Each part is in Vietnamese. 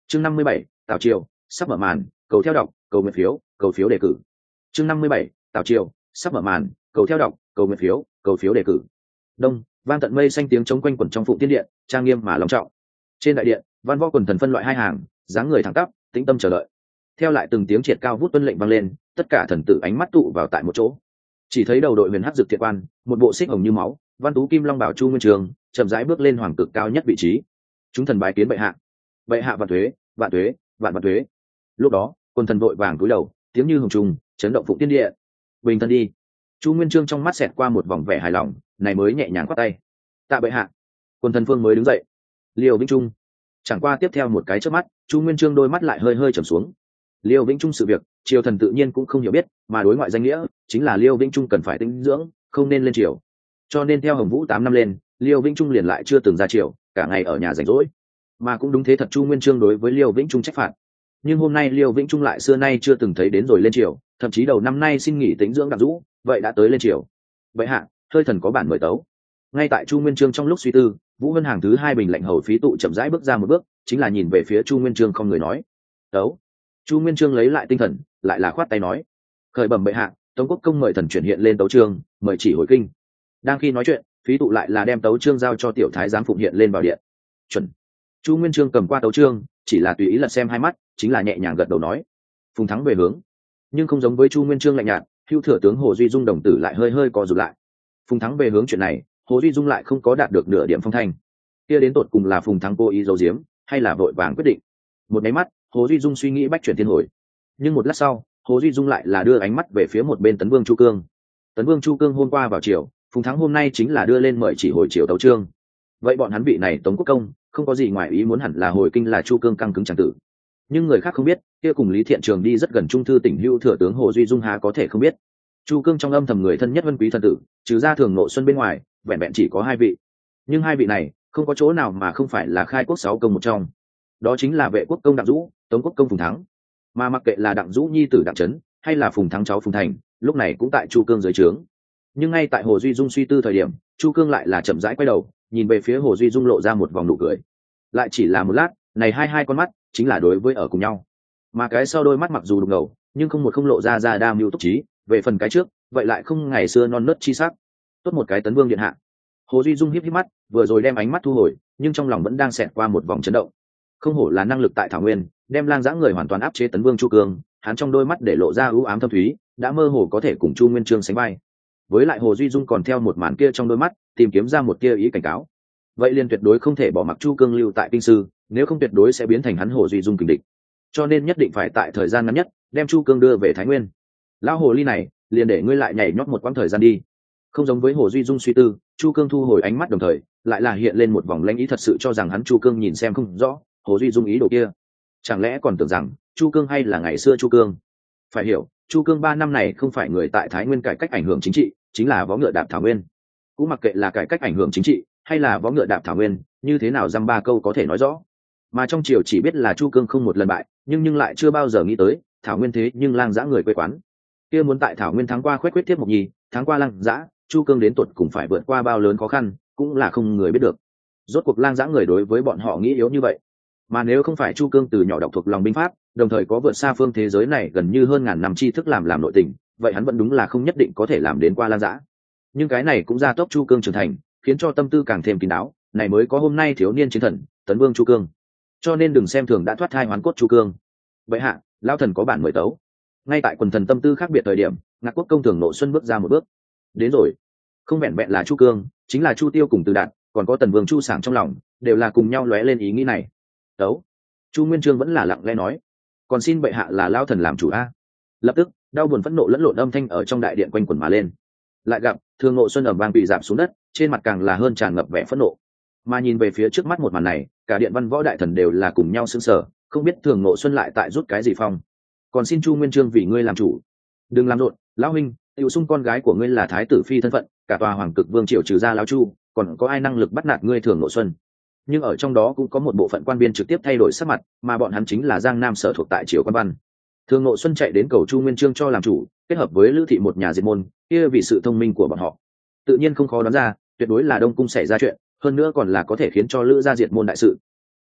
Chương 57, Tào Triều sắp mở màn, cầu theo đọc, cầu phiếu đề cử. Chương 57, Tào Triều sắp mở màn, cầu theo đọc, cầu phiếu đề cử. Đông, vang tận mây xanh tiếng trống quanh quẩn trong Phụng Tiên Điện, trang nghiêm mà long trọng. Trên đại điện, văn võ quần thần phân loại hai hàng, dáng người thẳng tắp, tĩnh tâm chờ đợi. Theo lại từng tiếng triệt cao vút tuân lệnh vang lên, tất cả thần tử ánh mắt tụ vào tại một chỗ. Chỉ thấy đầu đội huyền hắc dược thiệt quan, một bộ xích hồng như máu, văn tú kim long bảo Chu Nguyên Trường, chậm rãi bước lên hoàng cực cao nhất vị trí. Chúng thần bái kiến bệ hạ. Bệ hạ vạn tuế, vạn tuế, vạn tuế. Lúc đó, quần thần vội vàng cúi đầu, tiếng như hồng trùng, chấn động Phụng Tiên Điện. Bình thân đi. Chu Nguyên Chương trong mắt xẹt qua một vòng vẻ hài lòng, này mới nhẹ nhàng quát tay. Tạ bệ hạ. Quần thần phương mới đứng dậy. Liêu Vĩnh Trung. Chẳng qua tiếp theo một cái chớp mắt, Chu Nguyên Chương đôi mắt lại hơi hơi trầm xuống. Liêu Vĩnh Trung sự việc, triều thần tự nhiên cũng không hiểu biết, mà đối ngoại danh nghĩa chính là Liêu Vĩnh Trung cần phải tĩnh dưỡng, không nên lên triều. Cho nên theo Hồng Vũ 8 năm lên, Liêu Vĩnh Trung liền lại chưa từng ra triều, cả ngày ở nhà rảnh rỗi. Mà cũng đúng thế thật, Chu Nguyên Chương đối với Liêu Vĩnh Trung trách phạt. Nhưng hôm nay Liêu Vĩnh Trung lại xưa nay chưa từng thấy đến rồi lên triều, thậm chí đầu năm nay xin nghỉ tĩnh dưỡng đặc dũ, vậy đã tới lên triều. Vậy hạ, hơi thần có bản mời tấu. Ngay tại Chu Nguyên Chương trong lúc suy tư, Vũ Vân hàng thứ hai bình lệnh hầu phí tụ chậm rãi bước ra một bước, chính là nhìn về phía Chu Nguyên Chương không người nói. Tấu. Chu Nguyên Chương lấy lại tinh thần, lại là khoát tay nói. Khởi bẩm bệ hạ, Tống Quốc công mời thần chuyển hiện lên tấu chương, mời chỉ hồi kinh. Đang khi nói chuyện, phí tụ lại là đem tấu chương giao cho tiểu thái giám Phụng hiện lên vào điện. Chuẩn. Chu Nguyên Chương cầm qua tấu chương, chỉ là tùy ý lật xem hai mắt, chính là nhẹ nhàng gật đầu nói. Phùng thắng về hướng. Nhưng không giống với Chu Nguyên Chương lạnh nhạt, Hưu thừa tướng Hồ Duy Dung đồng tử lại hơi hơi co rụt lại. Phùng thắng về hướng chuyện này, Hồ Duy Dung lại không có đạt được nửa điểm phong thanh. Kia đến tột cùng là Phùng thắng cố ý giấu giếm, hay là vội vàng quyết định? Một cái mắt, Hồ Duy Dung suy nghĩ bách chuyển thiên hồi. Nhưng một lát sau, Hồ Duy Dung lại là đưa ánh mắt về phía một bên Tấn Vương Chu Cương. Tấn Vương Chu Cương hôm qua vào triều, Phùng thắng hôm nay chính là đưa lên mời chỉ hồi triều tấu chương. Vậy bọn hắn vị này Tống Quốc công, không có gì ngoài ý muốn hẳn là hồi kinh là Chu Cương căng cứng chẳng tử. Nhưng người khác không biết, kia cùng Lý Thiện Trường đi rất gần trung thư tỉnh Hưu thừa tướng Hồ Duy Dung há có thể không biết. Chu Cương trong âm thầm người thân nhất vân quý thần tử, trừ ra Thường Ngộ Xuân bên ngoài, vẹn vẹn chỉ có hai vị. Nhưng hai vị này, không có chỗ nào mà không phải là khai quốc 6 công một trong. Đó chính là Vệ Quốc công Đặng Dũ, Tống Quốc công Phùng Thắng. Mà mặc kệ là Đặng Dũ nhi tử Đặng Trấn, hay là Phùng Thắng cháu Phùng Thành, lúc này cũng tại Chu Cương dưới trướng. Nhưng ngay tại Hồ Duy Dung suy tư thời điểm, Chu Cương lại là chậm rãi quay đầu, nhìn về phía Hồ Duy Dung lộ ra một vòng nụ cười. Lại chỉ là một lát, này hai con mắt chính là đối với ở cùng nhau. Mà cái sau đôi mắt mặc dù đục ngầu, nhưng không lộ ra đa mưu túc trí, về phần cái trước, vậy lại không ngày xưa non nớt chi sắc. Tốt một cái Tấn Vương điện hạ. Hồ Duy Dung híp mắt, vừa rồi đem ánh mắt thu hồi, nhưng trong lòng vẫn đang xẹt qua một vòng chấn động. Không hổ là năng lực tại Thảo Nguyên, đem lang dã người hoàn toàn áp chế Tấn Vương Chu Cương, hắn trong đôi mắt để lộ ra ưu ám thâm thúy, đã mơ hồ có thể cùng Chu Nguyên Chương sánh vai. Với lại Hồ Duy Dung còn theo một màn kia trong đôi mắt, tìm kiếm ra một tia ý cảnh cáo. Vậy liền tuyệt đối không thể bỏ mặc Chu Cương lưu tại kinh sư, nếu không tuyệt đối sẽ biến thành hắn Hồ Duy Dung kình địch. Cho nên nhất định phải tại thời gian ngắn nhất đem Chu Cương đưa về Thái Nguyên. Lão hồ ly này, liền để ngươi lại nhảy nhót một quãng thời gian đi. Không giống với Hồ Duy Dung suy tư, Chu Cương thu hồi ánh mắt đồng thời, lại là hiện lên một vòng lãnh ý, thật sự cho rằng hắn Chu Cương nhìn xem không rõ Hồ Duy Dung ý đồ kia. Chẳng lẽ còn tưởng rằng Chu Cương hay là ngày xưa Chu Cương? Phải hiểu, Chu Cương 3 năm này không phải người tại Thái Nguyên cải cách ảnh hưởng chính trị, chính là vó ngựa đạp Thảo Nguyên. Cũng mặc kệ là cải cách ảnh hưởng chính trị hay là vó ngựa đạp Thảo Nguyên, như thế nào dăm ba câu có thể nói rõ. Mà trong triều chỉ biết là Chu Cương không một lần bại, nhưng lại chưa bao giờ nghĩ tới Thảo Nguyên thế nhưng lang dã người quê quán. Kia muốn tại Thảo Nguyên thắng qua Khoét Quyết Thiết Mộc Nhi, thắng qua lang dã, Chu Cương đến tuột cùng phải vượt qua bao lớn khó khăn, cũng là không người biết được. Rốt cuộc lang dã người đối với bọn họ nghĩ yếu như vậy. Mà nếu không phải Chu Cương từ nhỏ đọc thuộc lòng binh pháp, đồng thời có vượt xa phương thế giới này gần như hơn ngàn năm tri thức làm nội tình, vậy hắn vẫn đúng là không nhất định có thể làm đến qua lang dã. Nhưng cái này cũng gia tốc Chu Cương trưởng thành, khiến cho tâm tư càng thêm kín đáo, này mới có hôm nay thiếu niên chiến thần Tấn Vương Chu Cương. Cho nên đừng xem thường đã thoát thai hoán cốt Chu Cương. Vậy hạ, lão thần có bản mời tấu. Ngay tại quần thần tâm tư khác biệt thời điểm, Ngạc Quốc công Thường Nộ Xuân bước ra một bước. Đến rồi. Không vẹn vẹn là Chu Cương, chính là Chu Tiêu cùng Từ Đạt, còn có Tần Vương Chu Sảng trong lòng, đều là cùng nhau lóe lên ý nghĩ này. Tấu. Chu Nguyên Chương vẫn là lặng lẽ nói, còn xin bệ hạ là lão thần làm chủ a. Lập tức, đau buồn phẫn nộ lẫn lộn âm thanh ở trong đại điện quanh quẩn mà lên. Lại gặp Thường Nộ Xuân ầm vang bị giảm xuống đất, trên mặt càng là hơn tràn ngập vẻ phẫn nộ. Mà nhìn về phía trước mắt một màn này, cả điện văn võ đại thần đều là cùng nhau sững sờ, không biết Thường Ngộ Xuân lại tại rút cái gì phong. Còn xin Chu Nguyên Chương vì ngươi làm chủ, đừng làm rộn. Lão huynh, tiểu sung con gái của ngươi là thái tử phi thân phận, cả tòa hoàng cực vương triều trừ ra lão Chu, còn có ai năng lực bắt nạt ngươi Thường Ngộ Xuân? Nhưng ở trong đó cũng có một bộ phận quan biên trực tiếp thay đổi sắc mặt, mà bọn hắn chính là Giang Nam sở thuộc tại triều quan văn. Thường Ngộ Xuân chạy đến cầu Chu Nguyên Chương cho làm chủ, kết hợp với Lữ thị một nhà diệt môn, kia vì sự thông minh của bọn họ, tự nhiên không khó đoán ra, tuyệt đối là Đông cung xảy ra chuyện, hơn nữa còn là có thể khiến cho Lữ gia diệt môn đại sự.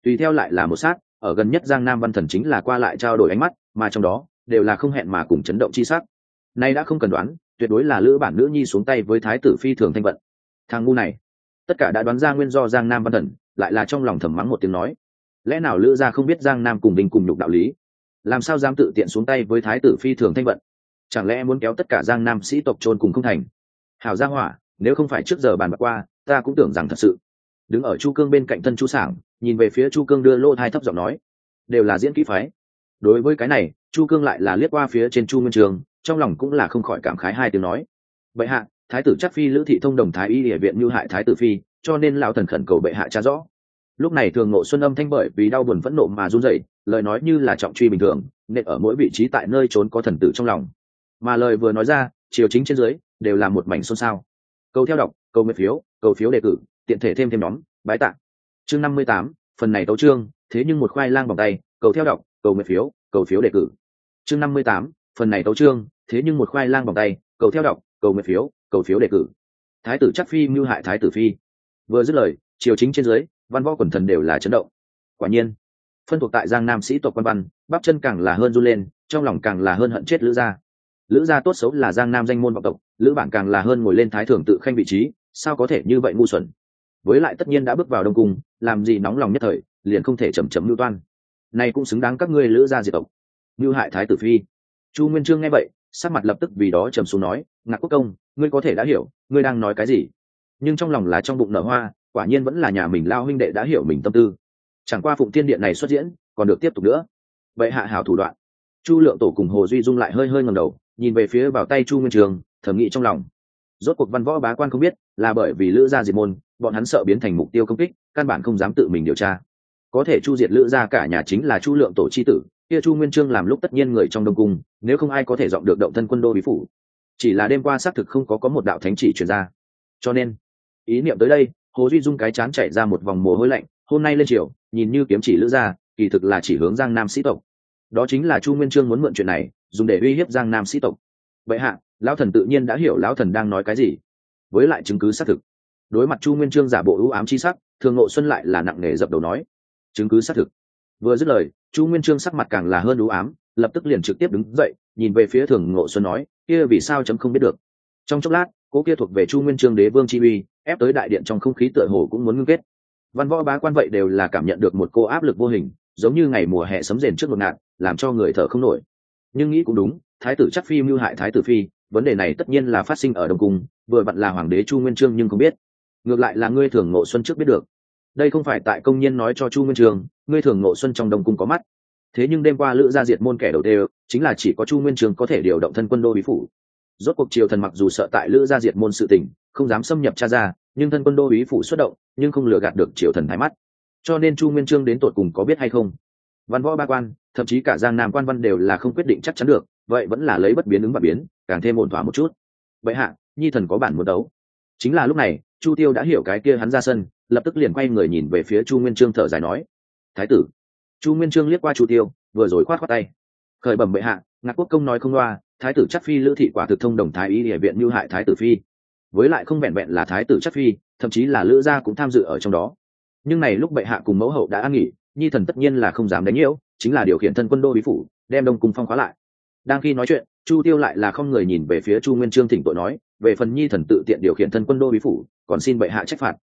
tùy theo lại là một sát, ở gần nhất Giang Nam Văn Thần chính là qua lại trao đổi ánh mắt, mà trong đó đều là không hẹn mà cùng chấn động chi sắc. Nay đã không cần đoán, tuyệt đối là lữ bản nữ nhi xuống tay với thái tử phi Thường Thanh Vận. Thằng ngu này, tất cả đã đoán ra nguyên do Giang Nam Văn Thần, lại là trong lòng thầm mắng một tiếng nói, lẽ nào lữ gia không biết Giang Nam cùng đình cùng nhục đạo lý, làm sao dám tự tiện xuống tay với thái tử phi Thường Thanh Vận? Chẳng lẽ muốn kéo tất cả Giang Nam sĩ tộc chôn cùng không thành? Hảo gia hỏa, nếu không phải trước giờ bàn bạc qua, ta cũng tưởng rằng thật sự. Đứng ở Chu Cương bên cạnh thân Chu Sảng, nhìn về phía Chu Cương đưa lô thai thấp giọng nói, đều là diễn kỹ phái. Đối với cái này, Chu Cương lại là liếc qua phía trên Chu Nguyên Trường, trong lòng cũng là không khỏi cảm khái hai tiếng nói, bệ hạ, thái tử chắc phi Lữ thị thông đồng thái y địa viện mưu hại thái tử phi, cho nên lão thần khẩn cầu bệ hạ tra rõ. Lúc này Thường Ngộ Xuân âm thanh bởi vì đau buồn phẫn nộ mà run rẩy, lời nói như là trọng truy bình thường, nên ở mỗi vị trí tại nơi trốn có thần tử trong lòng. Mà lời vừa nói ra, triều chính trên dưới đều là một mảnh xôn xao. Cầu theo đọc, cầu nguyện phiếu, cầu phiếu đề cử, tiện thể thêm nhóm, bái tạ. Chương 58, phần này tấu chương, thế nhưng một khoai lang vòng tay, cầu theo đọc, cầu nguyện phiếu, cầu phiếu đề cử. Chương 58, phần này tấu chương, thế nhưng một khoai lang vòng tay, cầu theo đọc, cầu nguyện phiếu, cầu phiếu đề cử. Thái tử chắc phi mưu hại thái tử phi. Vừa dứt lời, triều chính trên dưới, văn võ quần thần đều là chấn động. Quả nhiên, phân thuộc tại Giang Nam sĩ tộc quan văn, bắp chân càng là hơn run lên, trong lòng càng là hơn hận chết Lữ gia. Lữ gia tốt xấu là Giang Nam danh môn vọng tộc, Lữ bản càng là hơn ngồi lên thái thượng tự khanh vị trí, sao có thể như vậy ngu xuẩn? Với lại tất nhiên đã bước vào Đông cung, làm gì nóng lòng nhất thời, liền không thể chậm chậm lưu toan. Này cũng xứng đáng các ngươi Lữ gia diệt tộc, mưu hại thái tử phi. Chu Nguyên Chương nghe vậy, sắc mặt lập tức vì đó trầm xuống nói, Ngạc Quốc công, ngươi có thể đã hiểu, ngươi đang nói cái gì? Nhưng trong lòng là trong bụng nở hoa, quả nhiên vẫn là nhà mình lao huynh đệ đã hiểu mình tâm tư. Chẳng qua Phụng Thiên Điện này xuất diễn, còn được tiếp tục nữa. Vậy hạ hảo thủ đoạn. Chu Lượng Tổ cùng Hồ Duy Dung lại hơi hơi ngẩng đầu, nhìn về phía vào tay Chu Nguyên Chương, thầm nghĩ trong lòng. Rốt cuộc văn võ bá quan không biết, là bởi vì Lữ gia diệt môn, bọn hắn sợ biến thành mục tiêu công kích, căn bản không dám tự mình điều tra. Có thể chu diệt Lữ gia cả nhà chính là Chu Lượng Tổ chi tử, kia Chu Nguyên Chương làm lúc tất nhiên người trong Đông cung, nếu không ai có thể dọn được động thân quân đô bí phủ. Chỉ là đêm qua xác thực không có một đạo thánh chỉ truyền ra. Cho nên, ý niệm tới đây, Hồ Duy Dung cái chán chảy ra một vòng mồ hôi lạnh, hôm nay lên triều, nhìn như kiếm chỉ Lữ gia, kỳ thực là chỉ hướng Giang Nam sĩ tộc. Đó chính là Chu Nguyên Chương muốn mượn chuyện này, dùng để uy hiếp Giang Nam sĩ tộc. Vậy hạ, lão thần tự nhiên đã hiểu lão thần đang nói cái gì. Với lại chứng cứ xác thực. Đối mặt Chu Nguyên Chương giả bộ ưu ám chi sắc, Thường Ngộ Xuân lại là nặng nề dập đầu nói, chứng cứ xác thực. Vừa dứt lời, Chu Nguyên Chương sắc mặt càng là hơn ưu ám, lập tức liền trực tiếp đứng dậy, nhìn về phía Thường Ngộ Xuân nói, kia vì sao chấm không biết được. Trong chốc lát, cố kia thuộc về Chu Nguyên Chương đế vương chi uy, ép tới đại điện trong không khí tựa hồ cũng muốn ngưng kết. Văn võ bá quan vậy đều là cảm nhận được một cô áp lực vô hình, giống như ngày mùa hè sấm rền trước một ngạt, làm cho người thở không nổi. Nhưng nghĩ cũng đúng, thái tử chắc phi mưu hại thái tử phi, vấn đề này tất nhiên là phát sinh ở Đông cung, vừa vặn là hoàng đế Chu Nguyên Chương nhưng không biết. Ngược lại là ngươi Thường Ngộ Xuân trước biết được. Đây không phải tại công nhân nói cho Chu Nguyên Chương, ngươi Thường Ngộ Xuân trong Đông cung có mắt. Thế nhưng đêm qua Lữ gia diệt môn kẻ đầu tiên, chính là chỉ có Chu Nguyên Chương có thể điều động thân quân đô bí phủ. Rốt cuộc triều thần mặc dù sợ tại Lữ gia diệt môn sự tình, không dám xâm nhập tra ra, nhưng thân quân đô bí phủ xuất động, nhưng không lừa gạt được triều thần thái mắt. Cho nên Chu Nguyên Chương đến tột cùng có biết hay không? Văn võ ba quan, thậm chí cả Giang Nam quan văn đều là không quyết định chắc chắn được, vậy vẫn là lấy bất biến ứng và biến, càng thêm ổn thỏa một chút. Vậy hạ, nhi thần có bản muốn đấu. Chính là lúc này, Chu Tiêu đã hiểu cái kia hắn ra sân, lập tức liền quay người nhìn về phía Chu Nguyên Chương thở dài nói, thái tử. Chu Nguyên Chương liếc qua Chu Tiêu, vừa rồi khoát tay, khởi bẩm bệ hạ, Ngạc Quốc công nói không loa, thái tử chắc phi Lữ thị quả thực thông đồng thái y địa viện mưu hại thái tử phi. Với lại không vẹn vẹn là thái tử chắc phi, thậm chí là Lữ gia cũng tham dự ở trong đó. Nhưng này lúc bệ hạ cùng mẫu hậu đã an nghỉ, nhi thần tất nhiên là không dám đánh nhiễu, chính là điều khiển thân quân đô bí phủ, đem Đông cung phong khóa lại. Đang khi nói chuyện, Chu Tiêu lại là không người nhìn về phía Chu Nguyên Chương thỉnh tội nói, về phần nhi thần tự tiện điều khiển thân quân đô bí phủ, còn xin bệ hạ trách phạt.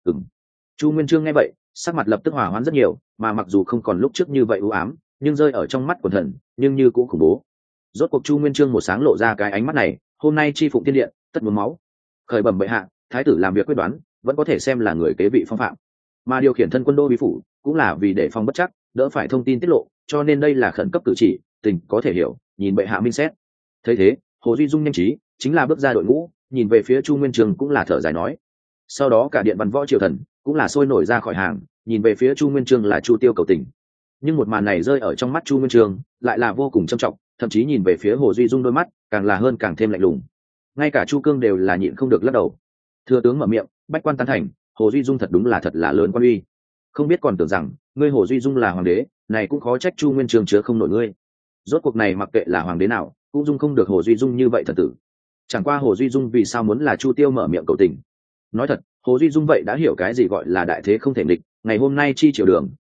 Chu Nguyên Chương nghe vậy, sắc mặt lập tức hòa hoãn rất nhiều, mà mặc dù không còn lúc trước như vậy u ám, nhưng rơi ở trong mắt quần thần, nhưng như cũng khủng bố. Rốt cuộc Chu Nguyên Chương một sáng lộ ra cái ánh mắt này, hôm nay chi Phụng Thiên Điện, tất muốn máu. Khởi bẩm bệ hạ, thái tử làm việc quyết đoán, vẫn có thể xem là người kế vị phong phạm, mà điều khiển thân quân đô bí phủ cũng là vì để phòng bất chắc, đỡ phải thông tin tiết lộ, cho nên đây là khẩn cấp cử chỉ, tình có thể hiểu, nhìn bệ hạ minh xét. Thấy thế, Hồ Duy Dung nhanh trí, chính là bước ra đội ngũ, nhìn về phía Chu Nguyên Chương cũng là thở dài nói. Sau đó cả điện văn võ triều thần cũng là sôi nổi ra khỏi hàng, nhìn về phía Chu Nguyên Chương là Chu Tiêu cầu tình. Nhưng một màn này rơi ở trong mắt Chu Nguyên Chương lại là vô cùng trầm trọng, thậm chí nhìn về phía Hồ Duy Dung đôi mắt càng là hơn càng thêm lạnh lùng. Ngay cả Chu Cương đều là nhịn không được lắc đầu. Thừa tướng mở miệng, bách quan tán thành, Hồ Duy Dung thật đúng là thật là lớn quan uy. Không biết còn tưởng rằng ngươi Hồ Duy Dung là hoàng đế, này cũng khó trách Chu Nguyên Chương chứa không nổi ngươi. Rốt cuộc này mặc kệ là hoàng đế nào, cũng dung không được Hồ Duy Dung như vậy thật tử. Chẳng qua Hồ Duy Dung vì sao muốn là Chu Tiêu mở miệng cầu tình. Nói thật, Hồ Duy Dung vậy đã hiểu cái gì gọi là đại thế không thể địch, ngày hôm nay chi triều đường,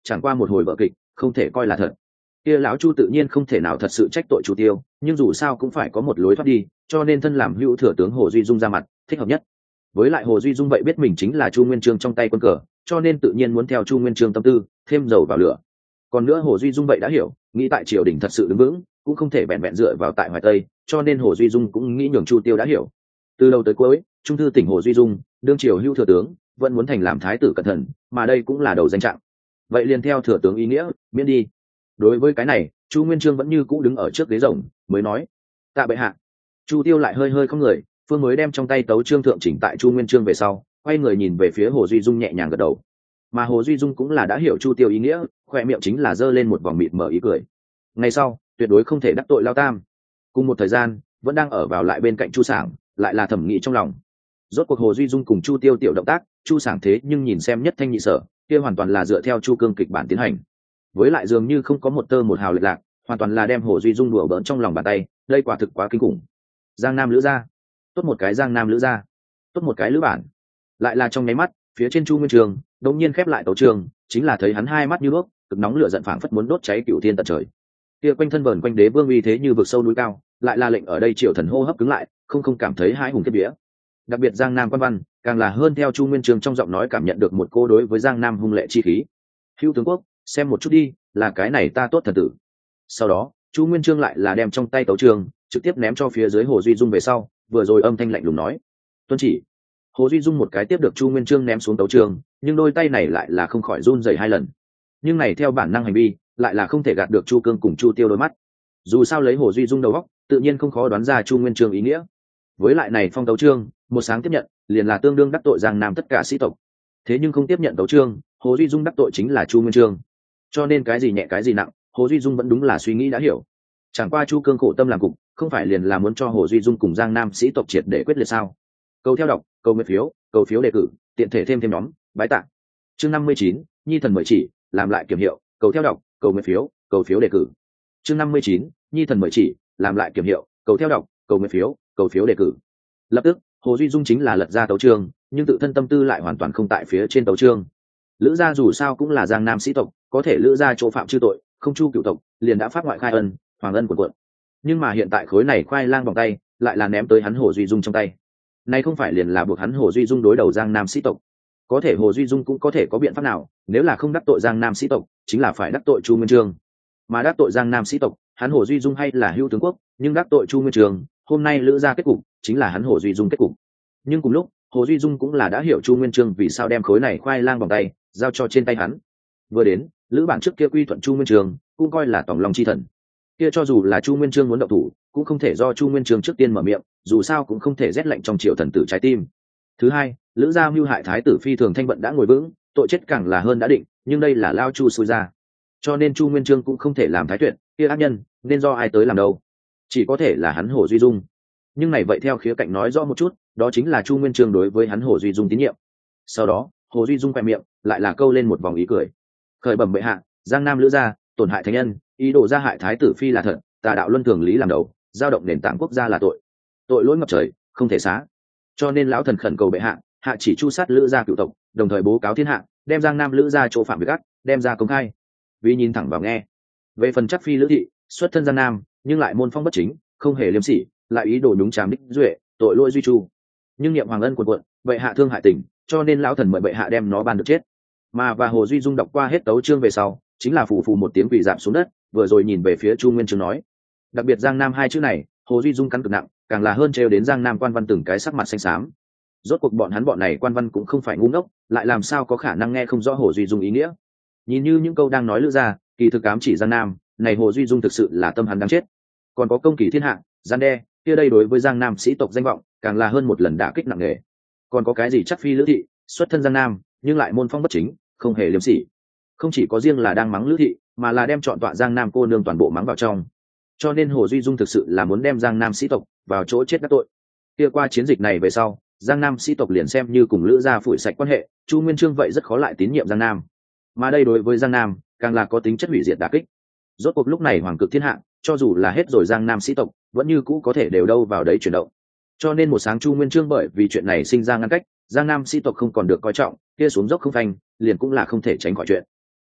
chẳng qua một hồi vở kịch, không thể coi là thật. Kia lão Chu tự nhiên không thể nào thật sự trách tội Chu Tiêu, nhưng dù sao cũng phải có một lối thoát đi, cho nên thân làm hữu thừa tướng Hồ Duy Dung ra mặt, thích hợp nhất. Với lại Hồ Duy Dung vậy biết mình chính là Chu Nguyên Chương trong tay quân cờ, cho nên tự nhiên muốn theo Chu Nguyên Chương tâm tư, thêm dầu vào lửa. Còn nữa Hồ Duy Dung vậy đã hiểu, nghĩ tại triều đình thật sự đứng vững, cũng không thể vẹn vẹn dựa vào tại Hoài Tây, cho nên Hồ Duy Dung cũng nghĩ nhường Chu Tiêu đã hiểu. Từ đầu tới cuối, trung thư tỉnh Hồ Duy Dung, đương triều hữu thừa tướng, vẫn muốn thành làm thái tử cẩn thận, mà đây cũng là đầu danh trạng. Vậy liền theo thừa tướng ý nghĩa, miễn đi. Đối với cái này, Chu Nguyên Chương vẫn như cũ đứng ở trước ghế rồng, mới nói: "Tạ bệ hạ." Chu Tiêu lại hơi hơi không người, phương mới đem trong tay tấu chương thượng chỉnh tại Chu Nguyên Chương về sau, quay người nhìn về phía Hồ Duy Dung nhẹ nhàng gật đầu. Mà Hồ Duy Dung cũng là đã hiểu Chu Tiêu ý nghĩa, khoe miệng chính là giơ lên một vòng mịt mờ ý cười. Ngày sau, tuyệt đối không thể đắc tội Lao Tam. Cùng một thời gian, vẫn đang ở vào lại bên cạnh Chu Sảng, lại là thẩm nghĩ trong lòng. Rốt cuộc Hồ Duy Dung cùng Chu Tiêu tiểu động tác, Chu Sảng thế nhưng nhìn xem nhất thanh nhị sở, kia hoàn toàn là dựa theo Chu Cương kịch bản tiến hành. Với lại dường như không có một tơ một hào lệch lạc, hoàn toàn là đem Hồ Duy Dung đùa bỡn trong lòng bàn tay, đây quả thực quá kinh khủng. Giang Nam Lữ gia, tốt một cái Giang Nam Lữ gia, tốt một cái Lữ bản. Lại là trong nháy mắt, phía trên Chu Nguyên Chương đột nhiên khép lại tấu chương, chính là thấy hắn hai mắt như đuốc, cực nóng lửa giận phảng phất muốn đốt cháy cửu thiên tận trời. Kia quanh thân vờn quanh đế vương uy thế như vực sâu núi cao, lại là lệnh ở đây triều thần hô hấp cứng lại, không cảm thấy hãi hùng kết vía. Đặc biệt Giang Nam quan văn, càng là hơn theo Chu Nguyên Chương trong giọng nói cảm nhận được một cô đối với Giang Nam hung lệ chi khí. Hữu tướng quốc, xem một chút đi, là cái này ta tốt thần tử. Sau đó, Chu Nguyên Chương lại là đem trong tay tấu chương trực tiếp ném cho phía dưới Hồ Duy Dung về sau, vừa rồi âm thanh lạnh lùng nói: "Tuân chỉ." Hồ Duy Dung một cái tiếp được Chu Nguyên Chương ném xuống tấu chương, nhưng đôi tay này lại là không khỏi run rẩy hai lần. Nhưng này theo bản năng hành vi, lại là không thể gạt được Chu Cương cùng Chu Tiêu đôi mắt. Dù sao lấy Hồ Duy Dung đầu óc, tự nhiên không khó đoán ra Chu Nguyên Chương ý nghĩa. Với lại này phong tấu chương, một sáng tiếp nhận, liền là tương đương đắc tội Giang Nam tất cả sĩ tộc. Thế nhưng không tiếp nhận tấu chương, Hồ Duy Dung đắc tội chính là Chu Nguyên Chương. Cho nên cái gì nhẹ cái gì nặng, Hồ Duy Dung vẫn đúng là suy nghĩ đã hiểu. Chẳng qua Chu Cương khổ tâm làm cục, không phải liền là muốn cho Hồ Duy Dung cùng Giang Nam sĩ tộc triệt để quyết liệt sao? Câu theo đọc, câu nguyện phiếu, cầu phiếu đề cử, tiện thể thêm nhóm, bái tạ. Chương 59, Nhi thần mời chỉ, làm lại kiểm hiệu, cầu theo đọc, cầu nguyện phiếu, cầu phiếu đề cử. Chương 59, Nhi thần mời chỉ, làm lại kiểm hiệu, cầu theo đọc, cầu nguyện phiếu, cầu phiếu đề cử. Lập tức, Hồ Duy Dung chính là lật ra tấu chương, nhưng tự thân tâm tư lại hoàn toàn không tại phía trên tấu chương. Lữ gia dù sao cũng là Giang Nam sĩ tộc, có thể Lữ gia chỗ phạm chư tội, không chu cựu tộc, liền đã phát ngoại khai ân, hoàng ân của quận. Nhưng mà hiện tại khối này khoai lang vòng tay, lại là ném tới hắn Hồ Duy Dung trong tay. Này không phải liền là buộc hắn Hồ Duy Dung đối đầu Giang Nam sĩ tộc. Có thể Hồ Duy Dung cũng có thể có biện pháp nào, nếu là không đắc tội Giang Nam sĩ tộc, chính là phải đắc tội Chu Nguyên Chương. Mà đắc tội Giang Nam sĩ tộc, hắn Hồ Duy Dung hay là hữu tướng quốc, nhưng đắc tội Chu Nguyên Chương, hôm nay Lữ gia kết cục, chính là hắn Hồ Duy Dung kết cục. Nhưng cùng lúc, Hồ Duy Dung cũng là đã hiểu Chu Nguyên Chương vì sao đem khối này khoai lang vòng tay giao cho trên tay hắn. Vừa đến, Lữ bản trước kia quy thuận Chu Nguyên Chương, cũng coi là tổng lòng chi thần. Kia cho dù là Chu Nguyên Chương muốn động thủ, cũng không thể do Chu Nguyên Chương trước tiên mở miệng, dù sao cũng không thể rét lạnh trong triều thần tử trái tim. Thứ hai, Lữ gia mưu hại thái tử phi thường thanh vận đã ngồi vững, tội chết càng là hơn đã định, nhưng đây là lao Chu xui ra, cho nên Chu Nguyên Chương cũng không thể làm thái tuyệt, kia ác nhân nên do ai tới làm đâu, chỉ có thể là hắn Hồ Duy Dung. Nhưng này vậy theo khía cạnh nói rõ một chút, đó chính là Chu Nguyên Chương đối với hắn Hồ Duy Dung tín nhiệm. Sau đó, Hồ Duy Dung quẹt miệng, lại là câu lên một vòng ý cười. Khởi bẩm bệ hạ, Giang Nam Lữ gia tổn hại thánh nhân, ý đồ gia hại thái tử phi là thật, tà đạo luân thường lý làm đầu, giao động nền tảng quốc gia là tội, tội lỗi ngập trời, không thể xá. Cho nên lão thần khẩn cầu bệ hạ, hạ chỉ chu sát Lữ gia cựu tộc, đồng thời bố cáo thiên hạ, đem Giang Nam Lữ gia chỗ phạm việc gắt, đem ra công khai. Vì nhìn thẳng vào nghe. Về phần chắc phi Lữ thị, xuất thân Giang Nam, nhưng lại môn phong bất chính, không hề liêm sỉ, lại ý đồ nhúng chàm đích duệ, tội lỗi duy chu. Nhưng niệm hoàng ân quần quận, bệ hạ thương hại tình, cho nên lão thần mời bệ hạ đem nó ban được chết. Mà và Hồ Duy Dung đọc qua hết tấu chương về sau, chính là phù phù một tiếng quỳ rạp xuống đất, vừa rồi nhìn về phía Chu Nguyên Chương nói. Đặc biệt Giang Nam hai chữ này, Hồ Duy Dung cắn cực nặng, càng là hơn trêu đến Giang Nam quan văn từng cái sắc mặt xanh xám. Rốt cuộc bọn hắn bọn này quan văn cũng không phải ngu ngốc, lại làm sao có khả năng nghe không rõ Hồ Duy Dung ý nghĩa. Nhìn như những câu đang nói Lữ gia, kỳ thực ám chỉ Giang Nam, này Hồ Duy Dung thực sự là tâm hắn đang chết. Còn có công kỳ thiên hạ, gian đe, kia đây đối với Giang Nam sĩ tộc danh vọng, càng là hơn một lần đả kích nặng nề. Còn có cái gì chắc phi Lữ thị, xuất thân Giang Nam, nhưng lại môn phong bất chính, không hề liêm sỉ. Không chỉ có riêng là đang mắng Lữ thị, mà là đem chọn tọa Giang Nam cô nương toàn bộ mắng vào trong. Cho nên Hồ Duy Dung thực sự là muốn đem Giang Nam sĩ tộc vào chỗ chết đắc tội. Kia qua chiến dịch này về sau, Giang Nam sĩ tộc liền xem như cùng Lữ gia phủi sạch quan hệ, Chu Nguyên Chương vậy rất khó lại tín nhiệm Giang Nam. Mà đây đối với Giang Nam, càng là có tính chất hủy diệt đả kích. Rốt cuộc lúc này hoàng cực thiên hạ, cho dù là hết rồi Giang Nam sĩ tộc, vẫn như cũ có thể đều đâu vào đấy chuyển động. Cho nên một sáng Chu Nguyên Chương bởi vì chuyện này sinh ra ngăn cách, Giang Nam sĩ tộc không còn được coi trọng, kia xuống dốc không phanh, liền cũng là không thể tránh khỏi chuyện.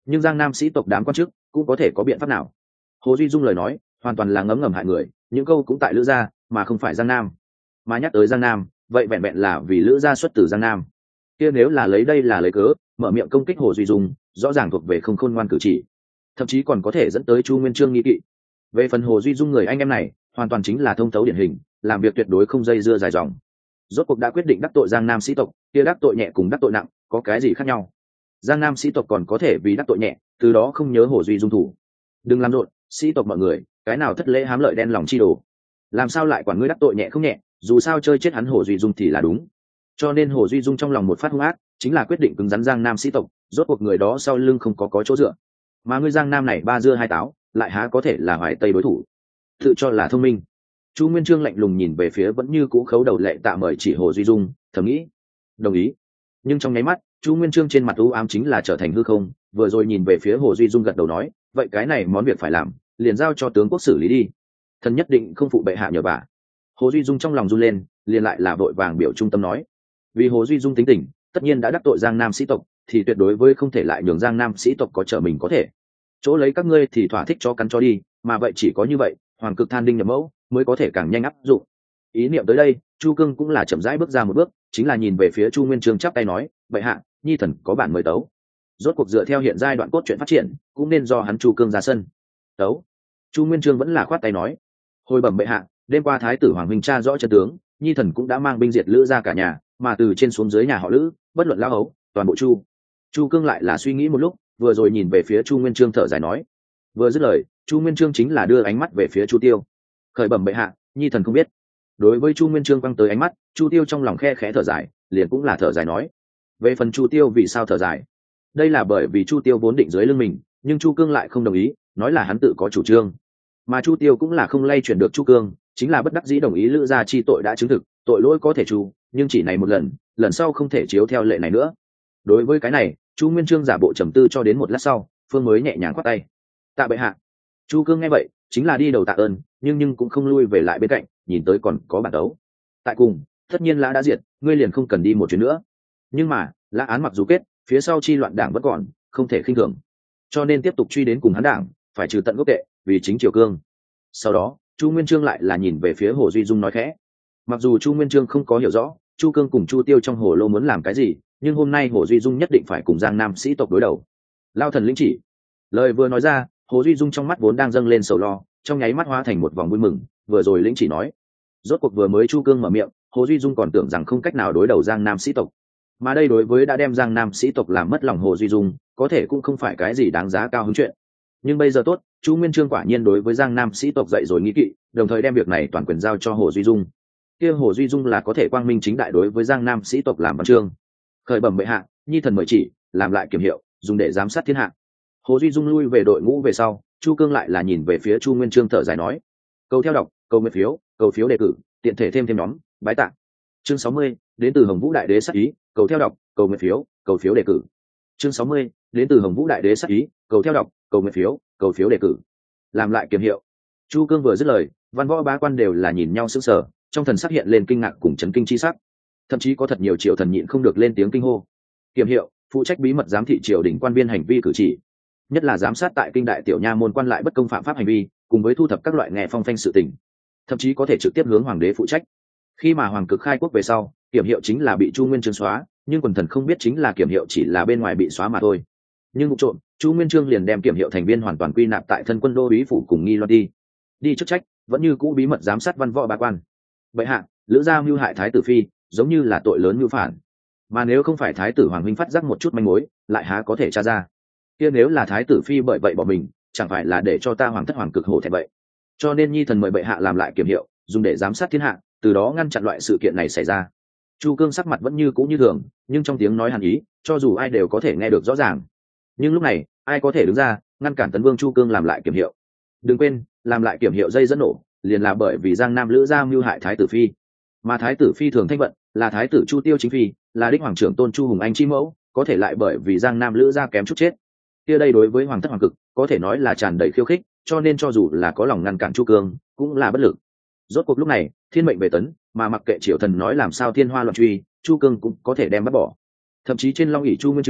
nhưng giang nam sĩ tộc đám quan chức cũng có thể có biện pháp nào? Hồ Duy Dung lời nói hoàn toàn là ngấm ngầm hại người, những câu cũng tại Lữ gia mà không phải Giang Nam. Mà nhắc tới Giang Nam, vậy vẹn vẹn là vì Lữ gia xuất từ Giang Nam. Kia nếu là lấy đây là lấy cớ, mở miệng công kích Hồ Duy Dung, rõ ràng thuộc về không khôn ngoan cử chỉ, thậm chí còn có thể dẫn tới Chu Nguyên Chương nghi kỵ. Về phần Hồ Duy Dung người anh em này, hoàn toàn chính là thông thấu điển hình, làm việc tuyệt đối không dây dưa dài dòng. Rốt cuộc đã quyết định đắc tội Giang Nam sĩ tộc, kia đắc tội nhẹ cùng đắc tội nặng có cái gì khác nhau? Giang Nam sĩ tộc còn có thể vì đắc tội nhẹ, từ đó không nhớ Hồ Duy Dung thủ. Đừng làm rộn, sĩ tộc mọi người, cái nào thất lễ hám lợi đen lòng chi đồ, làm sao lại quản ngươi đắc tội nhẹ không nhẹ? Dù sao chơi chết hắn Hồ Duy Dung thì là đúng. Cho nên Hồ Duy Dung trong lòng một phát hung ác, chính là quyết định cứng rắn Giang Nam sĩ tộc. Rốt cuộc người đó sau lưng không có chỗ dựa, mà ngươi Giang Nam này ba dưa hai táo, lại há có thể là Hoài Tây đối thủ? Tự cho là thông minh. Chu Nguyên Chương lạnh lùng nhìn về phía vẫn như cũ khấu đầu lệ tạ mời chỉ Hồ Duy Dung, thầm nghĩ đồng ý. Nhưng trong nháy mắt, Chu Nguyên Chương trên mặt u ám chính là trở thành hư không, vừa rồi nhìn về phía Hồ Duy Dung gật đầu nói, vậy cái này món việc phải làm, liền giao cho tướng quốc xử lý đi, thần nhất định không phụ bệ hạ nhờ vả. Hồ Duy Dung trong lòng run lên, liền lại là vội vàng biểu trung tâm nói, vì Hồ Duy Dung tính tình, tất nhiên đã đắc tội Giang Nam sĩ tộc, thì tuyệt đối với không thể lại nhường Giang Nam sĩ tộc có trở mình có thể. Chỗ lấy các ngươi thì thỏa thích cho cắn cho đi, mà vậy chỉ có như vậy, hoàng cực than đinh nhập mẫu mới có thể càng nhanh áp dụng. Ý niệm tới đây, Chu Cương cũng là chậm rãi bước ra một bước, chính là nhìn về phía Chu Nguyên Chương chắp tay nói, bệ hạ, nhi thần có bản mời tấu. Rốt cuộc dựa theo hiện giai đoạn cốt truyện phát triển, cũng nên do hắn Chu Cương ra sân. Tấu. Chu Nguyên Chương vẫn là khoát tay nói, hồi bẩm bệ hạ, đêm qua thái tử hoàng huynh tra rõ chân tướng, nhi thần cũng đã mang binh diệt Lữ ra cả nhà, mà từ trên xuống dưới nhà họ Lữ, bất luận lao hấu, toàn bộ Chu Cương lại là suy nghĩ một lúc, vừa rồi nhìn về phía Chu Nguyên Chương thở dài nói, vừa dứt lời, Chu Nguyên Chương chính là đưa ánh mắt về phía Chu Tiêu. Khởi bẩm bệ hạ, nhi thần không biết. Đối với Chu Nguyên Chương quăng tới ánh mắt, Chu Tiêu trong lòng khe khẽ thở dài, liền cũng là thở dài nói, về phần Chu Tiêu vì sao thở dài, đây là bởi vì Chu Tiêu vốn định dưới lưng mình, nhưng Chu Cương lại không đồng ý, nói là hắn tự có chủ trương. Mà Chu Tiêu cũng là không lay chuyển được Chu Cương, chính là bất đắc dĩ đồng ý Lữ gia chi tội đã chứng thực, tội lỗi có thể chu, nhưng chỉ này một lần, lần sau không thể chiếu theo lệ này nữa. Đối với cái này, Chu Nguyên Chương giả bộ trầm tư cho đến một lát sau, phương mới nhẹ nhàng khoát tay, tạ bệ hạ. Chu Cương nghe vậy, chính là đi đầu tạ ơn, nhưng cũng không lui về lại bên cạnh, nhìn tới còn có bản đấu. Tại cùng, tất nhiên Lã đã diệt, ngươi liền không cần đi một chuyến nữa. Nhưng mà, Lã án mặc dù kết, phía sau chi loạn đảng vẫn còn, không thể khinh thường. Cho nên tiếp tục truy đến cùng hắn đảng, phải trừ tận gốc tệ, vì chính triều cương. Sau đó, Chu Nguyên Chương lại là nhìn về phía Hồ Duy Dung nói khẽ. Mặc dù Chu Nguyên Chương không có hiểu rõ, Chu Cương cùng Chu Tiêu trong hồ lô muốn làm cái gì, nhưng hôm nay Hồ Duy Dung nhất định phải cùng Giang Nam sĩ tộc đối đầu. Lao thần lĩnh chỉ. Lời vừa nói ra, Hồ Duy Dung trong mắt vốn đang dâng lên sầu lo, trong nháy mắt hóa thành một vòng vui mừng, vừa rồi lĩnh chỉ nói. Rốt cuộc vừa mới Chu Cương mở miệng, Hồ Duy Dung còn tưởng rằng không cách nào đối đầu Giang Nam sĩ tộc. Mà đây đối với đã đem Giang Nam sĩ tộc làm mất lòng Hồ Duy Dung, có thể cũng không phải cái gì đáng giá cao hứng chuyện. Nhưng bây giờ tốt, Chu Nguyên Chương quả nhiên đối với Giang Nam sĩ tộc dậy rồi nghĩ kỵ, đồng thời đem việc này toàn quyền giao cho Hồ Duy Dung. Kia Hồ Duy Dung là có thể quang minh chính đại đối với Giang Nam sĩ tộc làm văn chương. Khởi bẩm bệ hạ, nhi thần mời chỉ, làm lại kiểm hiệu, dùng để giám sát thiên hạ. Hồ Duy Dung lui về đội ngũ về sau, Chu Cương lại là nhìn về phía Chu Nguyên Chương thở dài nói, cầu theo đọc, cầu nguyện phiếu, cầu phiếu đề cử, tiện thể thêm nhóm, bái tạ. Chương 60, đến từ Hồng Vũ Đại Đế sắc ý, cầu theo đọc, cầu nguyện phiếu, cầu phiếu đề cử. Chương 60, đến từ Hồng Vũ Đại Đế sắc ý, cầu theo đọc, cầu nguyện phiếu, cầu phiếu đề cử. Làm lại kiểm hiệu. Chu Cương vừa dứt lời, văn võ bá quan đều là nhìn nhau sững sờ, trong thần sắc hiện lên kinh ngạc cùng chấn kinh chi sắc. Thậm chí có thật nhiều triều thần nhịn không được lên tiếng kinh hô. Kiểm hiệu, phụ trách bí mật giám thị triều đình quan viên hành vi cử chỉ, nhất là giám sát tại kinh đại tiểu nha môn quan lại bất công phạm pháp hành vi, cùng với thu thập các loại nghe phong phanh sự tình, thậm chí có thể trực tiếp hướng hoàng đế phụ trách. Khi mà hoàng cực khai quốc về sau, kiểm hiệu chính là bị Chu Nguyên Chương xóa, nhưng quần thần không biết chính là kiểm hiệu chỉ là bên ngoài bị xóa mà thôi. Nhưng vụ trộm, Chu Nguyên Chương liền đem kiểm hiệu thành viên hoàn toàn quy nạp tại thân quân đô úy phủ cùng nghi loan đi chức trách, vẫn như cũ bí mật giám sát văn võ bá quan. Bệ hạ, Lữ gia mưu hại thái tử phi, giống như là tội lớn mưu phản, mà nếu không phải thái tử hoàng huynh phát giác một chút manh mối, lại há có thể tra ra. Kia nếu là thái tử phi bởi vậy bỏ mình, chẳng phải là để cho ta hoàng thất hoàng cực hổ thẹn vậy. Cho nên nhi thần mời bệ hạ làm lại kiểm hiệu, dùng để giám sát thiên hạ, từ đó ngăn chặn loại sự kiện này xảy ra. Chu Cương sắc mặt vẫn như cũ như thường, nhưng trong tiếng nói hàn ý, cho dù ai đều có thể nghe được rõ ràng. Nhưng lúc này, ai có thể đứng ra ngăn cản tấn vương Chu Cương làm lại kiểm hiệu? Đừng quên, làm lại kiểm hiệu dây dẫn nổ, liền là bởi vì Giang Nam Lữ gia mưu hại thái tử phi, mà thái tử phi thường thanh vận, là thái tử Chu Tiêu chính phi, là đích hoàng trưởng tôn Chu Hùng Anh chi mẫu, có thể lại bởi vì Giang Nam Lữ gia kém chút chết. Kia đây đối với hoàng thất hoàng cực, có thể nói là tràn đầy khiêu khích, cho nên cho dù là có lòng ngăn cản Chu Cương, cũng là bất lực. Rốt cuộc lúc này, thiên mệnh về tấn, mà mặc kệ triều thần nói làm sao thiên hoa loạn truy, Chu Cương cũng có thể đem bắt bỏ. Thậm chí trên long ỷ Chu Nguyên Chương,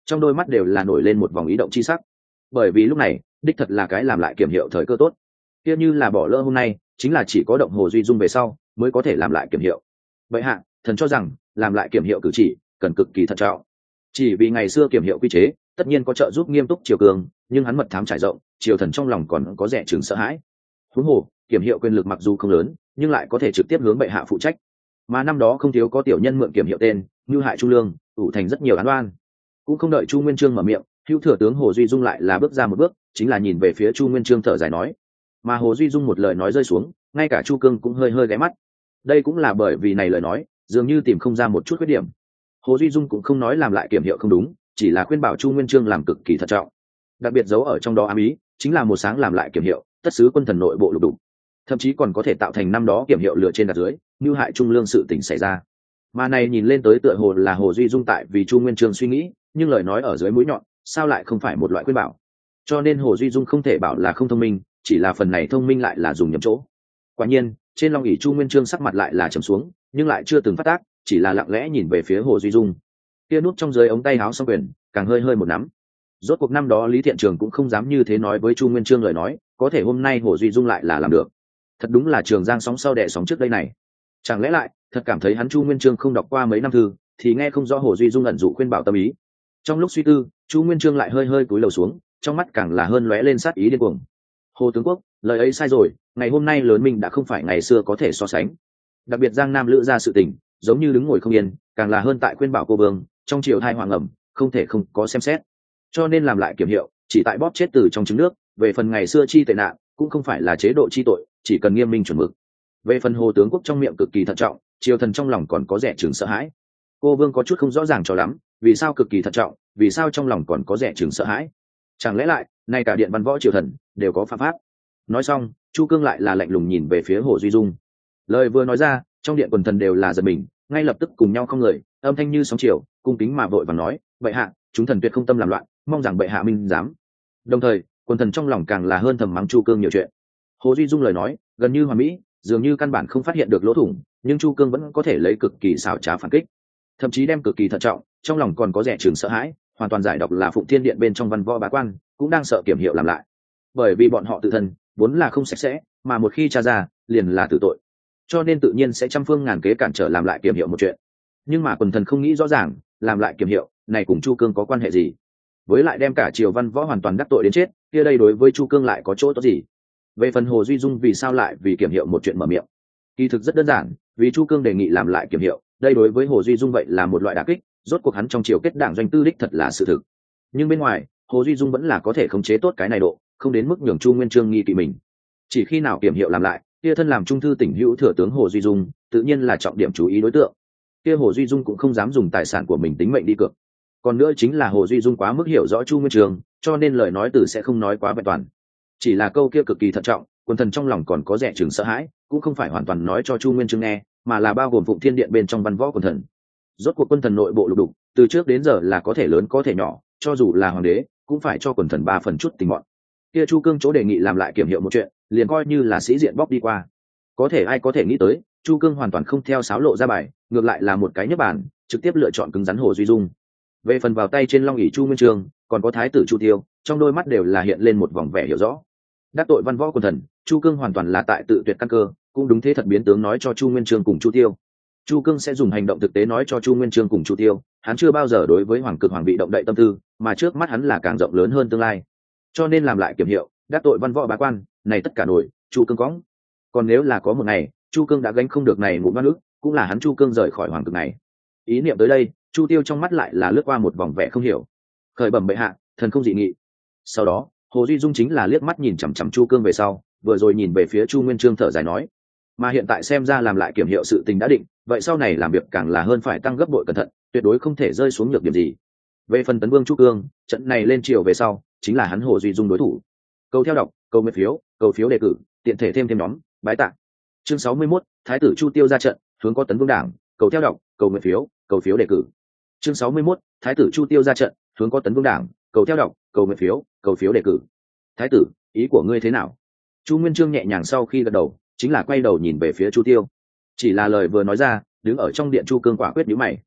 trong đôi mắt đều là nổi lên một vòng ý động chi sắc. Bởi vì lúc này đích thật là cái làm lại kiểm hiệu thời cơ tốt. Kia như là bỏ lỡ hôm nay, chính là chỉ có động Hồ Duy Dung về sau mới có thể làm lại kiểm hiệu. Vậy hạ, thần cho rằng làm lại kiểm hiệu cử chỉ cần cực kỳ thận trọng. Chỉ vì ngày xưa kiểm hiệu quy chế tất nhiên có trợ giúp nghiêm túc triều cường, nhưng hắn mật thám trải rộng, triều thần trong lòng còn có rẻ chừng sợ hãi. Huống hồ kiểm hiệu quyền lực mặc dù không lớn, nhưng lại có thể trực tiếp hướng bệ hạ phụ trách. Mà năm đó không thiếu có tiểu nhân mượn kiểm hiệu tên, như hại Chu Lương, ủ thành rất nhiều án oan. Cũng không đợi Chu Nguyên Chương mở miệng, hữu thừa tướng Hồ Duy Dung lại là bước ra một bước, chính là nhìn về phía Chu Nguyên Chương thở dài nói. Mà Hồ Duy Dung một lời nói rơi xuống, ngay cả Chu Cương cũng hơi hơi ghé mắt. Đây cũng là bởi vì này lời nói dường như tìm không ra một chút khuyết điểm. Hồ Duy Dung cũng không nói làm lại kiểm hiệu không đúng, chỉ là khuyên bảo Chu Nguyên Chương làm cực kỳ thận trọng. Đặc biệt giấu ở trong đó ám ý chính là một sáng làm lại kiểm hiệu tất sứ quân thần nội bộ lục đục, thậm chí còn có thể tạo thành năm đó kiểm hiệu lửa trên đặt dưới, như hại Trung Lương sự tình xảy ra. Mà này nhìn lên tới tựa hồ là Hồ Duy Dung tại vì Chu Nguyên Chương suy nghĩ, nhưng lời nói ở dưới mũi nhọn sao lại không phải một loại khuyên bảo. Cho nên Hồ Duy Dung không thể bảo là không thông minh, chỉ là phần này thông minh lại là dùng nhầm chỗ. Quả nhiên trên long ỷ Chu Nguyên Chương sắc mặt lại là trầm xuống, nhưng lại chưa từng phát tác, chỉ là lặng lẽ nhìn về phía Hồ Duy Dung. Kia nút trong dưới ống tay áo song quyền càng hơi hơi một nắm. Rốt cuộc năm đó Lý Thiện Trường cũng không dám như thế nói với Chu Nguyên Chương lời nói, có thể hôm nay Hồ Duy Dung lại là làm được. Thật đúng là Trường Giang sóng sau đẻ sóng trước đây này. Chẳng lẽ lại thật cảm thấy hắn Chu Nguyên Chương không đọc qua mấy năm thư, thì nghe không rõ Hồ Duy Dung ẩn dụ khuyên bảo tâm ý. Trong lúc suy tư, Chu Nguyên Chương lại hơi hơi cúi đầu xuống, trong mắt càng là hơn lóe lên sát ý điên cuồng. Hồ tướng quốc, lời ấy sai rồi, ngày hôm nay lớn minh đã không phải ngày xưa có thể so sánh. Đặc biệt Giang Nam lữ ra sự tình, giống như đứng ngồi không yên, càng là hơn tại khuyên bảo cô vương, trong triều thai hoàng ẩm, không thể không có xem xét. Cho nên làm lại kiểm hiệu, chỉ tại bóp chết từ trong trứng nước, về phần ngày xưa chi tệ nạn, cũng không phải là chế độ chi tội, chỉ cần nghiêm minh chuẩn mực. Về phần Hồ tướng quốc trong miệng cực kỳ thận trọng, triều thần trong lòng còn có rẻ chừng sợ hãi. Cô vương có chút không rõ ràng cho lắm, vì sao cực kỳ thận trọng, vì sao trong lòng còn có rẻ chừng sợ hãi. Chẳng lẽ lại nay cả điện văn võ triều thần đều có phạm pháp? Nói xong, Chu Cương lại là lạnh lùng nhìn về phía Hồ Duy Dung. Lời vừa nói ra, trong điện quần thần đều là giật mình, ngay lập tức cùng nhau không lời, âm thanh như sóng chiều, cung kính mà vội và nói: "Bệ hạ, chúng thần tuyệt không tâm làm loạn, mong rằng bệ hạ minh giám." Đồng thời, quần thần trong lòng càng là hơn thầm mắng Chu Cương nhiều chuyện. Hồ Duy Dung lời nói gần như hoàn mỹ, dường như căn bản không phát hiện được lỗ thủng, nhưng Chu Cương vẫn có thể lấy cực kỳ xảo trá phản kích, thậm chí đem cực kỳ thận trọng, trong lòng còn có rẻ chừng sợ hãi, hoàn toàn giải đọc là Phụng Thiên Điện bên trong văn võ bá quan cũng đang sợ kiểm hiệu làm lại, bởi vì bọn họ tự thân vốn là không sạch sẽ, mà một khi tra ra liền là tử tội, cho nên tự nhiên sẽ trăm phương ngàn kế cản trở làm lại kiểm hiệu một chuyện. Nhưng mà quần thần không nghĩ rõ ràng, làm lại kiểm hiệu này cùng Chu Cương có quan hệ gì? Với lại đem cả triều văn võ hoàn toàn đắc tội đến chết, kia đây đối với Chu Cương lại có chỗ tốt gì? Về phần Hồ Duy Dung vì sao lại vì kiểm hiệu một chuyện mở miệng, kỳ thực rất đơn giản, vì Chu Cương đề nghị làm lại kiểm hiệu, đây đối với Hồ Duy Dung vậy là một loại đả kích, rốt cuộc hắn trong triều kết đảng doanh tư đích thật là sự thực. Nhưng bên ngoài, Hồ Duy Dung vẫn là có thể khống chế tốt cái này độ, không đến mức nhường Chu Nguyên Chương nghi kỵ mình. Chỉ khi nào kiểm hiệu làm lại, kia thân làm trung thư tỉnh hữu thừa tướng Hồ Duy Dung tự nhiên là trọng điểm chú ý đối tượng. Kia Hồ Duy Dung cũng không dám dùng tài sản của mình tính mệnh đi cược. Còn nữa chính là Hồ Duy Dung quá mức hiểu rõ Chu Nguyên Chương, cho nên lời nói từ sẽ không nói quá vẹn toàn. Chỉ là câu kia cực kỳ thận trọng, quần thần trong lòng còn có rẻ chừng sợ hãi, cũng không phải hoàn toàn nói cho Chu Nguyên Chương nghe, mà là bao gồm Phụng Thiên Điện bên trong văn võ quần thần. Rốt cuộc quân thần nội bộ lục đục, từ trước đến giờ là có thể lớn có thể nhỏ, cho dù là hoàng đế cũng phải cho quần thần 3 phần chút tình bọn. Kia Chu Cương chỗ đề nghị làm lại kiểm hiệu một chuyện, liền coi như là sĩ diện bóc đi qua. Có thể ai có thể nghĩ tới, Chu Cương hoàn toàn không theo sáo lộ ra bài, ngược lại là một cái nhấp bàn, trực tiếp lựa chọn cứng rắn Hồ Duy Dung. Về phần vào tay trên long ỷ Chu Nguyên Chương, còn có thái tử Chu Tiêu, trong đôi mắt đều là hiện lên một vòng vẻ hiểu rõ. Đắc tội văn võ quần thần, Chu Cương hoàn toàn là tại tự tuyệt căn cơ, cũng đúng thế thật biến tướng nói cho Chu Nguyên Chương cùng Chu Tiêu. Chu Cương sẽ dùng hành động thực tế nói cho Chu Nguyên Chương cùng Chu Tiêu, hắn chưa bao giờ đối với hoàng cực hoàng bị động đậy tâm tư, mà trước mắt hắn là càng rộng lớn hơn tương lai. Cho nên làm lại kiểm hiệu, đắc tội văn võ bá quan, này tất cả nổi, Chu Cương cõng. Còn nếu là có một ngày, Chu Cương đã gánh không được này ngụm oan ức, cũng là hắn Chu Cương rời khỏi hoàng cực này. Ý niệm tới đây, Chu Tiêu trong mắt lại là lướt qua một vòng vẻ không hiểu. Khởi bẩm bệ hạ, thần không dị nghị. Sau đó, Hồ Duy Dung chính là liếc mắt nhìn chằm chằm Chu Cương về sau, vừa rồi nhìn về phía Chu Nguyên Chương thở dài nói: mà hiện tại xem ra làm lại kiểm hiệu sự tình đã định, vậy sau này làm việc càng là hơn phải tăng gấp bội cẩn thận, tuyệt đối không thể rơi xuống nhược điểm gì. Về phần Tấn Vương Chu Cương, trận này lên triều về sau, chính là hắn Hồ Duy Dung đối thủ. Cầu theo đọc, cầu nguyện phiếu, cầu phiếu đề cử, tiện thể thêm nhóm, bái tạ. Chương 61, Thái tử Chu Tiêu ra trận, hướng có Tấn Vương đảng, cầu theo đọc, cầu nguyện phiếu, cầu phiếu đề cử. Chương 61, Thái tử Chu Tiêu ra trận, hướng có Tấn Vương đảng, cầu theo đọc, cầu nguyện phiếu, cầu phiếu đề cử. Thái tử, ý của ngươi thế nào? Chu Nguyên Chương nhẹ nhàng sau khi gật đầu, chính là quay đầu nhìn về phía Chu Tiêu. Chỉ là lời vừa nói ra, đứng ở trong điện Chu Cương quả quyết nhíu mày.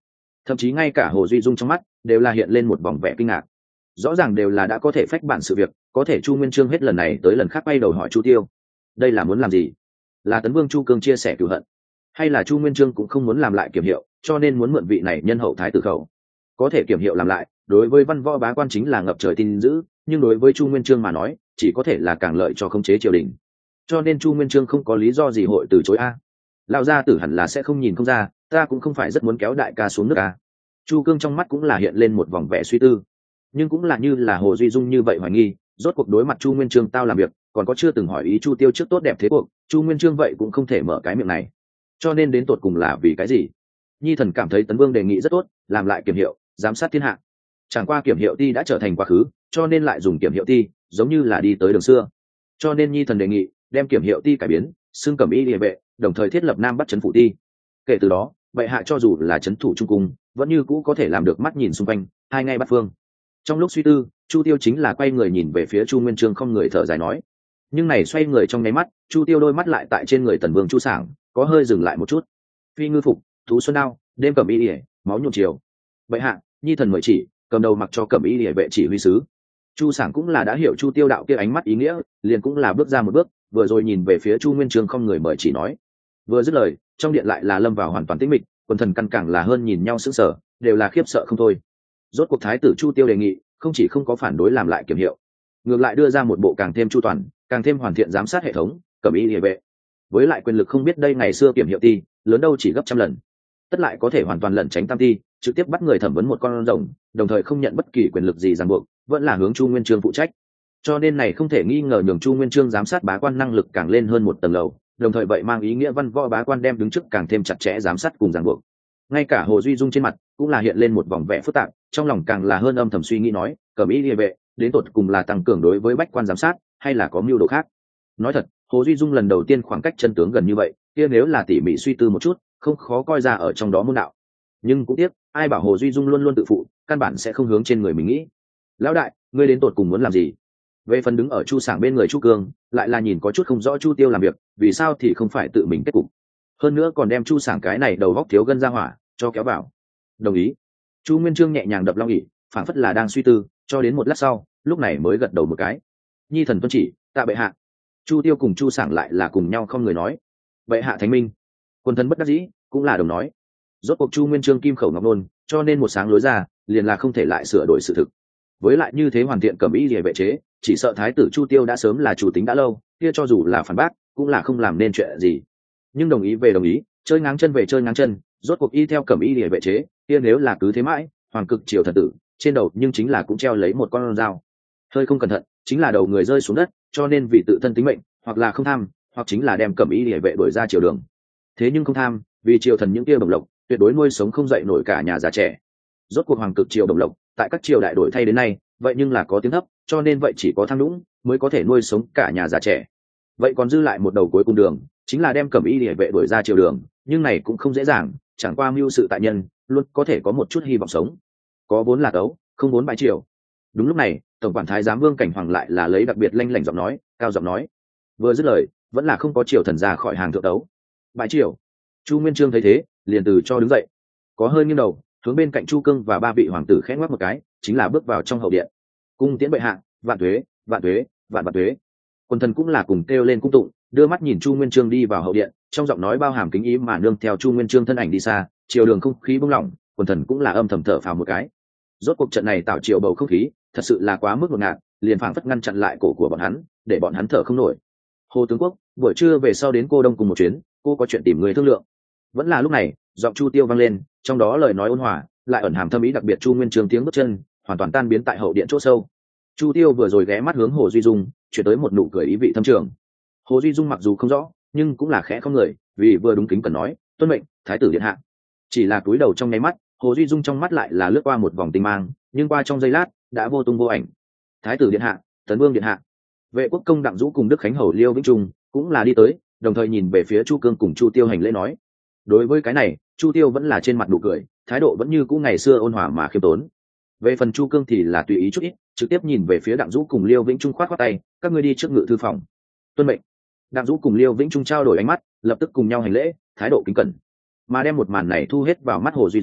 thậm chí ngay cả Hồ Duy Dung trong mắt đều là hiện lên một vòng vẻ kinh ngạc. Rõ ràng đều là đã có thể phách bản sự việc, có thể Chu Nguyên Chương hết lần này tới lần khác bay đầu hỏi Chu Tiêu, đây là muốn làm gì? Là Tấn Vương Chu Cương chia sẻ cửu hận, hay là Chu Nguyên Chương cũng không muốn làm lại kiểm hiệu, cho nên muốn mượn vị này nhân hậu thái tử khẩu? Có thể kiểm hiệu làm lại, đối với văn võ bá quan chính là ngập trời tin dữ, nhưng đối với Chu Nguyên Chương mà nói, chỉ có thể là càng lợi cho khống chế triều đình. Cho nên Chu Nguyên Chương không có lý do gì hội từ chối a. Lão gia tử hẳn là sẽ không nhìn không ra, ta cũng không phải rất muốn kéo đại ca xuống nước a. Chu Cương trong mắt cũng là hiện lên một vòng vẻ suy tư, nhưng cũng là như là Hồ Duy Dung như vậy hoài nghi, rốt cuộc đối mặt Chu Nguyên Chương tao làm việc, còn có chưa từng hỏi ý Chu Tiêu trước tốt đẹp thế cuộc, Chu Nguyên Chương vậy cũng không thể mở cái miệng này. Cho nên đến tột cùng là vì cái gì? Nhi thần cảm thấy Tấn Vương đề nghị rất tốt, làm lại kiểm hiệu, giám sát thiên hạ. Chẳng qua kiểm hiệu ti đã trở thành quá khứ, cho nên lại dùng kiểm hiệu ti, giống như là đi tới đường xưa. Cho nên Nhi thần đề nghị đem kiểm hiệu ti cải biến, xưng Cẩm Y Liề Vệ, đồng thời thiết lập Nam Bắc trấn phủ ti. Kể từ đó, bệ hạ cho dù là trấn thủ trung cung, vẫn như cũ có thể làm được mắt nhìn xung quanh, hai ngay bắt phương. Trong lúc suy tư, Chu Tiêu chính là quay người nhìn về phía Chu Nguyên Chương, không người thở dài nói. Nhưng này xoay người trong nháy mắt, Chu Tiêu đôi mắt lại tại trên người Tần Vương Chu Sảng, có hơi dừng lại một chút. Phi ngư phục, thú xuân đao, đêm Cẩm Y Liề, máu nhuộm chiều. Bệ hạ, Nhi thần mời chỉ, cầm đầu mặc cho Cẩm Y Liề Vệ chỉ huy sứ. Chu Sảng cũng là đã hiểu Chu Tiêu đạo kia ánh mắt ý nghĩa, liền cũng là bước ra một bước, vừa rồi nhìn về phía Chu Nguyên Chương, không người mời chỉ nói. Vừa dứt lời, trong điện lại là lâm vào hoàn toàn tĩnh mịch, quần thần căn càng là hơn nhìn nhau sững sờ, đều là khiếp sợ không thôi. Rốt cuộc thái tử Chu Tiêu đề nghị, không chỉ không có phản đối làm lại kiểm hiệu, ngược lại đưa ra một bộ càng thêm chu toàn, càng thêm hoàn thiện giám sát hệ thống Cẩm Y Liề Vệ, với lại quyền lực không biết đây ngày xưa kiểm hiệu ti lớn đâu chỉ gấp trăm lần, tất lại có thể hoàn toàn lẩn tránh tam ti, trực tiếp bắt người thẩm vấn một con rồng, đồng thời không nhận bất kỳ quyền lực gì ràng buộc, vẫn là hướng Chu Nguyên Chương phụ trách. Cho nên này không thể nghi ngờ nhường Chu Nguyên Chương giám sát bá quan năng lực càng lên hơn một tầng lầu, đồng thời vậy mang ý nghĩa văn võ bá quan đem đứng trước càng thêm chặt chẽ giám sát cùng ràng buộc. Ngay cả Hồ Duy Dung trên mặt cũng là hiện lên một vòng vẻ phức tạp, trong lòng càng là hơn âm thầm suy nghĩ nói, Cẩm Y Liề Vệ đến tột cùng là tăng cường đối với bách quan giám sát, hay là có mưu đồ khác? Nói thật, Hồ Duy Dung lần đầu tiên khoảng cách chân tướng gần như vậy, kia nếu là tỉ mỉ suy tư một chút, không khó coi ra ở trong đó môn đạo. Nhưng cũng tiếc, ai bảo Hồ Duy Dung luôn luôn tự phụ, căn bản sẽ không hướng trên người mình nghĩ. Lão đại, ngươi đến tột cùng muốn làm gì? Về phần đứng ở Chu Sảng bên người Chu Cương, lại là nhìn có chút không rõ Chu Tiêu làm việc, vì sao thì không phải tự mình kết cục. Hơn nữa còn đem Chu Sảng cái này đầu góc thiếu gân ra hỏa cho kéo vào. Đồng ý. Chu Nguyên Chương nhẹ nhàng đập long ỉ, phảng phất là đang suy tư, cho đến một lát sau, lúc này mới gật đầu một cái. Nhi thần tuân chỉ, tạ bệ hạ. Chu Tiêu cùng Chu Sảng lại là cùng nhau không người nói. Bệ hạ thánh minh. Quân thân bất đắc dĩ, cũng là đồng nói. Rốt cuộc Chu Nguyên Chương kim khẩu ngọc nôn, cho nên một sáng lối ra, liền là không thể lại sửa đổi sự thực. Với lại như thế hoàn thiện Cẩm Y Liề Vệ chế, chỉ sợ thái tử Chu Tiêu đã sớm là chủ tính đã lâu, kia cho dù là phản bác, cũng là không làm nên chuyện gì. Nhưng đồng ý về đồng ý, chơi ngáng chân về chơi ngáng chân, rốt cuộc y theo Cẩm Y Liề Vệ chế, kia nếu là cứ thế mãi, hoàng cực triều thần tử, trên đầu nhưng chính là cũng treo lấy một con dao. Hơi không cẩn thận, chính là đầu người rơi xuống đất, cho nên vì tự thân tính mệnh, hoặc là không tham, hoặc chính là đem Cẩm Y Liề Vệ đuổi ra triều đường. Thế nhưng không tham, vì triều thần những kia bổng lộc, tuyệt đối nuôi sống không dậy nổi cả nhà già trẻ. Rốt cuộc hoàng cực triều bổng lộc, tại các triều đại đổi thay đến nay, vậy nhưng là có tiếng thấp, cho nên vậy chỉ có tham nhũng mới có thể nuôi sống cả nhà già trẻ. Vậy còn dư lại một đầu cuối cùng đường, chính là đem Cẩm Y Liề Vệ đuổi ra triều đường, nhưng này cũng không dễ dàng, chẳng qua mưu sự tại nhân, luôn có thể có một chút hy vọng sống. Có vốn là tấu, không vốn bãi triều. Đúng lúc này, tổng quản thái giám Vương Cảnh Hoàng lại là lấy đặc biệt lanh lảnh giọng nói, cao giọng nói. Vừa dứt lời, vẫn là không có triều thần ra khỏi hàng thượng tấu. Bãi triều. Chu Nguyên Chương thấy thế, liền từ cho đứng dậy, có hơi nghiêng đầu, hướng bên cạnh Chu Cương và ba vị hoàng tử khẽ ngoắc một cái, chính là bước vào trong hậu điện. Cung tiễn bệ hạ, vạn tuế, vạn tuế, vạn vạn tuế. Quân thần cũng là cùng kêu lên cung tụng, đưa mắt nhìn Chu Nguyên Chương đi vào hậu điện, trong giọng nói bao hàm kính ý mà nương theo Chu Nguyên Chương thân ảnh đi xa, chiều đường không khí bung lỏng, quân thần cũng là âm thầm thở phào một cái. Rốt cuộc trận này tạo chiều bầu không khí, thật sự là quá mức ngột ngạt, liền phảng phất ngăn chặn lại cổ của bọn hắn, để bọn hắn thở không nổi. Hồ tướng quốc, buổi trưa về sau đến cô Đông cùng một chuyến, cô có chuyện tìm người thương lượng. Vẫn là lúc này, giọng Chu Tiêu vang lên, trong đó lời nói ôn hòa, lại ẩn hàm thâm ý đặc biệt. Chu Nguyên Chương tiếng bước chân hoàn toàn tan biến tại hậu điện chỗ sâu. Chu Tiêu vừa rồi ghé mắt hướng Hồ Duy Dung, chuyển tới một nụ cười ý vị thâm trường. Hồ Duy Dung mặc dù không rõ, nhưng cũng là khẽ không người, vì vừa đúng kính cần nói, tuân mệnh, thái tử điện hạ. Chỉ là cúi đầu trong nháy mắt, Hồ Duy Dung trong mắt lại là lướt qua một vòng tinh mang, nhưng qua trong giây lát đã vô tung vô ảnh. Thái tử điện hạ, Tấn Vương điện hạ. Vệ quốc công Đặng Dũ cùng Đức Khánh hầu Liêu Vĩnh Trung cũng là đi tới, đồng thời nhìn về phía Chu Cương cùng Chu Tiêu hành lễ nói. Đối với cái này, Chu Tiêu vẫn là trên mặt nụ cười, thái độ vẫn như cũ ngày xưa ôn hòa mà khiêm tốn. Về phần Chu Cương thì là tùy ý chút ít, trực tiếp nhìn về phía Đặng Dũ cùng Liêu Vĩnh Trung khoát khoát tay, các ngươi đi trước ngự thư phòng. Tuân mệnh. Đặng Dũ cùng Liêu Vĩnh Trung trao đổi ánh mắt, lập tức cùng nhau hành lễ, thái độ kính cẩn. Mà đem một màn này thu hết vào mắt Hồ Duy Dung,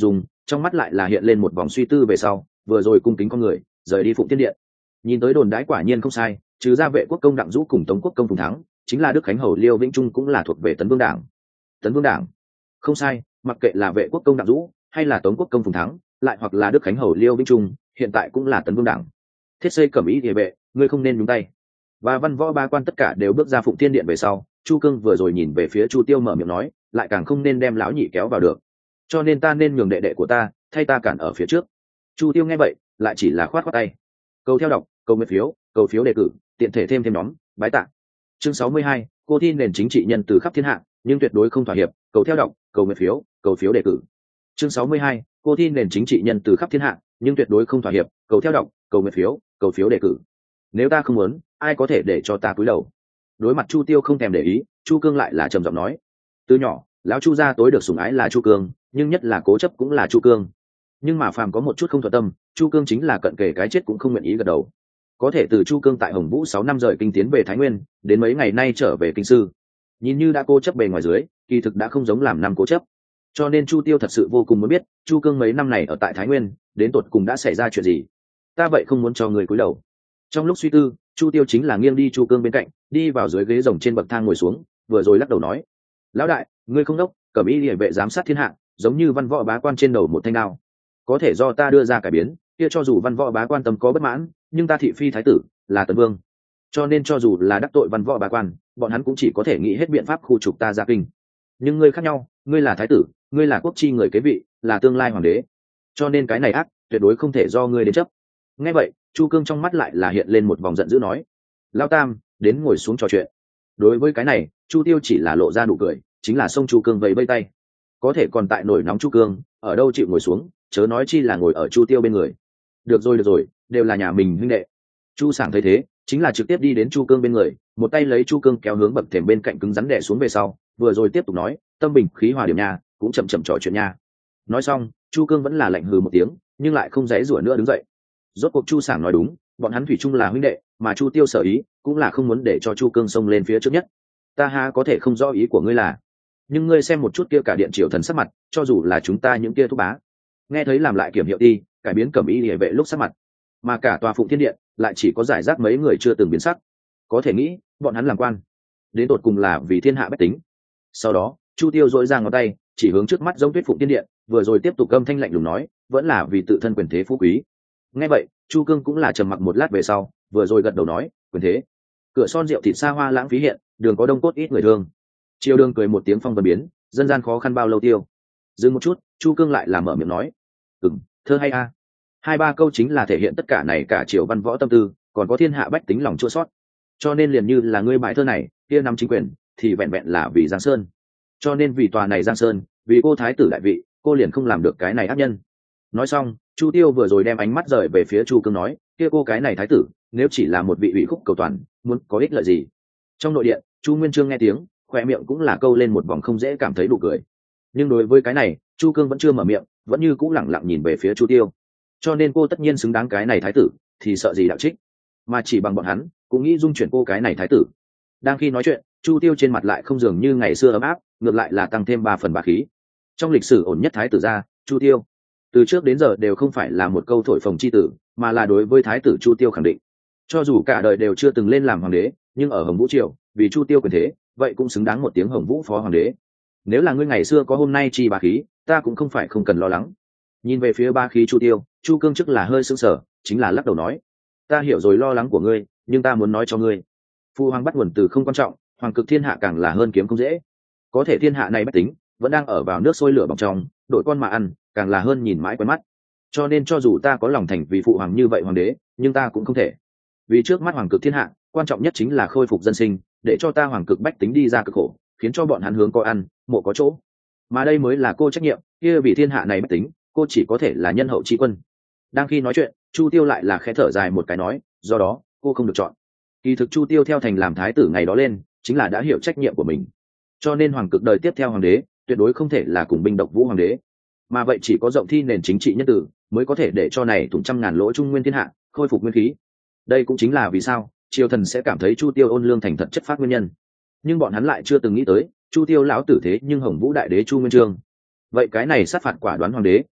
trong mắt lại là hiện lên một vòng suy tư về sau, vừa rồi cung kính con người rời đi Phụng Thiên Điện. Nhìn tới đồn đãi quả nhiên không sai, trừ ra Vệ Quốc công Đặng Dũ cùng Tống Quốc công Phùng Thắng, chính là Đức Khánh hầu Liêu Vĩnh Trung cũng là thuộc về Tấn Vương Đảng. Tấn Vương Đảng? Không sai, mặc kệ là Vệ Quốc công Đặng Dũ hay là Tống Quốc công Phùng Thắng, lại hoặc là Đức Khánh hầu Liêu Vĩnh Trung, hiện tại cũng là Tấn Vương Đảng. Thiết Xây Cẩm Ý Địa vệ, ngươi không nên nhúng tay. Và văn võ ba quan tất cả đều bước ra Phụng Thiên Điện về sau, Chu Cương vừa rồi nhìn về phía Chu Tiêu mở miệng nói, lại càng không nên đem lão nhị kéo vào được, cho nên ta nên nhường đệ đệ của ta thay ta cản ở phía trước. Chu Tiêu nghe vậy lại chỉ là khoát khoát tay. Cầu theo đọc, cầu nguyện phiếu, cầu phiếu đề cử, tiện thể thêm nhóm, bái tạ. Chương 62, cô thi nền chính trị nhân từ khắp thiên hạ, nhưng tuyệt đối không thỏa hiệp, cầu theo đọc, cầu nguyện phiếu, cầu phiếu đề cử. Chương 62, cô thi nền chính trị nhân từ khắp thiên hạ, nhưng tuyệt đối không thỏa hiệp, cầu theo đọc, cầu nguyện phiếu, cầu phiếu đề cử. Nếu ta không muốn, ai có thể để cho ta cúi đầu? Đối mặt Chu Tiêu không thèm để ý, Chu Cương lại là trầm giọng nói. Từ nhỏ, lão Chu gia tối được sủng ái là Chu Cương, nhưng nhất là cố chấp cũng là Chu Cương. Nhưng mà phàm có một chút không thuận tâm, Chu Cương chính là cận kề cái chết cũng không nguyện ý gật đầu. Có thể từ Chu Cương tại Hồng Vũ 6 năm rời kinh tiến về Thái Nguyên, đến mấy ngày nay trở về kinh sư, nhìn như đã cố chấp bề ngoài dưới, kỳ thực đã không giống làm năm cố chấp. Cho nên Chu Tiêu thật sự vô cùng muốn biết, Chu Cương mấy năm này ở tại Thái Nguyên, đến tột cùng đã xảy ra chuyện gì. Ta vậy không muốn cho người cúi đầu. Trong lúc suy tư, Chu Tiêu chính là nghiêng đi Chu Cương bên cạnh, đi vào dưới ghế rồng trên bậc thang ngồi xuống, vừa rồi lắc đầu nói: lão đại, ngươi không đốc, Cẩm Y Liễu vệ giám sát thiên hạ, giống như văn võ bá quan trên đầu một thanh đao, có thể do ta đưa ra cải biến, kia cho dù văn võ bá quan tâm có bất mãn, nhưng ta thị phi thái tử, là Tấn Vương, cho nên cho dù là đắc tội văn võ bá quan, bọn hắn cũng chỉ có thể nghĩ hết biện pháp khu trục ta ra kinh. Nhưng ngươi khác nhau, ngươi là thái tử, ngươi là quốc chi người kế vị, là tương lai hoàng đế, cho nên cái này ác tuyệt đối không thể do ngươi đến chấp. Nghe vậy, Chu Cương trong mắt lại là hiện lên một vòng giận dữ nói: lão tam, đến ngồi xuống trò chuyện. Đối với cái này, Chu Tiêu chỉ là lộ ra nụ cười, chính là xông Chu Cương vẫy vẫy tay. Có thể còn tại nổi nóng Chu Cương ở đâu chịu ngồi xuống, chớ nói chi là ngồi ở Chu Tiêu bên người. Được rồi, đều là nhà mình huynh đệ. Chu Sảng thấy thế, chính là trực tiếp đi đến Chu Cương bên người, một tay lấy Chu Cương kéo hướng bậc thềm bên cạnh cứng rắn đè xuống về sau, vừa rồi tiếp tục nói: tâm bình khí hòa điểm nha, cũng chậm chậm trò chuyện nha. Nói xong, Chu Cương vẫn là lạnh hừ một tiếng, nhưng lại không dãy rủa nữa đứng dậy. Rốt cuộc Chu Sảng nói đúng, bọn hắn thủy chung là huynh đệ, mà Chu Tiêu sở ý cũng là không muốn để cho Chu Cương xông lên phía trước nhất. Ta ha có thể không rõ ý của ngươi là, nhưng ngươi xem một chút kia cả điện triều thần sắc mặt, cho dù là chúng ta những kia thúc bá, nghe thấy làm lại kiểm hiệu đi, cải biến Cẩm Y Liễu vệ lúc sắc mặt, mà cả tòa Phụng Thiên Điện lại chỉ có giải rác mấy người chưa từng biến sắc. Có thể nghĩ, bọn hắn làm quan đến tột cùng là vì thiên hạ bách tính. Sau đó, Chu Tiêu dỗi ra ngón tay chỉ hướng trước mắt giống tuyết Phụng Thiên Điện, vừa rồi tiếp tục âm thanh lạnh lùng nói: vẫn là vì tự thân quyền thế phú quý. Nghe vậy, Chu Cương cũng là trầm mặc một lát về sau, vừa rồi gật đầu nói: quyền thế, cửa son rượu thịt xa hoa lãng phí hiện, đường có đông cốt ít người thương. Triều Đường cười một tiếng phong vân biến, dân gian khó khăn bao lâu tiêu. Dừng một chút, Chu Cương lại là mở miệng nói: thơ hay a. Hai ba câu chính là thể hiện tất cả này cả triều văn võ tâm tư, còn có thiên hạ bách tính lòng chua sót. Cho nên liền như là ngươi bài thơ này, kia nắm chính quyền thì vẹn vẹn là vì Giang Sơn. Cho nên vì tòa này Giang Sơn, vì cô thái tử đại vị, cô liền không làm được cái này ác nhân. Nói xong, Chu Tiêu vừa rồi đem ánh mắt rời về phía Chu Cương nói: kia cô cái này thái tử, nếu chỉ là một vị ủy khúc cầu toàn, muốn có ích lợi gì? Trong nội điện, Chu Nguyên Chương nghe tiếng, khoe miệng cũng là câu lên một vòng không dễ cảm thấy đủ cười. Nhưng đối với cái này, Chu Cương vẫn chưa mở miệng, vẫn như cũng lẳng lặng nhìn về phía Chu Tiêu. Cho nên cô tất nhiên xứng đáng cái này thái tử, thì sợ gì đạo trích, mà chỉ bằng bọn hắn cũng nghĩ dung chuyển cô cái này thái tử. Đang khi nói chuyện, Chu Tiêu trên mặt lại không dường như ngày xưa ấm áp, ngược lại là tăng thêm 3 phần bá khí. Trong lịch sử ổn nhất thái tử gia, Chu Tiêu, từ trước đến giờ đều không phải là một câu thổi phồng chi tử, mà là đối với thái tử Chu Tiêu khẳng định. Cho dù cả đời đều chưa từng lên làm hoàng đế, nhưng ở Hồng Vũ triều, vì Chu Tiêu quyền thế, vậy cũng xứng đáng một tiếng Hồng Vũ phó hoàng đế. Nếu là ngươi ngày xưa có hôm nay chi bá khí, ta cũng không phải không cần lo lắng. Nhìn về phía bá khí Chu Tiêu, Chu Cương trước là hơi sững sờ, chính là lắc đầu nói: ta hiểu rồi lo lắng của ngươi, nhưng ta muốn nói cho ngươi, phu hoàng bắt nguồn từ không quan trọng, hoàng cực thiên hạ càng là hơn kiếm không dễ. Có thể thiên hạ này bách tính vẫn đang ở vào nước sôi lửa bỏng trong, đội con mà ăn, càng là hơn nhìn mãi quen mắt. Cho nên cho dù ta có lòng thành vì phụ hoàng như vậy hoàng đế, nhưng ta cũng không thể. Vì trước mắt hoàng cực thiên hạ, quan trọng nhất chính là khôi phục dân sinh, để cho ta hoàng cực bách tính đi ra cực khổ, khiến cho bọn hắn hướng có ăn, mộ có chỗ. Mà đây mới là cô trách nhiệm, kia vì thiên hạ này bách tính, cô chỉ có thể là nhân hậu tri quân. Đang khi nói chuyện, Chu Tiêu lại là khẽ thở dài một cái nói: do đó cô không được chọn. Kỳ thực Chu Tiêu theo thành làm thái tử ngày đó lên, chính là đã hiểu trách nhiệm của mình. Cho nên hoàng cực đời tiếp theo hoàng đế tuyệt đối không thể là cùng binh độc vũ hoàng đế, mà vậy chỉ có rộng thi nền chính trị nhân tử mới có thể để cho này thủng trăm ngàn lỗ trung nguyên thiên hạ, khôi phục nguyên khí. Đây cũng chính là vì sao triều thần sẽ cảm thấy Chu Tiêu ôn lương thành thật chất phát nguyên nhân. Nhưng bọn hắn lại chưa từng nghĩ tới, Chu Tiêu lão tử thế nhưng Hồng Vũ đại đế Chu Nguyên Chương, vậy cái này sát phạt quả đoán hoàng đế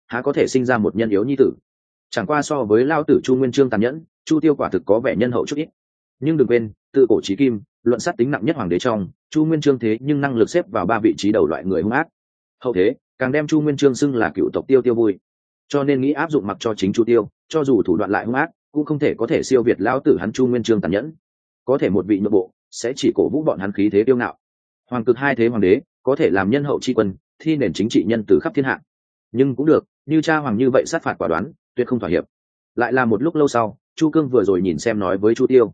há có thể sinh ra một nhân yếu nhi tử. Chẳng qua so với lao tử Chu Nguyên Chương tàn nhẫn, Chu Tiêu quả thực có vẻ nhân hậu chút ít. Nhưng đừng quên, tự cổ chí kim, luận sát tính nặng nhất hoàng đế trong, Chu Nguyên Chương thế nhưng năng lực xếp vào 3 vị trí đầu loại người hung ác. Hậu thế càng đem Chu Nguyên Chương xưng là cựu tộc Tiêu Tiêu vui, cho nên nghĩ áp dụng mặc cho chính Chu Tiêu, cho dù thủ đoạn lại hung ác, cũng không thể có thể siêu việt lao tử hắn Chu Nguyên Chương tàn nhẫn. Có thể một vị nội bộ sẽ chỉ cổ vũ bọn hắn khí thế tiêu ngạo. Hoàng cực hai thế hoàng đế có thể làm nhân hậu tri quân, thi nền chính trị nhân từ khắp thiên hạ. Nhưng cũng được, như cha hoàng như vậy sát phạt quả đoán, tuyệt không thỏa hiệp. Lại là một lúc lâu sau, Chu Cương vừa rồi nhìn xem nói với Chu Tiêu.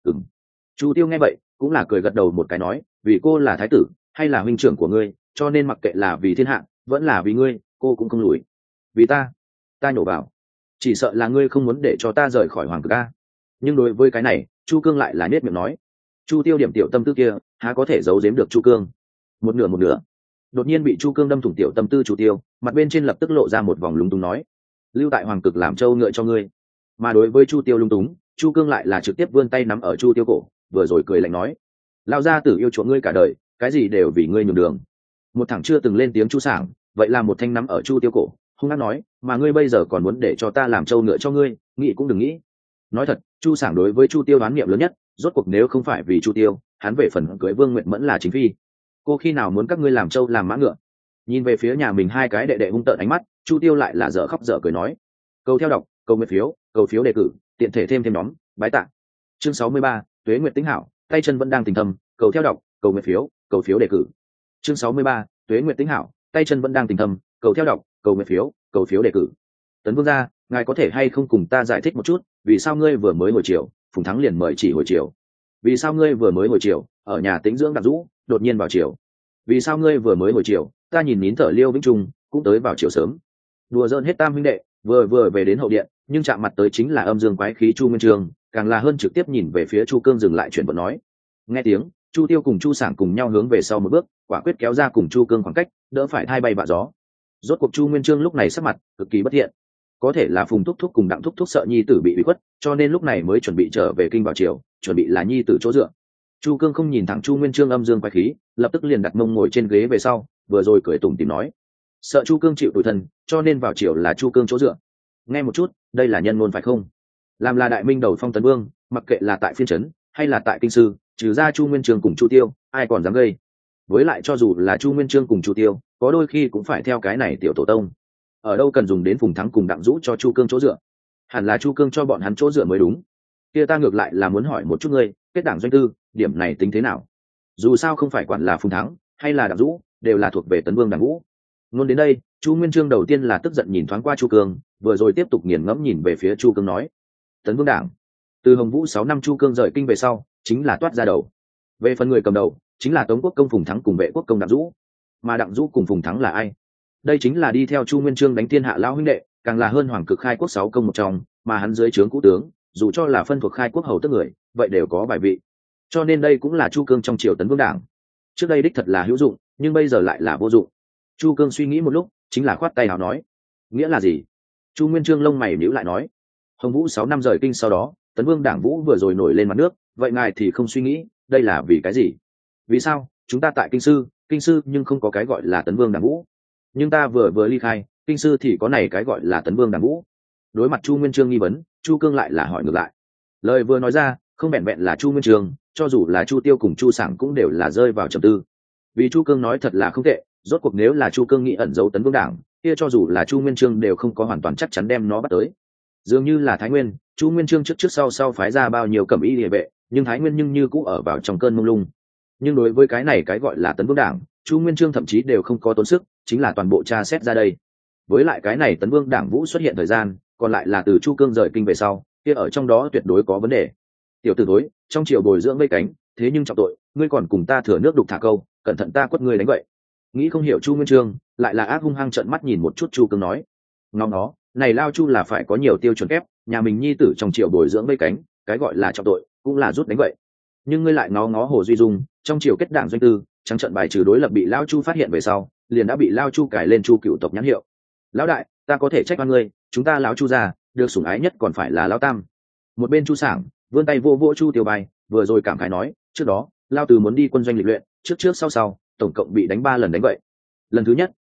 Chu Tiêu nghe vậy cũng là cười gật đầu một cái nói, vì cô là thái tử hay là huynh trưởng của ngươi, cho nên mặc kệ là vì thiên hạ vẫn là vì ngươi, cô cũng không lùi. Vì ta nhổ vào, chỉ sợ là ngươi không muốn để cho ta rời khỏi hoàng cực a. Nhưng đối với cái này, Chu Cương lại là nết miệng nói. Chu Tiêu điểm tiểu tâm tư kia há có thể giấu giếm được Chu Cương. Một nửa đột nhiên bị Chu Cương đâm thủng tiểu tâm tư Chu Tiêu, mặt bên trên lập tức lộ ra một vòng lúng túng nói, lưu tại hoàng cực làm trâu ngựa cho ngươi. Mà đối với Chu Tiêu lung túng, Chu Cương lại là trực tiếp vươn tay nắm ở Chu Tiêu cổ, vừa rồi cười lạnh nói, lao gia tử yêu chuộng ngươi cả đời, cái gì đều vì ngươi nhường đường. Một thằng chưa từng lên tiếng Chu Sảng vậy là một thanh nắm ở Chu Tiêu cổ, hung hăng nói, mà ngươi bây giờ còn muốn để cho ta làm trâu ngựa cho ngươi, nghĩ cũng đừng nghĩ. Nói thật, Chu Sảng đối với Chu Tiêu đoán niệm lớn nhất, rốt cuộc nếu không phải vì Chu Tiêu, hắn về phần cưới Vương Nguyện Mẫn là chính phi. Cô khi nào muốn các ngươi làm trâu làm mã ngựa? Nhìn về phía nhà mình hai cái đệ đệ hung tợn ánh mắt, Chu Tiêu lại là dở khóc dở cười nói, cầu theo đọc, cầu nguyện phiếu, cầu phiếu đề cử, tiện thể thêm nhóm, bái tạ. Chương 63, Tuế Nguyệt Tính Hảo, tay chân vẫn đang tình thầm, cầu theo đọc, cầu nguyện phiếu, cầu phiếu đề cử. Chương 63, Tuế Nguyệt Tính Hảo, tay chân vẫn đang tình thầm, cầu theo đọc, cầu nguyện phiếu, cầu phiếu đề cử. Tấn Vương gia, ngài có thể hay không cùng ta giải thích một chút, vì sao ngươi vừa mới hồi chiều, Phùng Thắng liền mời chỉ hồi chiều? Vì sao ngươi vừa mới hồi chiều, ở nhà tĩnh dưỡng Đặng Dũ, đột nhiên vào chiều? Vì sao ngươi vừa mới hồi chiều, ta nhìn nín thở Liêu Vĩnh Trung cũng tới vào chiều sớm? Đùa giỡn hết tam huynh đệ, vừa về đến hậu điện, nhưng chạm mặt tới chính là âm dương quái khí Chu Nguyên Chương, càng là hơn trực tiếp nhìn về phía Chu Cương dừng lại chuyển vận nói. Nghe tiếng, Chu Tiêu cùng Chu Sảng cùng nhau hướng về sau một bước, quả quyết kéo ra cùng Chu Cương khoảng cách, đỡ phải thay bay vạ gió. Rốt cuộc Chu Nguyên Chương lúc này sắc mặt cực kỳ bất thiện, có thể là Phùng Thúc Thúc cùng Đặng Thúc Thúc sợ nhi tử bị ủy khuất, cho nên lúc này mới chuẩn bị trở về kinh vào triều, chuẩn bị là nhi tử chỗ dựa. Chu Cương không nhìn thẳng Chu Nguyên Chương âm dương quái khí, lập tức liền đặt mông ngồi trên ghế về sau, vừa rồi cười tủm tỉm nói, sợ Chu Cương chịu tủi thân, cho nên vào triều là Chu Cương chỗ dựa. Nghe một chút, đây là nhân ngôn phải không? Làm là đại minh đầu phong tấn vương, mặc kệ là tại phiên trấn hay là tại kinh sư, trừ ra Chu Nguyên Chương cùng Chu Tiêu, ai còn dám gây? Với lại cho dù là Chu Nguyên Chương cùng Chu Tiêu, có đôi khi cũng phải theo cái này tiểu tổ tông. Ở đâu cần dùng đến Phùng Thắng cùng Đặng Dũ cho Chu Cương chỗ dựa? Hẳn là Chu Cương cho bọn hắn chỗ dựa mới đúng. Kia ta ngược lại là muốn hỏi một chút ngươi, kết đảng doanh tư, điểm này tính thế nào? Dù sao không phải quản là Phùng Thắng hay là Đặng Dũ, đều là thuộc về Tấn Vương Đặng Vũ. Ngôn đến đây, Chu Nguyên Chương đầu tiên là tức giận nhìn thoáng qua Chu Cương, vừa rồi tiếp tục nghiền ngẫm nhìn về phía Chu Cương nói, Tấn Vương Đảng. Từ Hồng Vũ 6 năm Chu Cương rời kinh về sau, chính là toát ra đầu. Về phần người cầm đầu, chính là Tống Quốc công Phùng Thắng cùng Vệ Quốc công Đặng Dũ. Mà Đặng Dũ cùng Phùng Thắng là ai? Đây chính là đi theo Chu Nguyên Chương đánh thiên hạ lão huynh đệ, càng là hơn hoàng cực khai quốc 6 công một trong, mà hắn dưới trướng cũ tướng, dù cho là phân thuộc khai quốc hầu tức người, vậy đều có bài vị. Cho nên đây cũng là Chu Cương trong triều Tấn Vương Đảng. Trước đây đích thật là hữu dụng, nhưng bây giờ lại là vô dụng. Chu Cương suy nghĩ một lúc, chính là khoát tay hào nói, nghĩa là gì? Chu Nguyên Chương lông mày nhíu lại nói, Hồng Vũ 6 năm rời kinh sau đó, Tấn Vương Đảng Vũ vừa rồi nổi lên mặt nước, vậy ngài thì không suy nghĩ, đây là vì cái gì? Vì sao chúng ta tại kinh sư nhưng không có cái gọi là Tấn Vương Đảng Vũ, nhưng ta vừa ly khai kinh sư thì có này cái gọi là Tấn Vương Đảng Vũ? Đối mặt Chu Nguyên Chương nghi vấn, Chu Cương lại là hỏi ngược lại. Lời vừa nói ra, không vẹn vẹn là Chu Nguyên Chương, cho dù là Chu Tiêu cùng Chu Sảng cũng đều là rơi vào trầm tư. Vì Chu Cương nói thật là không tệ, rốt cuộc nếu là Chu Cương nghĩ ẩn giấu Tấn Vương Đảng, kia cho dù là Chu Nguyên Chương đều không có hoàn toàn chắc chắn đem nó bắt tới. Dường như là Thái Nguyên, Chu Nguyên Chương trước sau phái ra bao nhiêu cẩm y liề vệ, nhưng Thái Nguyên nhưng như cũ ở vào trong cơn mông lung. Nhưng đối với cái này cái gọi là Tấn Vương Đảng, Chu Nguyên Chương thậm chí đều không có tốn sức, chính là toàn bộ tra xét ra đây. Với lại cái này Tấn Vương Đảng Vũ xuất hiện thời gian, còn lại là từ Chu Cương rời kinh về sau, kia ở trong đó tuyệt đối có vấn đề. Tiểu tử thối, trong triều bồi dưỡng vây cánh, thế nhưng trọng tội, ngươi còn cùng ta thừa nước đục thả câu, cẩn thận ta quất ngươi đánh vậy. Nghĩ không hiểu Chu Nguyên Chương, lại là ác hung hăng trợn mắt nhìn một chút Chu Cương nói, ngóng nó, này lao Chu là phải có nhiều tiêu chuẩn kép, nhà mình nhi tử trong triều bồi dưỡng vây cánh, cái gọi là trọng tội, cũng là rút đánh vậy. Nhưng ngươi lại ngó Hồ Duy Dung, trong triều kết đảng doanh tư, trắng trận bài trừ đối lập bị lao Chu phát hiện về sau, liền đã bị lao Chu cải lên Chu cựu tộc nhãn hiệu. Lão đại, ta có thể trách oan ngươi, chúng ta lão Chu già, được sủng ái nhất còn phải là lão tam. Một bên Chu Sảng vươn tay vô Chu Tiêu Bài, vừa rồi cảm khái nói, trước đó lao Từ muốn đi quân doanh lịch luyện, trước sau tổng cộng bị đánh 3 lần đánh vậy. Lần thứ nhất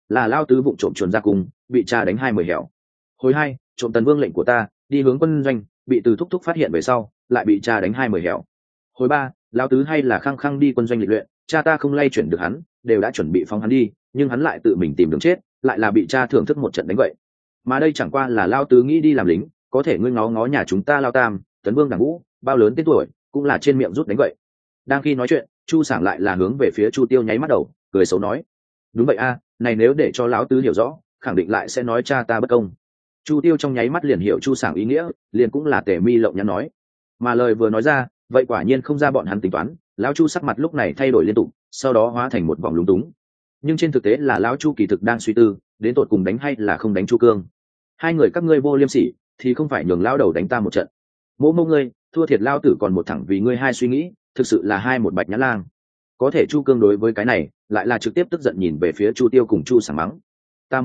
là lao tứ vụ trộm chuồn ra cùng bị cha đánh 20 hẻo. Hồi 2, trộm Tần Vương lệnh của ta đi hướng quân doanh, bị từ thúc thúc phát hiện về sau lại bị cha đánh 20 hẻo. Hồi 3, lao tứ hay là khăng khăng đi quân doanh lịch luyện, cha ta không lay chuyển được hắn, đều đã chuẩn bị phóng hắn đi, nhưng hắn lại tự mình tìm đường chết, lại là bị cha thưởng thức một trận đánh vậy. Mà đây chẳng qua là lao tứ nghĩ đi làm lính, có thể ngươi ngó ngó nhà chúng ta Lao Tam, Tấn Vương Đảng Vũ, bao lớn tên tuổi, cũng là trên miệng rút đánh vậy. Đang khi nói chuyện, Chu Sảng lại là hướng về phía Chu Tiêu nháy mắt đầu, cười xấu nói: đúng vậy a, này nếu để cho lão tứ hiểu rõ, khẳng định lại sẽ nói cha ta bất công. Chu Tiêu trong nháy mắt liền hiểu Chu Sảng ý nghĩa, liền cũng là tể mi lộng nhắn nói. Mà lời vừa nói ra, vậy quả nhiên không ra bọn hắn tính toán, lão Chu sắc mặt lúc này thay đổi liên tục, sau đó hóa thành một vòng lúng túng. Nhưng trên thực tế là lão Chu kỳ thực đang suy tư, đến tột cùng đánh hay là không đánh Chu Cương. Hai người các ngươi vô liêm sỉ, thì không phải nhường lão đầu đánh ta một trận. Mỗ mô ngươi, thua thiệt lao tử còn một thẳng vì ngươi hai suy nghĩ, thực sự là hai một bạch nhã lang. Có thể Chu Cương đối với cái này, lại là trực tiếp tức giận nhìn về phía Chu Tiêu cùng Chu Sảng mắng: ta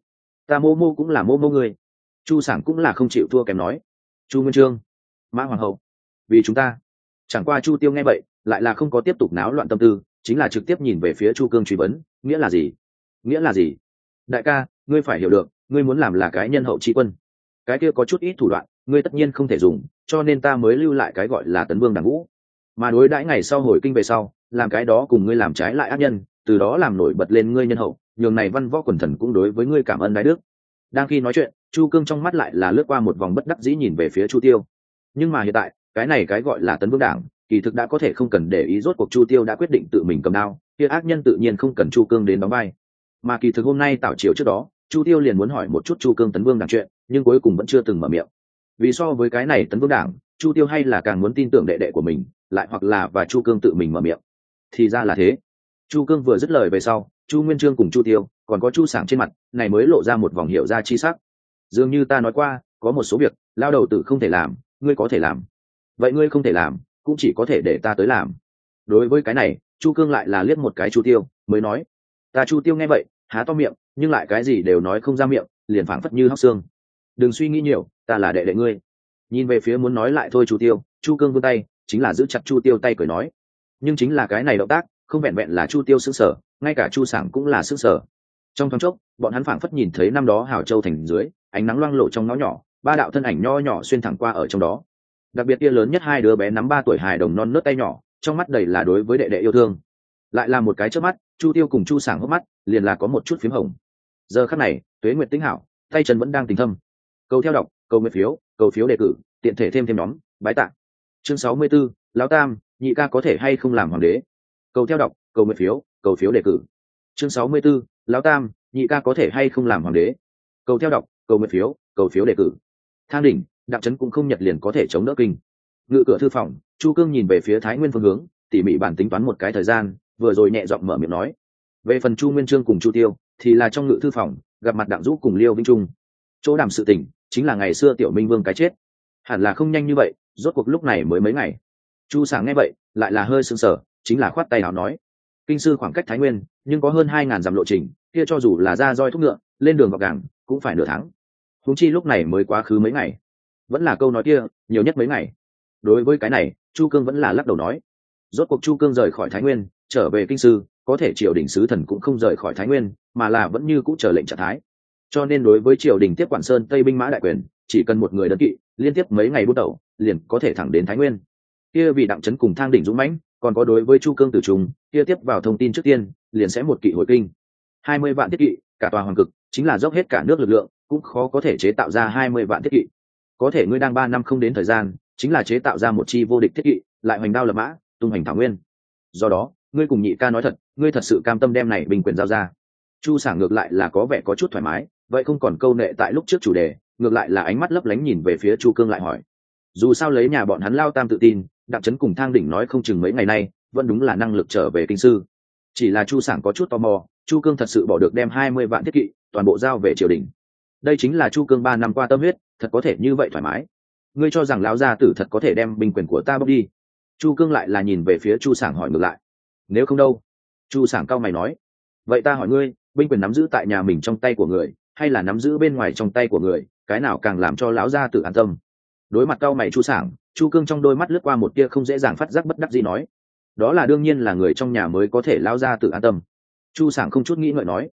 mô mô cũng là mô mô ngươi. Chu Sảng cũng là không chịu thua kém nói: Chu Nguyên Chương, Mã Hoàng hậu, vì chúng ta. Chẳng qua Chu Tiêu nghe vậy, lại là không có tiếp tục náo loạn tâm tư, chính là trực tiếp nhìn về phía Chu Cương truy vấn: nghĩa là gì? Nghĩa là gì? Đại ca, ngươi phải hiểu được, ngươi muốn làm là cái nhân hậu tri quân, cái kia có chút ít thủ đoạn, ngươi tất nhiên không thể dùng, cho nên ta mới lưu lại cái gọi là Tấn Vương Đảng Vũ. Mà đối đãi ngày sau hồi kinh về sau, làm cái đó cùng ngươi làm trái lại ác nhân, từ đó làm nổi bật lên ngươi nhân hậu, nhường này văn võ quần thần cũng đối với ngươi cảm ơn đại đức. Đang khi nói chuyện, Chu Cương trong mắt lại là lướt qua một vòng bất đắc dĩ nhìn về phía Chu Tiêu. Nhưng mà hiện tại, cái này cái gọi là Tấn Vương Đảng, kỳ thực đã có thể không cần để ý, rốt cuộc Chu Tiêu đã quyết định tự mình cầm đao, kia ác nhân tự nhiên không cần Chu Cương đến đóng vai. Mà kỳ thực hôm nay tảo chiều trước đó, Chu Tiêu liền muốn hỏi một chút Chu Cương Tấn Vương Đảng chuyện, nhưng cuối cùng vẫn chưa từng mở miệng. Vì so với cái này Tấn Vương Đảng, Chu Tiêu hay là càng muốn tin tưởng đệ đệ của mình, lại hoặc là và Chu Cương tự mình mở miệng. Thì ra là thế. Chu Cương vừa dứt lời về sau, Chu Nguyên Chương cùng Chu Tiêu, còn có Chu Sảng trên mặt này mới lộ ra một vòng hiểu ra chi sắc. Dường như ta nói qua, có một số việc lao đầu tử không thể làm, ngươi có thể làm. Vậy ngươi không thể làm, cũng chỉ có thể để ta tới làm. Đối với cái này, Chu Cương lại là liếc một cái Chu Tiêu, mới nói: ta Chu Tiêu nghe vậy, há to miệng, nhưng lại cái gì đều nói không ra miệng, liền phảng phất như hóc xương. Đừng suy nghĩ nhiều, ta là đệ đệ ngươi. Nhìn về phía muốn nói lại thôi Chu Tiêu, Chu Cương vươn tay, chính là giữ chặt Chu Tiêu tay cười nói. Nhưng chính là cái này động tác, không vẹn vẹn là Chu Tiêu sững sờ, ngay cả Chu Sảng cũng là sững sờ. Trong thoáng chốc, bọn hắn phảng phất nhìn thấy năm đó Hào Châu thành dưới, ánh nắng loang lộ trong ngõ nhỏ, ba đạo thân ảnh nho nhỏ xuyên thẳng qua ở trong đó. Đặc biệt kia lớn nhất hai đứa bé nắm 3 tuổi hài đồng non nớt tay nhỏ, trong mắt đầy là đối với đệ đệ yêu thương. Lại là một cái chớp mắt, Chu Tiêu cùng Chu Sảng hốc mắt liền là có một chút phím hồng. Giờ khắc này, Tuế Nguyệt Tĩnh hảo, tay chân vẫn đang tình thâm. Cầu theo đọc, cầu nguyện phiếu, cầu phiếu đề cử, tiện thể thêm nhóm, bái tạ. Chương 64, Lão Tam, nhị ca có thể hay không làm hoàng đế? Cầu theo đọc, cầu nguyện phiếu, cầu phiếu đề cử. Chương 64, Lão Tam, nhị ca có thể hay không làm hoàng đế? Cầu theo đọc, cầu nguyện phiếu, cầu phiếu đề cử. Thang đỉnh, Đặng Trấn cũng không nhật liền có thể chống đỡ kinh. Ngự cửa thư phòng, Chu Cương nhìn về phía Thái Nguyên phương hướng, tỉ mỉ bản tính toán một cái thời gian, vừa rồi nhẹ giọng mở miệng nói. Về phần Chu Nguyên Chương cùng Chu Tiêu, thì là trong ngự thư phòng gặp mặt Đặng Dũ cùng Liêu Vĩnh Trung. Chỗ đàm sự tình chính là ngày xưa Tiểu Minh Vương cái chết, hẳn là không nhanh như vậy, rốt cuộc lúc này mới mấy ngày. Chu Sảng nghe vậy lại là hơi sưng sờ, chính là khoát tay áo nói: kinh sư khoảng cách Thái Nguyên nhưng có hơn 2.000 dặm lộ trình, kia cho dù là ra roi thúc ngựa lên đường vào cảng cũng phải nửa tháng, huống chi lúc này mới quá khứ mấy ngày. Vẫn là câu nói kia, nhiều nhất mấy ngày. Đối với cái này, Chu Cương vẫn là lắc đầu nói. Rốt cuộc Chu Cương rời khỏi Thái Nguyên trở về kinh sư, có thể triều đình sứ thần cũng không rời khỏi Thái Nguyên, mà là vẫn như cũ chờ lệnh trạng thái. Cho nên đối với triều đình tiếp quản Sơn Tây binh mã đại quyền, chỉ cần một người đơn kỵ liên tiếp mấy ngày bút đầu liền có thể thẳng đến Thái Nguyên. Kia vì Đặng Trấn cùng Thang Đỉnh dũng mãnh, còn có đối với Chu Cương Tử Trùng, kia tiếp vào thông tin trước tiên liền sẽ một kỵ hồi kinh. 20 vạn thiết kỵ, cả tòa hoàng cực chính là dốc hết cả nước lực lượng, cũng khó có thể chế tạo ra 20 vạn thiết kỵ. Có thể ngươi đang 3 năm không đến thời gian, chính là chế tạo ra một chi vô địch thiết kỵ, lại hoành đao lập mã, tung hoành thảo nguyên. Do đó, ngươi cùng nhị ca nói thật, ngươi thật sự cam tâm đem này binh quyền giao ra? Chu Sảng ngược lại là có vẻ có chút thoải mái, vậy không còn câu nệ tại lúc trước chủ đề, ngược lại là ánh mắt lấp lánh nhìn về phía Chu Cương lại hỏi. Dù sao lấy nhà bọn hắn Lao Tam tự tin, Đặng Trấn cùng Thang Đỉnh nói không chừng mấy ngày nay vẫn đúng là năng lực trở về kinh sư. Chỉ là Chu Sảng có chút tò mò, Chu Cương thật sự bỏ được đem 20 vạn thiết kỵ toàn bộ giao về triều đình? Đây chính là Chu Cương 3 năm qua tâm huyết, thật có thể như vậy thoải mái? Ngươi cho rằng lão gia tử thật có thể đem binh quyền của ta bóc đi? Chu Cương lại là nhìn về phía Chu Sảng hỏi ngược lại. Nếu không đâu? Chu Sảng cau mày nói. Vậy ta hỏi ngươi, binh quyền nắm giữ tại nhà mình trong tay của người, hay là nắm giữ bên ngoài trong tay của người, cái nào càng làm cho lão gia tử an tâm? Đối mặt cau mày Chu Sảng, Chu Cương trong đôi mắt lướt qua một tia không dễ dàng phát giác bất đắc dĩ nói. Đó là đương nhiên là người trong nhà mới có thể lão gia tử an tâm. Chu Sảng không chút nghĩ ngợi nói.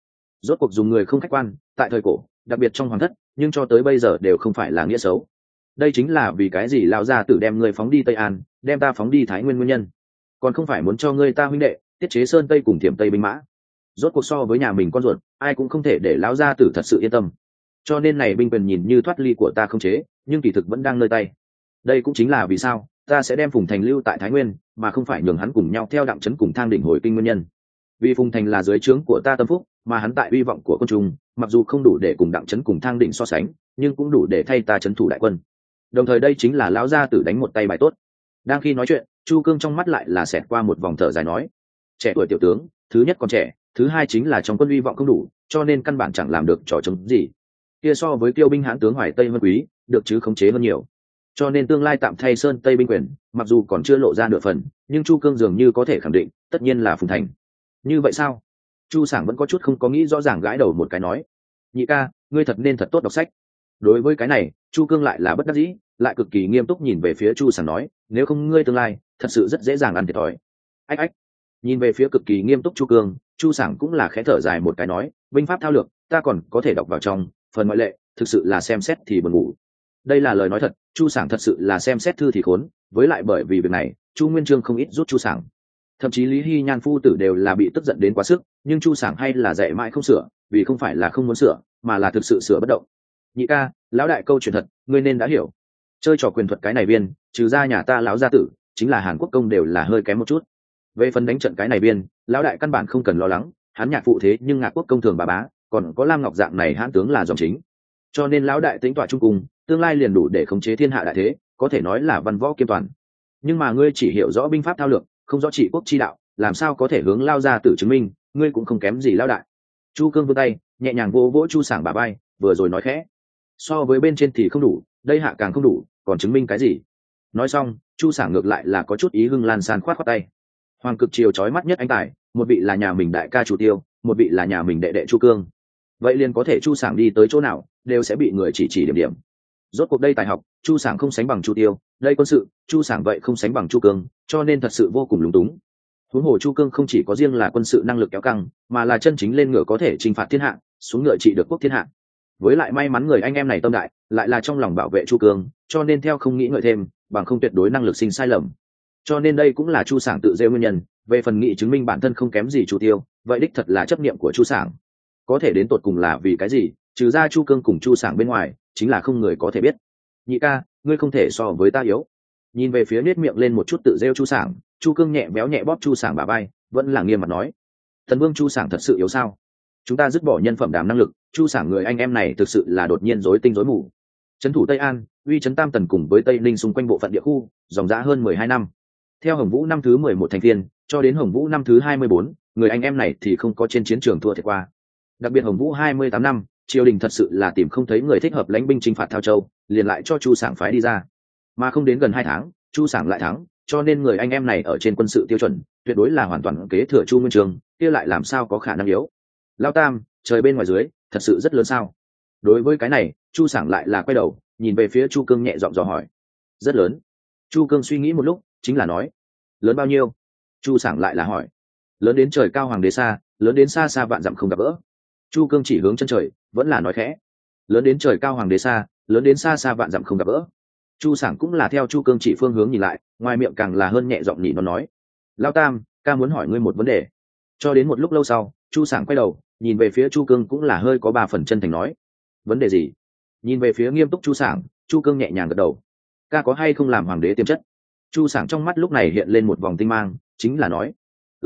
rốt cuộc dùng người không khách quan tại thời cổ đặc biệt trong hoàng thất nhưng cho tới bây giờ đều không phải là nghĩa xấu. Đây chính là vì cái gì lão gia tử đem ngươi phóng đi Tây An, đem ta phóng đi Thái Nguyên nguyên nhân, còn không phải muốn cho ngươi ta huynh đệ tiết chế sơn tây cùng thiểm tây binh mã. Rốt cuộc so với nhà mình con ruột, ai cũng không thể để lão gia tử thật sự yên tâm. Cho nên này binh quyền nhìn như thoát ly của ta không chế, nhưng kỳ thực vẫn đang nơi tay. Đây cũng chính là vì sao ta sẽ đem Phùng Thành lưu tại Thái Nguyên, mà không phải nhường hắn cùng nhau theo Đặng Trấn cùng Thang Đỉnh hồi kinh nguyên nhân. Vì Phùng Thành là dưới trướng của ta tâm phúc, mà hắn tại uy vọng của quân trung, mặc dù không đủ để cùng Đặng Trấn cùng Thang Đỉnh so sánh, nhưng cũng đủ để thay ta trấn thủ đại quân. Đồng thời đây chính là lão gia tử đánh một tay bài tốt. Đang khi nói chuyện, Chu Cương trong mắt lại là xẹt qua một vòng thở dài nói: trẻ tuổi tiểu tướng, thứ nhất còn trẻ, thứ hai chính là trong quân uy vọng không đủ, cho nên căn bản chẳng làm được trò chống gì. Kia so với Kiêu binh hãn tướng Hoài Tây Vân Quý, được chứ khống chế hơn nhiều. Cho nên tương lai tạm thay Sơn Tây binh quyền, mặc dù còn chưa lộ ra nửa phần, nhưng Chu Cương dường như có thể khẳng định, tất nhiên là Phùng Thành. Như vậy sao? Chu Sảng vẫn có chút không có nghĩ rõ ràng, gãi đầu một cái nói: nhị ca, ngươi thật nên thật tốt đọc sách. Đối với cái này, Chu Cương lại là bất đắc dĩ, lại cực kỳ nghiêm túc nhìn về phía Chu Sảng nói: nếu không ngươi tương lai thật sự rất dễ dàng ăn thiệt thòi. Ách ách. Nhìn về phía cực kỳ nghiêm túc Chu Cương, Chu Sảng cũng là khẽ thở dài một cái nói: binh pháp thao lược ta còn có thể đọc vào trong, phần ngoại lệ thực sự là xem xét thì buồn ngủ. Đây là lời nói thật, Chu Sảng thật sự là xem xét thư thì khốn, với lại bởi vì việc này Chu Nguyên Chương không ít rút Chu Sảng, thậm chí Lý Hy Nhan phu tử đều là bị tức giận đến quá sức, nhưng Chu Sảng hay là dạy mãi không sửa, vì không phải là không muốn sửa, mà là thực sự sửa bất động. Nhị ca, lão đại câu chuyện thật, ngươi nên đã hiểu. Chơi trò quyền thuật cái này viên, trừ ra nhà ta lão gia tử, chính là Hàn Quốc công đều là hơi kém một chút. Về phần đánh trận cái này viên, lão đại căn bản không cần lo lắng, hắn nhạc phụ thế nhưng Ngạc Quốc công thường bà bá, còn có Lam Ngọc dạng này hãn tướng là dòng chính. Cho nên lão đại tính tọa trung cung, tương lai liền đủ để khống chế thiên hạ đại thế, có thể nói là văn võ kiêm toàn. Nhưng mà ngươi chỉ hiểu rõ binh pháp thao lược, không rõ trị quốc chi đạo, làm sao có thể hướng lao gia tử chứng minh, ngươi cũng không kém gì lão đại. Chu Cương vươn tay, nhẹ nhàng vỗ vỗ Chu Sảng bả vai, vừa rồi nói khẽ: so với bên trên thì không đủ, đây hạ càng không đủ, còn chứng minh cái gì? Nói xong, Chu Sảng ngược lại là có chút ý hưng lan san khoát khoát tay. Hoàng cực triều chói mắt nhất anh tài, một vị là nhà mình đại ca Chu Tiêu, một vị là nhà mình đệ đệ Chu Cương. Vậy liền có thể Chu Sảng đi tới chỗ nào, đều sẽ bị người chỉ điểm điểm. Rốt cuộc đây tài học, Chu Sảng không sánh bằng Chu Tiêu, đây quân sự, Chu Sảng vậy không sánh bằng Chu Cương, cho nên thật sự vô cùng lúng túng. Huống hồ Chu Cương không chỉ có riêng là quân sự năng lực kéo căng, mà là chân chính lên ngựa có thể chinh phạt thiên hạ, xuống ngựa trị được quốc thiên hạ. Với lại may mắn người anh em này tâm đại, lại là trong lòng bảo vệ Chu Cương, cho nên theo không nghĩ ngợi thêm, bằng không tuyệt đối năng lực sinh sai lầm. Cho nên đây cũng là Chu Sảng tự rêu nguyên nhân. Về phần nghị chứng minh bản thân không kém gì Chu Tiêu, vậy đích thật là chấp niệm của Chu Sảng. Có thể đến tột cùng là vì cái gì, trừ ra Chu Cương cùng Chu Sảng bên ngoài, chính là không người có thể biết. Nhị ca, ngươi không thể so với ta yếu. Nhìn về phía nết miệng lên một chút tự rêu Chu Sảng, Chu Cương nhẹ béo nhẹ bóp Chu Sảng bả vai, vẫn là nghiêm mặt nói: thần vương Chu Sảng thật sự yếu sao? Chúng ta dứt bỏ nhân phẩm đảm năng lực, Chu Sảng người anh em này thực sự là đột nhiên rối tinh rối mù. Trấn thủ Tây An, uy trấn Tam Tần cùng với Tây Ninh xung quanh bộ phận địa khu, dòng dã hơn 12 năm. Theo Hồng Vũ năm thứ 11 thành viên, cho đến Hồng Vũ năm thứ 24, người anh em này thì không có trên chiến trường thua thiệt qua. Đặc biệt Hồng Vũ 28 năm, triều đình thật sự là tìm không thấy người thích hợp lãnh binh chinh phạt Thao Châu, liền lại cho Chu Sảng phái đi ra. Mà không đến gần 2 tháng, Chu Sảng lại thắng, cho nên người anh em này ở trên quân sự tiêu chuẩn, tuyệt đối là hoàn toàn kế thừa Chu Nguyên Chương, kia lại làm sao có khả năng yếu. Lao Tam, trời bên ngoài dưới, thật sự rất lớn sao? Đối với cái này, Chu Sảng lại là quay đầu, nhìn về phía Chu Cương nhẹ giọng dò hỏi. Rất lớn. Chu Cương suy nghĩ một lúc, chính là nói. Lớn bao nhiêu? Chu Sảng lại là hỏi. Lớn đến trời cao hoàng đế xa, lớn đến xa xa vạn dặm không gặp gỡ. Chu Cương chỉ hướng chân trời, vẫn là nói khẽ. Lớn đến trời cao hoàng đế xa, lớn đến xa xa vạn dặm không gặp gỡ. Chu Sảng cũng là theo Chu Cương chỉ phương hướng nhìn lại, ngoài miệng càng là hơn nhẹ giọng nhị nó nói. Lao Tam, ca muốn hỏi ngươi một vấn đề. Cho đến một lúc lâu sau, Chu Sảng quay đầu, nhìn về phía Chu Cương cũng là hơi có 3 phần chân thành nói. Vấn đề gì? Nhìn về phía nghiêm túc Chu Sảng, Chu Cương nhẹ nhàng gật đầu. Ca có hay không làm hoàng đế tiềm chất? Chu Sảng trong mắt lúc này hiện lên một vòng tinh mang, chính là nói.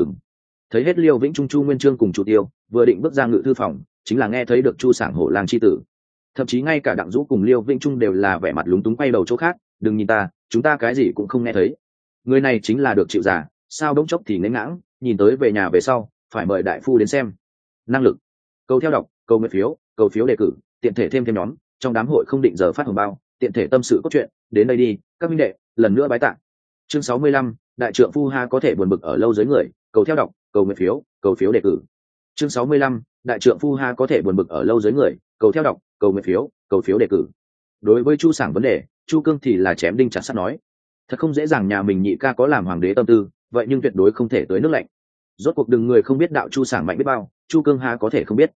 Thấy hết Liêu Vĩnh Trung, Chu Nguyên Chương cùng Chu Tiêu, vừa định bước ra ngự thư phòng, chính là nghe thấy được Chu Sảng hổ lang chi tử. Thậm chí ngay cả Đặng Dũ cùng Liêu Vĩnh Trung đều là vẻ mặt lúng túng quay đầu chỗ khác, đừng nhìn ta, chúng ta cái gì cũng không nghe thấy. Người này chính là được chịu giả, sao bỗng chốc thì nén ngãng, nhìn tới về nhà về sau, phải mời đại phu đến xem. Năng lực. Cầu theo đọc, cầu nguyện phiếu, cầu phiếu đề cử, tiện thể thêm nhóm, trong đám hội không định giờ phát hồng bao, tiện thể tâm sự cốt truyện, đến đây đi, các minh đệ, lần nữa bái tạ. Chương 65, đại trượng phu ha có thể buồn bực ở lâu dưới người, cầu theo đọc, cầu nguyện phiếu, cầu phiếu đề cử. Chương 65, đại trượng phu ha có thể buồn bực ở lâu dưới người, cầu theo đọc, cầu nguyện phiếu, cầu phiếu đề cử. Đối với Chu Sảng vấn đề, Chu Cương thì là chém đinh chặt sắt nói. Thật không dễ dàng nhà mình nhị ca có làm hoàng đế tâm tư, vậy nhưng tuyệt đối không thể tới nước lạnh. Rốt cuộc đừng người không biết đạo Chu Sảng mạnh biết bao, Chu Cương ha có thể không biết.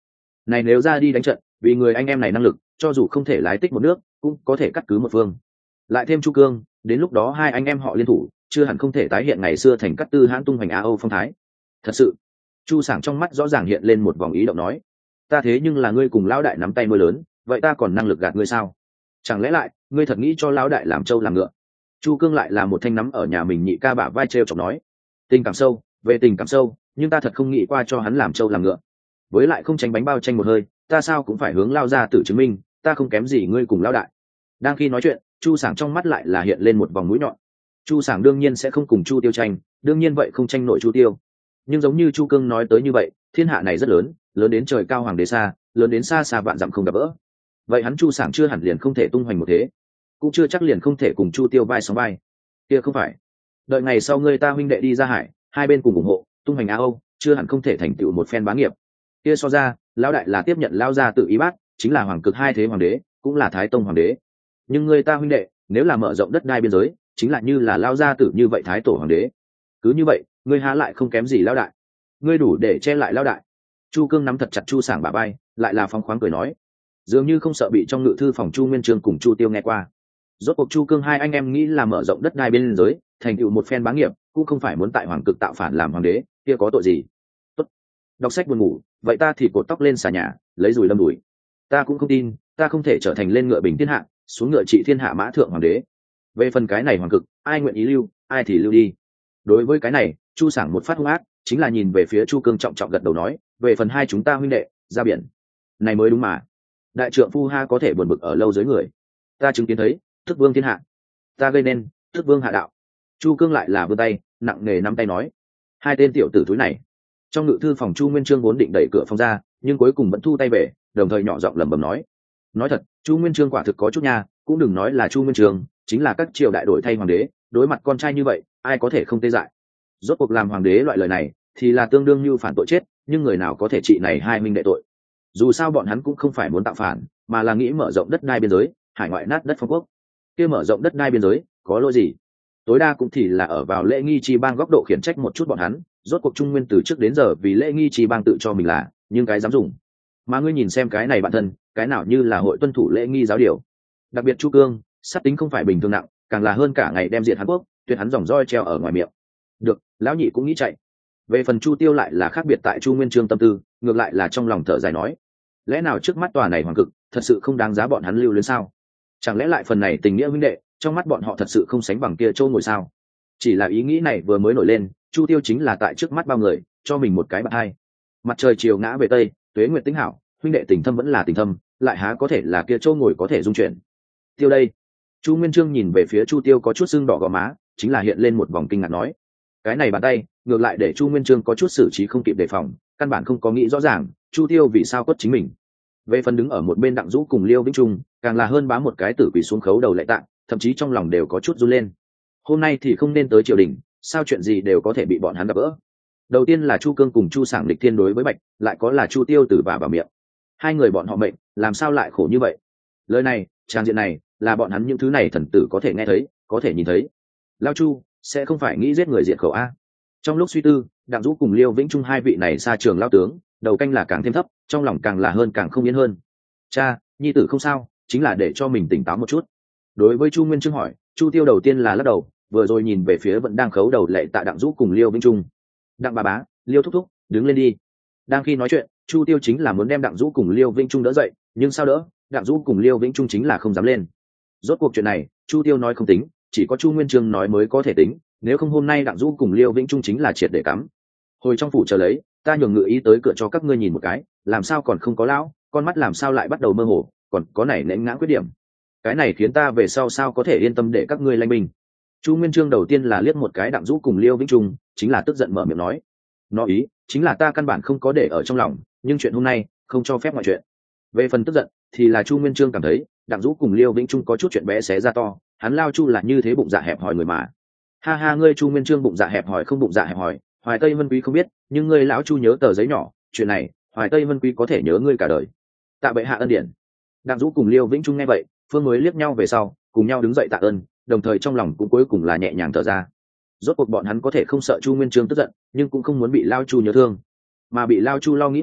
này nếu ra đi đánh trận, vì người anh em này năng lực, cho dù không thể lái tích một nước cũng có thể cắt cứ một phương. Lại thêm Chu Cương, đến lúc đó hai anh em họ liên thủ, chưa hẳn không thể tái hiện ngày xưa thành cát tư hãn tung hoành Á Âu phong thái. Thật sự. Chu Sảng trong mắt rõ ràng hiện lên một vòng ý động nói, ta thế nhưng là ngươi cùng lão đại nắm tay nuôi lớn, vậy ta còn năng lực gạt ngươi sao? Chẳng lẽ lại ngươi thật nghĩ cho lão đại làm trâu làm ngựa? Chu Cương lại là một thanh nắm ở nhà mình nhị ca bả vai trêu chọc nói, tình cảm sâu về tình cảm sâu, nhưng ta thật không nghĩ qua cho hắn làm trâu làm ngựa. Với lại không tránh bánh bao tranh một hơi, ta sao cũng phải hướng lao ra tự chứng minh ta không kém gì ngươi cùng lão đại. Đang khi nói chuyện, Chu Sảng trong mắt lại là hiện lên một vòng mũi nhọn. Chu Sảng đương nhiên sẽ không cùng Chu Tiêu tranh, đương nhiên vậy không tranh nổi Chu Tiêu. Nhưng giống như Chu Cương nói tới như vậy, thiên hạ này rất lớn, lớn đến trời cao hoàng đế xa, lớn đến xa xa vạn dặm không gặp gỡ. Vậy hắn Chu Sảng chưa hẳn liền không thể tung hoành một thế, cũng chưa chắc liền không thể cùng Chu Tiêu vai sóng vai. Kia không phải, đợi ngày sau ngươi ta huynh đệ đi ra hải, hai bên cùng ủng hộ, tung hoành Á Âu, chưa hẳn không thể thành tựu một phen bá nghiệp. Kia so ra, lão đại là tiếp nhận lao ra tự ý bát, chính là hoàng cực hai thế hoàng đế, cũng là thái tông hoàng đế. Nhưng ngươi ta huynh đệ, nếu là mở rộng đất đai biên giới, chính là như là lao gia tử như vậy thái tổ hoàng đế. Cứ như vậy, ngươi há lại không kém gì lão đại, ngươi đủ để che lại lão đại. Chu Cương nắm thật chặt Chu Sảng bả vai, lại là phóng khoáng cười nói, dường như không sợ bị trong ngự thư phòng Chu Nguyên Chương cùng Chu Tiêu nghe qua. Rốt cuộc Chu Cương hai anh em nghĩ là mở rộng đất đai biên giới, thành tựu một phen bá nghiệp, cũng không phải muốn tại hoàng cực tạo phản làm hoàng đế, kia có tội gì? Tốt. Đọc sách buồn ngủ, vậy ta thì cột tóc lên xà nhà, lấy dùi lâm đuổi. Ta cũng không tin, ta không thể trở thành lên ngựa bình thiên hạ, xuống ngựa trị thiên hạ mã thượng hoàng đế. Về phần cái này hoàng cực, ai nguyện ý lưu, ai thì lưu đi. Đối với cái này, Chu Sảng một phát hung ác, chính là nhìn về phía Chu Cương trọng trọng gật đầu nói, về phần hai chúng ta huynh đệ, ra biển. Này mới đúng mà. Đại trượng phu ha có thể buồn bực ở lâu dưới người. Ta chứng kiến thấy, thức vương thiên hạ. Ta gây nên, thức vương hạ đạo. Chu Cương lại là vươn tay, nặng nề nắm tay nói, hai tên tiểu tử túi này. Trong ngự thư phòng Chu Nguyên Chương vốn định đẩy cửa phòng ra, nhưng cuối cùng vẫn thu tay về, đồng thời nhỏ giọng lẩm bẩm nói thật, Chu Nguyên Chương quả thực có chút nha, cũng đừng nói là Chu Nguyên Chương, chính là các triều đại đổi thay hoàng đế, đối mặt con trai như vậy, ai có thể không tê dại. Rốt cuộc làm hoàng đế loại lời này, thì là tương đương như phản tội chết, nhưng người nào có thể trị này hai minh đệ tội? Dù sao bọn hắn cũng không phải muốn tạo phản, mà là nghĩ mở rộng đất đai biên giới, hải ngoại nát đất phong quốc. Kia mở rộng đất đai biên giới, có lỗi gì? Tối đa cũng thì là ở vào lễ nghi chi bang góc độ khiển trách một chút bọn hắn, rốt cuộc Trung Nguyên từ trước đến giờ vì lễ nghi chi bang tự cho mình là, nhưng cái dám dùng. Mà ngươi nhìn xem cái này bản thân, cái nào như là hội tuân thủ lễ nghi giáo điều. Đặc biệt Chu Cương, sát tính không phải bình thường nặng, càng là hơn cả ngày đem diệt Hàn Quốc, tuyệt hắn dòng roi treo ở ngoài miệng. Được, lão nhị cũng nghĩ chạy. Về phần Chu Tiêu lại là khác biệt tại Chu Nguyên Chương tâm tư, ngược lại là trong lòng thở dài nói, lẽ nào trước mắt tòa này hoàng cực, thật sự không đáng giá bọn hắn lưu luyến sao? Chẳng lẽ lại phần này tình nghĩa huynh đệ, trong mắt bọn họ thật sự không sánh bằng kia Châu ngồi sao? Chỉ là ý nghĩ này vừa mới nổi lên, Chu Tiêu chính là tại trước mắt bao người, cho mình một cái bạt hai. Mặt trời chiều ngã về tây, tuế nguyệt tính hảo, huynh đệ tình thâm vẫn là tình thâm, lại há có thể là kia Châu ngồi có thể dung chuyển. Tiêu đây. Chu Nguyên Chương nhìn về phía Chu Tiêu có chút sưng đỏ gò má, chính là hiện lên một vòng kinh ngạc nói, cái này bàn tay, ngược lại để Chu Nguyên Chương có chút xử trí không kịp đề phòng, căn bản không có nghĩ rõ ràng, Chu Tiêu vì sao quất chính mình. Về phần đứng ở một bên Đặng Dũ cùng Liêu Vĩnh Trung, càng là hơn bám một cái tử quỷ xuống khấu đầu lạy tạng, thậm chí trong lòng đều có chút run lên. Hôm nay thì không nên tới triều đình, sao chuyện gì đều có thể bị bọn hắn gặp gỡ. Đầu tiên là Chu Cương cùng Chu Sảng địch thiên đối với Bạch, lại có là Chu Tiêu tử và vào miệng. Hai người bọn họ mệnh, làm sao lại khổ như vậy? Lời này, trang diện này, là bọn hắn những thứ này thần tử có thể nghe thấy, có thể nhìn thấy. Lao Chu sẽ không phải nghĩ giết người diệt khẩu a? Trong lúc suy tư, Đặng Dũ cùng Liêu Vĩnh Trung hai vị này xa trường lao tướng, đầu canh là càng thêm thấp, trong lòng càng là hơn càng không yên hơn. Cha, nhi tử không sao, chính là để cho mình tỉnh táo một chút. Đối với Chu Nguyên Chương hỏi, Chu Tiêu đầu tiên là lắc đầu, vừa rồi nhìn về phía vẫn đang khấu đầu lệ tạ Đặng Dũ cùng Liêu Vĩnh Trung. Đặng bà bá, Liêu thúc thúc, đứng lên đi. Đang khi nói chuyện, Chu Tiêu chính là muốn đem Đặng Dũ cùng Liêu Vĩnh Trung đỡ dậy, nhưng sao đỡ, Đặng Dũ cùng Liêu Vĩnh Trung chính là không dám lên. Rốt cuộc chuyện này, Chu Tiêu nói không tính, chỉ có Chu Nguyên Chương nói mới có thể tính, nếu không hôm nay Đặng Dũ cùng Liêu Vĩnh Trung chính là triệt để cắm. Hồi trong phủ chờ lấy, ta nhường ngự ý tới cửa cho các ngươi nhìn một cái, làm sao còn không có lão, con mắt làm sao lại bắt đầu mơ hồ, còn có nảy nẽn ngã khuyết điểm. Cái này khiến ta về sau sao có thể yên tâm để các ngươi lanh binh. Chu Nguyên Chương đầu tiên là liếc một cái Đặng Dũ cùng Liêu Vĩnh Trung, chính là tức giận mở miệng nói, nó ý chính là ta căn bản không có để ở trong lòng, nhưng chuyện hôm nay không cho phép mọi chuyện. Về phần tức giận thì là Chu Nguyên Chương cảm thấy Đặng Dũ cùng Liêu Vĩnh Trung có chút chuyện bé xé ra to, hắn Lao Chu là như thế bụng dạ hẹp hòi người mà. Ha ha, ngươi Chu Nguyên Chương bụng dạ hẹp hòi không bụng dạ hẹp hòi, Hoài Tây Vân Quý không biết, nhưng ngươi lão Chu nhớ tờ giấy nhỏ, chuyện này Hoài Tây Vân Quý có thể nhớ ngươi cả đời. Tạ bệ hạ ân điển. Đặng Dũ cùng Liêu Vĩnh Trung nghe vậy, phương mới liếc nhau về sau, cùng nhau đứng dậy tạ ơn, đồng thời trong lòng cũng cuối cùng là nhẹ nhàng thở ra. Rốt cuộc bọn hắn có thể không sợ Chu Nguyên Chương tức giận, nhưng cũng không muốn bị Lao Chu nhớ thương, mà bị Lao Chu lo nghĩ người,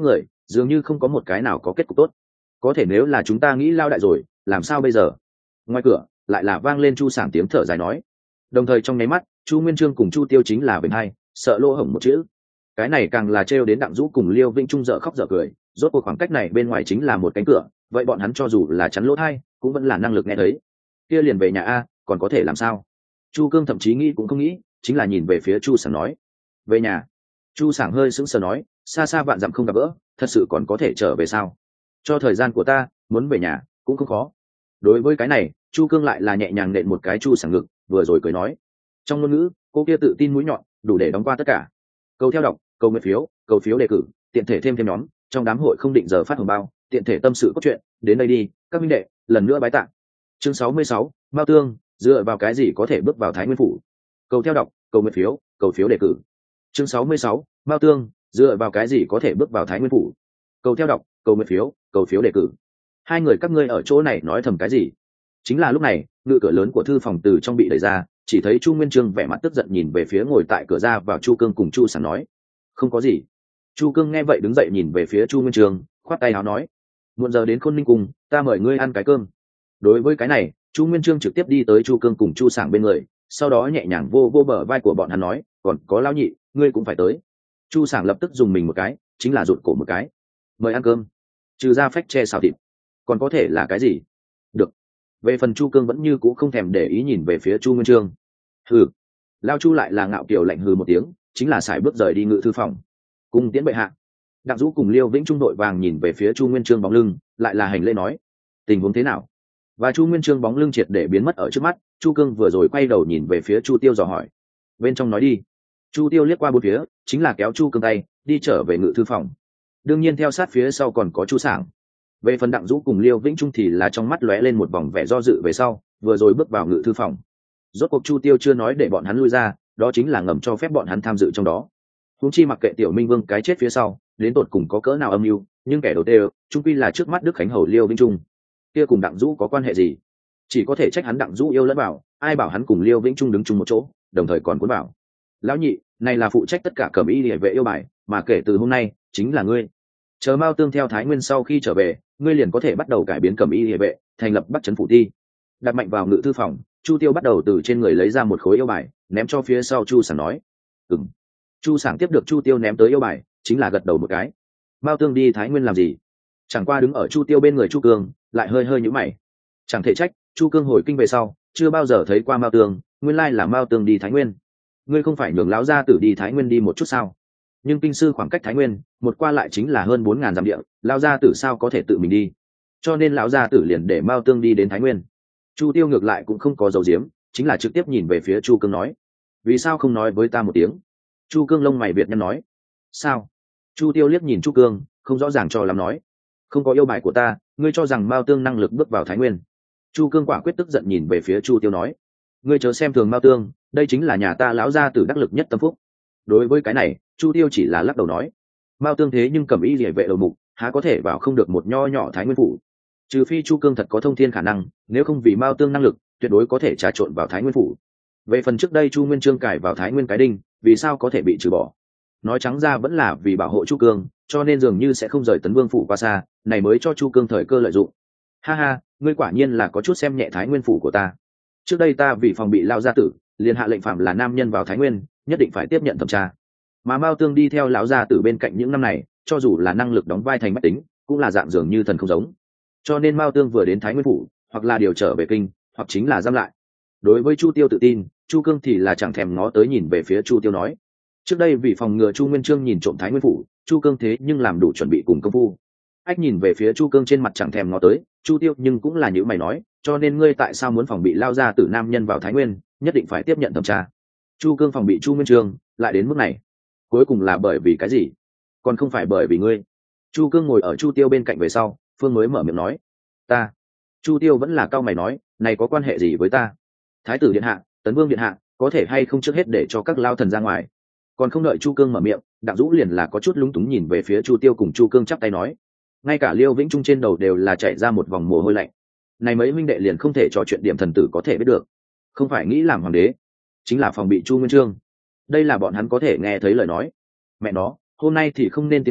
dường như không có một cái nào có kết cục tốt. Có thể nếu là chúng ta nghĩ lao đại rồi làm sao bây giờ? Ngoài cửa lại là vang lên Chu Sảng tiếng thở dài nói. Đồng thời trong nháy mắt Chu Nguyên Chương cùng Chu Tiêu chính là bên hai sợ lỗ hổng một chữ. Cái này càng là trêu đến Đặng Dũ cùng Liêu Vĩnh Trung dở khóc dở cười. Rốt cuộc khoảng cách này bên ngoài chính là một cánh cửa, vậy bọn hắn cho dù là chắn lỗ tai cũng vẫn là năng lực nghe thấy. Kia liền về nhà a, còn có thể làm sao? Chu Cương thậm chí nghĩ cũng không nghĩ, chính là nhìn về phía Chu Sảng nói. Về nhà? Chu Sảng hơi sững sờ nói, xa xa vạn dặm không gặp gỡ, thật sự còn có thể trở về sao? Cho thời gian của ta, muốn về nhà cũng không khó. Đối với cái này, Chu Cương lại là nhẹ nhàng nện một cái Chu Sảng ngực, vừa rồi cười nói. Trong ngôn ngữ, cô kia tự tin mũi nhọn, đủ để đóng qua tất cả. Cầu theo đọc, cầu nguyện phiếu, cầu phiếu đề cử, tiện thể thêm nhóm, trong đám hội không định giờ phát hồng bao, tiện thể tâm sự cốt truyện, đến đây đi, các minh đệ, lần nữa bái tạ. Chương 66, Mao Tương, dựa vào cái gì có thể bước vào Thái Nguyên phủ? Cầu theo đọc, cầu nguyện phiếu, cầu phiếu đề cử. Chương 66, Mao Tương, dựa vào cái gì có thể bước vào Thái Nguyên phủ? Cầu theo đọc, cầu nguyện phiếu, cầu phiếu đề cử. Hai người các ngươi ở chỗ này nói thầm cái gì? Chính là lúc này, ngự cửa lớn của thư phòng từ trong bị đẩy ra, chỉ thấy Chu Nguyên Chương vẻ mặt tức giận nhìn về phía ngồi tại cửa ra vào Chu Cương cùng Chu Sảng nói. Không có gì. Chu Cương nghe vậy đứng dậy nhìn về phía Chu Nguyên Chương, khoát tay áo nói. Muộn giờ đến Khôn Ninh Cung, ta mời ngươi ăn cái cơm. Đối với cái này, Chu Nguyên Chương trực tiếp đi tới Chu Cương cùng Chu Sảng bên người, sau đó nhẹ nhàng vô vô bờ vai của bọn hắn nói, còn có lão nhị, ngươi cũng phải tới. Chu Sảng lập tức dùng mình một cái, chính là rụt cổ một cái. Mời ăn cơm. Trừ ra phách tre xào thịt, còn có thể là cái gì? Được. Về phần Chu Cương vẫn như cũ không thèm để ý nhìn về phía Chu Nguyên Chương. Hừ. Lao Chu lại là ngạo kiều lạnh hừ một tiếng, chính là sải bước rời đi ngự thư phòng. Cung tiễn bệ hạ. Đặng Dũ cùng Liêu Vĩnh Trung đội vàng nhìn về phía Chu Nguyên Chương bóng lưng, lại là hành lễ nói, tình huống thế nào? Và Chu Nguyên Chương bóng lưng triệt để biến mất ở trước mắt. Chu Cương vừa rồi quay đầu nhìn về phía Chu Tiêu dò hỏi, bên trong nói đi. Chu Tiêu liếc qua bốn phía, chính là kéo Chu Cương tay đi trở về ngự thư phòng. Đương nhiên theo sát phía sau còn có Chu Sảng. Về phần Đặng Dũ cùng Liêu Vĩnh Trung thì là trong mắt lóe lên một vòng vẻ do dự về sau, vừa rồi bước vào ngự thư phòng. Rốt cuộc Chu Tiêu chưa nói để bọn hắn lui ra, đó chính là ngầm cho phép bọn hắn tham dự trong đó. Huống chi mặc kệ Tiểu Minh Vương cái chết phía sau đến tột cùng có cỡ nào âm mưu, nhưng kẻ đầu tiên chung quy là trước mắt Đức Khánh hầu Liêu Vĩnh Trung. Kia cùng Đặng Dũ có quan hệ gì? Chỉ có thể trách hắn Đặng Dũ yêu lẫn bảo, ai bảo hắn cùng Liêu Vĩnh Trung đứng chung một chỗ, đồng thời còn cuốn bảo. Lão nhị, này là phụ trách tất cả cẩm y liề vệ yêu bài, mà kể từ hôm nay chính là ngươi. Chờ Mao Tương theo Thái Nguyên sau khi trở về, ngươi liền có thể bắt đầu cải biến cẩm y liề vệ, thành lập Bắc trấn phủ ti. Đặt mạnh vào ngự thư phòng, Chu Tiêu bắt đầu từ trên người lấy ra một khối yêu bài, ném cho phía sau Chu Sảng nói. Ừm. Chu Sảng tiếp được Chu Tiêu ném tới yêu bài, chính là gật đầu một cái. Mao Tương đi Thái Nguyên làm gì? Chẳng qua đứng ở Chu Tiêu bên người Chu Cương, lại hơi hơi nhíu mày. Chẳng thể trách, Chu Cương hồi kinh về sau, chưa bao giờ thấy qua Mao Tương, nguyên lai là Mao Tương đi Thái Nguyên. Ngươi không phải nhường lão gia tử đi Thái Nguyên đi một chút sao? Nhưng kinh sư khoảng cách Thái Nguyên, một qua lại chính là hơn 4000 dặm địa, lão gia tử sao có thể tự mình đi? Cho nên lão gia tử liền để Mao Tương đi đến Thái Nguyên. Chu Tiêu ngược lại cũng không có dấu diếm, chính là trực tiếp nhìn về phía Chu Cương nói, vì sao không nói với ta một tiếng? Chu Cương lông mày việt nhăn nói, sao? Chu Tiêu liếc nhìn Chu Cương, không rõ ràng cho lắm nói, không có yêu bài của ta, ngươi cho rằng Mao Tương năng lực bước vào Thái Nguyên? Chu Cương quả quyết tức giận nhìn về phía Chu Tiêu nói, ngươi chớ xem thường Mao Tương, đây chính là nhà ta lão gia tử đắc lực nhất tâm phúc. Đối với cái này, Chu Tiêu chỉ là lắc đầu nói, Mao Tương thế nhưng cầm y liề vệ đầu mục, há có thể vào không được một nho nhỏ Thái Nguyên phủ? Trừ phi Chu Cương thật có thông thiên khả năng, nếu không vì Mao Tương năng lực, tuyệt đối có thể trà trộn vào Thái Nguyên phủ. Về phần trước đây Chu Nguyên Chương cải vào Thái Nguyên cái đinh, vì sao có thể bị trừ bỏ? Nói trắng ra vẫn là vì bảo hộ Chu Cương, cho nên dường như sẽ không rời Tấn Vương phủ qua xa, này mới cho Chu Cương thời cơ lợi dụng. Ha ha, ngươi quả nhiên là có chút xem nhẹ Thái Nguyên phủ của ta. Trước đây ta vì phòng bị lao gia tử, liền hạ lệnh phạm là nam nhân vào Thái Nguyên, nhất định phải tiếp nhận thẩm tra. Mà Mao Tương đi theo lão gia tử bên cạnh những năm này, cho dù là năng lực đóng vai thành bách tính, cũng là dạng dường như thần không giống. Cho nên Mao Tương vừa đến Thái Nguyên phủ, hoặc là điều trở về kinh, hoặc chính là giam lại. Đối với Chu Tiêu tự tin, Chu Cương thì là chẳng thèm ngó tới nhìn về phía Chu Tiêu nói, trước đây vì phòng ngừa Chu Nguyên Chương nhìn trộm Thái Nguyên phủ, Chu Cương thế nhưng làm đủ chuẩn bị cùng công phu. Ách nhìn về phía Chu Cương trên mặt chẳng thèm ngó tới, Chu Tiêu nhưng cũng là những mày nói, cho nên ngươi tại sao muốn phòng bị lao ra tử nam nhân vào Thái Nguyên, nhất định phải tiếp nhận thẩm tra. Chu Cương phòng bị Chu Nguyên Chương, lại đến mức này, cuối cùng là bởi vì cái gì? Còn không phải bởi vì ngươi. Chu Cương ngồi ở Chu Tiêu bên cạnh về sau, Phương mới mở miệng nói, ta. Chu Tiêu vẫn là cau mày nói, này có quan hệ gì với ta? Thái tử điện hạ, Tấn Vương điện hạ, có thể hay không trước hết để cho các lao thần ra ngoài? Còn không đợi Chu Cương mở miệng, Đặng Dũ liền là có chút lúng túng nhìn về phía Chu Tiêu cùng Chu Cương chắp tay nói, ngay cả Liêu Vĩnh Trung trên đầu đều là chạy ra một vòng mồ hôi lạnh. Này mấy huynh đệ liền không thể trò chuyện điểm thần tử có thể biết được, không phải nghĩ làm hoàng đế, chính là phòng bị Chu Nguyên Chương. Đây là bọn hắn có thể nghe thấy lời nói. Mẹ nó, hôm nay thì không nên tiến cung,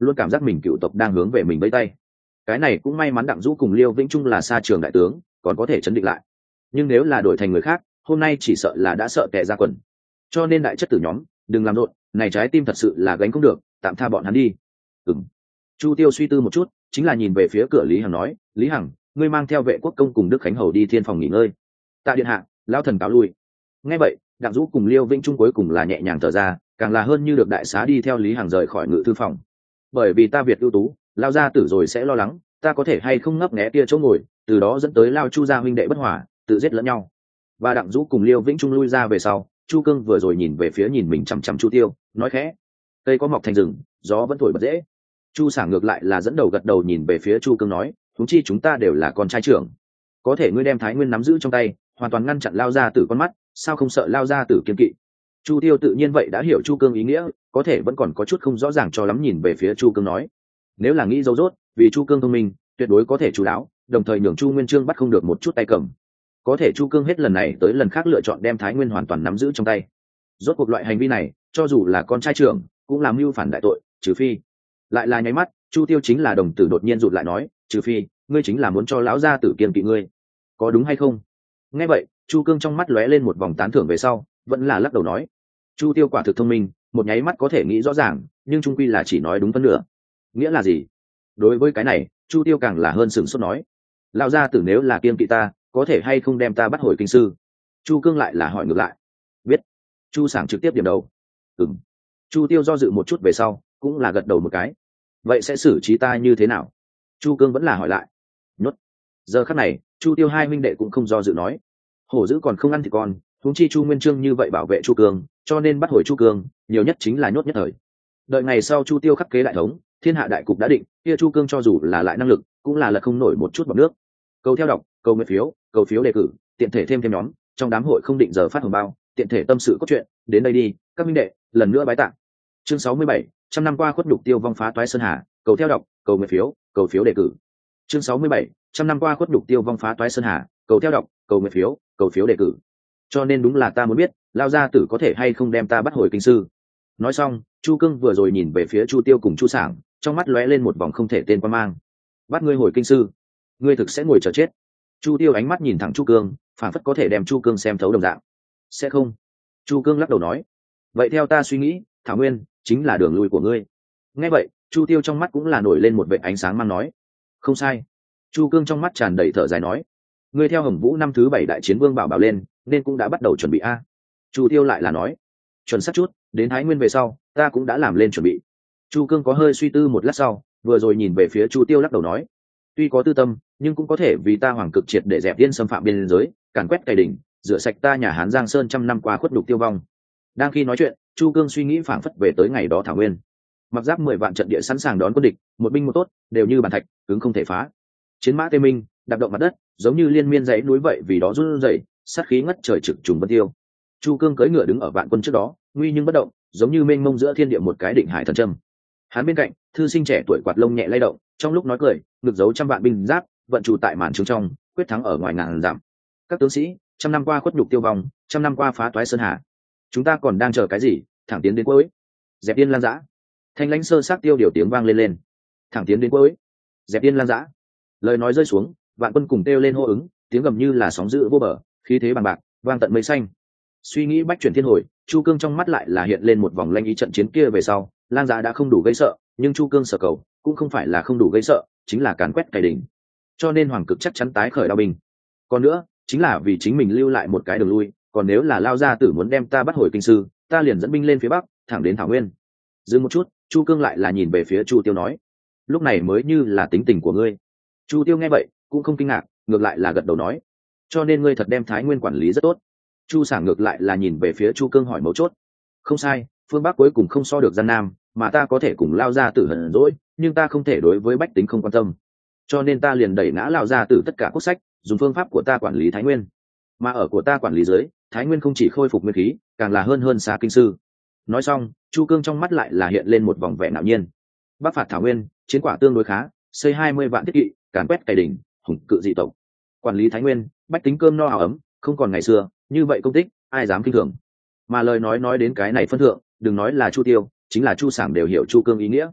luôn cảm giác mình cựu tộc đang hướng về mình vẫy tay. Cái này cũng may mắn Đặng Dũ cùng Liêu Vĩnh Trung là xa trường đại tướng, còn có thể chấn định lại. Nhưng nếu là đổi thành người khác, hôm nay chỉ sợ là đã sợ tè ra quần. Cho nên đại chất tử nhóm, đừng làm rộn, này trái tim thật sự là gánh không được, tạm tha bọn hắn đi. Chu Tiêu suy tư một chút, chính là nhìn về phía cửa Lý Hằng nói, Lý Hằng, ngươi mang theo vệ quốc công cùng Đức Khánh hầu đi thiên phòng nghỉ ngơi. Tạ điện hạ, lão thần cáo lui. Nghe vậy, Đặng Dũ cùng Liêu Vĩnh Trung cuối cùng là nhẹ nhàng thở ra, càng là hơn như được đại xá đi theo Lý Hằng rời khỏi ngự thư phòng. Bởi vì ta Việt ưu tú, lao gia tử rồi sẽ lo lắng, ta có thể hay không ngấp nghé kia chỗ ngồi, từ đó dẫn tới lao Chu gia huynh đệ bất hòa, tự giết lẫn nhau. Và Đặng Dũ cùng Liêu Vĩnh Trung lui ra về sau, Chu Cương vừa rồi nhìn về phía nhìn mình chằm chằm Chu Tiêu, nói khẽ, cây có mọc thành rừng, gió vẫn thổi bật dễ. Chu Sảng ngược lại là dẫn đầu gật đầu nhìn về phía Chu Cương nói, huống chi chúng ta đều là con trai trưởng, có thể ngươi đem Thái Nguyên nắm giữ trong tay, hoàn toàn ngăn chặn lao gia tử con mắt, sao không sợ lao gia tử kiên kỵ. Chu Tiêu tự nhiên vậy đã hiểu Chu Cương ý nghĩa, có thể vẫn còn có chút không rõ ràng cho lắm nhìn về phía Chu Cương nói, nếu là nghĩ dấu dốt, vì Chu Cương thông minh, tuyệt đối có thể chủ đáo, đồng thời nhường Chu Nguyên Chương bắt không được một chút tay cầm. Có thể Chu Cương hết lần này tới lần khác lựa chọn đem Thái Nguyên hoàn toàn nắm giữ trong tay. Rốt cuộc loại hành vi này, cho dù là con trai trưởng, cũng làm mưu phản đại tội, trừ phi. Lại là nháy mắt, Chu Tiêu chính là đồng tử đột nhiên rụt lại nói, trừ phi, ngươi chính là muốn cho lão gia tử kiên kỵ ngươi, có đúng hay không? Nghe vậy, Chu Cương trong mắt lóe lên một vòng tán thưởng về sau, vẫn là lắc đầu nói, Chu Tiêu quả thực thông minh, một nháy mắt có thể nghĩ rõ ràng, nhưng trung quy là chỉ nói đúng phân nửa. Nghĩa là gì? Đối với cái này, Chu Tiêu càng là hơn sửng sốt nói, lão gia tử nếu là kiên kỵ ta, có thể hay không đem ta bắt hồi kinh sư? Chu Cương lại là hỏi ngược lại. Biết. Chu Sảng trực tiếp điểm đầu. Chu Tiêu do dự một chút về sau, cũng là gật đầu một cái. Vậy sẽ xử trí ta như thế nào? Chu Cương vẫn là hỏi lại. Nhốt. Giờ khắc này, Chu Tiêu hai huynh đệ cũng không do dự nói, hổ dữ còn không ăn thì con, huống chi Chu Nguyên Chương như vậy bảo vệ Chu Cương, cho nên bắt hồi Chu Cương, nhiều nhất chính là nhốt nhất thời. Đợi ngày sau Chu Tiêu khắc kế đại thống, thiên hạ đại cục đã định, kia Chu Cương cho dù là lại năng lực, cũng là lật không nổi một chút bọt nước. Cầu theo đọc, cầu nguyện phiếu, cầu phiếu đề cử, tiện thể thêm nhóm, trong đám hội không định giờ phát hồng bao, tiện thể tâm sự cốt truyện, đến đây đi, các minh đệ, lần nữa bái tạ. Chương 67, trăm năm qua khuất nhục tiêu vong phá toái sơn hà, cầu theo đọc, cầu nguyện phiếu, cầu phiếu đề cử. Chương 67, trăm năm qua khuất nhục tiêu vong phá toái sơn hà, cầu theo đọc, cầu nguyện phiếu, cầu phiếu đề cử. Cho nên đúng là ta muốn biết, lao gia tử có thể hay không đem ta bắt hồi kinh sư. Nói xong, Chu Cương vừa rồi nhìn về phía Chu Tiêu cùng Chu Sảng, trong mắt lóe lên một vòng không thể tên quan mang. Bắt ngươi hồi kinh sư, ngươi thực sẽ ngồi chờ chết. Chu Tiêu ánh mắt nhìn thẳng Chu Cương, phản phất có thể đem Chu Cương xem thấu đồng dạng. Sẽ không. Chu Cương lắc đầu nói, vậy theo ta suy nghĩ, Thảo Nguyên chính là đường lui của ngươi. Nghe vậy, Chu Tiêu trong mắt cũng là nổi lên một vệt ánh sáng mang nói, không sai. Chu Cương trong mắt tràn đầy thở dài nói, ngươi theo Hồng Vũ năm thứ 7 đại chiến vương bảo lên, nên cũng đã bắt đầu chuẩn bị a. Chu Tiêu lại là nói, chuẩn xác chút, đến Thái Nguyên về sau, ta cũng đã làm lên chuẩn bị. Chu Cương có hơi suy tư một lát sau, vừa rồi nhìn về phía Chu Tiêu lắc đầu nói, tuy có tư tâm, nhưng cũng có thể vì ta hoàng cực triệt để dẹp yên xâm phạm biên giới, càn quét cày đỉnh, rửa sạch ta nhà Hán Giang Sơn trăm năm qua khuất nhục tiêu vong. Đang khi nói chuyện, Chu Cương suy nghĩ phảng phất về tới ngày đó Thảo Nguyên. Mặc giáp 10 vạn trận địa sẵn sàng đón quân địch, một binh một tốt, đều như bàn thạch, cứng không thể phá. Chiến mã tê minh, đạp động mặt đất, giống như liên miên dãy núi vậy, vì đó run rẩy, sát khí ngất trời trực trùng vân tiêu. Chu Cương cưỡi ngựa đứng ở vạn quân trước đó, nguy nhưng bất động, giống như mênh mông giữa thiên địa một cái định hải thần châm. Hắn bên cạnh, thư sinh trẻ tuổi quạt lông nhẹ lay động, trong lúc nói cười, ngực giấu trăm vạn binh giáp, vận chủ tại màn trướng trong, quyết thắng ở ngoài ngàn dặm. Các tướng sĩ, trăm năm qua khuất nhục tiêu vong, trăm năm qua phá toái sơn hà, chúng ta còn đang chờ cái gì? Thẳng tiến đến cuối. Dẹp yên lan dã. Thanh lãnh sơ sát tiêu điều tiếng vang lên. Thẳng tiến đến cuối. Dẹp yên lan dã. Lời nói rơi xuống, vạn quân cùng kêu lên hô ứng, tiếng gầm như là sóng dữ vô bờ, khí thế bằng bạc, vang tận mây xanh. Suy nghĩ bách chuyển thiên hồi, Chu Cương trong mắt lại là hiện lên một vòng lanh ý trận chiến kia về sau, Lang Giá đã không đủ gây sợ, nhưng Chu Cương sở cầu cũng không phải là không đủ gây sợ, chính là càn quét cày đỉnh. Cho nên hoàng cực chắc chắn tái khởi đao binh. Còn nữa, chính là vì chính mình lưu lại một cái đường lui, còn nếu là Lao gia tử muốn đem ta bắt hồi kinh sư, ta liền dẫn binh lên phía bắc, thẳng đến Thảo Nguyên. Dừng một chút, Chu Cương lại là nhìn về phía Chu Tiêu nói, lúc này mới như là tính tình của ngươi. Chu Tiêu nghe vậy, cũng không kinh ngạc, ngược lại là gật đầu nói, cho nên ngươi thật đem Thái Nguyên quản lý rất tốt. Chu Sảng ngược lại là nhìn về phía Chu Cương hỏi mấu chốt. Không sai, phương bắc cuối cùng không so được gian nam, mà ta có thể cùng Lao gia tử hận dỗi, nhưng ta không thể đối với bách tính không quan tâm, cho nên ta liền đẩy ngã Lao gia tử tất cả quốc sách, dùng phương pháp của ta quản lý Thái Nguyên. Mà ở của ta quản lý dưới, Thái Nguyên không chỉ khôi phục nguyên khí, càng là hơn xa kinh sư. Nói xong, Chu Cương trong mắt lại là hiện lên một vòng vẻ ngạo nhiên. Bắc phạt Thảo Nguyên, chiến quả tương đối khá, xây 20 vạn thiết kỵ, càn quét cày đỉnh, hùng cự dị tộc. Quản lý Thái Nguyên, bách tính cơm no áo ấm, không còn ngày xưa, như vậy công tích, ai dám kinh thường. Mà lời nói đến cái này phân thượng, đừng nói là Chu Tiêu, chính là Chu Sảng đều hiểu Chu Cương ý nghĩa.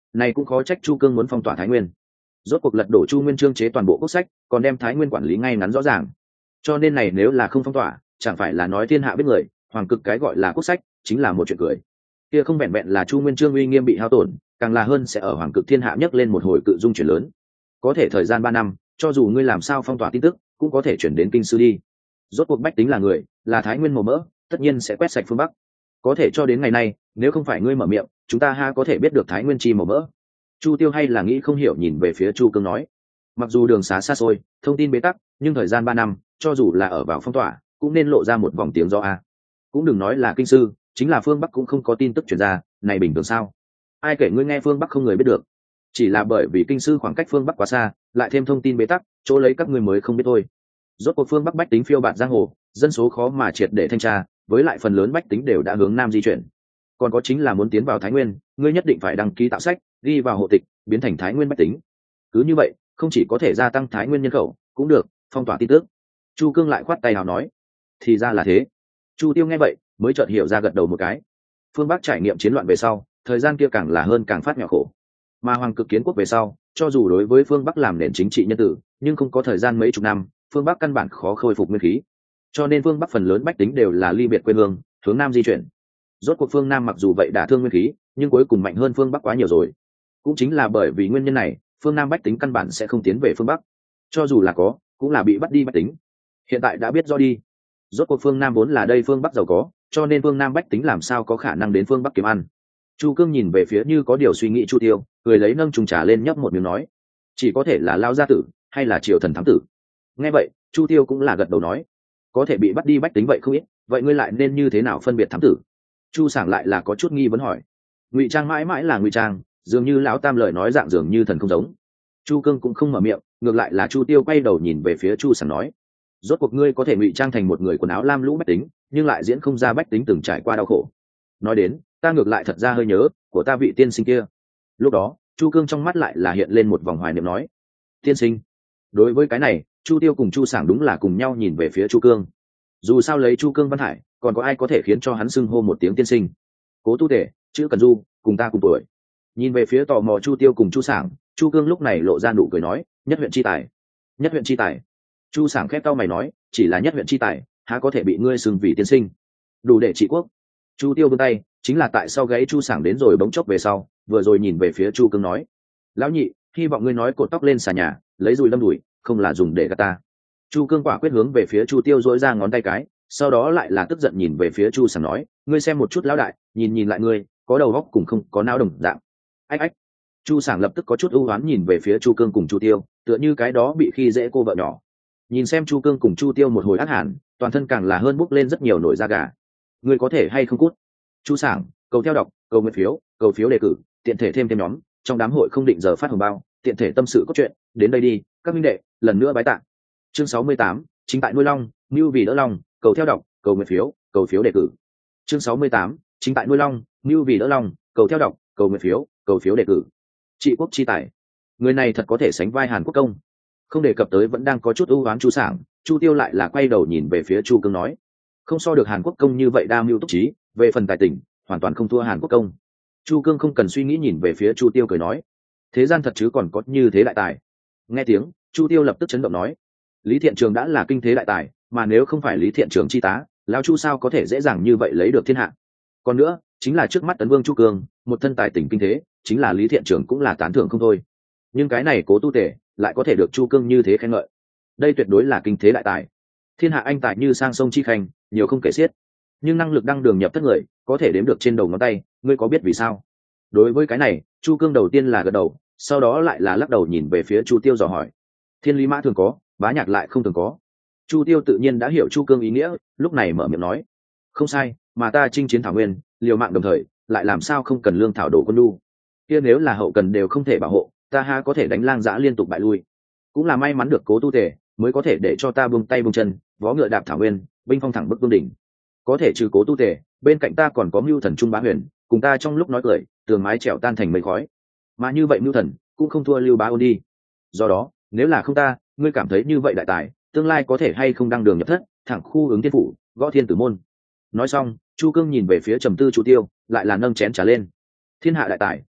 Này cũng khó trách Chu Cương muốn phong tỏa Thái Nguyên. Rốt cuộc lật đổ Chu Nguyên Chương chế toàn bộ quốc sách, còn đem Thái Nguyên quản lý ngay ngắn rõ ràng. Cho nên này nếu là không phong tỏa, chẳng phải là nói thiên hạ biết người, hoàng cực cái gọi là quốc sách chính là một chuyện cười. Kia không vẹn vẹn là Chu Nguyên Chương uy nghiêm bị hao tổn, càng là hơn sẽ ở hoàng cực thiên hạ nhấc lên một hồi cự dung chuyển lớn. Có thể thời gian 3 năm, cho dù ngươi làm sao phong tỏa tin tức, cũng có thể chuyển đến kinh sư đi. Rốt cuộc bách tính là người, là Thái Nguyên màu mỡ, tất nhiên sẽ quét sạch phương Bắc. Có thể cho đến ngày nay, nếu không phải ngươi mở miệng, chúng ta ha có thể biết được Thái Nguyên chi màu mỡ. Chu Tiêu hay là nghĩ không hiểu nhìn về phía Chu Cương nói, mặc dù đường xá xa xôi, thông tin bế tắc, nhưng thời gian 3 năm, cho dù là ở vào phong tỏa, cũng nên lộ ra một vòng tiếng do a. Cũng đừng nói là kinh sư, chính là phương Bắc cũng không có tin tức truyền ra, này bình thường sao? Ai kể ngươi nghe phương Bắc không người biết được, chỉ là bởi vì kinh sư khoảng cách phương Bắc quá xa, lại thêm thông tin bế tắc, chỗ lấy các ngươi mới không biết thôi. Rốt cuộc phương Bắc bách tính phiêu bạt giang hồ, dân số khó mà triệt để thanh tra, với lại phần lớn bách tính đều đã hướng nam di chuyển. Còn có chính là muốn tiến vào Thái Nguyên, ngươi nhất định phải đăng ký tạo sách, ghi vào hộ tịch, biến thành Thái Nguyên bách tính. Cứ như vậy, không chỉ có thể gia tăng Thái Nguyên nhân khẩu, cũng được phong tỏa tin tức. Chu Cương lại khoát tay nào nói, thì ra là thế. Chu Tiêu nghe vậy, mới chợt hiểu ra gật đầu một cái. Phương Bắc trải nghiệm chiến loạn về sau, thời gian kia càng là hơn càng phát nhỏ khổ. Mà hoàng cực kiến quốc về sau, cho dù đối với phương Bắc làm nền chính trị nhân tử, nhưng không có thời gian mấy chục năm, phương Bắc căn bản khó khôi phục nguyên khí. Cho nên phương Bắc phần lớn bách tính đều là ly biệt quê hương, hướng nam di chuyển. Rốt cuộc phương Nam mặc dù vậy đả thương nguyên khí, nhưng cuối cùng mạnh hơn phương Bắc quá nhiều rồi. Cũng chính là bởi vì nguyên nhân này, phương Nam bách tính căn bản sẽ không tiến về phương Bắc. Cho dù là có, cũng là bị bắt đi bách tính. Hiện tại đã biết do đi. Rốt cuộc phương Nam vốn là đây phương Bắc giàu có, cho nên phương Nam bách tính làm sao có khả năng đến phương Bắc kiếm ăn. Chu Cương nhìn về phía như có điều suy nghĩ Chu Tiêu, cười lấy nâng trùng trà lên nhấp một miếng nói, chỉ có thể là lao gia tử hay là triều thần thám tử. Nghe vậy Chu Tiêu cũng là gật đầu nói, có thể bị bắt đi bách tính vậy không ít, vậy ngươi lại nên như thế nào phân biệt thám tử? Chu Sảng lại là có chút nghi vấn hỏi. Ngụy trang mãi mãi là ngụy trang, dường như lão tam lời nói dạng dường như thần không giống. Chu Cương cũng không mở miệng, ngược lại là Chu Tiêu quay đầu nhìn về phía Chu Sảng nói, rốt cuộc ngươi có thể ngụy trang thành một người quần áo lam lũ bách tính, nhưng lại diễn không ra bách tính từng trải qua đau khổ. Nói đến, ta ngược lại thật ra hơi nhớ của ta vị tiên sinh kia. Lúc đó Chu Cương trong mắt lại là hiện lên một vòng hoài niệm nói, tiên sinh. Đối với cái này, Chu Tiêu cùng Chu Sảng đúng là cùng nhau nhìn về phía Chu Cương. Dù sao lấy Chu Cương Văn Hải, còn có ai có thể khiến cho hắn xưng hô một tiếng tiên sinh? Cố Tu Tể, chữ Cần Du, cùng ta cùng tuổi. Nhìn về phía tò mò Chu Tiêu cùng Chu Sảng, Chu Cương lúc này lộ ra nụ cười nói, nhất huyện chi tài. Nhất huyện chi tài. Chu Sảng khép cau mày nói, chỉ là nhất huyện chi tài, há có thể bị ngươi xưng vì tiên sinh? Đủ để trị quốc. Chu Tiêu vươn tay, chính là tại sau gáy Chu Sảng đến rồi bỗng chốc về sau, vừa rồi nhìn về phía Chu Cương nói, lão nhị, hy vọng ngươi nói cột tóc lên xà nhà, lấy dùi lâm đùi, không là dùng để gạt ta. Chu Cương quả quyết hướng về phía Chu Tiêu dỗi ra ngón tay cái, sau đó lại là tức giận nhìn về phía Chu Sảng nói, ngươi xem một chút lão đại, nhìn nhìn lại ngươi, có đầu óc cùng không có não đồng dạng. Ách ách. Chu Sảng lập tức có chút ưu oán nhìn về phía Chu Cương cùng Chu Tiêu, tựa như cái đó bị khi dễ cô vợ nhỏ. Nhìn xem Chu Cương cùng Chu Tiêu một hồi ác hẳn, toàn thân càng là hơn bốc lên rất nhiều nổi da gà. Ngươi có thể hay không cút? Chu Sảng, cầu theo đọc, cầu nguyện phiếu, cầu phiếu đề cử, tiện thể thêm nhóm, trong đám hội không định giờ phát hồng bao, tiện thể tâm sự cốt truyện, đến đây đi, các minh đệ, lần nữa bái tạ. Chương 68, chính tại nuôi long, nưu vì đỡ long, cầu theo đọc, cầu nguyện phiếu, cầu phiếu đề cử. Chương 68, chính tại nuôi long, nưu vì đỡ long, cầu theo đọc, cầu nguyện phiếu, cầu phiếu đề cử. Trị quốc chi tài, người này thật có thể sánh vai Hàn Quốc công. Không đề cập tới vẫn đang có chút ưu oán Chu Sảng, Chu Tiêu lại là quay đầu nhìn về phía Chu Cương nói, không so được Hàn Quốc công như vậy đa mưu túc trí, về phần tài tình, hoàn toàn không thua Hàn Quốc công. Chu Cương không cần suy nghĩ nhìn về phía Chu Tiêu cười nói, thế gian thật chứ còn có như thế đại tài. Nghe tiếng, Chu Tiêu lập tức chấn động nói, Lý Thiện Trường đã là kinh thế đại tài, mà nếu không phải Lý Thiện Trường chi tá, lão Chu sao có thể dễ dàng như vậy lấy được thiên hạ. Còn nữa, chính là trước mắt tấn vương Chu Cương, một thân tài tình kinh thế, chính là Lý Thiện Trường cũng là tán thưởng không thôi. Nhưng cái này Cố Tu Tể lại có thể được Chu Cương như thế khen ngợi, đây tuyệt đối là kinh thế đại tài. Thiên hạ anh tài như sang sông chi khanh, nhiều không kể xiết, nhưng năng lực đăng đường nhập thất người có thể đếm được trên đầu ngón tay, ngươi có biết vì sao? Đối với cái này, Chu Cương đầu tiên là gật đầu, sau đó lại là lắc đầu nhìn về phía Chu Tiêu dò hỏi, thiên lý mã thường có, bá nhạc lại không thường có. Chu Tiêu tự nhiên đã hiểu Chu Cương ý nghĩa, lúc này mở miệng nói, không sai, mà ta chinh chiến thảo nguyên, liều mạng đồng thời, lại làm sao không cần lương thảo đổ quân đu. Kia nếu là hậu cần đều không thể bảo hộ, ta ha có thể đánh lang dã liên tục bại lui. Cũng là may mắn được Cố Tu Tể mới có thể để cho ta buông tay buông chân, vó ngựa đạp thảo nguyên, binh phong thẳng bức vương đỉnh. Có thể trừ Cố Tu Tể, bên cạnh ta còn có Mưu Thần Trung Bá Huyền, cùng ta trong lúc nói cười, tường mái trèo tan thành mây khói. Mà như vậy Mưu Thần cũng không thua Lưu Bá Ôn đi. Do đó, nếu là không ta, ngươi cảm thấy như vậy đại tài, tương lai có thể hay không đăng đường nhập thất, thẳng khu ứng thiên phủ, gõ thiên tử môn. Nói xong, Chu Cương nhìn về phía trầm tư Chu Tiêu, lại là nâng chén trà lên. Thiên hạ đại tài,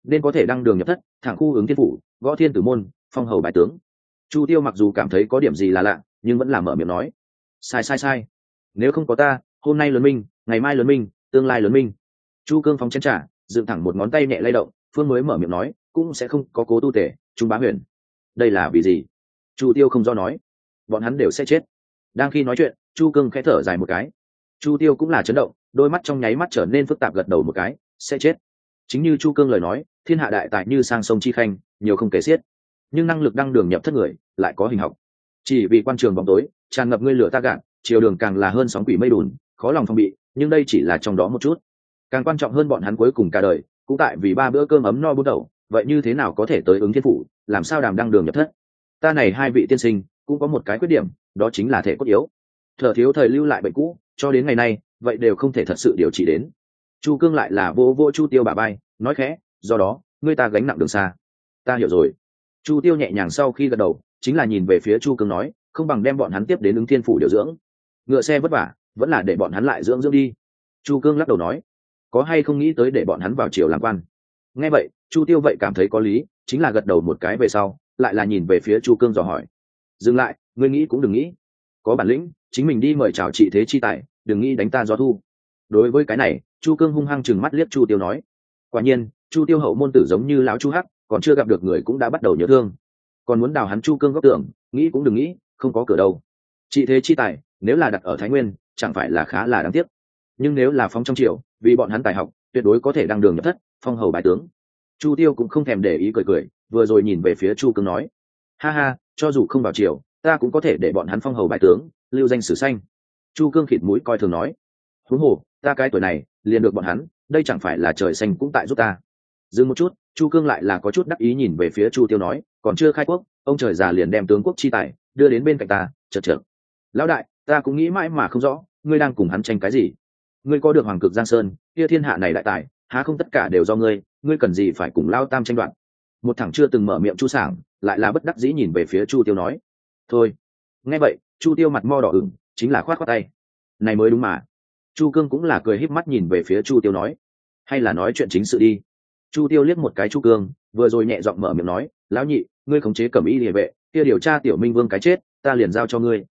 nên có thể đăng đường nhập thất, thẳng khu ứng thiên phủ, gõ thiên tử môn, phong hầu bái tướng. Chu Tiêu mặc dù cảm thấy có điểm gì là lạ, nhưng vẫn là mở miệng nói: sai, nếu không có ta, hôm nay lớn minh, ngày mai lớn minh, tương lai lớn minh. Chu Cương phóng chén trà, dựng thẳng một ngón tay nhẹ lay động, phương mới mở miệng nói: cũng sẽ không có Cố Tu Tể, Trung Bá Huyền. Đây là vì gì? Chu Tiêu không do nói: bọn hắn đều sẽ chết. Đang khi nói chuyện, Chu Cương khẽ thở dài một cái. Chu Tiêu cũng là chấn động, đôi mắt trong nháy mắt trở nên phức tạp, gật đầu một cái: sẽ chết. Chính như Chu Cương lời nói, thiên hạ đại tài như sang sông chi khanh, nhiều không kể xiết, nhưng năng lực đăng đường nhập thất người lại có hình học. Chỉ vì quan trường bóng tối tràn ngập ngươi lửa ta gạn, chiều đường càng là hơn sóng quỷ mây đùn, khó lòng phòng bị, nhưng đây chỉ là trong đó một chút. Càng quan trọng hơn, bọn hắn cuối cùng cả đời cũng tại vì 3 bữa cơm ấm no bún đậu, vậy như thế nào có thể tới ứng thiên phủ, làm sao đàm đăng đường nhập thất? Ta này 2 vị tiên sinh cũng có một cái khuyết điểm, đó chính là thể cốt yếu, thở thiếu thời lưu lại bệnh cũ, cho đến ngày nay vậy đều không thể thật sự điều trị đến. Chu Cương lại là vô Chu Tiêu bả vai, nói khẽ: do đó ngươi ta gánh nặng đường xa. Ta hiểu rồi. Chu Tiêu nhẹ nhàng sau khi gật đầu, chính là nhìn về phía Chu Cương nói: không bằng đem bọn hắn tiếp đến ứng thiên phủ điều dưỡng, ngựa xe vất vả, vẫn là để bọn hắn lại dưỡng đi. Chu Cương lắc đầu nói: có hay không nghĩ tới để bọn hắn vào triều làm quan? Nghe vậy, Chu Tiêu vậy cảm thấy có lý, chính là gật đầu một cái về sau, lại là nhìn về phía Chu Cương dò hỏi: dừng lại, ngươi nghĩ cũng đừng nghĩ, có bản lĩnh chính mình đi mời chào trị thế chi tài, đừng nghĩ đánh ta gió thu. Đối với cái này, Chu Cương hung hăng chừng mắt liếc Chu Tiêu nói. Quả nhiên, Chu Tiêu hậu môn tử giống như lão Chu Hắc, còn chưa gặp được người cũng đã bắt đầu nhớ thương, còn muốn đào hắn Chu Cương góc tưởng, nghĩ cũng đừng nghĩ, không có cửa đâu. Trị thế chi tài nếu là đặt ở Thái Nguyên, chẳng phải là khá là đáng tiếc, nhưng nếu là phóng trong triều, vì bọn hắn tài học, tuyệt đối có thể đăng đường nhập thất, phong hầu bái tướng. Chu Tiêu cũng không thèm để ý, cười, vừa rồi nhìn về phía Chu Cương nói: ha ha, cho dù không vào triều, ta cũng có thể để bọn hắn phong hầu bái tướng, lưu danh sử xanh. Chu Cương khịt mũi coi thường nói: huống hồ ta cái tuổi này liền được bọn hắn, đây chẳng phải là trời xanh cũng tại giúp ta. Dừng một chút, Chu Cương lại là có chút đắc ý nhìn về phía Chu Tiêu nói: còn chưa khai quốc, ông trời già liền đem tướng quốc chi tài đưa đến bên cạnh ta, chật. Lão đại, ta cũng nghĩ mãi mà không rõ, ngươi đang cùng hắn tranh cái gì? Ngươi có được hoàng cực Giang Sơn, kia thiên hạ này đại tài, há không tất cả đều do ngươi, ngươi cần gì phải cùng Lao Tam tranh đoạt? Một thằng chưa từng mở miệng Chu Sảng lại là bất đắc dĩ nhìn về phía Chu Tiêu nói: thôi. Nghe vậy, Chu Tiêu mặt mo đỏ ửng, chính là khoát tay. Này mới đúng mà. Chu Cương cũng là cười híp mắt nhìn về phía Chu Tiêu nói: hay là nói chuyện chính sự đi. Chu Tiêu liếc một cái Chu Cương, vừa rồi nhẹ giọng mở miệng nói: lão nhị, ngươi khống chế Cẩm Y Liề Vệ, kia điều tra Tiểu Minh Vương cái chết, ta liền giao cho ngươi.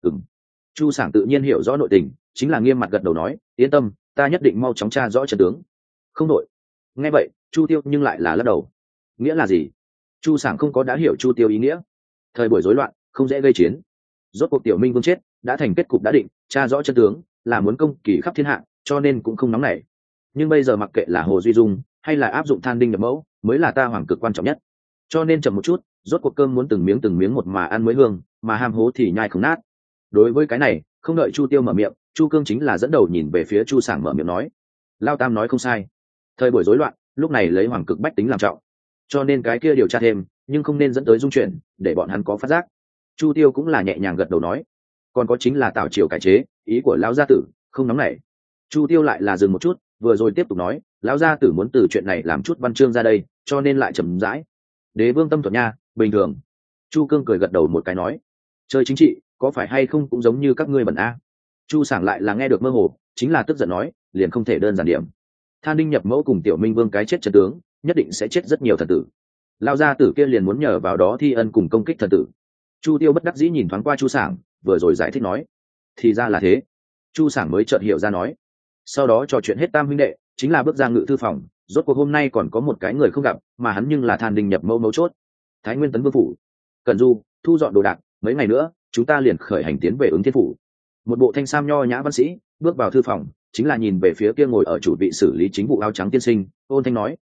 Chu Sảng tự nhiên hiểu rõ nội tình, chính là nghiêm mặt gật đầu nói: yên tâm, ta nhất định mau chóng tra rõ trận tướng. Không đội. Nghe vậy, Chu Tiêu nhưng lại là lắc đầu. Nghĩa là gì? Chu Sảng không có đã hiểu Chu Tiêu ý nghĩa. Thời buổi rối loạn, không dễ gây chiến. Rốt cuộc Tiểu Minh Vương chết, đã thành kết cục đã định, tra rõ chân tướng là muốn công kỳ khắp thiên hạ, cho nên cũng không nóng nảy. Nhưng bây giờ mặc kệ là Hồ Duy Dung hay là áp dụng than đinh nhập mẫu, mới là ta hoàng cực quan trọng nhất. Cho nên chậm một chút, rốt cuộc cơm muốn từng miếng một mà ăn mới hương, mà ham hố thì nhai không nát. Đối với cái này, không đợi Chu Tiêu mở miệng, Chu Cương chính là dẫn đầu nhìn về phía Chu Sảng mở miệng nói: Lao Tam nói không sai, thời buổi rối loạn, lúc này lấy hoàng cực bách tính làm trọng, cho nên cái kia điều tra thêm, nhưng không nên dẫn tới dung chuyển, để bọn hắn có phát giác. Chu Tiêu cũng là nhẹ nhàng gật đầu nói: còn có chính là Tào triều cải chế, ý của lão gia tử không nóng nảy. Chu Tiêu lại là dừng một chút, vừa rồi tiếp tục nói: lão gia tử muốn từ chuyện này làm chút văn chương ra đây, cho nên lại chậm rãi. Đế vương tâm thuật nha, bình thường. Chu Cương cười gật đầu một cái nói: chơi chính trị có phải hay không cũng giống như các ngươi bẩn a. Chu Sảng lại là nghe được mơ hồ, chính là tức giận nói: liền không thể đơn giản điểm. Than đinh nhập mẫu cùng Tiểu Minh Vương cái chết trận tướng, nhất định sẽ chết rất nhiều thần tử. Lão gia tử kia liền muốn nhờ vào đó thi ân cùng công kích thần tử. Chu Tiêu bất đắc dĩ nhìn thoáng qua Chu Sảng, vừa rồi giải thích nói: thì ra là thế. Chu Sảng mới chợt hiểu ra nói. Sau đó trò chuyện hết tam huynh đệ, chính là bước ra ngự thư phòng. Rốt cuộc hôm nay còn có một cái người không gặp, mà hắn nhưng là Than đinh nhập mẫu mấu chốt. Thái Nguyên Tấn Vương phủ. Cẩn Du, thu dọn đồ đạc, mấy ngày nữa chúng ta liền khởi hành tiến về ứng thiên phủ. Một bộ thanh sam nho nhã văn sĩ bước vào thư phòng, chính là nhìn về phía kia ngồi ở chủ vị xử lý chính vụ áo trắng tiên sinh, ôn thanh nói: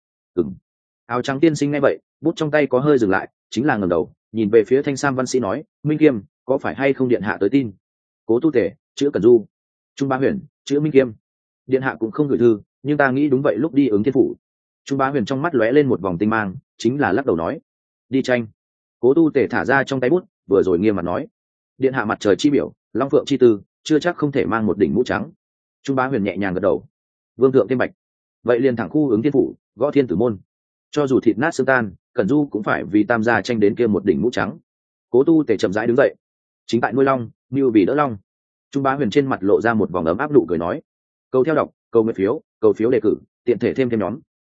Áo trắng tiên sinh nghe vậy, bút trong tay có hơi dừng lại, chính là ngẩng đầu nhìn về phía thanh sam văn sĩ nói: Minh Kiêm, có phải hay không điện hạ tới tin? Cố Tu Tể, chữ Cẩn Du. Trung Bá Huyền, chữ Minh Kiêm. Điện hạ cũng không gửi thư, nhưng ta nghĩ đúng vậy lúc đi ứng thiên phủ. Trung Bá Huyền trong mắt lóe lên một vòng tinh mang, chính là lắc đầu nói: đi tranh. Cố Tu Tể thả ra trong tay bút, vừa rồi nghiêm mặt nói: điện hạ mặt trời chi biểu, long phượng chi tư, chưa chắc không thể mang một đỉnh mũ trắng. Trung Bá Huyền nhẹ nhàng gật đầu: vương thượng thêm bạch, vậy liền thẳng khu ứng thiên phủ, gõ thiên tử môn. Cho dù thịt nát xương tan, Cẩn Du cũng phải vì Tam gia tranh đến kia một đỉnh mũ trắng. Cố Tu Tể chậm rãi đứng dậy: chính tại nuôi long, mưu vì đỡ long. Trung Bá Huyền trên mặt lộ ra một vòng ấm áp nụ cười nói: cầu theo đọc, cầu nguyện phiếu, cầu phiếu đề cử, tiện thể thêm nhóm,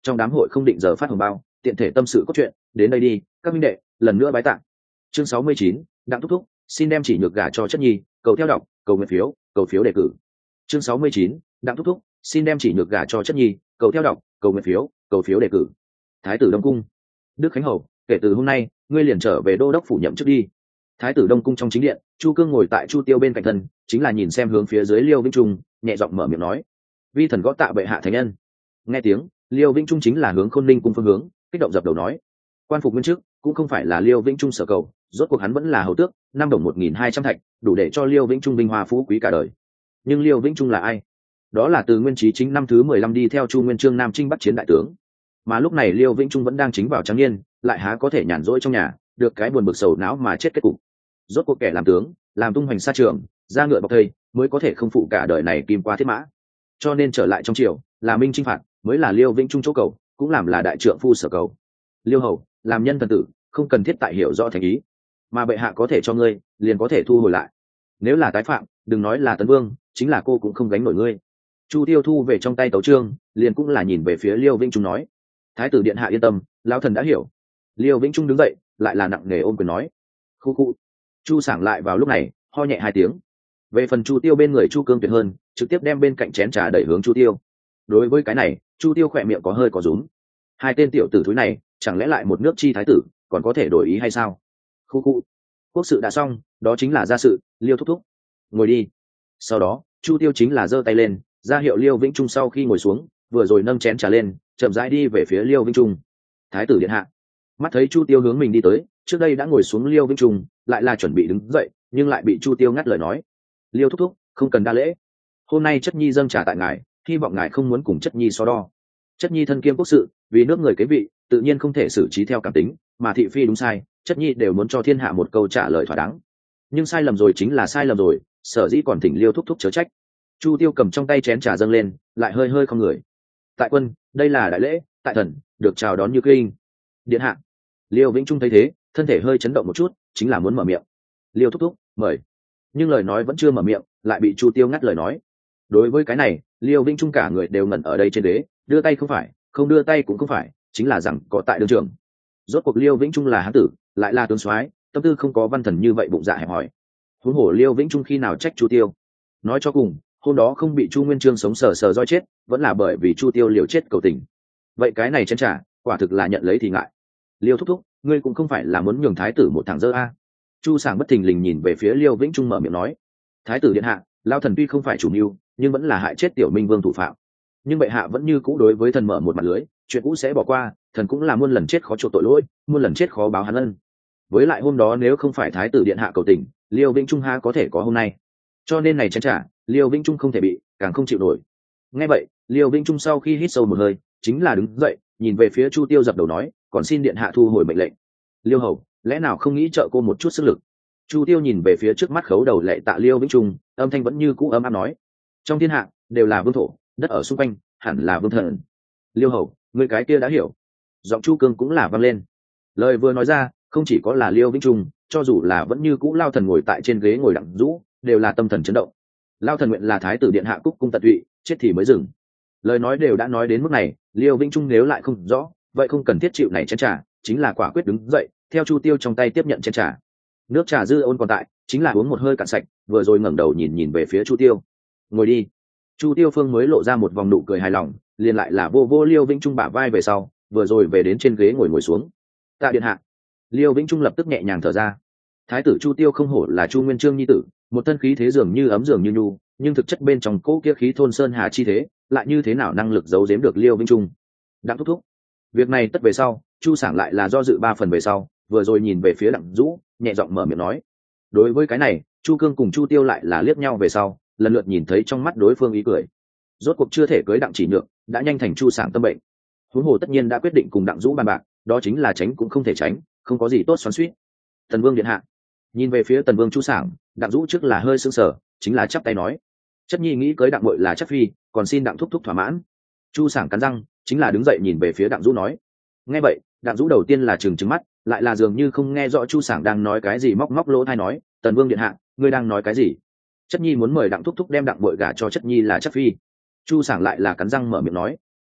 trong đám hội không định giờ phát hồng bao, tiện thể tâm sự cốt truyện, đến đây đi các minh đệ, lần nữa bái tạ. Chương 69, đặng thúc thúc xin đem chỉ nhược gả cho chất nhi, cầu theo đọc, cầu nguyện phiếu, cầu phiếu đề cử. Chương 69, đặng thúc thúc xin đem chỉ nhược gả cho chất nhi, cầu theo đọc, cầu nguyện phiếu, cầu phiếu đề cử. Thái tử Đông cung. Đức Khánh hầu, kể từ hôm nay ngươi liền trở về đô đốc phủ nhậm trước đi. Thái tử Đông cung trong chính điện, Chu Cương ngồi tại Chu Tiêu bên cạnh thân, chính là nhìn xem hướng phía dưới Liêu Vĩnh Trung, nhẹ giọng mở miệng nói: vi thần gõ tạ bệ hạ thánh nhân. Nghe tiếng, Liêu Vĩnh Trung chính là hướng Khôn Ninh cung phương hướng, kích động dập đầu nói: quan phục nguyên chức cũng không phải là Liêu Vĩnh Trung sở cầu, rốt cuộc hắn vẫn là hầu tước, 5 đồng 1.200 thạch, đủ để cho Liêu Vĩnh Trung vinh hoa phú quý cả đời. Nhưng Liêu Vĩnh Trung là ai? Đó là từ Nguyên Chí Chính năm thứ 15 đi theo Chu Nguyên Chương Nam Chinh Bắc chiến đại tướng, mà lúc này Liêu Vĩnh Trung vẫn đang chính vào trắng niên, lại há có thể nhàn rỗi trong nhà, được cái buồn bực sầu não mà chết kết cục. Rốt cuộc kẻ làm tướng, làm tung hoành xa trường, ra ngựa bọc thây, mới có thể không phụ cả đời này kim qua thiết mã. Cho nên trở lại trong triều, là minh chinh phạt, mới là Liêu Vĩnh Trung chỗ cầu, cũng làm là đại trượng phu sở cầu. Liêu hầu, làm nhân thần tử, không cần thiết tại hiểu rõ thành ý, mà bệ hạ có thể cho ngươi, liền có thể thu hồi lại. Nếu là tái phạm, đừng nói là tấn vương, chính là cô cũng không gánh nổi ngươi. Chu Tiêu thu về trong tay tấu chương, liền cũng là nhìn về phía Liêu Vĩnh Trung nói: thái tử điện hạ yên tâm, lão thần đã hiểu. Liêu Vĩnh Trung đứng dậy, lại là nặng nề ôm quyền nói: khu khu. Chu Sảng lại vào lúc này ho nhẹ 2 tiếng. Về phần Chu Tiêu bên người Chu Cương tuyệt hơn, trực tiếp đem bên cạnh chén trà đẩy hướng Chu Tiêu. Đối với cái này, Chu Tiêu khỏe miệng có hơi có rúm. Hai tên tiểu tử thúi này, chẳng lẽ lại một nước chi thái tử, còn có thể đổi ý hay sao? Khu khu. Quốc sự đã xong, đó chính là gia sự, Liêu thúc thúc, ngồi đi. Sau đó, Chu Tiêu chính là giơ tay lên, ra hiệu Liêu Vĩnh Trung sau khi ngồi xuống, vừa rồi nâng chén trà lên, chậm rãi đi về phía Liêu Vĩnh Trung. Thái tử điện hạ. Mắt thấy Chu Tiêu hướng mình đi tới, trước đây đã ngồi xuống Liêu Vĩnh Trung, lại là chuẩn bị đứng dậy, nhưng lại bị Chu Tiêu ngắt lời nói: Liêu thúc thúc, không cần đa lễ. Hôm nay chất nhi dâng trà tại ngài, hy vọng ngài không muốn cùng chất nhi so đo. Chất nhi thân kiêm quốc sự, vì nước người kế vị, tự nhiên không thể xử trí theo cảm tính, mà thị phi đúng sai, chất nhi đều muốn cho thiên hạ một câu trả lời thỏa đáng. Nhưng sai lầm rồi chính là sai lầm rồi, sở dĩ còn thỉnh Liêu thúc thúc chớ trách. Chu Tiêu cầm trong tay chén trà dâng lên, lại hơi hơi không người: tại quân, đây là đại lễ, tại thần, được chào đón như kinh. Điện hạ. Liêu Vĩnh Trung thấy thế, thân thể hơi chấn động một chút, chính là muốn mở miệng: Liêu thúc thúc, mời. Nhưng lời nói vẫn chưa mở miệng, lại bị Chu Tiêu ngắt lời nói. Đối với cái này, Liêu Vĩnh Trung cả người đều ngẩn ở đây trên đế, đưa tay không phải, không đưa tay cũng không phải, chính là rằng có tại đương trường. Rốt cuộc Liêu Vĩnh Trung là hán tử, lại là tướng soái, tâm tư không có văn thần như vậy bụng dạ hẹp hòi. Huống hồ Liêu Vĩnh Trung khi nào trách Chu Tiêu? Nói cho cùng, hôm đó không bị Chu Nguyên Chương sống sờ sờ roi chết, vẫn là bởi vì Chu Tiêu liều chết cầu tình. Vậy cái này chén trà, quả thực là nhận lấy thì ngại. Liêu thúc thúc, ngươi cũng không phải là muốn nhường thái tử một thằng dơ a? Chu Sảng bất thình lình nhìn về phía Liêu Vĩnh Trung mở miệng nói: thái tử điện hạ, lao thần tuy không phải chủ mưu, nhưng vẫn là hại chết tiểu minh vương thủ phạm. Nhưng bệ hạ vẫn như cũ đối với thần mở một mặt lưới, chuyện cũ sẽ bỏ qua, thần cũng là muôn lần chết khó chuộc tội lỗi, muôn lần chết khó báo hắn ân. Với lại hôm đó nếu không phải thái tử điện hạ cầu tình, Liêu Vĩnh Trung ha có thể có hôm nay. Cho nên này chén trả, Liêu Vĩnh Trung không thể bị, càng không chịu nổi. Nghe vậy, Liêu Vĩnh Trung sau khi hít sâu một hơi, chính là đứng dậy, nhìn về phía Chu Tiêu dập đầu nói: còn xin điện hạ thu hồi mệnh lệnh. Liêu hầu, lẽ nào không nghĩ trợ cô một chút sức lực? Chu Tiêu nhìn về phía trước mắt khấu đầu lệ tạ Liêu Vĩnh Trung, âm thanh vẫn như cũ ấm áp nói: trong thiên hạ đều là vương thổ, đất ở xung quanh hẳn là vương thần. Liêu hầu, người cái kia đã hiểu. Giọng Chu Cương cũng là vang lên. Lời vừa nói ra, không chỉ có là Liêu Vĩnh Trung, cho dù là vẫn như cũ lao thần ngồi tại trên ghế ngồi đặng rũ, đều là tâm thần chấn động. Lao thần nguyện là thái tử điện hạ cúc cung tận tụy, chết thì mới dừng. Lời nói đều đã nói đến mức này, Liêu Vĩnh Trung nếu lại không rõ, vậy không cần thiết chịu này chén trà, chính là quả quyết đứng dậy, theo Chu Tiêu trong tay tiếp nhận chén trà. Nước trà dư ôn còn tại, chính là uống một hơi cạn sạch, vừa rồi ngẩng đầu nhìn về phía Chu Tiêu. Ngồi đi. Chu Tiêu Phương mới lộ ra một vòng nụ cười hài lòng, liền lại là vô Liêu Vĩnh Trung bả vai về sau, vừa rồi về đến trên ghế ngồi xuống. Tạ điện hạ. Liêu Vĩnh Trung lập tức nhẹ nhàng thở ra. Thái tử Chu Tiêu không hổ là Chu Nguyên Chương nhi tử, một thân khí thế dường như ấm dường như nhu, nhưng thực chất bên trong cỗ kia khí thôn sơn hà chi thế, lại như thế nào năng lực giấu giếm được Liêu Vĩnh Trung. Đặng thúc thúc. Việc này tất về sau, Chu Sảng lại là do dự 3 phần về sau, vừa rồi nhìn về phía Đặng Dũ, nhẹ giọng mở miệng nói. Đối với cái này, Chu Cương cùng Chu Tiêu lại là liếc nhau về sau, lần lượt nhìn thấy trong mắt đối phương ý cười. Rốt cuộc chưa thể cưới Đặng Chỉ Nhược, đã nhanh thành Chu Sảng tâm bệnh. Huống hồ tất nhiên đã quyết định cùng Đặng Dũ bàn bạc, đó chính là tránh cũng không thể tránh, không có gì tốt xoắn xuýt. Tần Vương điện hạ. Nhìn về phía Tần Vương Chu Sảng, Đặng Dũ trước là hơi sững sờ, chính là chắp tay nói: chất nhi nghĩ cưới Đặng muội là chắc phi, còn xin Đặng thúc thúc thỏa mãn. Chu Sảng cắn răng, chính là đứng dậy nhìn về phía Đặng Dũ nói. Nghe vậy, Đặng Dũ đầu tiên là trừng mắt, lại là dường như không nghe rõ Chu Sảng đang nói cái gì, móc lỗ tai nói: Tần Vương điện hạ, ngươi đang nói cái gì? Chất nhi muốn mời Đặng thúc thúc đem Đặng muội gả cho chất nhi là chắc phi. Chu Sảng lại là cắn răng mở miệng nói.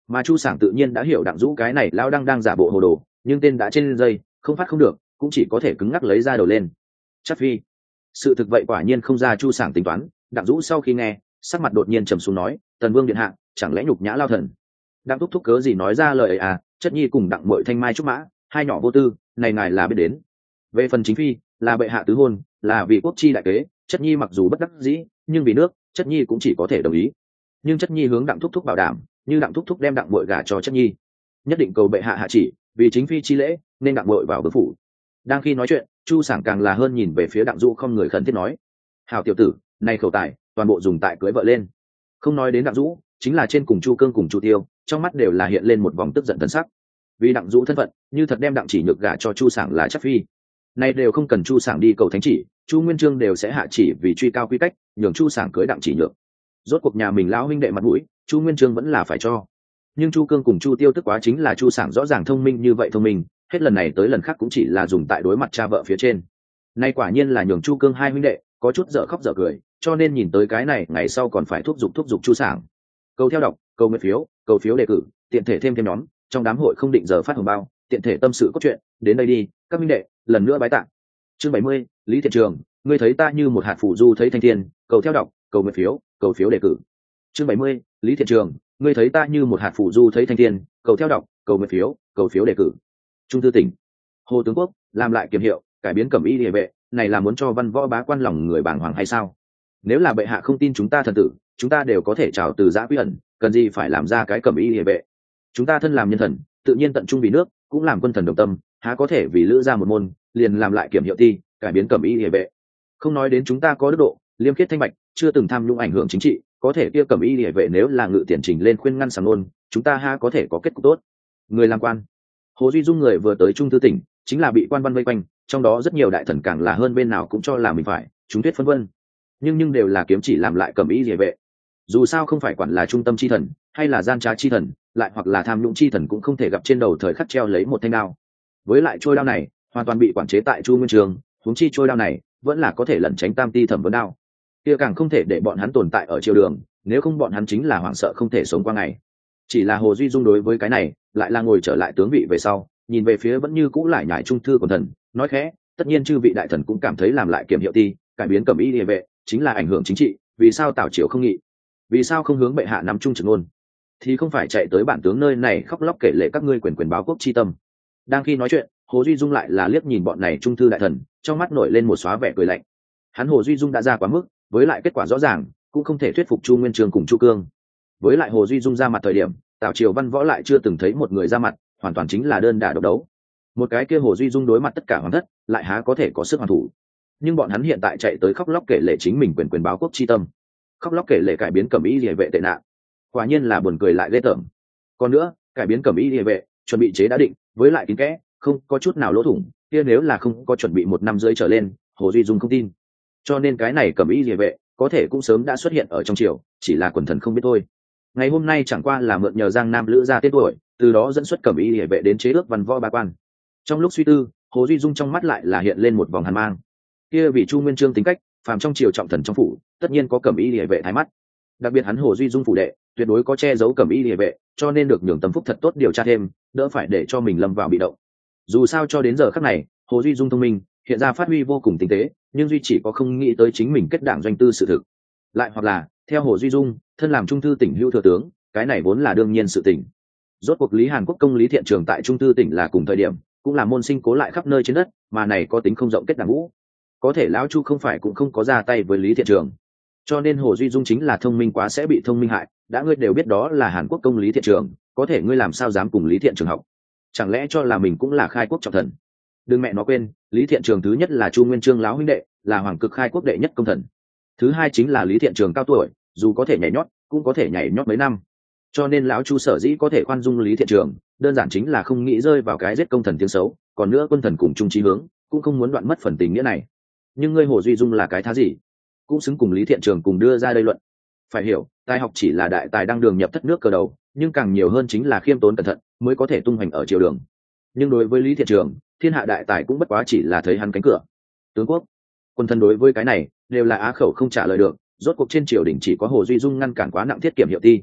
Mà Chu Sảng tự nhiên đã hiểu Đặng Dũ cái này lão đang giả bộ hồ đồ, nhưng tên đã trên dây, không phát không được, cũng chỉ có thể cứng ngắc lấy ra đầu lên. Chắc phi. Sự thực vậy quả nhiên không ra Chu Sảng tính toán. Đặng Dũ sau khi nghe, sắc mặt đột nhiên trầm xuống nói, Tần Vương điện hạ, chẳng lẽ nhục nhã lao thần? Đặng Thúc Thúc cớ gì nói ra lời ấy à? Chất nhi cùng Đặng Muội thanh mai trúc mã, hai nhỏ vô tư, này ngài là biết đến. Về phần chính phi, là bệ hạ tứ hôn, là vì quốc chi đại kế, Chất nhi mặc dù bất đắc dĩ, nhưng vì nước, Chất nhi cũng chỉ có thể đồng ý. Nhưng Chất nhi hướng Đặng Thúc Thúc bảo đảm, như Đặng Thúc Thúc đem Đặng Muội gả cho Chất nhi, nhất định cầu bệ hạ hạ chỉ, vì chính phi chi lễ, nên Đặng Muội vào vương phủ. Đang khi nói chuyện, Chu Sảng càng là hơn nhìn về phía Đặng Dũ không người khẩn thiết nói, hảo tiểu tử, này khẩu tài, toàn bộ dùng tại cưới vợ lên. Không nói đến Đặng Dũ, chính là trên cùng Chu Cương cùng Chu Tiêu, trong mắt đều là hiện lên một vòng tức giận thân sắc. Vì Đặng Dũ thân phận, như thật đem Đặng Chỉ Nhược gả cho Chu Sảng là chắc phi, nay đều không cần Chu Sảng đi cầu thánh chỉ, Chu Nguyên Chương đều sẽ hạ chỉ vì truy cao quy cách, nhường Chu Sảng cưới Đặng Chỉ Nhược. Rốt cuộc nhà mình lão huynh đệ mặt mũi, Chu Nguyên Chương vẫn là phải cho. Nhưng Chu Cương cùng Chu Tiêu tức quá chính là Chu Sảng rõ ràng thông minh như vậy thông minh, hết lần này tới lần khác cũng chỉ là dùng tại đối mặt cha vợ phía trên. Nay quả nhiên là nhường Chu Cương hai huynh đệ có chút dở khóc dở cười, cho nên nhìn tới cái này ngày sau còn phải thúc giục Chu Sảng. Cầu theo đọc, cầu nguyện phiếu, cầu phiếu đề cử, tiện thể thêm nhóm, trong đám hội không định giờ phát hồng bao, tiện thể tâm sự cốt truyện, đến đây đi, các huynh đệ, lần nữa bái tạ. Chương 70, Lý Thiện Trường, ngươi thấy ta như một hạt phù du thấy thanh thiên, cầu theo đọc, cầu nguyện phiếu, cầu phiếu đề cử. Chương 70, Lý Thiện Trường, ngươi thấy ta như một hạt phù du thấy thanh thiên, cầu theo đọc, cầu nguyện phiếu, cầu phiếu đề cử. Trung thư tỉnh, Hồ tướng quốc, làm lại kiểm hiệu, cải biến cẩm y liề vệ, này là muốn cho văn võ bá quan lòng người bàng hoàng hay sao? Nếu là bệ hạ không tin chúng ta thần tử, chúng ta đều có thể chào từ giã quy ẩn, cần gì phải làm ra cái cẩm y liề vệ? Chúng ta thân làm nhân thần, tự nhiên tận trung vì nước, cũng làm quân thần đồng tâm, há có thể vì lữ ra một môn, liền làm lại kiểm hiệu ti, cải biến cẩm y liề vệ. Không nói đến chúng ta có đức độ, liêm khiết thanh bạch, chưa từng tham nhũng ảnh hưởng chính trị, có thể kia cẩm y liề vệ nếu là ngự tiền trình lên khuyên ngăn sàng ngôn, chúng ta há có thể có kết cục tốt? Người làm quan, Hồ Duy Dung người vừa tới Trung thư tỉnh, chính là bị quan văn vây quanh, trong đó rất nhiều đại thần càng là hơn bên nào cũng cho là mình phải, chúng thuyết phân vân. Nhưng đều là kiếm chỉ làm lại cẩm y liề vệ. Dù sao không phải quản là trung tâm chi thần, hay là gian trá chi thần, lại hoặc là tham nhũng chi thần cũng không thể gặp trên đầu thời khắc treo lấy một thanh đao. Với lại trôi đao này, hoàn toàn bị quản chế tại Chu Nguyên Trường, huống chi trôi đao này vẫn là có thể lẩn tránh tam ti thẩm vấn đao. Kia càng không thể để bọn hắn tồn tại ở triều đường, nếu không bọn hắn chính là hoảng sợ không thể sống qua ngày. Chỉ là Hồ Duy Dung đối với cái này, lại là ngồi trở lại tướng vị về sau, nhìn về phía vẫn như cũ lại nhải trung thư của thần, nói khẽ, tất nhiên chư vị đại thần cũng cảm thấy làm lại kiểm hiệu ti, cải biến cẩm y liề vệ chính là ảnh hưởng chính trị, vì sao Tào Triều không nghị, vì sao không hướng bệ hạ nắm trung trực ngôn, thì không phải chạy tới bản tướng nơi này khóc lóc kể lệ các ngươi quyền báo quốc chi tâm. Đang khi nói chuyện, Hồ Duy Dung lại là liếc nhìn bọn này trung thư đại thần, trong mắt nổi lên một xóa vẻ cười lạnh. Hắn Hồ Duy Dung đã ra quá mức, với lại kết quả rõ ràng, cũng không thể thuyết phục Chu Nguyên Chương cùng Chu Cương. Với lại Hồ Duy Dung ra mặt thời điểm, Tào Triều văn võ lại chưa từng thấy một người ra mặt, hoàn toàn chính là đơn đả độc đấu. Một cái kia Hồ Duy Dung đối mặt tất cả hoàng thất, lại há có thể có sức hoàn thủ. Nhưng bọn hắn hiện tại chạy tới khóc lóc kể lể chính mình quyền báo quốc chi tâm, khóc lóc kể lể cải biến cẩm y liề vệ tệ nạn, quả nhiên là buồn cười lại ghê tởm. Còn nữa, cải biến cẩm y liề vệ chuẩn bị chế đã định, với lại kín kẽ, không có chút nào lỗ thủng, kia nếu là không có chuẩn bị 1 năm rưỡi trở lên, Hồ Duy Dung không tin. Cho nên cái này cẩm y liề vệ có thể cũng sớm đã xuất hiện ở trong triều, chỉ là quần thần không biết thôi. Ngày hôm nay chẳng qua là mượn nhờ Giang Nam Lữ gia tên tuổi, từ đó dẫn xuất cẩm y liề vệ đến chế ước văn võ bá quan. Trong lúc suy tư, Hồ Duy Dung trong mắt lại là hiện lên một vòng hàn mang. Kia vì Chu Nguyên Chương tính cách, phàm trong triều trọng thần trong phủ, tất nhiên có cẩm y liề vệ thái mắt. Đặc biệt hắn Hồ Duy Dung phủ đệ, tuyệt đối có che giấu cẩm y liề vệ, cho nên được nhường tâm phúc thật tốt điều tra thêm, đỡ phải để cho mình lâm vào bị động. Dù sao cho đến giờ khắc này, Hồ Duy Dung thông minh, hiện ra phát huy vô cùng tinh tế, nhưng duy chỉ có không nghĩ tới chính mình kết đảng doanh tư sự thực. Lại hoặc là, theo Hồ Duy Dung, thân làm trung thư tỉnh hữu thừa tướng, cái này vốn là đương nhiên sự tình. Rốt cuộc Lý Hàn Quốc công Lý Thiện Trường tại trung thư tỉnh là cùng thời điểm, cũng là môn sinh cố lại khắp nơi trên đất, mà này có tính không rộng kết đảng ngũ. Có thể lão Chu không phải cũng không có ra tay với Lý Thiện Trường. Cho nên Hồ Duy Dung chính là thông minh quá sẽ bị thông minh hại, đã ngươi đều biết đó là Hàn Quốc công Lý Thiện Trường, có thể ngươi làm sao dám cùng Lý Thiện Trường học? Chẳng lẽ cho là mình cũng là khai quốc trọng thần? Đừng mẹ nó quên, Lý Thiện Trường thứ nhất là Chu Nguyên Chương lão huynh đệ, là hoàng cực khai quốc đệ nhất công thần. Thứ hai chính là Lý Thiện Trường cao tuổi, dù có thể nhảy nhót, cũng có thể nhảy nhót mấy năm. Cho nên lão Chu sở dĩ có thể khoan dung Lý Thiện Trường, đơn giản chính là không nghĩ rơi vào cái giết công thần tiếng xấu, còn nữa quân thần cùng chung chí hướng, cũng không muốn đoạn mất phần tình nghĩa này. Nhưng ngươi Hồ Duy Dung là cái thá gì, cũng xứng cùng Lý Thiện Trường cùng đưa ra đây luận. Phải hiểu, tài học chỉ là đại tài đăng đường nhập thất nước cờ đầu, nhưng càng nhiều hơn chính là khiêm tốn cẩn thận, mới có thể tung hoành ở triều đường. Nhưng đối với Lý Thiện Trường, thiên hạ đại tài cũng bất quá chỉ là thấy hắn cánh cửa. Tướng quốc, quân thần đối với cái này đều là á khẩu không trả lời được, rốt cuộc trên triều đình chỉ có Hồ Duy Dung ngăn cản quá nặng thiết kiểm hiệu ti.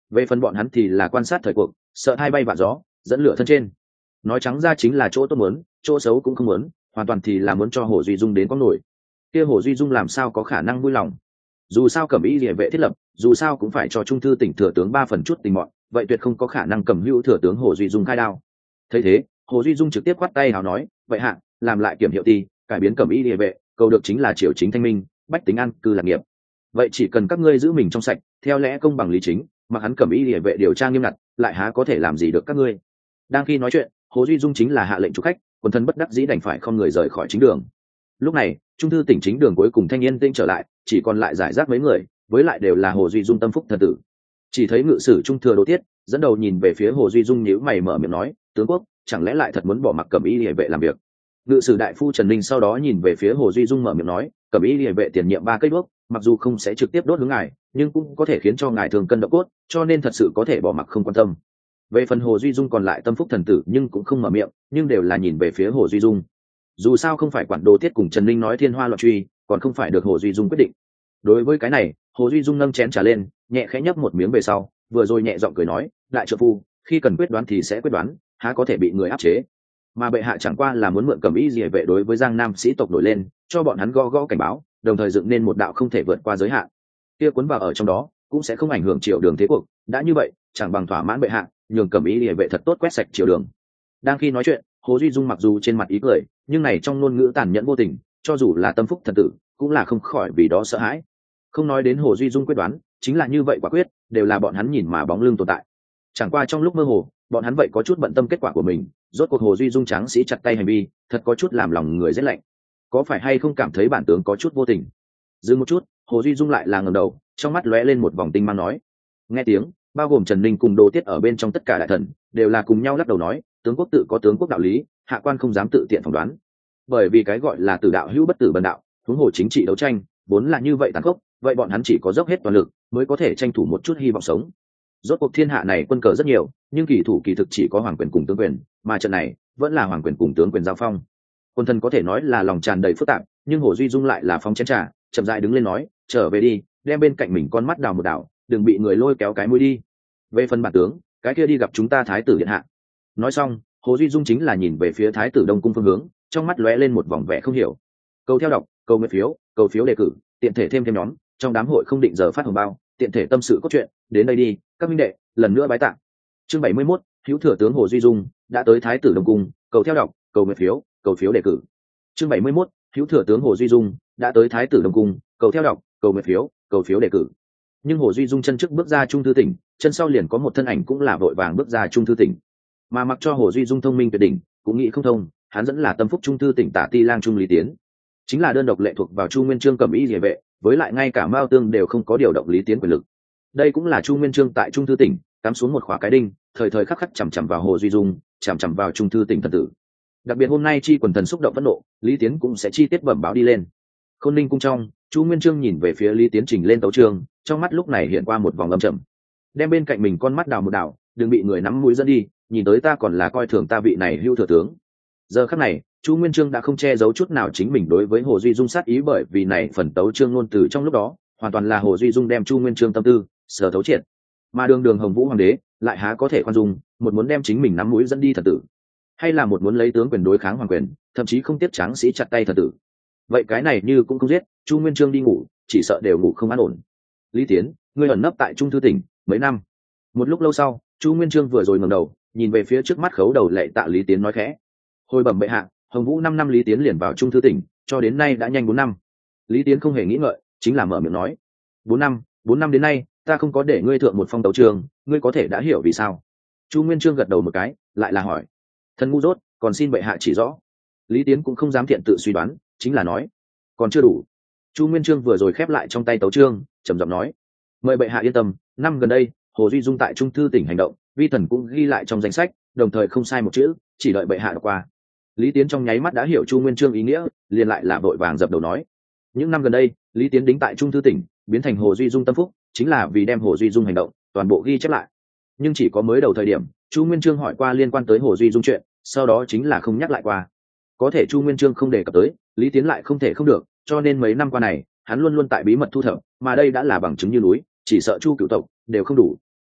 Về phần bọn hắn thì là quan sát thời cuộc, sợ hai bay vạ gió, dẫn lửa thân trên. Nói trắng ra chính là chỗ tốt muốn, chỗ xấu cũng không muốn, hoàn toàn thì là muốn cho Hồ Duy Dung đến có nổi. Kia Hồ Duy Dung làm sao có khả năng vui lòng? Dù sao Cẩm Y Liề vệ thiết lập, dù sao cũng phải cho trung thư tỉnh thừa tướng 3 phần chút tình mọn, vậy tuyệt không có khả năng cầm hữu thừa tướng Hồ Duy Dung khai đao. Thấy thế, Hồ Duy Dung trực tiếp quát tay hào nói, vậy hạ, làm lại kiểm hiệu ti, cải biến Cẩm Y Liề vệ, cầu được chính là triều chính thanh minh, bách tính an cư lạc nghiệp. Vậy chỉ cần các ngươi giữ mình trong sạch, theo lẽ công bằng lý chính, mà hắn Cẩm Y Liề vệ điều tra nghiêm ngặt, lại há có thể làm gì được các ngươi? Đang khi nói chuyện, Hồ Duy Dung chính là hạ lệnh chủ khách, quần thân bất đắc dĩ đành phải không người rời khỏi chính đường. Lúc này, trung thư tỉnh chính đường cuối cùng thanh yên tĩnh trở lại, chỉ còn lại giải rác mấy người, với lại đều là Hồ Duy Dung tâm phúc thần tử. Chỉ thấy ngự sử trung thừa Đỗ Tiết dẫn đầu nhìn về phía Hồ Duy Dung, nhíu mày mở miệng nói, tướng quốc chẳng lẽ lại thật muốn bỏ mặc Cẩm Y Liề vệ làm việc? Ngự sử đại phu Trần Ninh sau đó nhìn về phía Hồ Duy Dung mở miệng nói, Cẩm Y Liề vệ tiền nhiệm 3 cây đuốc, mặc dù không sẽ trực tiếp đốt hướng ngài, nhưng cũng có thể khiến cho ngài thường cân động cốt, cho nên thật sự có thể bỏ mặc không quan tâm. Về phần Hồ Duy Dung còn lại tâm phúc thần tử nhưng cũng không mở miệng, nhưng đều là nhìn về phía Hồ Duy Dung. Dù sao không phải quản Đỗ Tiết cùng Trần Ninh nói thiên hoa loạn truy, còn không phải được Hồ Duy Dung quyết định. Đối với cái này, Hồ Duy Dung nâng chén trà lên, nhẹ khẽ nhấp một miếng về sau, vừa rồi nhẹ giọng cười nói, đại trợ phu, khi cần quyết đoán thì sẽ quyết đoán, há có thể bị người áp chế. Mà bệ hạ chẳng qua là muốn mượn Cẩm Y Liề vệ đối với Giang Nam sĩ tộc nổi lên, cho bọn hắn gõ gõ cảnh báo, đồng thời dựng nên một đạo không thể vượt qua giới hạn. Kia cuốn vào ở trong đó, cũng sẽ không ảnh hưởng triều đường thế cuộc, đã như vậy, chẳng bằng thỏa mãn bệ hạ, nhường Cẩm Y Liề vệ thật tốt quét sạch triều đường. Đang khi nói chuyện, Hồ Duy Dung mặc dù trên mặt ý cười, nhưng này trong ngôn ngữ tàn nhẫn vô tình, cho dù là tâm phúc thần tử, cũng là không khỏi vì đó sợ hãi. Không nói đến Hồ Duy Dung quyết đoán, chính là như vậy quả quyết, đều là bọn hắn nhìn mà bóng lưng tồn tại. Chẳng qua trong lúc mơ hồ, bọn hắn vậy có chút bận tâm kết quả của mình, rốt cuộc Hồ Duy Dung tráng sĩ chặt tay hành vi, thật có chút làm lòng người rét lạnh. Có phải hay không cảm thấy bản tướng có chút vô tình? Dừng một chút, Hồ Duy Dung lại là ngẩng đầu, trong mắt lóe lên một vòng tinh mang nói. Nghe tiếng, bao gồm Trần Ninh cùng Đỗ Tiết ở bên trong tất cả đại thần, đều là cùng nhau lắc đầu nói, tướng quốc tự có tướng quốc đạo lý, hạ quan không dám tự tiện phỏng đoán. Bởi vì cái gọi là tử đạo hữu bất tử bần đạo, huống hồ chính trị đấu tranh, vốn là như vậy tàn khốc, vậy bọn hắn chỉ có dốc hết toàn lực mới có thể tranh thủ một chút hy vọng sống. Rốt cuộc thiên hạ này quân cờ rất nhiều, nhưng kỳ thủ kỳ thực chỉ có hoàng quyền cùng tướng quyền, mà trận này vẫn là hoàng quyền cùng tướng quyền giao phong. Quân thân có thể nói là lòng tràn đầy phức tạp, nhưng Hồ Duy Dung lại là phóng chén trà, chậm rãi đứng lên nói, trở về đi, đem bên cạnh mình con mắt đào một đào, đừng bị người lôi kéo cái mũi đi. Về phần bản tướng, cái kia đi gặp chúng ta thái tử điện hạ. Nói xong, Hồ Duy Dung chính là nhìn về phía thái tử Đông cung phương hướng, trong mắt lóe lên một vòng vẻ không hiểu. Cầu theo đọc, cầu nguyện phiếu, cầu phiếu đề cử, tiện thể thêm nhóm, trong đám hội không định giờ phát hồng bao, tiện thể tâm sự cốt truyện, đến đây đi, các minh đệ, lần nữa bái tạ. Chương 71, hữu thừa tướng Hồ Duy Dung đã tới thái tử Đông cung, cầu theo đọc, cầu nguyện phiếu, cầu phiếu đề cử. Chương 71, hữu thừa tướng Hồ Duy Dung đã tới thái tử Đông cung, cầu theo đọc, cầu nguyện phiếu, cầu phiếu đề cử. Nhưng Hồ Duy Dung chân trước bước ra trung thư tỉnh, chân sau liền có một thân ảnh cũng là vội vàng bước ra trung thư tỉnh. Mà mặc cho Hồ Duy Dung thông minh tuyệt đỉnh, cũng nghĩ không thông, hắn dẫn là tâm phúc trung thư tỉnh Tả Ti Lang Trung Lý Tiến, chính là đơn độc lệ thuộc vào Chu Nguyên Chương Cẩm Y Liề vệ, với lại ngay cả Mao Tương đều không có điều động Lý Tiến quyền lực. Đây cũng là Chu Nguyên Chương tại trung thư tỉnh cắm xuống một khóa cái đinh, thời thời khắc khắc chằm chằm vào Hồ Duy Dung, chằm chằm vào trung thư tỉnh thần tử. Đặc biệt hôm nay chi quần thần xúc động phẫn nộ, Lý Tiến cũng sẽ chi tiết bẩm báo đi lên. Khôn Ninh cung trong, Chu Nguyên Chương nhìn về phía Lý Tiến trình lên tấu chương, trong mắt lúc này hiện qua một vòng âm trầm. Đem bên cạnh mình con mắt đào một đào, đừng bị người nắm mũi dẫn đi, nhìn tới ta còn là coi thường ta vị này hữu thừa tướng. Giờ khắc này, Chu Nguyên Chương đã không che giấu chút nào chính mình đối với Hồ Duy Dung sát ý, bởi vì này phần tấu chương ngôn từ trong lúc đó, hoàn toàn là Hồ Duy Dung đem Chu Nguyên Chương tâm tư sở thấu triệt. Mà đường Hồng Vũ hoàng đế lại há có thể khoan dung, một muốn đem chính mình nắm mũi dẫn đi thần tử, hay là một muốn lấy tướng quyền đối kháng hoàng quyền, thậm chí không tiếp tráng sĩ chặt tay thần tử. Vậy cái này như cũng không giết, Chu Nguyên Chương đi ngủ, chỉ sợ đều ngủ không an ổn. Lý Tiến, ngươi ẩn nấp tại trung thư tỉnh mấy năm? Một lúc lâu sau, Chu Nguyên Chương vừa rồi ngẩng đầu, nhìn về phía trước mắt khấu đầu lệ tạ Lý Tiến nói khẽ. Hồi bẩm bệ hạ, Hồng Vũ 5 năm Lý Tiến liền vào trung thư tỉnh, cho đến nay đã nhanh 4 năm. Lý Tiến không hề nghĩ ngợi, chính là mở miệng nói. 4 năm đến nay, ta không có để ngươi thượng một phong tấu chương, ngươi có thể đã hiểu vì sao? Chu Nguyên Chương gật đầu một cái, lại là hỏi. Thần ngu dốt, còn xin bệ hạ chỉ rõ. Lý Tiến cũng không dám thiện tự suy đoán, chính là nói. Còn chưa đủ. Chu Nguyên Chương vừa rồi khép lại trong tay tấu chương, trầm giọng nói. Mời bệ hạ yên tâm, năm gần đây, Hồ Duy Dung tại trung thư tỉnh hành động, vi thần cũng ghi lại trong danh sách, đồng thời không sai một chữ, chỉ đợi bệ hạ đọc qua. Lý Tiến trong nháy mắt đã hiểu Chu Nguyên Chương ý nghĩa, liền lại là vội vàng dập đầu nói. Những năm gần đây, Lý Tiến đính tại trung thư tỉnh, biến thành Hồ Duy Dung tâm phúc, chính là vì đem Hồ Duy Dung hành động toàn bộ ghi chép lại. Nhưng chỉ có mới đầu thời điểm, Chu Nguyên Chương hỏi qua liên quan tới Hồ Duy Dung chuyện, sau đó chính là không nhắc lại qua. Có thể Chu Nguyên Chương không đề cập tới, Lý Tiến lại không thể không được, cho nên mấy năm qua này, hắn luôn luôn tại bí mật thu thập, mà đây đã là bằng chứng như núi, chỉ sợ Chu cửu tộc đều không đủ.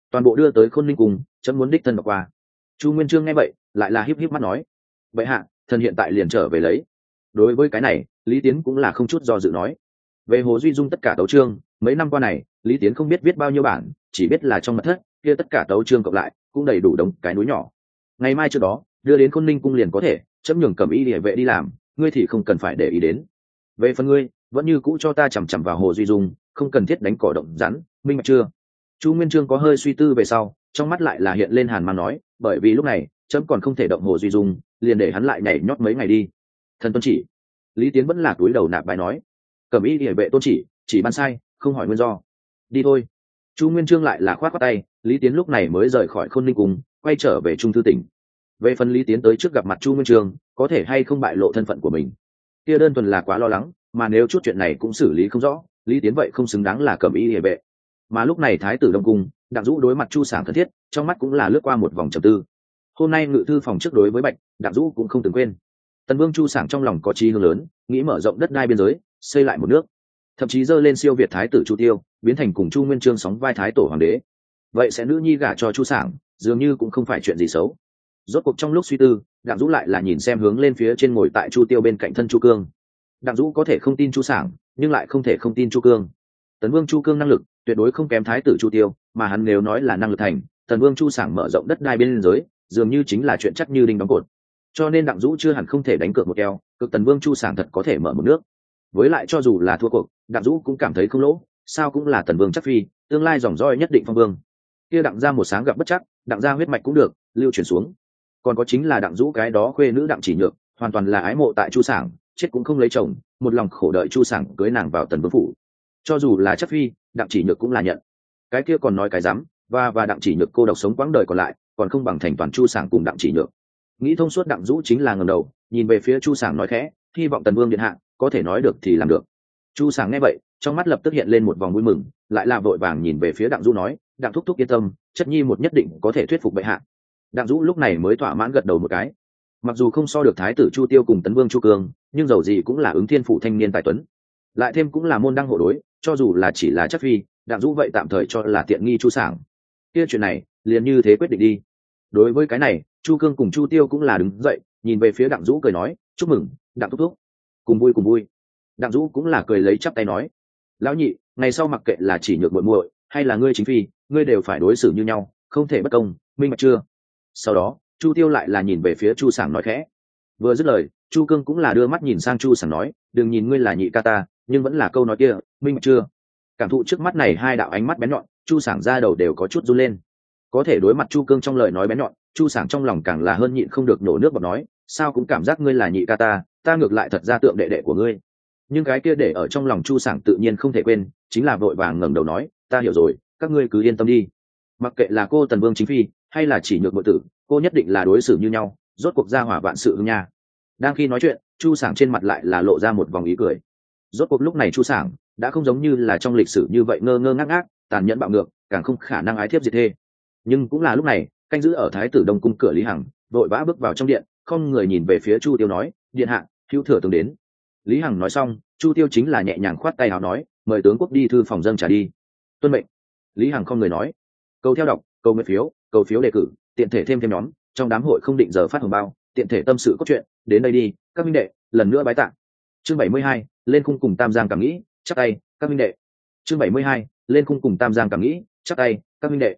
toàn bộ đưa tới Khôn Ninh Cung, chấm muốn đích thân đọc qua. Chu Nguyên Chương nghe vậy lại là híp híp mắt nói, vậy hạ thần hiện tại liền trở về lấy. Đối với cái này Lý Tiến cũng là không chút do dự nói, về Hồ Duy Dung tất cả tấu chương mấy năm qua này Lý Tiến không biết viết bao nhiêu bản, chỉ biết là trong mật thất kia tất cả tấu chương cộng lại cũng đầy đủ đống cái núi nhỏ. Ngày mai trước đó đưa đến Khôn Ninh Cung liền có thể, chấm nhường Cẩm Y Liễu vệ đi làm, ngươi thì không cần phải để ý đến. Về phần ngươi vẫn như cũ cho ta chằm chằm vào Hồ Duy Dung, không cần thiết đánh cỏ động rắn, minh bạch chưa? Chu Nguyên Chương có hơi suy tư về sau, trong mắt lại là hiện lên hàn mang nói, bởi vì lúc này chấm còn không thể động Hồ Duy Dung, liền để hắn lại nhảy nhót mấy ngày đi. Thần tuân chỉ. Lý Tiến vẫn là túi đầu nạp bài nói, Cẩm Y Liễu vệ tôn chỉ ban sai, không hỏi nguyên do. Đi thôi. Chu Nguyên Chương lại là khoát khoát tay, Lý Tiến lúc này mới rời khỏi Khôn Ninh Cung, quay trở về Trung thư tỉnh. Về phần Lý Tiến tới trước gặp mặt Chu Nguyên Chương, có thể hay không bại lộ thân phận của mình, kia đơn thuần là quá lo lắng, mà nếu chút chuyện này cũng xử lý không rõ, Lý Tiến vậy không xứng đáng là Cẩm Y Liễu vệ. Mà lúc này Thái tử Đông Cung, Đặng Dũ đối mặt Chu Sảng thân thiết, trong mắt cũng là lướt qua một vòng trầm tư. Hôm nay ngự thư phòng trước đối với Bạch, Đặng Dũ cũng không từng quên. Tần Vương Chu Sảng trong lòng có chí hướng lớn, nghĩ mở rộng đất đai biên giới, xây lại một nước, thậm chí dơ lên siêu việt Thái tử Chu Tiêu, biến thành cùng Chu Nguyên Chương sóng vai thái tổ hoàng đế. Vậy sẽ nữ nhi gả cho Chu Sảng, dường như cũng không phải chuyện gì xấu. Rốt cuộc trong lúc suy tư, Đặng Dũ lại là nhìn xem hướng lên phía trên ngồi tại Chu Tiêu bên cạnh thân Chu Cương. Đặng Dũ có thể không tin Chu Sảng, nhưng lại không thể không tin Chu Cương. Tần Vương Chu Cương năng lực tuyệt đối không kém thái tử Chu Tiêu, mà hắn nếu nói là năng lực thành, Tần Vương Chu Sảng mở rộng đất đai biên giới, dường như chính là chuyện chắc như đinh đóng cột. Cho nên Đặng Dũ chưa hẳn không thể đánh cược một kèo, cực Tần Vương Chu Sảng thật có thể mở một nước. Với lại cho dù là thua cuộc, Đặng Dũ cũng cảm thấy không lỗ, sao cũng là Tần Vương chắc phi, tương lai dòng dõi nhất định phong vương. Kia Đặng gia một sáng gặp bất chắc, Đặng gia huyết mạch cũng được lưu truyền xuống. Còn có chính là Đặng Dũ cái đó khuê nữ Đặng Chỉ Nhược, hoàn toàn là ái mộ tại Chu Sảng, chết cũng không lấy chồng, một lòng khổ đợi Chu Sảng cưới nàng vào Tần Vương phủ. Cho dù là chắc phi, Đặng Chỉ Nhược cũng là nhận. Cái kia còn nói cái dám, và Đặng Chỉ Nhược cô độc sống quãng đời còn lại, còn không bằng thành toàn Chu Sảng cùng Đặng Chỉ Nhược. Nghĩ thông suốt Đặng Dũ chính là ngẩng đầu, nhìn về phía Chu Sảng nói khẽ, hy vọng Tần Vương điện hạ có thể nói được thì làm được. Chu Sảng nghe vậy, trong mắt lập tức hiện lên một vòng vui mừng, lại là vội vàng nhìn về phía Đặng Dũ nói, Đặng thúc thúc yên tâm, chất nhi một nhất định có thể thuyết phục bệ hạ. Đặng Dũ lúc này mới thỏa mãn gật đầu một cái. Mặc dù không so được thái tử Chu Tiêu cùng Tấn Vương Chu Cương, nhưng dầu gì cũng là ứng thiên phụ thanh niên tài tuấn, lại thêm cũng là môn đăng hộ đối, cho dù là chỉ là chắc phi, Đặng Dũ vậy tạm thời cho là tiện nghi Chu Sảng. Kia chuyện này liền như thế quyết định đi. Đối với cái này, Chu Cương cùng Chu Tiêu cũng là đứng dậy, nhìn về phía Đặng Dũ cười nói, chúc mừng Đặng thúc thúc. Cùng vui cùng vui. Đặng Dũ cũng là cười lấy chắp tay nói, lão nhị, ngày sau mặc kệ là Chỉ Nhược muội muội hay là ngươi chính phi, ngươi đều phải đối xử như nhau, không thể bất công, minh bạch chưa? Sau đó Chu Tiêu lại là nhìn về phía Chu Sảng nói khẽ. Vừa dứt lời, Chu Cương cũng là đưa mắt nhìn sang Chu Sảng nói, đừng nhìn ngươi là nhị ca ta, nhưng vẫn là câu nói kia, minh bạch chưa? Cảm thụ trước mắt này hai đạo ánh mắt bén nhọn, Chu Sảng ra đầu đều có chút run lên. Có thể đối mặt Chu Cương trong lời nói bén nhọn, Chu Sảng trong lòng càng là hơn nhịn không được nổ nước bọt nói, sao cũng cảm giác ngươi là nhị ca ta ngược lại thật ra tượng đệ đệ của ngươi. Nhưng cái kia để ở trong lòng Chu Sảng tự nhiên không thể quên, chính là vội vàng ngẩng đầu nói, ta hiểu rồi, các ngươi cứ yên tâm đi. Mặc kệ là cô Tần Vương chính phi hay là Chỉ Nhược muội tử, cô nhất định là đối xử như nhau, rốt cuộc gia hỏa vạn sự hưng nha. Đang khi nói chuyện, Chu Sảng trên mặt lại là lộ ra một vòng ý cười. Rốt cuộc lúc này Chu Sảng đã không giống như là trong lịch sử như vậy ngơ ngơ ngác ngác, tàn nhẫn bạo ngược, càng không khả năng ái thiếp diệt thê. Nhưng cũng là lúc này, canh giữ ở thái tử Đông cung cửa Lý Hằng vội vã bước vào trong điện, không người nhìn về phía Chu Tiêu nói, điện hạ, hữu thừa tướng đến. Lý Hằng nói xong, Chu Tiêu chính là nhẹ nhàng khoát tay áo nói, mời tướng quốc đi thư phòng dâng trà đi. Tuân mệnh. Lý Hằng không người nói, cầu theo đọc, cầu nguyện phiếu, cầu phiếu đề cử, tiện thể thêm nhóm, trong đám hội không định giờ phát hồng bao, tiện thể tâm sự cốt truyện, đến đây đi, các minh đệ, lần nữa bái tạ. Chương 72, lên khung cùng Tam Giang cảm nghĩ, chắp tay, các minh đệ. Chương 72, lên khung cùng Tam Giang cảm nghĩ, chắp tay, các minh đệ.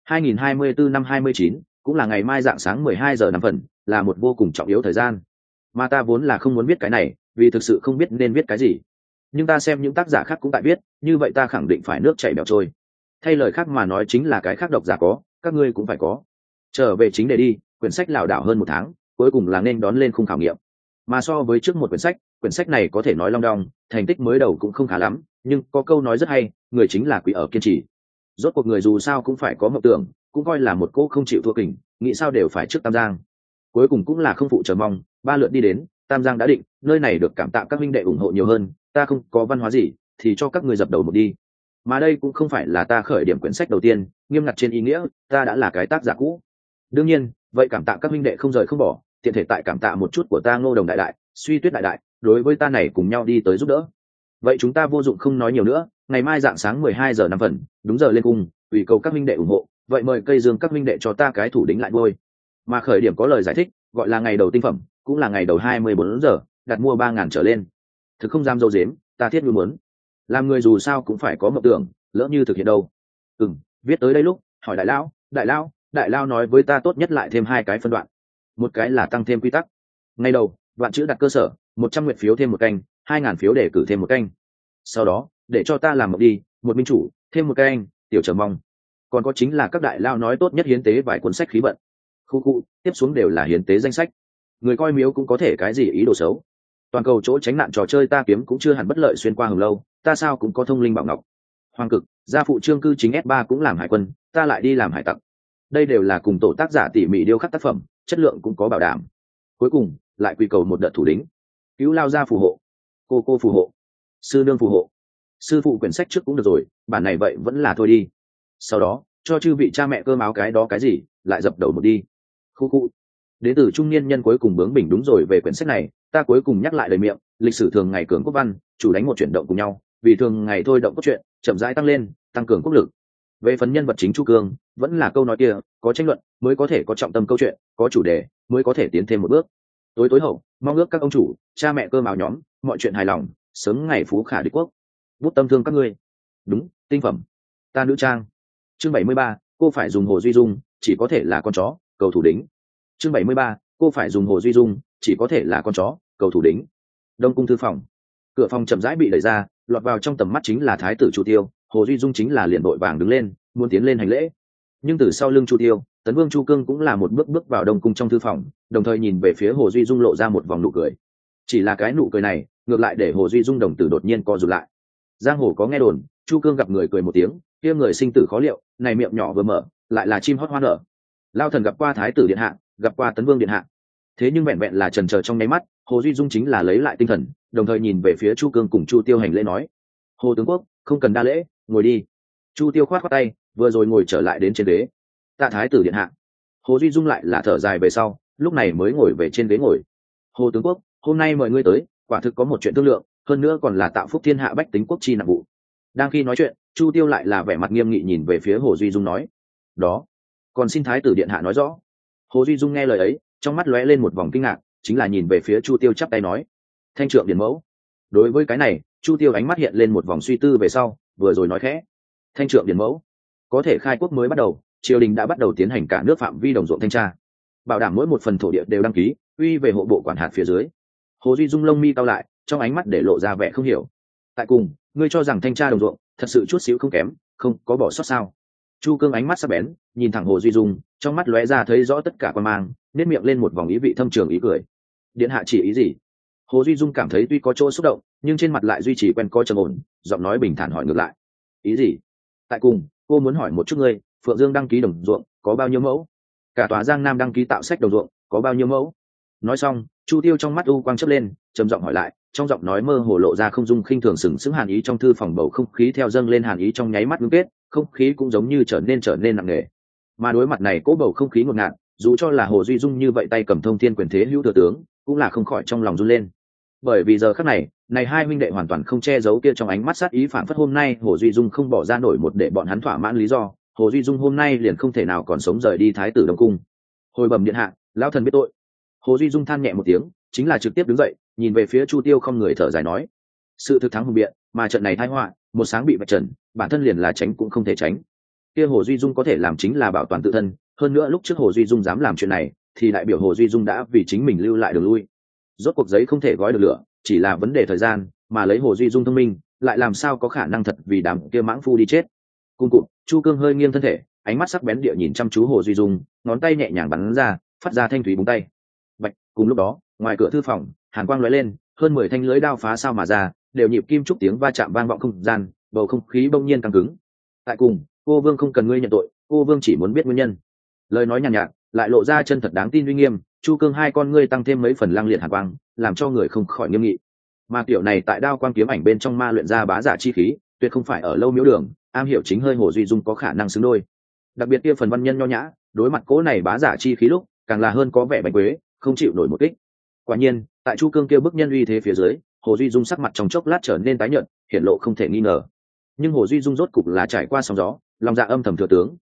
2024 năm 29, cũng là ngày mai dạng sáng 12 giờ 5 phần, là một vô cùng trọng yếu thời gian. Mà ta vốn là không muốn biết cái này, vì thực sự không biết nên viết cái gì. Nhưng ta xem những tác giả khác cũng tại viết, như vậy ta khẳng định phải nước chảy bèo trôi. Thay lời khác mà nói chính là cái khác độc giả có, các ngươi cũng phải có. Trở về chính đề đi, quyển sách lảo đảo hơn một tháng, cuối cùng là nên đón lên khung khảo nghiệm. Mà so với trước một quyển sách này có thể nói long đong, thành tích mới đầu cũng không khá lắm, nhưng có câu nói rất hay, người chính là quỷ ở kiên trì. Rốt cuộc người dù sao cũng phải có mộng tưởng, cũng coi là một cô không chịu thua kình, nghĩ sao đều phải trước Tam Giang. Cuối cùng cũng là không phụ chờ mong, 3 lượt đi đến, Tam Giang đã định, nơi này được cảm tạ các minh đệ ủng hộ nhiều hơn, ta không có văn hóa gì, thì cho các người dập đầu một đi. Mà đây cũng không phải là ta khởi điểm quyển sách đầu tiên, nghiêm ngặt trên ý nghĩa, ta đã là cái tác giả cũ. Đương nhiên, vậy cảm tạ các minh đệ không rời không bỏ, tiện thể tại cảm tạ một chút của ta Ngô Đồng đại đại, Suy Tuyết đại đại, đối với ta này cùng nhau đi tới giúp đỡ. Vậy chúng ta vô dụng không nói nhiều nữa, ngày mai dạng sáng 12 giờ 5 phần, đúng giờ lên cung, ủy cầu các minh đệ ủng hộ, vậy mời cây dương các minh đệ cho ta cái thủ đính lại ngôi. Mà khởi điểm có lời giải thích, gọi là ngày đầu tinh phẩm, cũng là ngày đầu 24 giờ, đặt mua 3.000 trở lên. Thực không dám dâu dếm, ta thiết như muốn. Làm người dù sao cũng phải có mộng tưởng, lỡ như thực hiện đâu. Viết tới đây lúc, hỏi đại lao nói với ta tốt nhất lại thêm 2 cái phân đoạn. Một cái là tăng thêm quy tắc. Ngày đầu, vạn chữ đặt cơ sở, 100 nguyện phiếu thêm một canh, 2.000 phiếu để cử thêm một canh. Sau đó, để cho ta làm mộng đi, một minh chủ, thêm một canh, tiểu chờ mong. Còn có chính là các đại lao nói tốt nhất hiến tế vài cuốn sách khí vận. Khu, tiếp xuống đều là hiến tế danh sách. Người coi miếu cũng có thể cái gì ý đồ xấu. Toàn cầu chỗ tránh nạn trò chơi ta kiếm cũng chưa hẳn bất lợi xuyên qua hồng lâu, ta sao cũng có thông linh bảo ngọc. Hoàng cực, gia phụ trương cư chính S3 cũng làm hải quân, ta lại đi làm hải tặc. Đây đều là cùng tổ tác giả tỉ mỉ điêu khắc tác phẩm, chất lượng cũng có bảo đảm. Cuối cùng, lại quy cầu một đợt thủ lĩnh. Cứu lao gia phù hộ, cô phù hộ, sư nương phù hộ. Sư phụ quyển sách trước cũng được rồi, bản này vậy vẫn là thôi đi. Sau đó, cho chư vị cha mẹ cơm áo cái đó cái gì, lại dập đầu một đi. Khu. Đến từ trung niên nhân cuối cùng bướng bỉnh đúng rồi về quyển sách này, ta cuối cùng nhắc lại lời miệng, lịch sử thường ngày cường quốc văn, chủ đánh một chuyển động cùng nhau, vì thường ngày thôi động cốt truyện, chậm rãi tăng lên, tăng cường quốc lực. Về phần nhân vật chính Chu Cương, vẫn là câu nói kia, có tranh luận mới có thể có trọng tâm câu chuyện, có chủ đề mới có thể tiến thêm một bước. Tối hậu, mong ước các ông chủ, cha mẹ cơm áo nhóm, mọi chuyện hài lòng, sớm ngày phú khả địch quốc. Bút tâm thương các ngươi. Đúng, tinh phẩm. Ta nữ trang. Chương 73, cô phải dùng Hồ Duy Dung, chỉ có thể là con chó, cầu thủ đính. Chương 73, cô phải dùng Hồ Duy Dung, chỉ có thể là con chó, cầu thủ đính. Đông cung thư phòng. Cửa phòng chậm rãi bị đẩy ra, lọt vào trong tầm mắt chính là thái tử Chu Tiêu, Hồ Duy Dung chính là liền đội vàng đứng lên, muốn tiến lên hành lễ. Nhưng từ sau lưng Chu Tiêu, Tấn Vương Chu Cương cũng là một bước vào Đông cung trong thư phòng, đồng thời nhìn về phía Hồ Duy Dung lộ ra một vòng nụ cười. Chỉ là cái nụ cười này, ngược lại để Hồ Duy Dung đồng tử đột nhiên co rụt lại. Giang hồ có nghe đồn, Chu Cương gặp người cười một tiếng, kia người sinh tử khó liệu, này miệng nhỏ vừa mở, lại là chim hót hoa nở. Lao thần gặp qua thái tử điện hạ, gặp qua Tấn Vương điện hạ. Thế nhưng vẹn vẹn là chần chờ trong nháy mắt, Hồ Duy Dung chính là lấy lại tinh thần, đồng thời nhìn về phía Chu Cương cùng Chu Tiêu hành lễ nói: Hồ tướng quốc, không cần đa lễ, ngồi đi. Chu Tiêu khoát tay, vừa rồi ngồi trở lại đến trên ghế. Tạ thái tử điện hạ. Hồ Duy Dung lại là thở dài về sau, lúc này mới ngồi về trên ghế ngồi. Hồ tướng quốc, hôm nay mời ngươi tới, quả thực có một chuyện thương lượng, hơn nữa còn là tạo phúc thiên hạ bách tính quốc chi nặng vụ. Đang khi nói chuyện, Chu Tiêu lại là vẻ mặt nghiêm nghị nhìn về phía Hồ Duy Dung nói: Đó, còn xin thái tử điện hạ nói rõ. Hồ Duy Dung nghe lời ấy, trong mắt lóe lên một vòng kinh ngạc, chính là nhìn về phía Chu Tiêu chắp tay nói: Thanh trượng điển mẫu. Đối với cái này, Chu Tiêu ánh mắt hiện lên một vòng suy tư về sau, vừa rồi nói khẽ: Thanh trượng điển mẫu, có thể khai quốc mới bắt đầu, triều đình đã bắt đầu tiến hành cả nước phạm vi đồng ruộng thanh tra, bảo đảm mỗi một phần thổ địa đều đăng ký, uy về hộ bộ quản hạt phía dưới. Hồ Duy Dung lông mi cau lại, trong ánh mắt để lộ ra vẻ không hiểu. Tại cùng, ngươi cho rằng thanh tra đồng ruộng thật sự chút xíu không kém, không có bỏ sót sao? Chu Cương ánh mắt sắc bén, nhìn thẳng Hồ Duy Dung, trong mắt lóe ra thấy rõ tất cả quan mang, nét miệng lên một vòng ý vị thâm trường ý cười. Điện hạ chỉ ý gì? Hồ Duy Dung cảm thấy tuy có chỗ xúc động, nhưng trên mặt lại duy trì quen coi trầm ổn, giọng nói bình thản hỏi ngược lại: Ý gì? Tại cùng, cô muốn hỏi một chút ngươi, Phượng Dương đăng ký đồng ruộng có bao nhiêu mẫu? Cả tòa Giang Nam đăng ký tạo sách đồng ruộng có bao nhiêu mẫu? Nói xong, Chu Tiêu trong mắt u quang chớp lên, trầm giọng hỏi lại, trong giọng nói mơ hồ lộ ra không dung khinh thường sừng sững hàn ý. Trong thư phòng bầu không khí theo dâng lên hàn ý trong nháy mắt ngưng kết, không khí cũng giống như trở nên nặng nề. Mà đối mặt này cố bầu không khí ngột ngạt, dù cho là Hồ Duy Dung như vậy tay cầm thông thiên quyền thế hữu thừa tướng, cũng là không khỏi trong lòng run lên. Bởi vì giờ khắc này, này hai huynh đệ hoàn toàn không che giấu kia trong ánh mắt sát ý phản phất hôm nay Hồ Duy Dung không bỏ ra nổi một để bọn hắn thỏa mãn lý do, Hồ Duy Dung hôm nay liền không thể nào còn sống rời đi thái tử Đông cung. Hồi bẩm điện hạ, lão thần biết tội. Hồ Duy Dung than nhẹ một tiếng, chính là trực tiếp đứng dậy, nhìn về phía Chu Tiêu không người thở dài nói: Sự thực thắng hùng biện, mà trận này tai họa, một sáng bị vạch trần, bản thân liền là tránh cũng không thể tránh. Kia Hồ Duy Dung có thể làm chính là bảo toàn tự thân, hơn nữa lúc trước Hồ Duy Dung dám làm chuyện này, thì đại biểu Hồ Duy Dung đã vì chính mình lưu lại đường lui. Rốt cuộc giấy không thể gói được lửa, chỉ là vấn đề thời gian, mà lấy Hồ Duy Dung thông minh, lại làm sao có khả năng thật vì đám kia mãng phu đi chết. Cung cụt, Chu Cương hơi nghiêng thân thể, ánh mắt sắc bén địa nhìn chăm chú Hồ Duy Dung, ngón tay nhẹ nhàng bắn ra, phát ra thanh thúy búng tay. Bạch, cùng lúc đó, ngoài cửa thư phòng, hàn quang lóe lên, hơn 10 thanh lưới đao phá sao mà ra, đều nhịp kim trúc tiếng va chạm vang vọng không gian, bầu không khí bỗng nhiên căng cứng. Tại cùng, cô Vương không cần ngươi nhận tội, cô Vương chỉ muốn biết nguyên nhân. Lời nói nhàn nhạt, lại lộ ra chân thật đáng tin uy nghiêm. Chu Cương hai con ngươi tăng thêm mấy phần lang liệt hàn quang, làm cho người không khỏi nghiêm nghị. Mà kiểu này tại đao quang kiếm ảnh bên trong ma luyện ra bá giả chi khí, tuyệt không phải ở lâu miếu đường, am hiểu chính hơi Hồ Duy Dung có khả năng xứng đôi. Đặc biệt kia phần văn nhân nho nhã, đối mặt cố này bá giả chi khí lúc, càng là hơn có vẻ bánh quế, không chịu nổi một kích. Quả nhiên, tại Chu Cương kia bức nhân uy thế phía dưới, Hồ Duy Dung sắc mặt trong chốc lát trở nên tái nhợt, hiển lộ không thể nghi ngờ. Nhưng Hồ Duy Dung rốt cục là trải qua sóng gió, lòng dạ âm thầm thừa tướng,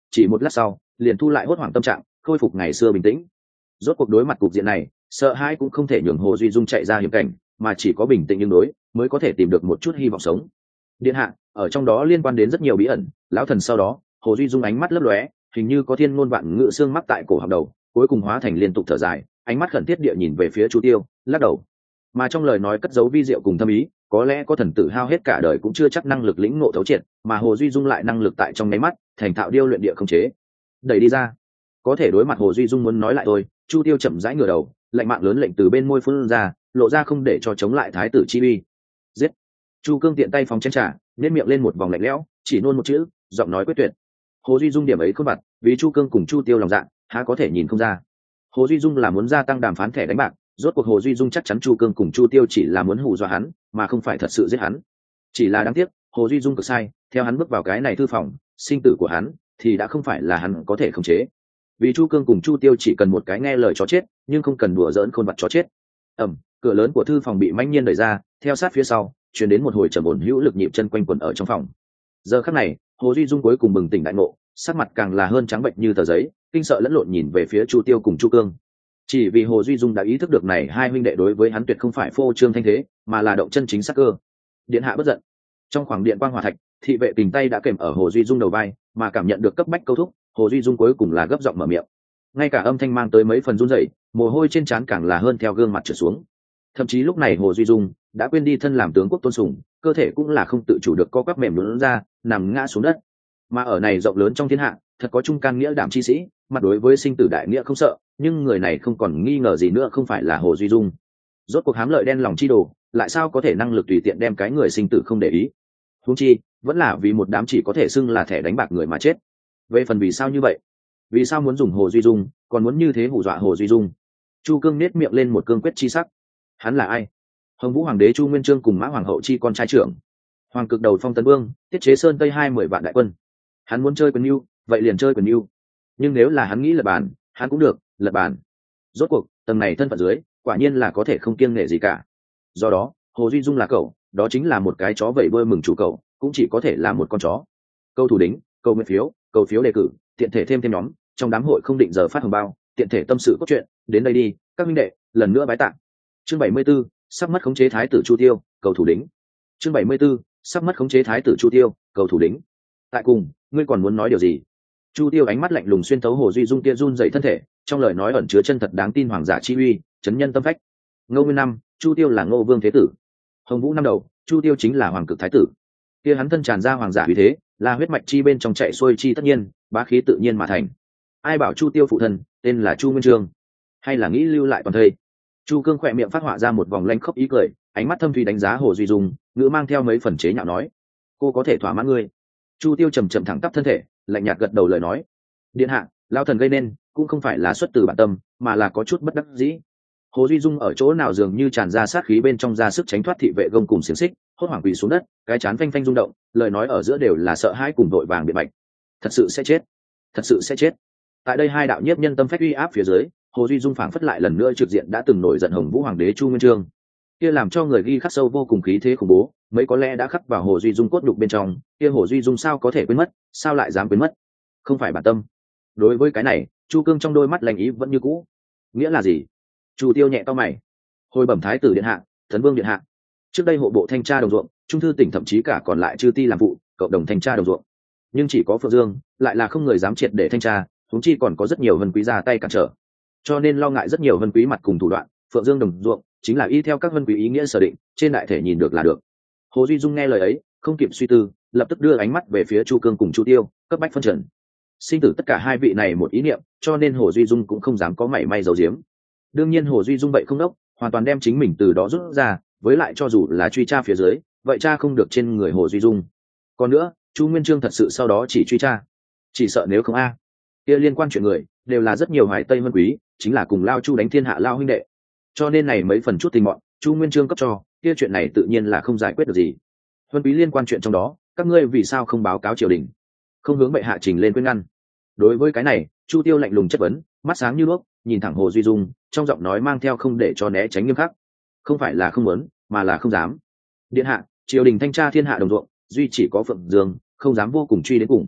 chỉ một lát sau liền thu lại hốt hoảng tâm trạng, khôi phục ngày xưa bình tĩnh. Rốt cuộc đối mặt cục diện này, sợ hãi cũng không thể nhường Hồ Duy Dung chạy ra hiểm cảnh, mà chỉ có bình tĩnh nhưng đối mới có thể tìm được một chút hy vọng sống. Điện hạ, ở trong đó liên quan đến rất nhiều bí ẩn. Lão thần sau đó, Hồ Duy Dung ánh mắt lấp lóe, hình như có thiên ngôn vạn ngữ xương mắc tại cổ họng đầu, cuối cùng hóa thành liên tục thở dài, ánh mắt khẩn thiết địa nhìn về phía Chu Tiêu, lắc đầu. Mà trong lời nói cất giấu vi diệu cùng thâm ý, có lẽ có thần tử hao hết cả đời cũng chưa chắc năng lực lĩnh ngộ thấu triệt, mà Hồ Duy Dung lại năng lực tại trong nháy mắt thành thạo điêu luyện địa không chế. Đẩy đi ra. Có thể đối mặt Hồ Duy Dung muốn nói lại thôi, Chu Tiêu chậm rãi ngửa đầu, lạnh mạng lớn lệnh từ bên môi phun ra, lộ ra không để cho chống lại thái tử chi uy. Giết. Chu Cương tiện tay phóng chén trà, nếp miệng lên một vòng lạnh lẽo, chỉ nôn một chữ, giọng nói quyết tuyệt. Hồ Duy Dung điểm ấy không bật, vì Chu Cương cùng Chu Tiêu lòng dạ, há có thể nhìn không ra. Hồ Duy Dung là muốn gia tăng đàm phán thẻ đánh bạc, rốt cuộc Hồ Duy Dung chắc chắn Chu Cương cùng Chu Tiêu chỉ là muốn hù dọa hắn, mà không phải thật sự giết hắn. Chỉ là đáng tiếc, Hồ Duy Dung cực sai, theo hắn bước vào cái này thư phòng, sinh tử của hắn thì đã không phải là hắn có thể khống chế. Vì Chu Cương cùng Chu Tiêu chỉ cần một cái nghe lời chó chết, nhưng không cần đùa giỡn khôn vặt chó chết. Cửa lớn của thư phòng bị mãnh nhiên đẩy ra, theo sát phía sau truyền đến một hồi trầm ổn hữu lực nhịp chân quanh quẩn ở trong phòng. Giờ khắc này, Hồ Duy Dung cuối cùng bừng tỉnh đại ngộ, sắc mặt càng là hơn trắng bệnh như tờ giấy, kinh sợ lẫn lộn nhìn về phía Chu Tiêu cùng Chu Cương. Chỉ vì Hồ Duy Dung đã ý thức được này hai huynh đệ đối với hắn tuyệt không phải phô trương thanh thế, mà là động chân chính sắc cơ. Điện hạ bất giận. Trong khoảng điện quang hỏa thạch, thị vệ tình tay đã kèm ở Hồ Duy Dung đầu vai, mà cảm nhận được cấp bách câu thúc, Hồ Duy Dung cuối cùng là gấp giọng mở miệng. Ngay cả âm thanh mang tới mấy phần run rẩy, mồ hôi trên trán càng là hơn theo gương mặt trượt xuống. Thậm chí lúc này Hồ Duy Dung đã quên đi thân làm tướng quốc tôn sùng, cơ thể cũng là không tự chủ được co quắp mềm nhũn ra, nằm ngã xuống đất. Mà ở này rộng lớn trong thiên hạ, thật có trung can nghĩa đảm chi sĩ, mặt đối với sinh tử đại nghĩa không sợ, nhưng người này không còn nghi ngờ gì nữa không phải là Hồ Duy Dung. Rốt cuộc hám lợi đen lòng chi đồ, lại sao có thể năng lực tùy tiện đem cái người sinh tử không để ý. Huống chi, vẫn là vì một đám chỉ có thể xưng là thẻ đánh bạc người mà chết. Về phần vì sao như vậy? Vì sao muốn dùng Hồ Duy Dung, còn muốn như thế hù dọa Hồ Duy Dung? Chu Cương nét miệng lên một cương quyết chi sắc. Hắn là ai? Hồng Vũ Hoàng đế Chu Nguyên Chương cùng Mã Hoàng hậu chi con trai trưởng. Hoàng cực đầu phong tấn vương, tiết chế sơn tây 20 vạn đại quân. Hắn muốn chơi quyền mưu, vậy liền chơi quyền mưu. Nhưng nếu là hắn nghĩ lật bàn, hắn cũng được, lật bàn. Rốt cuộc, tầng này thân phận dưới, quả nhiên là có thể không kiêng nể gì cả. Do đó, Hồ Duy Dung là cậu, đó chính là một cái chó vẩy bơi mừng chủ cậu, cũng chỉ có thể là một con chó. Câu thủ đính, câu nguyện phiếu, cầu phiếu đề cử, tiện thể thêm nhóm, trong đám hội không định giờ phát hồng bao, tiện thể tâm sự cốt truyện, đến đây đi, các minh đệ, lần nữa bái tạ. Chương 74, sắp mất khống chế thái tử Chu Tiêu, cầu thủ đính. Chương 74, sắp mất khống chế thái tử Chu Tiêu, cầu thủ đính. Tại cùng, ngươi còn muốn nói điều gì? Chu Tiêu ánh mắt lạnh lùng xuyên thấu Hồ Duy Dung kia run rẩy thân thể, trong lời nói ẩn chứa chân thật đáng tin hoàng giả chi uy, chấn nhân tâm phách. Ngô Nguyên năm, Chu Tiêu là Ngô Vương thế tử. Hồng Vũ năm đầu, Chu Tiêu chính là hoàng cực thái tử. Kia hắn thân tràn ra hoàng giả uy thế, là huyết mạch chi bên trong chạy xuôi chi tất nhiên, bá khí tự nhiên mà thành. Ai bảo Chu Tiêu phụ thân tên là Chu Nguyên Chương, hay là nghĩ lưu lại toàn thây? Chu Cương khỏe miệng phát họa ra một vòng lanh khóc ý cười, ánh mắt thâm thủy đánh giá Hồ Duy Dung, ngữ mang theo mấy phần chế nhạo nói: cô có thể thỏa mãn ngươi? Chu Tiêu trầm trầm thẳng tắp thân thể, lạnh nhạt gật đầu lời nói: điện hạ, lao thần gây nên cũng không phải là xuất từ bản tâm, mà là có chút bất đắc dĩ. Hồ Duy Dung ở chỗ nào dường như tràn ra sát khí bên trong, ra sức tránh thoát thị vệ gông cùng xiềng xích, hốt hoảng quỳ xuống đất, cái chán phanh phanh rung động, lời nói ở giữa đều là sợ hãi cùng đội vàng biện bạch. Thật sự sẽ chết, thật sự sẽ chết. Tại đây hai đạo nhiếp nhân tâm phách uy áp phía dưới, Hồ Duy Dung phảng phất lại lần nữa trực diện đã từng nổi giận Hồng Vũ Hoàng đế Chu Nguyên Chương. Kia làm cho người ghi khắc sâu vô cùng khí thế khủng bố, mấy có lẽ đã khắc vào Hồ Duy Dung cốt nhục bên trong, kia Hồ Duy Dung sao có thể quên mất, sao lại dám quên mất? Không phải bản tâm. Đối với cái này, Chu Cương trong đôi mắt lành ý vẫn như cũ. Nghĩa là gì? Chu Tiêu nhẹ cau mày. Hồi bẩm thái tử điện hạ, Tấn Vương điện hạ. Trước đây hộ bộ thanh tra đồng ruộng, trung thư tỉnh thậm chí cả còn lại chư ti làm vụ, cộng đồng thanh tra đồng ruộng. Nhưng chỉ có Phượng Dương, lại là không người dám triệt để thanh tra, huống chi còn có rất nhiều vân quý ra tay cản trở. Cho nên lo ngại rất nhiều vân quý mặt cùng thủ đoạn, Phượng Dương đồng ruộng chính là y theo các vân quý ý nghĩa sở định, trên đại thể nhìn được là được. Hồ Duy Dung nghe lời ấy, không kịp suy tư, lập tức đưa ánh mắt về phía Chu Cương cùng Chu Tiêu, cấp bách phân trần. Sinh tử tất cả hai vị này một ý niệm, cho nên Hồ Duy Dung cũng không dám có mảy may giấu giếm. Đương nhiên Hồ Duy Dung vậy không đốc, hoàn toàn đem chính mình từ đó rút ra, với lại cho dù là truy tra phía dưới, vậy cha không được trên người Hồ Duy Dung. Còn nữa, Chu Nguyên Chương thật sự sau đó chỉ truy tra, chỉ sợ nếu không kia liên quan chuyện người đều là rất nhiều hoài tây vân quý, chính là cùng lao Chu đánh thiên hạ lao huynh đệ. Cho nên này mấy phần chút tình bọn, Chu Nguyên Chương cấp cho, kia chuyện này tự nhiên là không giải quyết được gì. Vân quý liên quan chuyện trong đó, các ngươi vì sao không báo cáo triều đình, không hướng bệ hạ trình lên khuyên ngăn? Đối với cái này, Chu Tiêu lạnh lùng chất vấn, mắt sáng như đuốc, nhìn thẳng Hồ Duy Dung, trong giọng nói mang theo không để cho né tránh nghiêm khắc. Không phải là không muốn, mà là không dám. Điện hạ, triều đình thanh tra thiên hạ đồng ruộng, duy chỉ có Phượng Dương không dám vô cùng truy đến cùng.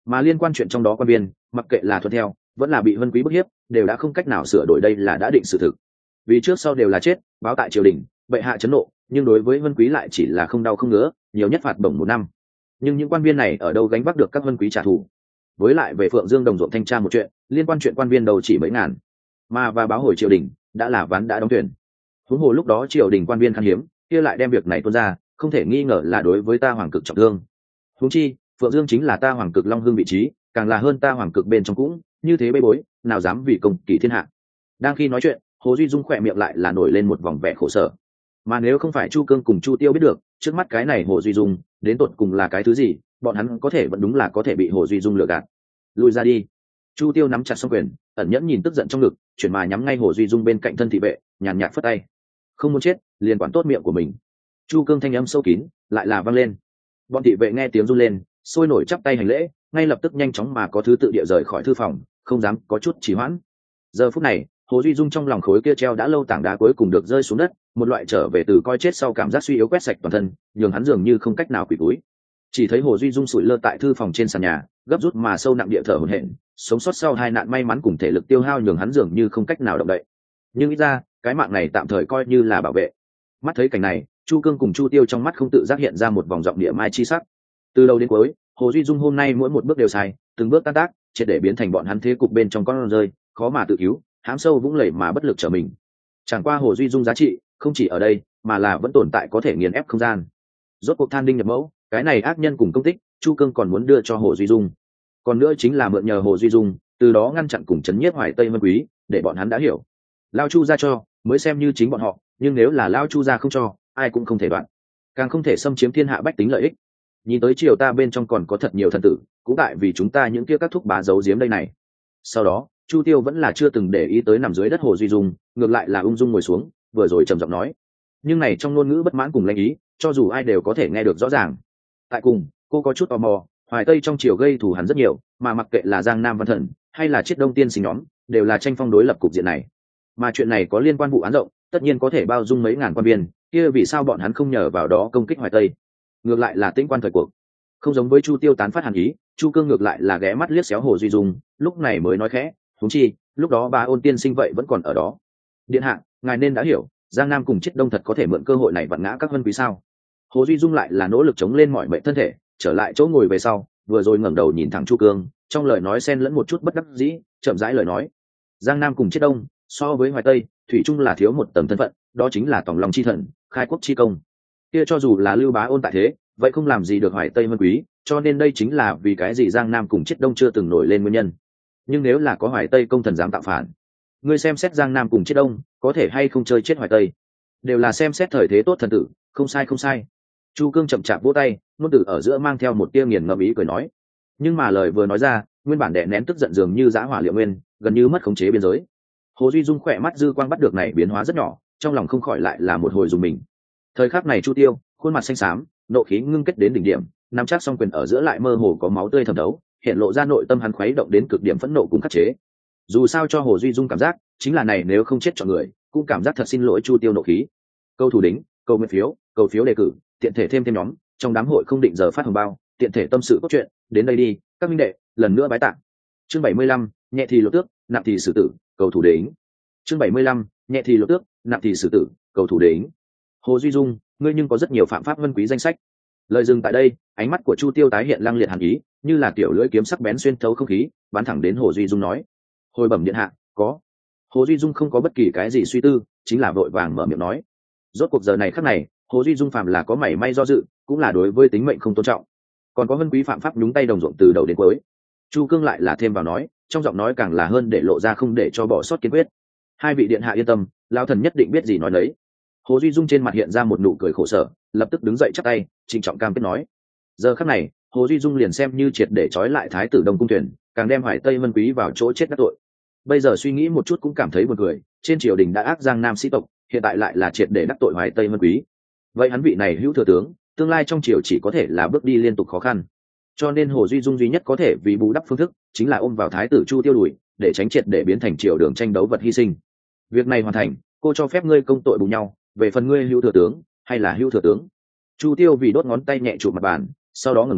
mà liên quan chuyện trong đó quan viên mặc kệ là thuận theo vẫn là bị vân quý bức hiếp đều đã không cách nào sửa đổi, đây là đã định sự thực. Vì trước sau đều là chết, báo tại triều đình, bệ hạ chấn nộ, nhưng đối với vân quý lại chỉ là không đau không ngứa, nhiều nhất phạt bổng 1 năm. Nhưng những quan viên này ở đâu gánh vác được các vân quý trả thù? Với lại về Phượng Dương đồng ruộng thanh tra một chuyện, liên quan chuyện quan viên đầu chỉ mấy ngàn, mà và báo hồi triều đình đã là ván đã đóng thuyền. Huống hồ lúc đó triều đình quan viên khan hiếm, kia lại đem việc này tuôn ra, không thể nghi ngờ là đối với ta hoàng cực trọng thương. Huống chi Phượng Dương chính là ta hoàng cực long hương vị trí, càng là hơn ta hoàng cực bên trong cũng như thế bê bối, nào dám vì công kỳ thiên hạ. Đang khi nói chuyện, Hồ Duy Dung khỏe miệng lại là nổi lên một vòng vẻ khổ sở. Mà nếu không phải Chu Cương cùng Chu Tiêu biết được trước mắt cái này Hồ Duy Dung đến tột cùng là cái thứ gì, bọn hắn có thể vẫn đúng là có thể bị Hồ Duy Dung lừa gạt. Lùi ra đi. Chu Tiêu nắm chặt song quyền, ẩn nhẫn nhìn tức giận trong ngực, chuyển mà nhắm ngay Hồ Duy Dung bên cạnh thân thị vệ, nhàn nhạt phất tay. Không muốn chết, liền quản tốt miệng của mình. Chu Cương thanh âm sâu kín lại là vang lên. Bọn thị vệ nghe tiếng run lên, sôi nổi chắp tay hành lễ, ngay lập tức nhanh chóng mà có thứ tự địa rời khỏi thư phòng, không dám có chút trì hoãn. Giờ phút này, Hồ Duy Dung trong lòng khối kia treo đã lâu tảng đá cuối cùng được rơi xuống đất, một loại trở về từ coi chết sau cảm giác suy yếu quét sạch toàn thân, nhường hắn dường như không cách nào quỳ cúi. Chỉ thấy Hồ Duy Dung sủi lơ tại thư phòng trên sàn nhà, gấp rút mà sâu nặng địa thở hổn hển, sống sót sau 2 nạn may mắn cùng thể lực tiêu hao nhường hắn dường như không cách nào động đậy. Nhưng ít ra, cái mạng này tạm thời coi như là bảo vệ. Mắt thấy cảnh này, Chu Cương cùng Chu Tiêu trong mắt không tự giác hiện ra một vòng giọng địa mai chi sắc. Từ đầu đến cuối, Hồ Duy Dung hôm nay mỗi một bước đều sai, từng bước tan tác, triệt để biến thành bọn hắn thế cục bên trong con rơi, khó mà tự cứu, hãm sâu vũng lầy mà bất lực trở mình. Chẳng qua Hồ Duy Dung giá trị không chỉ ở đây, mà là vẫn tồn tại có thể nghiền ép không gian. Rốt cuộc than đinh nhập mẫu, cái này ác nhân cùng công tích, Chu Cương còn muốn đưa cho Hồ Duy Dung. Còn nữa chính là mượn nhờ Hồ Duy Dung, từ đó ngăn chặn cùng chấn nhiếp Hoài Tây Vân Quý, để bọn hắn đã hiểu. Lao Chu ra cho, mới xem như chính bọn họ, nhưng nếu là Lao Chu ra không cho, ai cũng không thể đoạn, càng không thể xâm chiếm thiên hạ bách tính lợi ích. Nhìn tới triều ta bên trong còn có thật nhiều thần tử, cũng tại vì chúng ta những kia các thúc bá giấu giếm đây này. Sau đó, Chu Tiêu vẫn là chưa từng để ý tới nằm dưới đất Hồ Duy Dung, ngược lại là ung dung ngồi xuống, vừa rồi trầm giọng nói. Nhưng này trong ngôn ngữ bất mãn cùng lanh ý, cho dù ai đều có thể nghe được rõ ràng. Tại cùng, cô có chút tò mò, Hoài Tây trong triều gây thù hắn rất nhiều, mà mặc kệ là Giang Nam Văn Thần hay là Chiết Đông Tiên Sinh nhóm, đều là tranh phong đối lập cục diện này. Mà chuyện này có liên quan vụ án rộng, tất nhiên có thể bao dung mấy ngàn quan viên, kia vì sao bọn hắn không nhờ vào đó công kích Hoài Tây? Ngược lại là tĩnh quan thời cuộc. Không giống với Chu Tiêu tán phát hàn ý, Chu Cương ngược lại là ghé mắt liếc xéo Hồ Duy Dung, lúc này mới nói khẽ, huống chi, lúc đó bà Ôn Tiên Sinh vậy vẫn còn ở đó. Điện hạ, ngài nên đã hiểu, Giang Nam cùng Chiết Đông thật có thể mượn cơ hội này vặn ngã các vân quý sao? Hồ Duy Dung lại là nỗ lực chống lên mọi mệnh thân thể, trở lại chỗ ngồi về sau, vừa rồi ngẩng đầu nhìn thẳng Chu Cương, trong lời nói xen lẫn một chút bất đắc dĩ, chậm rãi lời nói. Giang Nam cùng Chiết Đông, so với Hoài Tây, thủy chung là thiếu một tầng thân phận, đó chính là tòng lòng chi thần, khai quốc chi công. Kia cho dù là Lưu Bá Ôn tại thế, vậy không làm gì được Hoài Tây Vân Quý, cho nên đây chính là vì cái gì Giang Nam cùng Chiết Đông chưa từng nổi lên nguyên nhân. Nhưng nếu là có Hoài Tây công thần dám tạo phản, ngươi xem xét Giang Nam cùng Chiết Đông có thể hay không chơi chết Hoài Tây, đều là xem xét thời thế tốt thần tử, không sai không sai. Chu Cương chậm chạp vỗ tay, ngôn từ ở giữa mang theo một tia nghiền ngẫm ý cười nói. Nhưng mà lời vừa nói ra, nguyên bản đè nén tức giận dường như giã hỏa liệu nguyên, gần như mất khống chế biên giới. Hồ Duy Dung khỏe mắt dư quang bắt được này biến hóa rất nhỏ, trong lòng không khỏi lại là một hồi dùng mình. Thời khắc này Chu Tiêu, khuôn mặt xanh xám, nộ khí ngưng kết đến đỉnh điểm, nắm chắc song quyền ở giữa lại mơ hồ có máu tươi thẩm thấu, hiện lộ ra nội tâm hắn khuấy động đến cực điểm phẫn nộ cùng khắc chế. Dù sao cho Hồ Duy Dung cảm giác, chính là này nếu không chết chọn người, cũng cảm giác thật xin lỗi Chu Tiêu nộ khí. Câu thủ đính, câu nguyện phiếu, cầu phiếu đề cử, tiện thể thêm nhóm, trong đám hội không định giờ phát hồng bao, tiện thể tâm sự cốt truyện, đến đây đi, các minh đệ, lần nữa bái tạ. Chương 75, nhẹ thì lột tước, nặng thì xử tử, cầu thủ đính. Chương 75, nhẹ thì lột tước, nặng thì xử tử, cầu thủ đính. Hồ Duy Dung, ngươi nhưng có rất nhiều phạm pháp vân quý danh sách. Lời dừng tại đây, ánh mắt của Chu Tiêu tái hiện lăng liệt hàn ý, như là kiểu lưỡi kiếm sắc bén xuyên thấu không khí, bắn thẳng đến Hồ Duy Dung nói. Hồi bẩm điện hạ, có. Hồ Duy Dung không có bất kỳ cái gì suy tư, chính là vội vàng mở miệng nói. Rốt cuộc giờ này khắc này, Hồ Duy Dung phạm là có mảy may do dự, cũng là đối với tính mệnh không tôn trọng. Còn có vân quý phạm pháp nhúng tay đồng ruộng từ đầu đến cuối. Chu Cương lại là thêm vào nói, trong giọng nói càng là hơn để lộ ra không để cho bỏ sót kiên quyết. Hai vị điện hạ yên tâm, lão thần nhất định biết gì nói nấy. Hồ Duy Dung trên mặt hiện ra một nụ cười khổ sở, lập tức đứng dậy chắp tay, trịnh trọng cam kết nói. Giờ khắc này, Hồ Duy Dung liền xem như triệt để trói lại thái tử Đông Cung Thuyền, càng đem Hoài Tây Vân Quý vào chỗ chết đắc tội. Bây giờ suy nghĩ một chút cũng cảm thấy buồn cười, trên triều đình đã ác Giang Nam sĩ tộc, hiện tại lại là triệt để đắc tội Hoài Tây Vân Quý. Vậy hắn vị này hữu thừa tướng, tương lai trong triều chỉ có thể là bước đi liên tục khó khăn. Cho nên Hồ Duy Dung duy nhất có thể vì bù đắp phương thức, chính là ôm vào thái tử Chu Tiêu đuổi, để tránh triệt để biến thành triều đường tranh đấu vật hy sinh. Việc này hoàn thành, cô cho phép ngươi công tội bù nhau, về phần ngươi hữu thừa tướng hay là hữu thừa tướng. Chu Tiêu vì đốt ngón tay nhẹ chụp mặt bàn, sau đó ngẩng đầu,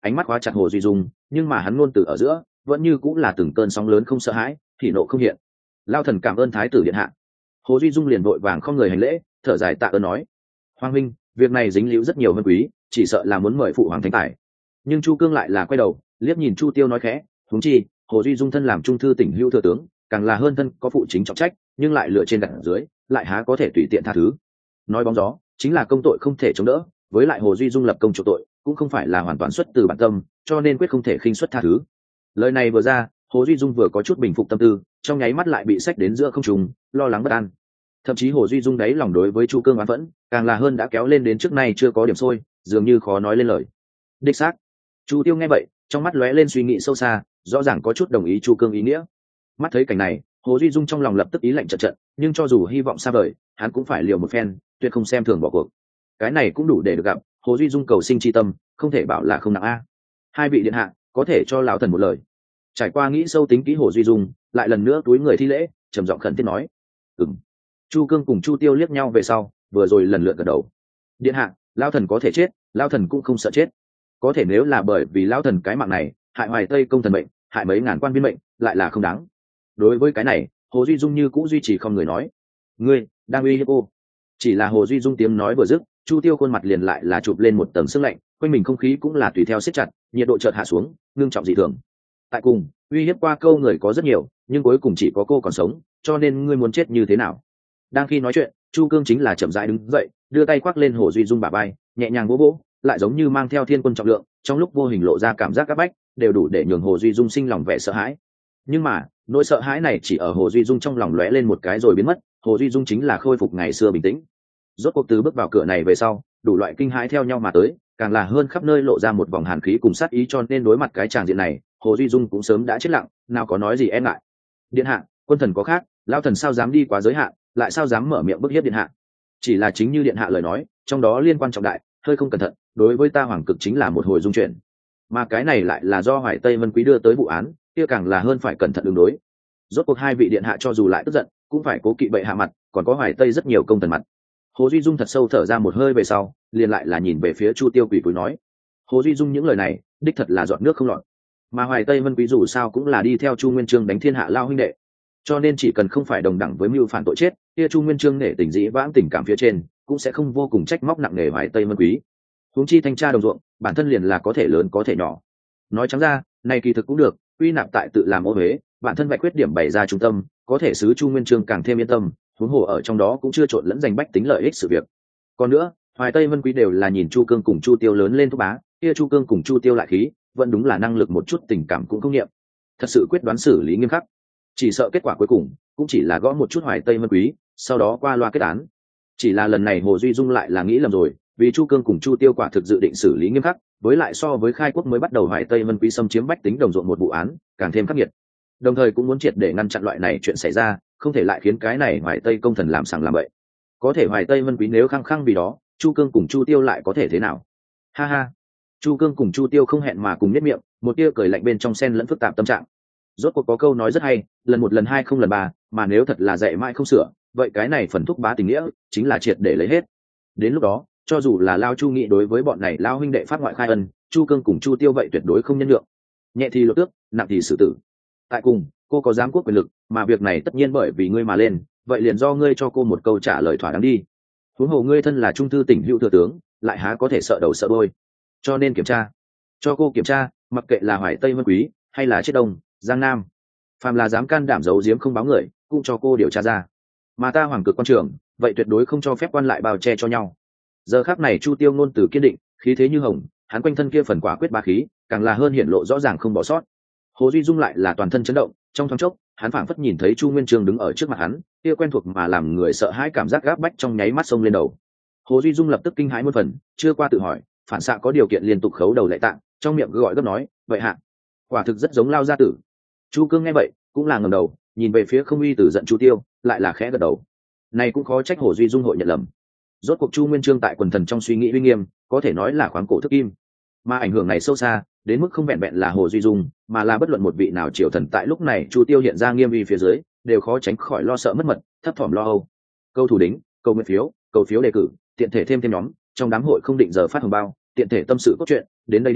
ánh mắt khóa chặt Hồ Duy Dung, nhưng mà hắn ngôn từ ở giữa vẫn như cũng là từng cơn sóng lớn không sợ hãi, thì nộ không hiện. Lao thần cảm ơn thái tử điện hạ. Hồ Duy Dung liền vội vàng không người hành lễ, thở dài tạ ơn nói: Hoàng huynh, việc này dính líu rất nhiều vân quý, chỉ sợ là muốn mời phụ hoàng thánh tài. Nhưng Chu Cương lại là quay đầu liếc nhìn Chu Tiêu nói khẽ: huống chi Hồ Duy Dung thân làm trung thư tỉnh hữu thừa tướng, càng là hơn thân có phụ chính trọng trách, nhưng lại lựa trên đặt dưới, lại há có thể tùy tiện tha thứ. Nói bóng gió chính là công tội không thể chống đỡ, với lại Hồ Duy Dung lập công chỗ tội cũng không phải là hoàn toàn xuất từ bản tâm, cho nên quyết không thể khinh suất tha thứ. Lời này vừa ra, Hồ Duy Dung vừa có chút bình phục tâm tư, trong nháy mắt lại bị xách đến giữa không trung, lo lắng bất an. Thậm chí Hồ Duy Dung đấy lòng đối với Chu Cương oán phẫn, càng là hơn đã kéo lên đến trước nay chưa có điểm sôi, dường như khó nói lên lời. Đích xác. Chu Tiêu nghe vậy, trong mắt lóe lên suy nghĩ sâu xa, rõ ràng có chút đồng ý Chu Cương ý nghĩa. Mắt thấy cảnh này, Hồ Duy Dung trong lòng lập tức ý lạnh trận trận, nhưng cho dù hy vọng xa vời, hắn cũng phải liều một phen, tuyệt không xem thường bỏ cuộc. Cái này cũng đủ để được gặp Hồ Duy Dung cầu sinh chi tâm, không thể bảo là không nặng a. Hai vị điện hạ, có thể cho lão thần một lời. Trải qua nghĩ sâu tính kỹ Hồ Duy Dung, lại lần nữa túi người thi lễ, trầm giọng khẩn thiết nói: "Ừm." Chu Cương cùng Chu Tiêu liếc nhau về sau, vừa rồi lần lượt gật đầu. Điện hạ, lão thần có thể chết, lão thần cũng không sợ chết. Có thể nếu là bởi vì lão thần cái mạng này, hại Hoài Tây công thần mệnh, hại mấy ngàn quan viên mệnh, lại là không đáng. Đối với cái này, Hồ Duy Dung như cũ duy trì không người nói: "Ngươi đang uy hiếp cô." Chỉ là Hồ Duy Dung tiếng nói vừa dứt, Chu Tiêu khuôn mặt liền lại là chụp lên một tầng sương lạnh, quanh mình không khí cũng là tùy theo siết chặt, nhiệt độ chợt hạ xuống, ngưng trọng dị thường. Tại cùng, uy hiếp qua câu người có rất nhiều, nhưng cuối cùng chỉ có cô còn sống, cho nên ngươi muốn chết như thế nào? Đang khi nói chuyện, Chu Cương chính là chậm rãi đứng dậy, đưa tay quắc lên Hồ Duy Dung bả vai, nhẹ nhàng vỗ vỗ, lại giống như mang theo thiên quân trọng lượng, trong lúc vô hình lộ ra cảm giác áp bách, đều đủ để nhường Hồ Duy Dung sinh lòng vẻ sợ hãi. Nhưng mà, nỗi sợ hãi này chỉ ở Hồ Duy Dung trong lòng lóe lên một cái rồi biến mất, Hồ Duy Dung chính là khôi phục ngày xưa bình tĩnh. Rốt cuộc từ bước vào cửa này về sau, đủ loại kinh hãi theo nhau mà tới, càng là hơn khắp nơi lộ ra một vòng hàn khí cùng sát ý, cho nên đối mặt cái tràng diện này, Hồ Duy Dung cũng sớm đã chết lặng, nào có nói gì e ngại. Điện hạ, quân thần có khác, lão thần sao dám đi quá giới hạn, lại sao dám mở miệng bức hiếp điện hạ? Chỉ là chính như điện hạ lời nói, trong đó liên quan trọng đại, hơi không cẩn thận, đối với ta hoàng cực chính là một hồi dung chuyển. Mà cái này lại là do Hoài Tây Vân Quý đưa tới vụ án, kia càng là hơn phải cẩn thận ứng đối. Rốt cuộc hai vị điện hạ cho dù lại tức giận, cũng phải cố kỵ bệ hạ mặt, còn có Hoài Tây rất nhiều công thần mặt. Hồ Duy Dung thật sâu thở ra một hơi về sau, liền lại là nhìn về phía Chu Tiêu quỷ cúi nói: Hồ Duy Dung những lời này, đích thật là giọt nước không lọt. Mà Hoài Tây Vân Quý dù sao cũng là đi theo Chu Nguyên Chương đánh thiên hạ lao huynh đệ, cho nên chỉ cần không phải đồng đẳng với mưu phản tội chết, kia Chu Nguyên Chương nể tình dĩ vãng tình cảm phía trên, cũng sẽ không vô cùng trách móc nặng nề Hoài Tây Vân Quý. Huống chi thanh tra đồng ruộng, bản thân liền là có thể lớn có thể nhỏ. Nói trắng ra, này kỳ thực cũng được, quy nạp tại tự làm ô huế, bản thân vạch khuyết điểm bày ra trung tâm, có thể sứ Chu Nguyên Chương càng thêm yên tâm, huống hồ ở trong đó cũng chưa trộn lẫn giành bách tính lợi ích sự việc. Còn nữa, Hoài Tây Vân Quý đều là nhìn Chu Cương cùng Chu Tiêu lớn lên thúc bá, kia Chu Cương cùng Chu Tiêu lại khí, vẫn đúng là năng lực một chút tình cảm cũng không nghiệm. Thật sự quyết đoán xử lý nghiêm khắc, chỉ sợ kết quả cuối cùng cũng chỉ là gõ một chút Hoài Tây Vân Quý, sau đó qua loa kết án. Chỉ là lần này Hồ Duy Dung lại là nghĩ lầm rồi, vì Chu Cương cùng Chu Tiêu quả thực dự định xử lý nghiêm khắc, với lại so với khai quốc mới bắt đầu Hoài Tây Vân Quý xâm chiếm bách tính đồng ruộng một vụ án, càng thêm khắc nghiệt. Đồng thời cũng muốn triệt để ngăn chặn loại này chuyện xảy ra, không thể lại khiến cái này Hoài Tây công thần làm sằng làm bậy. Có thể Hoài Tây Vân Quý nếu khăng khăng vì đó, Chu Cương cùng Chu Tiêu lại có thể thế nào? Ha ha. Chu Cương cùng Chu Tiêu không hẹn mà cùng nhếch miệng, một tia cười lạnh bên trong xen lẫn phức tạp tâm trạng. Rốt cuộc có câu nói rất hay, lần một lần hai không lần ba, mà nếu thật là dạy mãi không sửa, vậy cái này phần thúc bá tình nghĩa chính là triệt để lấy hết. Đến lúc đó, cho dù là Lao Chu nghĩ đối với bọn này Lao huynh đệ phát ngoại khai ân, Chu Cương cùng Chu Tiêu vậy tuyệt đối không nhân lượng. Nhẹ thì lột tước, nặng thì xử tử. Tại cùng, cô có giám quốc quyền lực, mà việc này tất nhiên bởi vì ngươi mà lên, vậy liền do ngươi cho cô một câu trả lời thỏa đáng đi. Huống hồ ngươi thân là trung thư tỉnh hữu thừa tướng, lại há có thể sợ đầu sợ đuôi. Cho nên kiểm tra, cho cô kiểm tra, mặc kệ là Hoài Tây Vân Quý hay là Chiết Đông, Giang Nam, phàm là dám can đảm giấu giếm không báo người, cũng cho cô điều tra ra. Mà ta hoàng cực quan trường, vậy tuyệt đối không cho phép quan lại bao che cho nhau. Giờ khắc này Chu Tiêu ngôn từ kiên định, khí thế như hồng, hắn quanh thân kia phần quả quyết bá khí, càng là hơn hiển lộ rõ ràng không bỏ sót. Hồ Duy Dung lại là toàn thân chấn động, trong thoáng chốc, hắn phảng phất nhìn thấy Chu Nguyên Chương đứng ở trước mặt hắn, kia quen thuộc mà làm người sợ hãi cảm giác gáp bách trong nháy mắt xông lên đầu. Hồ Duy Dung lập tức kinh hãi muôn phần, chưa qua tự hỏi, phản xạ có điều kiện liên tục khấu đầu lại tạng, trong miệng gọi gấp nói, vậy hạ, quả thực rất giống Lao gia tử. Chu Cương nghe vậy, cũng là ngẩng đầu, nhìn về phía không uy tử giận Chu Tiêu, lại là khẽ gật đầu. Này cũng khó trách Hồ Duy Dung hội nhận lầm. Rốt cuộc Chu Nguyên Chương tại quần thần trong suy nghĩ uy nghiêm, có thể nói là khoáng cổ thức kim, mà ảnh hưởng này sâu xa, đến mức không vẹn vẹn là Hồ Duy Dung, mà là bất luận một vị nào triều thần tại lúc này Chu Tiêu hiện ra nghiêm uy phía dưới, đều khó tránh khỏi lo sợ mất mật, thấp thỏm lo âu. Câu thủ đính, câu nguyện phiếu, cầu phiếu đề cử, tiện thể thêm nhóm, trong đám hội không định giờ phát hồng bao, tiện thể tâm sự cốt truyện, đến đây đi, các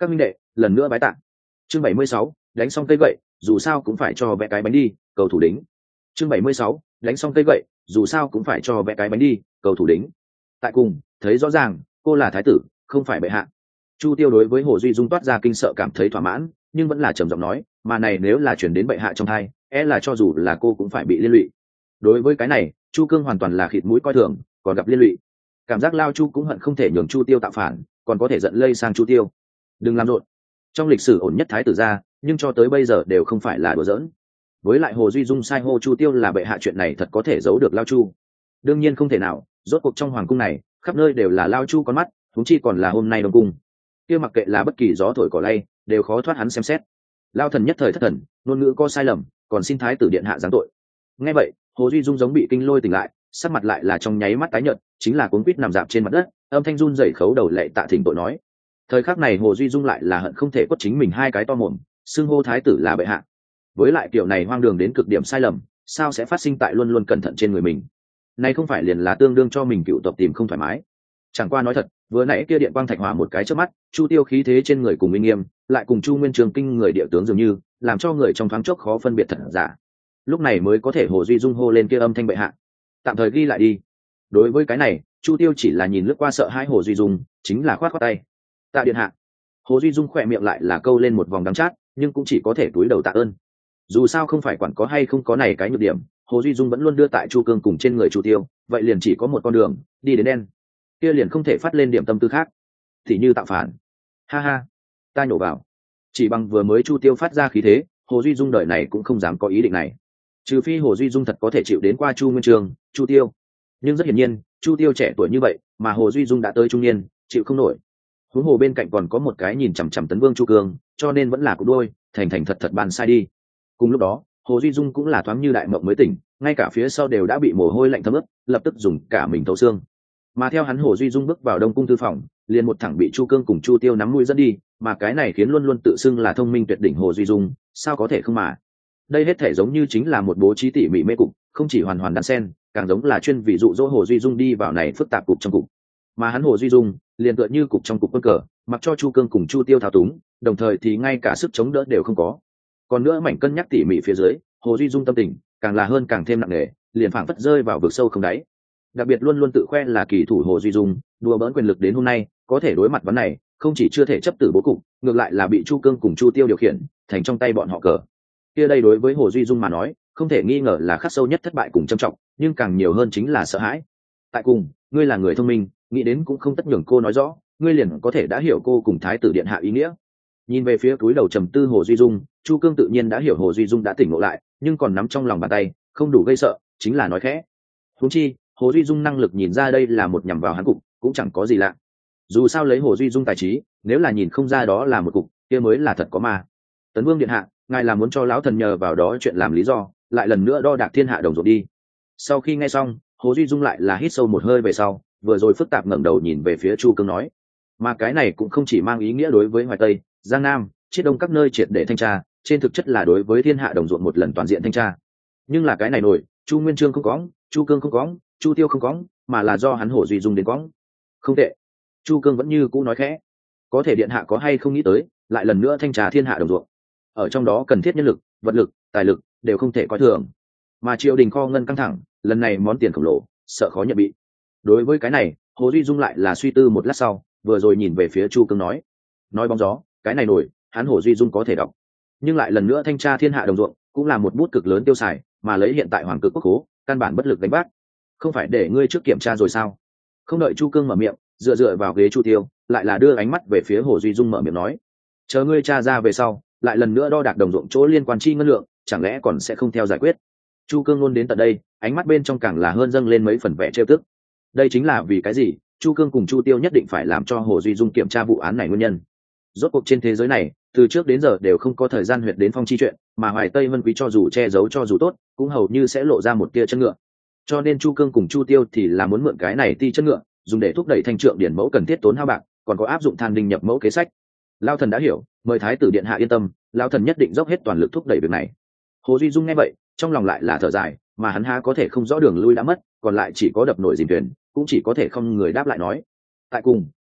các minh đệ lần nữa bái tạ. Chương 76, đánh xong cây gậy dù sao cũng phải cho vẽ cái bánh đi, cầu thủ đính. Chương 76, đánh xong cây gậy dù sao cũng phải cho vẽ cái bánh đi, cầu thủ đính. Tại cùng thấy rõ ràng cô là thái tử không phải bệ hạ. Chu Tiêu đối với Hồ Duy Dung toát ra kinh sợ cảm thấy thỏa mãn, nhưng vẫn là trầm giọng nói, mà này nếu là chuyển đến bệ hạ trong thai, là cho dù là cô cũng phải bị liên lụy. Đối với cái này, Chu Cương hoàn toàn là khịt mũi coi thường, còn gặp liên lụy. Cảm giác Lao Chu cũng hận không thể nhường Chu Tiêu tạo phản, còn có thể giận lây sang Chu Tiêu. Đừng làm rộn. Trong lịch sử ổn nhất thái tử gia, nhưng cho tới bây giờ đều không phải là đùa giỡn. Với lại Hồ Duy Dung sai hô Chu Tiêu là bệ hạ chuyện này thật có thể giấu được Lao Chu. Đương nhiên không thể nào, rốt cuộc trong hoàng cung này, khắp nơi đều là Lao Chu con mắt, huống chi còn là hôm nay đông cung. Kia mặc kệ là bất kỳ gió thổi cỏ lay, đều khó thoát hắn xem xét. Lao thần nhất thời thất thần, ngôn ngữ có sai lầm, còn xin thái tử điện hạ giáng tội. Nghe vậy, Hồ Duy Dung giống bị kinh lôi tỉnh lại, sắc mặt lại là trong nháy mắt tái nhợt, chính là cuống quýt nằm dạp trên mặt đất, âm thanh run rẩy khấu đầu lệ tạ thỉnh tội nói. Thời khắc này Hồ Duy Dung lại là hận không thể quất chính mình hai cái to mồm, xưng hô thái tử là bệ hạ. Với lại kiểu này hoang đường đến cực điểm sai lầm, sao sẽ phát sinh tại luôn luôn cẩn thận trên người mình? Này không phải liền là tương đương cho mình cựu tộc tìm không thoải mái. Chẳng qua nói thật, vừa nãy kia điện quang thạch hỏa một cái chớp mắt, Chu Tiêu khí thế trên người cùng uy nghiêm, lại cùng Chu Nguyên Trường kinh người địa tướng dường như, làm cho người trong thoáng chốc khó phân biệt thật giả. Lúc này mới có thể Hồ Duy Dung hô lên kia âm thanh bệ hạ. Tạm thời ghi lại đi. Đối với cái này, Chu Tiêu chỉ là nhìn lướt qua sợ hãi Hồ Duy Dung, chính là khoát khoát tay. Tạ điện hạ. Hồ Duy Dung khỏe miệng lại là câu lên một vòng đắng chát, nhưng cũng chỉ có thể cúi đầu tạ ơn. Dù sao không phải quản có hay không có này cái nhược điểm, Hồ Duy Dung vẫn luôn đưa tại Chu Cương cùng trên người Chu Tiêu, vậy liền chỉ có một con đường, đi đến đen. Kia liền không thể phát lên điểm tâm tư khác, thì như tạo phản. Ha ha, ta nhổ vào. Chỉ bằng vừa mới Chu Tiêu phát ra khí thế, Hồ Duy Dung đời này cũng không dám có ý định này. Trừ phi Hồ Duy Dung thật có thể chịu đến qua Chu Nguyên Trường, Chu Tiêu. Nhưng rất hiển nhiên, Chu Tiêu trẻ tuổi như vậy, mà Hồ Duy Dung đã tới trung niên, chịu không nổi. Huống hồ bên cạnh còn có một cái nhìn chằm chằm Tấn Vương Chu Cương, cho nên vẫn là cục đôi, thành thành thật thật bàn sai đi. Cùng lúc đó, Hồ Duy Dung cũng là thoáng như đại mộng mới tỉnh, ngay cả phía sau đều đã bị mồ hôi lạnh thấm ướt, lập tức dùng cả mình thấu xương. Mà theo hắn Hồ Duy Dung bước vào Đông cung thư phòng, liền một thẳng bị Chu Cương cùng Chu Tiêu nắm mũi dẫn đi, mà cái này khiến luôn luôn tự xưng là thông minh tuyệt đỉnh Hồ Duy Dung, sao có thể không mà. Đây hết thể giống như chính là một bố trí tỉ mỉ mê cục, không chỉ hoàn hoàn đan xen, càng giống là chuyên vị dụ dỗ Hồ Duy Dung đi vào này phức tạp cục trong cục. Mà hắn Hồ Duy Dung liền tựa như cục trong cục quân cờ, mặc cho Chu Cương cùng Chu Tiêu thao túng, đồng thời thì ngay cả sức chống đỡ đều không có. Còn nữa mảnh cân nhắc tỉ mỉ phía dưới, Hồ Duy Dung tâm tình càng là hơn càng thêm nặng nề, liền phảng phất rơi vào vực sâu không đáy. Đặc biệt luôn luôn tự khoe là kỳ thủ Hồ Duy Dung, đùa bỡn quyền lực đến hôm nay, có thể đối mặt vấn này, không chỉ chưa thể chấp tử bố cục, ngược lại là bị Chu Cương cùng Chu Tiêu điều khiển, thành trong tay bọn họ cờ. Kia đây đối với Hồ Duy Dung mà nói, không thể nghi ngờ là khắc sâu nhất thất bại cùng trầm trọng, nhưng càng nhiều hơn chính là sợ hãi. Tại cùng, ngươi là người thông minh, nghĩ đến cũng không tất nhường cô nói rõ, ngươi liền có thể đã hiểu cô cùng thái tử điện hạ ý nghĩa. Nhìn về phía túi đầu trầm tư Hồ Duy Dung, Chu Cương tự nhiên đã hiểu Hồ Duy Dung đã tỉnh ngộ lại, nhưng còn nắm trong lòng bàn tay, không đủ gây sợ, chính là nói khẽ. Huống chi, Hồ Duy Dung năng lực nhìn ra đây là một nhằm vào hắn cục, cũng chẳng có gì lạ. Dù sao lấy Hồ Duy Dung tài trí, nếu là nhìn không ra đó là một cục, kia mới là thật có ma. Tấn Vương điện hạ, ngài là muốn cho lão thần nhờ vào đó chuyện làm lý do, lại lần nữa đo đạc thiên hạ đồng ruộng đi. Sau khi nghe xong, Hồ Duy Dung lại là hít sâu một hơi về sau, vừa rồi phức tạp ngẩng đầu nhìn về phía Chu Cương nói, mà cái này cũng không chỉ mang ý nghĩa đối với Hoài Tây, Giang Nam, Chiết Đông các nơi triệt để thanh tra, trên thực chất là đối với thiên hạ đồng ruộng một lần toàn diện thanh tra. Nhưng là cái này nổi, Chu Nguyên Chương không có, Chu Cương không có, Chu Tiêu không có, mà là do hắn Hồ Duy Dung đến có. Không tệ. Chu Cương vẫn như cũ nói khẽ, có thể điện hạ có hay không nghĩ tới, lại lần nữa thanh tra thiên hạ đồng ruộng. Ở trong đó cần thiết nhân lực, vật lực, tài lực đều không thể coi thường. Mà triều đình kho ngân căng thẳng, lần này món tiền khổng lồ, sợ khó nhận bị. Đối với cái này, Hồ Duy Dung lại là suy tư một lát sau, vừa rồi nhìn về phía Chu Cương nói bóng gió, cái này nổi, hắn Hồ Duy Dung có thể đọc, nhưng lại lần nữa thanh tra thiên hạ đồng ruộng, cũng là một bút cực lớn tiêu xài, mà lấy hiện tại hoàng cực quốc khố, căn bản bất lực đánh bác. Không phải để ngươi trước kiểm tra rồi sao? Không đợi Chu Cương mở miệng, dựa vào ghế Chu Tiêu, lại là đưa ánh mắt về phía Hồ Duy Dung mở miệng nói, chờ ngươi tra ra về sau, lại lần nữa đo đạc đồng ruộng chỗ liên quan chi ngân lượng, chẳng lẽ còn sẽ không theo giải quyết? Chu Cương luôn đến tận đây, ánh mắt bên trong càng là hơn dâng lên mấy phần vẻ trêu tức. Đây chính là vì cái gì Chu Cương cùng Chu Tiêu nhất định phải làm cho Hồ Duy Dung kiểm tra vụ án này nguyên nhân. Rốt cuộc trên thế giới này, từ trước đến giờ đều không có thời gian huyệt đến phong chi chuyện, mà Hoài Tây Vân Quý cho dù che giấu cho dù tốt, cũng hầu như sẽ lộ ra một tia chân ngựa. Cho nên Chu Cương cùng Chu Tiêu thì là muốn mượn cái này ti chân ngựa, dùng để thúc đẩy thanh trượng điển mẫu cần thiết tốn hao bạc, còn có áp dụng than đinh nhập mẫu kế sách. Lao thần đã hiểu, mời thái tử điện hạ yên tâm, Lao thần nhất định dốc hết toàn lực thúc đẩy việc này. Hồ Duy Dung nghe vậy, trong lòng lại là thở dài, mà hắn há có thể không rõ đường lui đã mất, còn lại chỉ có đập nổi dìm thuyền, cũng chỉ có thể không người đáp lại nói. Tại cùng,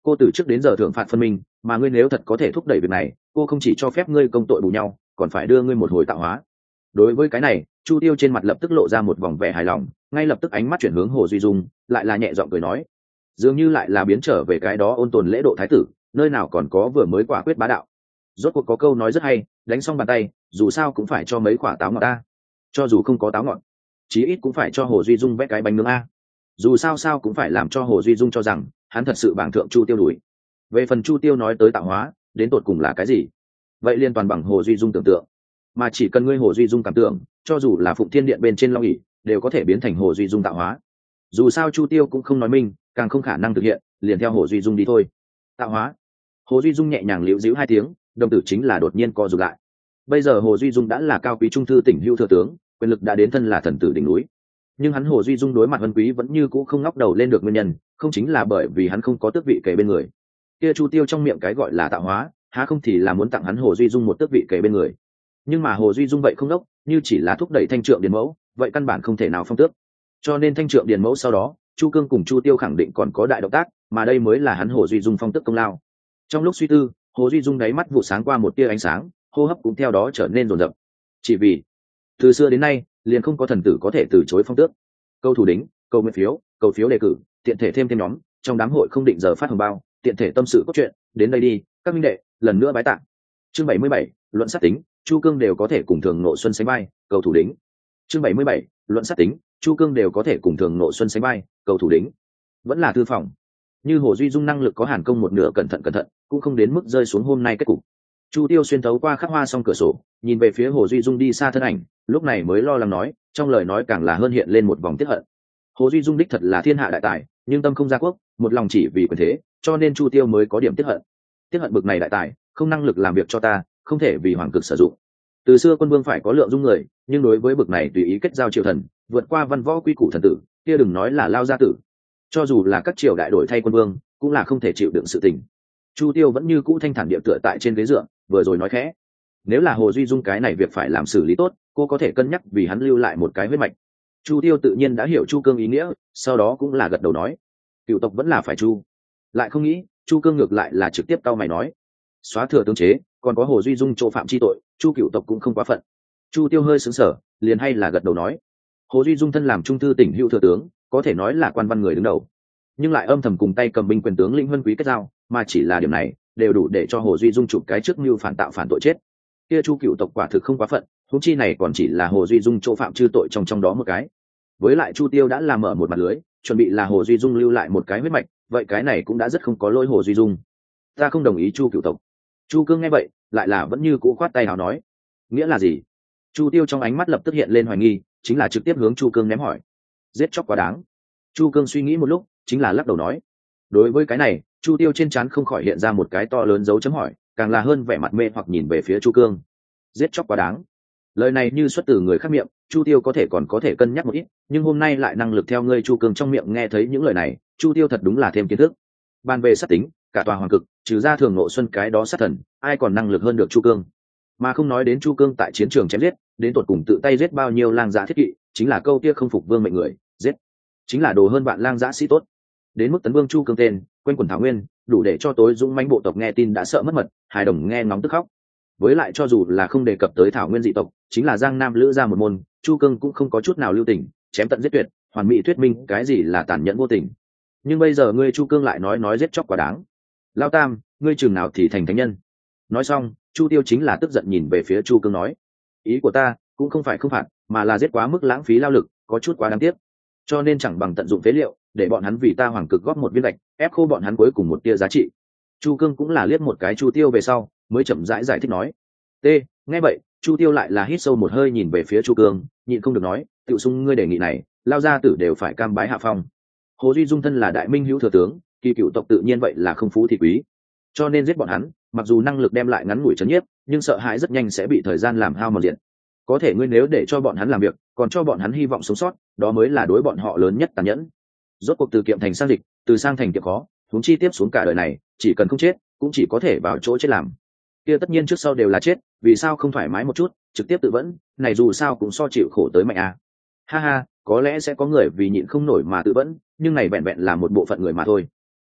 cô từ trước đến giờ thưởng phạt phân minh, mà ngươi nếu thật có thể thúc đẩy việc này, cô không chỉ cho phép ngươi công tội bù nhau, còn phải đưa ngươi một hồi tạo hóa. Đối với cái này, Chu Tiêu trên mặt lập tức lộ ra một vòng vẻ hài lòng, ngay lập tức ánh mắt chuyển hướng Hồ Duy Dung, lại là nhẹ giọng cười nói, dường như lại là biến trở về cái đó ôn tồn lễ độ thái tử, nơi nào còn có vừa mới quả quyết bá đạo. Rốt cuộc có câu nói rất hay, đánh xong bàn tay, dù sao cũng phải cho mấy quả táo ngọt ta. Cho dù không có táo ngọt, chí ít cũng phải cho Hồ Duy Dung vẽ cái bánh nướng a. Dù sao sao cũng phải làm cho Hồ Duy Dung cho rằng hắn thật sự bảng thượng Chu Tiêu đuổi. Về phần Chu Tiêu nói tới tạo hóa, đến tột cùng là cái gì? Vậy liên toàn bằng Hồ Duy Dung tưởng tượng. Mà chỉ cần ngươi Hồ Duy Dung cảm tưởng, cho dù là Phụng Thiên Điện bên trên long ỷ, đều có thể biến thành Hồ Duy Dung tạo hóa. Dù sao Chu Tiêu cũng không nói minh, càng không khả năng thực hiện, liền theo Hồ Duy Dung đi thôi. Tạo hóa. Hồ Duy Dung nhẹ nhàng liễu díu hai tiếng, đồng tử chính là đột nhiên co rụt lại. Bây giờ Hồ Duy Dung đã là cao quý trung thư tỉnh hữu thừa tướng, quyền lực đã đến thân là thần tử đỉnh núi. Nhưng hắn Hồ Duy Dung đối mặt Vân Quý vẫn như cũ không ngóc đầu lên được nguyên nhân, không chính là bởi vì hắn không có tước vị kề bên người. Kia Chu Tiêu trong miệng cái gọi là tạo hóa, há không thì là muốn tặng hắn Hồ Duy Dung một tước vị kề bên người. Nhưng mà Hồ Duy Dung vậy không đốc, như chỉ là thúc đẩy thanh trượng điền mẫu, vậy căn bản không thể nào phong tước. Cho nên thanh trượng điền mẫu sau đó, Chu Cương cùng Chu Tiêu khẳng định còn có đại động tác, mà đây mới là hắn Hồ Duy Dung phong tước công lao. Trong lúc suy tư, Hồ Duy Dung đáy mắt vụ sáng qua một tia ánh sáng, hô hấp cũng theo đó trở nên rồn rập. Chỉ vì từ xưa đến nay, liền không có thần tử có thể từ chối phong tước. Câu thủ đính, câu nguyện phiếu, cầu phiếu đề cử, tiện thể thêm nhóm, trong đám hội không định giờ phát hồng bao, tiện thể tâm sự cốt truyện, đến đây đi, các minh đệ, lần nữa bái tạ. Chương 77, luận sát tính, Chu Cương đều có thể cùng thường nộ xuân sánh vai, cầu thủ đính. Chương 77, luận sát tính, Chu Cương đều có thể cùng thường nộ xuân sánh vai, cầu thủ đính. Vẫn là thư phòng. Như Hồ Duy Dung năng lực có Hàn Công một nửa cẩn thận, cũng không đến mức rơi xuống hôm nay kết cục. Chu Tiêu xuyên thấu qua khắc hoa song cửa sổ, nhìn về phía Hồ Duy Dung đi xa thân ảnh, lúc này mới lo lắng nói, trong lời nói càng là hơn hiện lên một vòng tiết hận. Hồ Duy Dung đích thật là thiên hạ đại tài, nhưng tâm không gia quốc, một lòng chỉ vì quyền thế, cho nên Chu Tiêu mới có điểm tiết hận. Tiết hận bực này đại tài, không năng lực làm việc cho ta, không thể vì hoàng cực sử dụng. Từ xưa quân vương phải có lượng dung người, nhưng đối với bực này tùy ý kết giao triều thần, vượt qua văn võ quy củ thần tử, kia đừng nói là lao gia tử. Cho dù là các triều đại đổi thay quân vương, cũng là không thể chịu đựng sự tình. Chu Tiêu vẫn như cũ thanh thản địa tựa tại trên ghế dựa, vừa rồi nói khẽ, nếu là Hồ Duy Dung cái này việc phải làm xử lý tốt, cô có thể cân nhắc vì hắn lưu lại một cái huyết mạch. Chu Tiêu tự nhiên đã hiểu Chu Cương ý nghĩa, sau đó cũng là gật đầu nói, cựu tộc vẫn là phải chu. Lại không nghĩ, Chu Cương ngược lại là trực tiếp cau mày nói, xóa thừa tướng chế, còn có Hồ Duy Dung chỗ phạm chi tội, Chu cựu tộc cũng không quá phận. Chu Tiêu hơi sững sờ, liền hay là gật đầu nói, Hồ Duy Dung thân làm trung thư tỉnh hữu thừa tướng, có thể nói là quan văn người đứng đầu, nhưng lại âm thầm cùng tay cầm binh quyền tướng lĩnh Vân Quý kết giao, mà chỉ là điểm này đều đủ để cho Hồ Duy Dung chụp cái trước mưu phản tạo phản tội chết. Kia Chu cựu tộc quả thực không quá phận, huống chi này còn chỉ là Hồ Duy Dung chỗ phạm chư tội trong đó một cái. Với lại Chu Tiêu đã làm mở một mặt lưới, chuẩn bị là Hồ Duy Dung lưu lại một cái huyết mạch, vậy cái này cũng đã rất không có lỗi Hồ Duy Dung. Ta không đồng ý Chu cựu tộc. Chu Cương nghe vậy, lại là vẫn như cũ khoát tay áo nói, nghĩa là gì? Chu Tiêu trong ánh mắt lập tức hiện lên hoài nghi, chính là trực tiếp hướng Chu Cương ném hỏi, giết chóc quá đáng. Chu Cương suy nghĩ một lúc, chính là lắc đầu nói, đối với cái này, Chu Tiêu trên trán không khỏi hiện ra một cái to lớn dấu chấm hỏi, càng là hơn vẻ mặt mê hoặc nhìn về phía Chu Cương. Giết chóc quá đáng. Lời này như xuất từ người khác miệng, Chu Tiêu có thể còn có thể cân nhắc một ít, nhưng hôm nay lại năng lực theo ngươi Chu Cương trong miệng nghe thấy những lời này, Chu Tiêu thật đúng là thêm kiến thức. Bàn về sát tính, cả tòa hoàng cực, trừ ra thường nộ xuân cái đó sát thần, ai còn năng lực hơn được Chu Cương. Mà không nói đến Chu Cương tại chiến trường chém giết, đến tột cùng tự tay giết bao nhiêu lang dã thiết kỵ, chính là câu kia không phục vương mệnh người, giết chính là đồ hơn bạn lang dã sĩ tốt. Đến mức tấn vương Chu Cương tên, quanh quần thảo nguyên, đủ để cho tối dũng mãnh bộ tộc nghe tin đã sợ mất mật, hài đồng nghe ngóng tức khóc. Với lại cho dù là không đề cập tới thảo nguyên dị tộc, chính là Giang Nam Lữ ra một môn, Chu Cương cũng không có chút nào lưu tình, chém tận giết tuyệt, hoàn mỹ thuyết minh cái gì là tàn nhẫn vô tình. Nhưng bây giờ ngươi Chu Cương lại nói giết chóc quá đáng. Lao Tam, ngươi chừng nào thì thành thánh nhân? Nói xong, Chu Tiêu chính là tức giận nhìn về phía Chu Cương nói, ý của ta cũng không phải không phạt, mà là giết quá mức lãng phí lao lực, có chút quá đáng tiếc. Cho nên chẳng bằng tận dụng phế liệu, để bọn hắn vì ta hoàng cực góp một viên gạch, ép khô bọn hắn cuối cùng một tia giá trị. Chu Cương cũng là liếc một cái Chu Tiêu về sau, mới chậm rãi giải thích nói. T, nghe vậy, Chu Tiêu lại là hít sâu một hơi nhìn về phía Chu Cương, nhịn không được nói, tự sung ngươi đề nghị này, lao gia tử đều phải cam bái hạ phong. Hồ Duy Dung thân là đại minh hữu thừa tướng, kỳ cựu tộc tự nhiên vậy là không phú thì quý, cho nên giết bọn hắn, mặc dù năng lực đem lại ngắn ngủi chấn nhiếp, nhưng sợ hãi rất nhanh sẽ bị thời gian làm hao mòn diện. Có thể ngươi nếu để cho bọn hắn làm việc, còn cho bọn hắn hy vọng sống sót, đó mới là đối bọn họ lớn nhất tàn nhẫn. Rốt cuộc từ kiệm thành sang dịch, từ sang thành kiệm khó, huống chi tiếp xuống cả đời này, chỉ cần không chết, cũng chỉ có thể vào chỗ chết làm. Kia tất nhiên trước sau đều là chết, vì sao không thoải mái một chút, trực tiếp tự vẫn, này dù sao cũng so chịu khổ tới mạnh à. Ha ha, có lẽ sẽ có người vì nhịn không nổi mà tự vẫn, nhưng này vẹn vẹn là một bộ phận người mà thôi.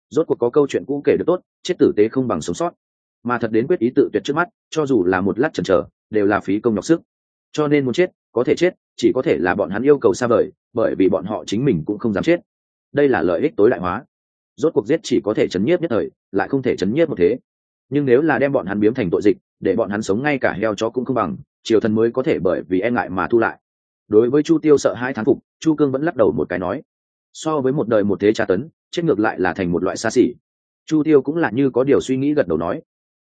rốt cuộc có câu chuyện cũ kể được tốt, chết tử tế không bằng sống sót, mà thật đến quyết ý tự tuyệt trước mắt, cho dù là một lát chần chờ đều là phí công nhọc sức. Cho nên muốn chết có thể chết, chỉ có thể là bọn hắn yêu cầu xa vời, bởi vì bọn họ chính mình cũng không dám chết. Đây là lợi ích tối đại hóa. Rốt cuộc giết chỉ có thể chấn nhiếp nhất thời, lại không thể chấn nhiếp một thế. Nhưng nếu là đem bọn hắn biếm thành tội dịch, để bọn hắn sống ngay cả heo chó cũng không bằng, triều thần mới có thể bởi vì e ngại mà thu lại. Đối với Chu Tiêu sợ hai thán phục, Chu Cương vẫn lắc đầu một cái nói, so với một đời một thế tra tấn, chết ngược lại là thành một loại xa xỉ. Chu Tiêu cũng là như có điều suy nghĩ gật đầu nói,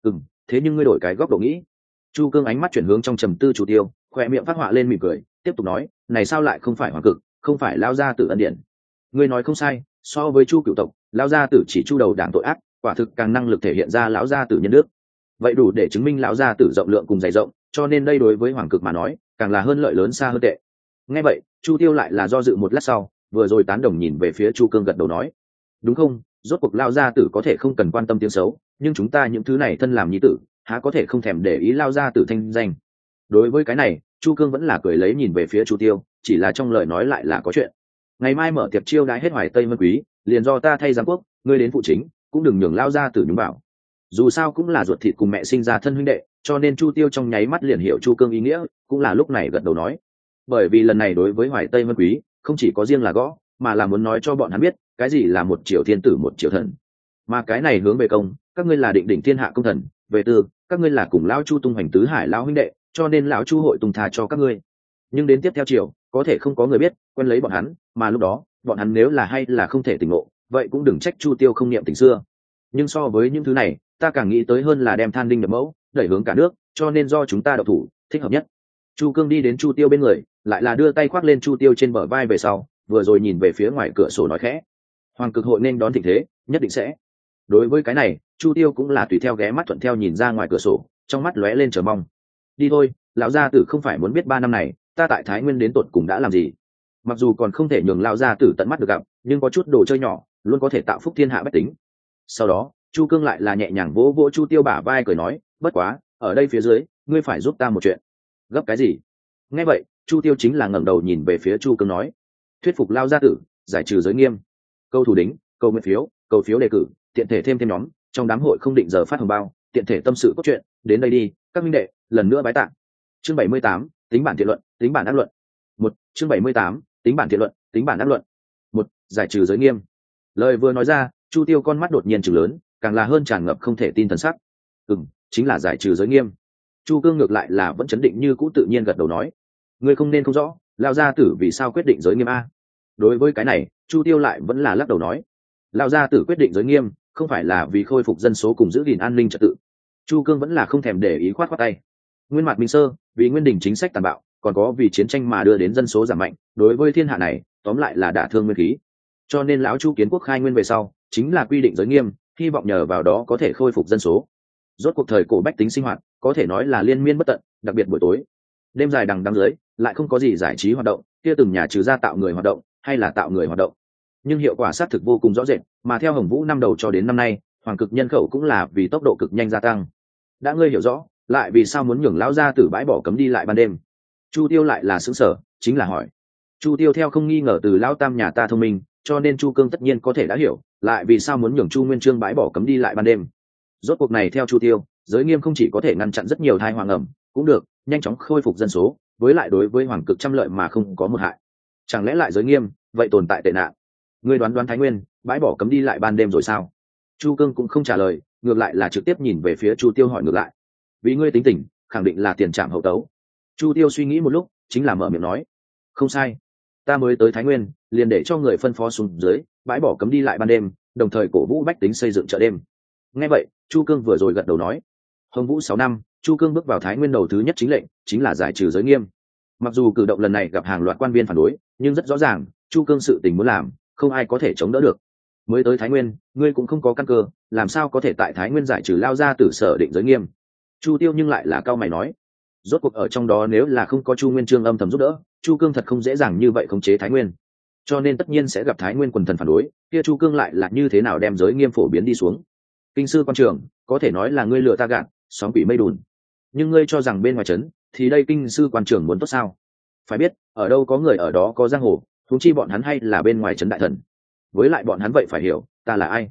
thế nhưng ngươi đổi cái góc độ nghĩ. Chu Cương ánh mắt chuyển hướng trong trầm tư Chu Tiêu, khoe miệng phát họa lên mỉm cười, tiếp tục nói, này sao lại không phải hoàng cực, không phải lao gia tử ân điển. Ngươi nói không sai, so với Chu cửu tộc, lao gia tử chỉ chu đầu đảng tội ác, quả thực càng năng lực thể hiện ra lão gia tử nhân đức. Vậy đủ để chứng minh lão gia tử rộng lượng cùng dày rộng, cho nên đây đối với hoàng cực mà nói, càng là hơn lợi lớn xa hơn tệ. Nghe vậy, Chu Tiêu lại là do dự một lát sau, vừa rồi tán đồng nhìn về phía Chu Cương gật đầu nói, đúng không, rốt cuộc lao gia tử có thể không cần quan tâm tiếng xấu, nhưng chúng ta những thứ này thân làm nhi tử, há có thể không thèm để ý lao gia tử thanh danh. Đối với cái này, Chu Cương vẫn là cười lấy nhìn về phía Chu Tiêu, chỉ là trong lời nói lại là có chuyện. Ngày mai mở tiệc chiêu đãi hết Hoài Tây Vân Quý, liền do ta thay giám quốc, ngươi đến phụ chính, cũng đừng nhường lao gia tử nhúng vào. Dù sao cũng là ruột thịt cùng mẹ sinh ra thân huynh đệ, cho nên Chu Tiêu trong nháy mắt liền hiểu Chu Cương ý nghĩa, cũng là lúc này gật đầu nói. Bởi vì lần này đối với Hoài Tây Vân Quý, không chỉ có riêng là gõ, mà là muốn nói cho bọn hắn biết, cái gì là một triệu thiên tử một triệu thần. Mà cái này hướng về công, các ngươi là định đỉnh thiên hạ công thần, về tư, các ngươi là cùng lão Chu tung hoành tứ hải lão huynh đệ, cho nên lão Chu hội tung tha cho các ngươi. Nhưng đến tiếp theo triều, có thể không có người biết, quen lấy bọn hắn, mà lúc đó, bọn hắn nếu là hay là không thể tỉnh ngộ, vậy cũng đừng trách Chu Tiêu không niệm tình xưa. Nhưng so với những thứ này, ta càng nghĩ tới hơn là đem than đinh đập mẫu, đẩy hướng cả nước, cho nên do chúng ta độc thủ, thích hợp nhất. Chu Cương đi đến Chu Tiêu bên người, lại là đưa tay khoác lên Chu Tiêu trên bờ vai về sau, vừa rồi nhìn về phía ngoài cửa sổ nói khẽ, hoàng cực hội nên đón thịnh thế, nhất định sẽ. Đối với cái này, Chu Tiêu cũng là tùy theo ghé mắt thuận theo nhìn ra ngoài cửa sổ, trong mắt lóe lên chờ mong. Đi thôi, lão gia tử không phải muốn biết 3 năm này ta tại Thái Nguyên đến tột cùng đã làm gì. Mặc dù còn không thể nhường lão gia tử tận mắt được gặp, nhưng có chút đồ chơi nhỏ luôn có thể tạo phúc thiên hạ bách tính. Sau đó, Chu Cương lại là nhẹ nhàng vỗ vỗ Chu Tiêu bả vai cười nói, bất quá, ở đây phía dưới, ngươi phải giúp ta một chuyện. Gấp cái gì? Nghe vậy, Chu Tiêu chính là ngẩng đầu nhìn về phía Chu Cương nói, thuyết phục lão gia tử, giải trừ giới nghiêm. Câu thủ đính, câu nguyện phiếu, cầu phiếu đề cử, tiện thể thêm nhóm, trong đám hội không định giờ phát hồng bao, tiện thể tâm sự cốt truyện, đến đây đi, các minh đệ, lần nữa bái tạ. Chương 78, tính bản thiện luận, tính bản ác luận. Chương 78, tính bản thiện luận, tính bản ác luận. Giải trừ giới nghiêm. Lời vừa nói ra, Chu Tiêu con mắt đột nhiên trừng lớn, càng là hơn tràn ngập không thể tin thần sắc. Chính là giải trừ giới nghiêm. Chu Cương ngược lại là vẫn chấn định như cũ tự nhiên gật đầu nói, ngươi không nên không rõ, lão gia tử vì sao quyết định giới nghiêm a. Đối với cái này, Chu Tiêu lại vẫn là lắc đầu nói, lão gia tử quyết định giới nghiêm, không phải là vì khôi phục dân số cùng giữ gìn an ninh trật tự. Chu Cương vẫn là không thèm để ý khoát khoát tay. Nguyên Mạc Minh Sơ, vì Nguyên Đình chính sách tàn bạo, còn có vì chiến tranh mà đưa đến dân số giảm mạnh, đối với thiên hạ này, tóm lại là đả thương nguyên khí. Cho nên lão Chu kiến quốc khai nguyên về sau, chính là quy định giới nghiêm, hy vọng nhờ vào đó có thể khôi phục dân số. Rốt cuộc thời cổ bách tính sinh hoạt, có thể nói là liên miên bất tận, đặc biệt buổi tối, đêm dài đằng đẵng dưới, lại không có gì giải trí hoạt động, kia từng nhà trừ ra tạo người hoạt động, hay là tạo người hoạt động. Nhưng hiệu quả xác thực vô cùng rõ rệt, mà theo Hồng Vũ năm đầu cho đến năm nay, hoàng cực nhân khẩu cũng là vì tốc độ cực nhanh gia tăng. Đã ngươi hiểu rõ, lại vì sao muốn nhường lão gia tử bãi bỏ cấm đi lại ban đêm? Chu Tiêu lại là sững sờ, chính là hỏi. Chu Tiêu theo không nghi ngờ từ lão tam nhà ta thông minh, cho nên Chu Cương tất nhiên có thể đã hiểu, lại vì sao muốn nhường Chu Nguyên Chương bãi bỏ cấm đi lại ban đêm. Rốt cuộc này theo Chu Tiêu, giới nghiêm không chỉ có thể ngăn chặn rất nhiều tai hoàng ẩm, cũng được nhanh chóng khôi phục dân số, với lại đối với hoàng cực trăm lợi mà không có một hại. Chẳng lẽ lại giới nghiêm, vậy tồn tại tệ nạn? Ngươi đoán Thái Nguyên bãi bỏ cấm đi lại ban đêm rồi sao? Chu Cương cũng không trả lời, ngược lại là trực tiếp nhìn về phía Chu Tiêu hỏi ngược lại. Vì ngươi tính tình, khẳng định là tiền trảm hậu tấu. Chu Tiêu suy nghĩ một lúc, chính là mở miệng nói, không sai, ta mới tới Thái Nguyên, liền để cho người phân phó xuống dưới, bãi bỏ cấm đi lại ban đêm, đồng thời cổ vũ bách tính xây dựng chợ đêm. Nghe vậy, Chu Cương vừa rồi gật đầu nói, Hồng Vũ 6 năm, Chu Cương bước vào Thái Nguyên đầu thứ nhất chính lệnh, chính là giải trừ giới nghiêm. Mặc dù cử động lần này gặp hàng loạt quan viên phản đối, nhưng rất rõ ràng, Chu Cương sự tình muốn làm, không ai có thể chống đỡ được. Mới tới Thái Nguyên, ngươi cũng không có căn cơ, làm sao có thể tại Thái Nguyên giải trừ lao ra tử sở định giới nghiêm? Chu Tiêu nhưng lại là cao mày nói, rốt cuộc ở trong đó nếu là không có Chu Nguyên Chương âm thầm giúp đỡ, Chu Cương thật không dễ dàng như vậy khống chế Thái Nguyên, cho nên tất nhiên sẽ gặp Thái Nguyên quần thần phản đối. Kia Chu Cương lại là như thế nào đem giới nghiêm phổ biến đi xuống? Kinh sư quan trường, có thể nói là ngươi lừa ta gạt, sóng quỷ mây đùn. Nhưng ngươi cho rằng bên ngoài trấn, thì đây kinh sư quan trường muốn tốt sao? Phải biết, ở đâu có người ở đó có giang hồ, huống chi bọn hắn hay là bên ngoài trấn đại thần. Với lại bọn hắn vậy phải hiểu, ta là ai?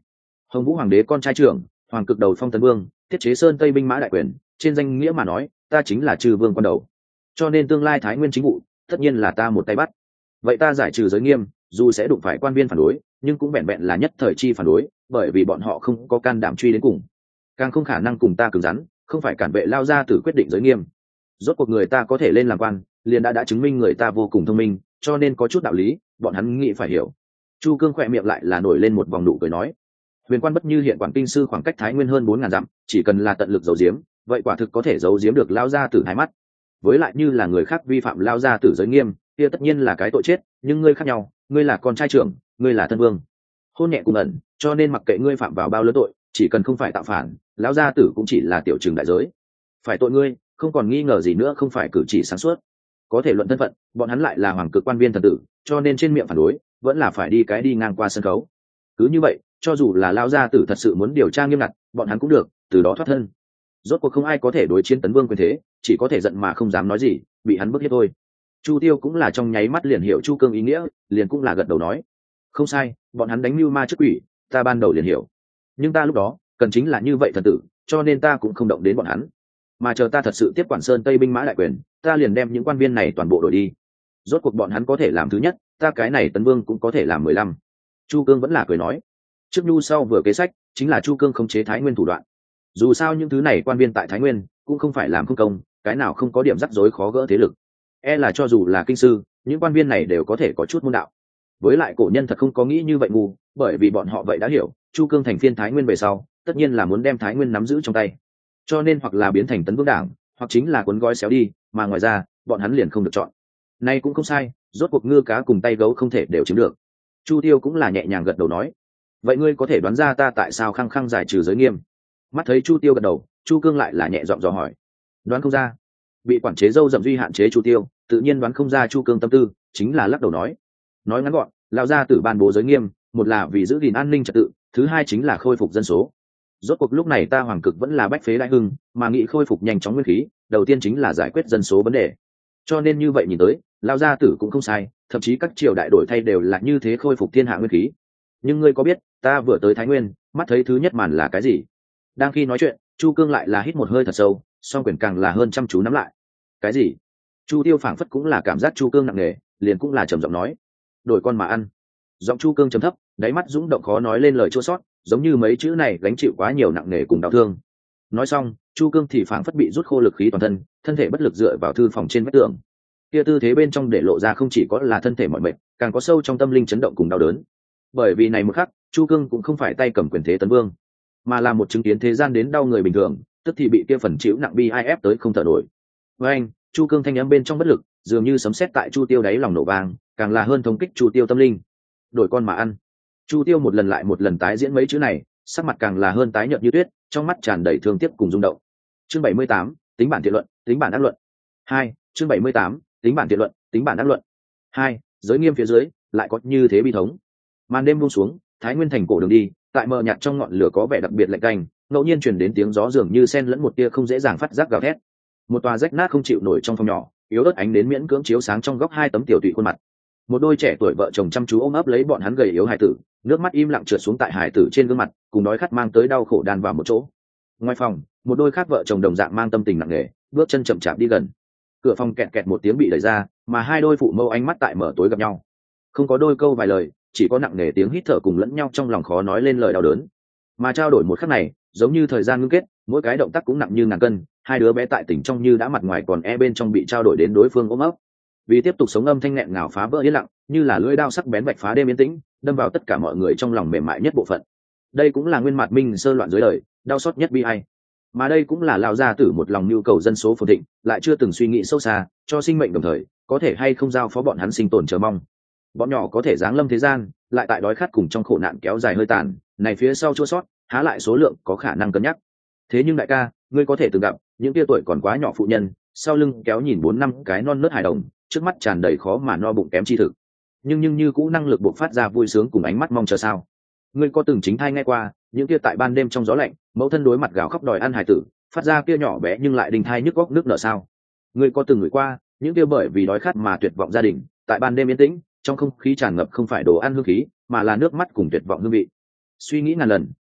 Hồng Vũ hoàng đế con trai trưởng, hoàng cực đầu phong tấn vương, thiết chế sơn tây binh mã đại quyền, trên danh nghĩa mà nói ta chính là trừ vương quan đầu, cho nên tương lai thái nguyên chính vụ tất nhiên là ta một tay bắt. Vậy ta giải trừ giới nghiêm, dù sẽ đụng phải quan viên phản đối, nhưng cũng vẹn vẹn là nhất thời chi phản đối, bởi vì bọn họ không có can đảm truy đến cùng, càng không khả năng cùng ta cứng rắn, không phải cản vệ lao ra từ quyết định giới nghiêm. Rốt cuộc người ta có thể lên làm quan, liền đã chứng minh người ta vô cùng thông minh, cho nên có chút đạo lý bọn hắn nghĩ phải hiểu. Chu Cương khỏe miệng lại là nổi lên một vòng nụ cười nói, huyền quan bất như hiện quảng kinh sư khoảng cách thái nguyên hơn 4.000 dặm, chỉ cần là tận lực giấu giếm, vậy quả thực có thể giấu giếm được lao ra tử hai mắt. Với lại như là người khác vi phạm lao ra tử giới nghiêm, kia tất nhiên là cái tội chết, nhưng ngươi khác nhau, ngươi là con trai trưởng, ngươi là thân vương, hôn nhẹ cùng ẩn, cho nên mặc kệ ngươi phạm vào bao lớn tội, chỉ cần không phải tạo phản, lão gia tử cũng chỉ là tiểu trừng đại giới. Phải tội ngươi, không còn nghi ngờ gì nữa, không phải cử chỉ sáng suốt. Có thể luận thân phận, bọn hắn lại là hoàng cực quan viên thần tử, cho nên trên miệng phản đối vẫn là phải đi ngang qua sân khấu. Cứ như vậy, cho dù là lão gia tử thật sự muốn điều tra nghiêm ngặt, bọn hắn cũng được từ đó thoát thân. Rốt cuộc không ai có thể đối chiến tấn vương quyền thế, chỉ có thể giận mà không dám nói gì, bị hắn bức hiếp thôi. Chu Tiêu cũng là trong nháy mắt liền hiểu Chu Cương ý nghĩa, liền cũng là gật đầu nói, không sai, bọn hắn đánh mưu ma trước quỷ, ta ban đầu liền hiểu, nhưng ta lúc đó cần chính là như vậy thần tử, cho nên ta cũng không động đến bọn hắn, mà chờ ta thật sự tiếp quản sơn tây binh mã đại quyền, ta liền đem những quan viên này toàn bộ đổi đi. Rốt cuộc bọn hắn có thể làm thứ nhất, ta cái này tấn vương cũng có thể làm 15. Chu Cương vẫn là cười nói, trước nhu sau vừa kế sách, chính là Chu Cương khống chế thái nguyên thủ đoạn. Dù sao những thứ này quan viên tại thái nguyên cũng không phải làm không công, cái nào không có điểm rắc rối khó gỡ thế lực, là cho dù là kinh sư, những quan viên này đều có thể có chút môn đạo. Với lại cổ nhân thật không có nghĩ như vậy ngu, bởi vì bọn họ vậy đã hiểu, Chu Cương thành phiên thái nguyên về sau, tất nhiên là muốn đem thái nguyên nắm giữ trong tay, cho nên hoặc là biến thành tấn vương đảng, hoặc chính là cuốn gói xéo đi, mà ngoài ra bọn hắn liền không được chọn. Nay cũng không sai, rốt cuộc ngư cá cùng tay gấu không thể đều chiếm được. Chu Tiêu cũng là nhẹ nhàng gật đầu nói, vậy ngươi có thể đoán ra ta tại sao khăng khăng giải trừ giới nghiêm? Mắt thấy Chu Tiêu gật đầu, Chu Cương lại là nhẹ giọng dò hỏi. Đoán không ra. Bị quản chế dâu dậm duy hạn chế Chu Tiêu tự nhiên đoán không ra Chu Cương tâm tư, chính là lắc đầu nói ngắn gọn, lão gia tử ban bố giới nghiêm, một là vì giữ gìn an ninh trật tự, thứ hai chính là khôi phục dân số. Rốt cuộc lúc này ta hoàng cực vẫn là bách phế đại hưng, mà nghĩ khôi phục nhanh chóng nguyên khí, đầu tiên chính là giải quyết dân số vấn đề. Cho nên như vậy nhìn tới, lão gia tử cũng không sai, thậm chí các triều đại đổi thay đều là như thế khôi phục thiên hạ nguyên khí. Nhưng ngươi có biết, ta vừa tới Thái Nguyên, mắt thấy thứ nhất màn là cái gì? Đang khi nói chuyện, Chu Cương lại là hít một hơi thật sâu, song quyền càng là hơn chăm chú nắm lại. Cái gì? Chu Tiêu phảng phất cũng là cảm giác Chu Cương nặng nề, liền cũng là trầm giọng nói, đổi con mà ăn. Giọng Chu Cương trầm thấp, đáy mắt dũng động khó nói lên lời chua xót, giống như mấy chữ này gánh chịu quá nhiều nặng nề cùng đau thương. Nói xong, Chu Cương thì phảng phất bị rút khô lực khí toàn thân, thân thể bất lực dựa vào thư phòng trên vách tường. Kia tư thế bên trong để lộ ra không chỉ có là thân thể mỏi mệt, càng có sâu trong tâm linh chấn động cùng đau đớn. Bởi vì này một khắc, Chu Cương cũng không phải tay cầm quyền thế tấn vương, mà là một chứng kiến thế gian đến đau người bình thường, tức thì bị kia phần chịu nặng bi ai ép tới không thở nổi. Với anh, Chu Cương thanh âm bên trong bất lực, dường như sấm sét tại Chu Tiêu đáy lòng nổ vang, càng là hơn thống kích Chu Tiêu tâm linh. Đổi con mà ăn. Chu Tiêu một lần lại một lần tái diễn mấy chữ này, sắc mặt càng là hơn tái nhợt như tuyết, trong mắt tràn đầy thương tiếc cùng rung động. Chương 78, tính bản thiện luận, tính bản ác luận. 2, chương 78, tính bản thiện luận, tính bản ác luận. 2, giới nghiêm phía dưới, lại có như thế bi thống. Màn đêm buông xuống, Thái Nguyên thành cổ đường đi, tại mờ nhạt trong ngọn lửa có vẻ đặc biệt lạnh canh, ngẫu nhiên truyền đến tiếng gió dường như xen lẫn một tia không dễ dàng phát giác gào thét. Một tòa rách nát không chịu nổi trong phòng nhỏ, yếu ớt ánh đến miễn cưỡng chiếu sáng trong góc hai tấm tiểu tụy khuôn mặt. Một đôi trẻ tuổi vợ chồng chăm chú ôm ấp lấy bọn hắn gầy yếu hài tử, nước mắt im lặng trượt xuống tại hài tử trên gương mặt, cùng đói khát mang tới đau khổ đan vào một chỗ. Ngoài phòng, một đôi khác vợ chồng đồng dạng mang tâm tình nặng nề, bước chân chậm chạp đi gần. Cửa phòng kẹt kẹt một tiếng bị đẩy ra, mà hai đôi phụ mâu ánh mắt tại mở tối gặp nhau. Không có đôi câu vài lời, chỉ có nặng nề tiếng hít thở cùng lẫn nhau trong lòng khó nói lên lời đau đớn. Mà trao đổi một khắc này, giống như thời gian ngưng kết, mỗi cái động tác cũng nặng như ngàn cân, hai đứa bé tại tỉnh trong như đã mặt ngoài còn bên trong bị trao đổi đến đối phương ôm ấp. Vì tiếp tục sống âm thanh nghẹn ngào phá vỡ yên lặng, như là lưỡi dao sắc bén vạch phá đêm yên tĩnh, đâm vào tất cả mọi người trong lòng mềm mại nhất bộ phận. Đây cũng là nguyên mặt minh sơ loạn dưới đời, đau xót nhất bi ai. Mà đây cũng là lão gia tử một lòng nhu cầu dân số phồn thịnh, lại chưa từng suy nghĩ sâu xa, cho sinh mệnh đồng thời, có thể hay không giao phó bọn hắn sinh tồn chờ mong. Bọn nhỏ có thể giáng lâm thế gian, lại tại đói khát cùng trong khổ nạn kéo dài hơi tàn, này phía sau chua sót, há lại số lượng có khả năng cân nhắc. Thế nhưng đại ca, ngươi có thể từng gặp những tia tuổi còn quá nhỏ phụ nhân, sau lưng kéo nhìn 4-5 cái non nớt hài đồng, trước mắt tràn đầy khó mà no bụng kém chi thực, nhưng như cũ năng lực buộc phát ra vui sướng cùng ánh mắt mong chờ sao? Ngươi có từng chính thai nghe qua những kia tại ban đêm trong gió lạnh, mẫu thân đối mặt gào khóc đòi ăn hài tử, phát ra kia nhỏ bé nhưng lại đình thai nhức góc nước nở sao? Ngươi có từng ngửi qua những kia bởi vì đói khát mà tuyệt vọng gia đình, tại ban đêm yên tĩnh, trong không khí tràn ngập không phải đồ ăn hương khí, mà là nước mắt cùng tuyệt vọng hương vị. Suy nghĩ ngàn lần,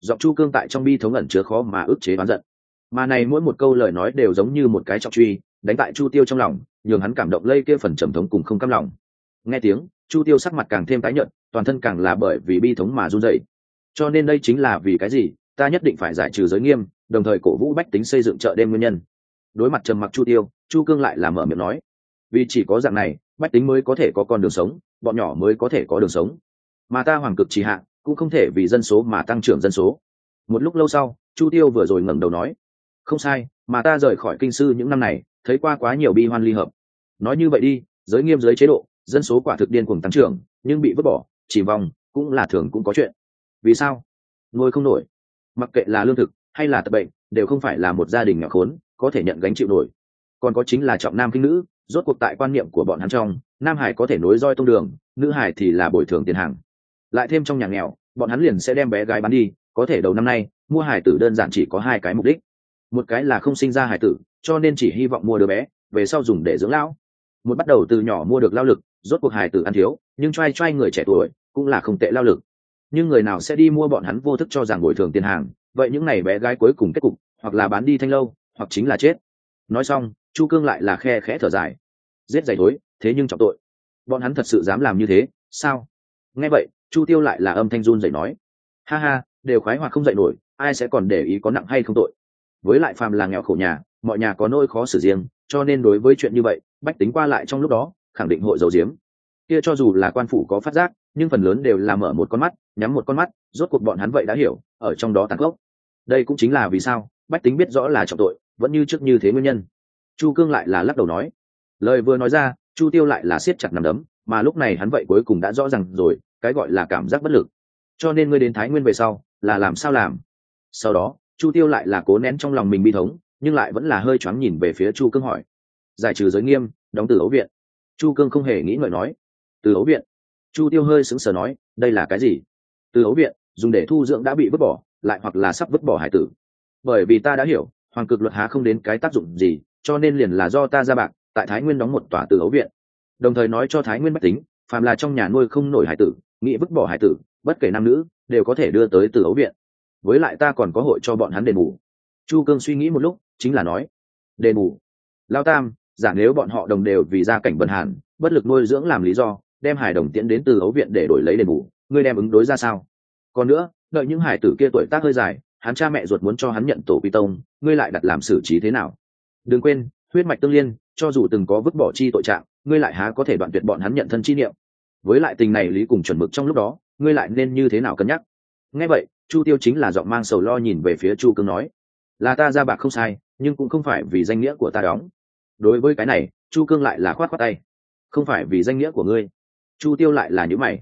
giọng Chu Cương tại trong bi thống ẩn chứa khó mà ức chế oán giận, mà này mỗi một câu lời nói đều giống như một cái trọng truy đánh tại Chu Tiêu trong lòng, nhường hắn cảm động lây kia phần trầm thống cùng không cam lòng. Nghe tiếng, Chu Tiêu sắc mặt càng thêm tái nhợt, toàn thân càng là bởi vì bi thống mà run rẩy. Cho nên đây chính là vì cái gì ta nhất định phải giải trừ giới nghiêm, đồng thời cổ vũ bách tính xây dựng chợ đêm nguyên nhân. Đối mặt trầm mặc Chu Tiêu, Chu Cương lại là mở miệng nói, vì chỉ có dạng này bách tính mới có thể có con đường sống, bọn nhỏ mới có thể có đường sống, mà ta hoàng cực trì hạ cũng không thể vì dân số mà tăng trưởng dân số. Một lúc lâu sau, Chu Tiêu vừa rồi ngẩng đầu nói, không sai, mà ta rời khỏi kinh sư những năm này thấy qua quá nhiều bi hoan ly hợp. Nói như vậy đi, giới nghiêm giới chế độ, dân số quả thực điên cuồng tăng trưởng, nhưng bị vứt bỏ chìm vòng cũng là thường cũng có chuyện. Vì sao? Ngồi không nổi. Mặc kệ là lương thực hay là tật bệnh, đều không phải là một gia đình nghèo khốn có thể nhận gánh chịu nổi. Còn có chính là trọng nam khinh nữ, rốt cuộc tại quan niệm của bọn hắn trong, nam hải có thể nối roi tông đường, nữ hải thì là bồi thường tiền hàng. Lại thêm trong nhà nghèo, bọn hắn liền sẽ đem bé gái bán đi, có thể đầu năm nay mua hải tử đơn giản chỉ có hai cái mục đích. Một cái là không sinh ra hải tử, cho nên chỉ hy vọng mua đứa bé về sau dùng để dưỡng lão. Một bắt đầu từ nhỏ mua được lao lực, rốt cuộc hải tử ăn thiếu, nhưng trai trai người trẻ tuổi cũng là không tệ lao lực. Nhưng người nào sẽ đi mua bọn hắn vô thức cho rằng bồi thường tiền hàng, vậy những ngày bé gái cuối cùng kết cục hoặc là bán đi thanh lâu, hoặc chính là chết. Nói xong, Chu Cương lại là khe khẽ thở dài, giết giày thối thế nhưng trọng tội, bọn hắn thật sự dám làm như thế sao? Nghe vậy, Chu Tiêu lại là âm thanh run rẩy nói, ha ha, đều khoái hoặc không dậy nổi, ai sẽ còn để ý có nặng hay không tội. Với lại phàm là nghèo khổ nhà, mọi nhà có nỗi khó xử riêng, cho nên đối với chuyện như vậy bách tính qua lại trong lúc đó khẳng định hội giấu giếm. Kia cho dù là quan phủ có phát giác, nhưng phần lớn đều là mở một con mắt nhắm một con mắt, rốt cuộc bọn hắn vậy đã hiểu ở trong đó tàn khốc. Đây cũng chính là vì sao bách tính biết rõ là trọng tội vẫn như trước như thế nguyên nhân. Chu Cương lại là lắc đầu nói, lời vừa nói ra, Chu Tiêu lại là siết chặt nắm đấm, mà lúc này hắn vậy cuối cùng đã rõ ràng rồi cái gọi là cảm giác bất lực. Cho nên ngươi đến Thái Nguyên về sau là làm sao làm? Sau đó Chu Tiêu lại là cố nén trong lòng mình bi thống, nhưng lại vẫn là hơi choáng nhìn về phía Chu Cương hỏi, giải trừ giới nghiêm, đóng Từ Ấu viện. Chu Cương không hề nghĩ ngợi nói, Từ Ấu viện. Chu Tiêu hơi sững sờ nói, đây là cái gì? Từ Ấu viện dùng để thu dưỡng đã bị vứt bỏ lại hoặc là sắp vứt bỏ hải tử. Bởi vì ta đã hiểu hoàng cực luật há không đến cái tác dụng gì, cho nên liền là do ta ra bạc tại Thái Nguyên đóng một tòa Từ Ấu viện, đồng thời nói cho Thái Nguyên bách tính, phàm là trong nhà nuôi không nổi hải tử, nghĩ vứt bỏ hải tử, bất kể nam nữ đều có thể đưa tới Từ Ấu viện. Với lại ta còn có hội cho bọn hắn đền bù. Chu Cương suy nghĩ một lúc, chính là nói, đền bù? Lao Tam, giả nếu bọn họ đồng đều vì gia cảnh bần hàn, bất lực nuôi dưỡng làm lý do đem hải đồng tiễn đến Từ Ấu viện để đổi lấy đền bù, ngươi đem ứng đối ra sao? Còn nữa, đợi những hải tử kia tuổi tác hơi dài, hắn cha mẹ ruột muốn cho hắn nhận tổ quy tông, ngươi lại đặt làm xử trí thế nào? Đừng quên, huyết mạch tương liên, cho dù từng có vứt bỏ chi tội trạng, ngươi lại há có thể đoạn tuyệt bọn hắn nhận thân chi niệm? Với lại tình này lý cùng chuẩn mực trong lúc đó, ngươi lại nên như thế nào cân nhắc? Nghe vậy, Chu Tiêu chính là giọng mang sầu lo nhìn về phía Chu Cương nói, là ta ra bạc không sai, nhưng cũng không phải vì danh nghĩa của ta đóng. Đối với cái này, Chu Cương lại là khoát khoát tay, không phải vì danh nghĩa của ngươi. Chu Tiêu lại là nhíu mày,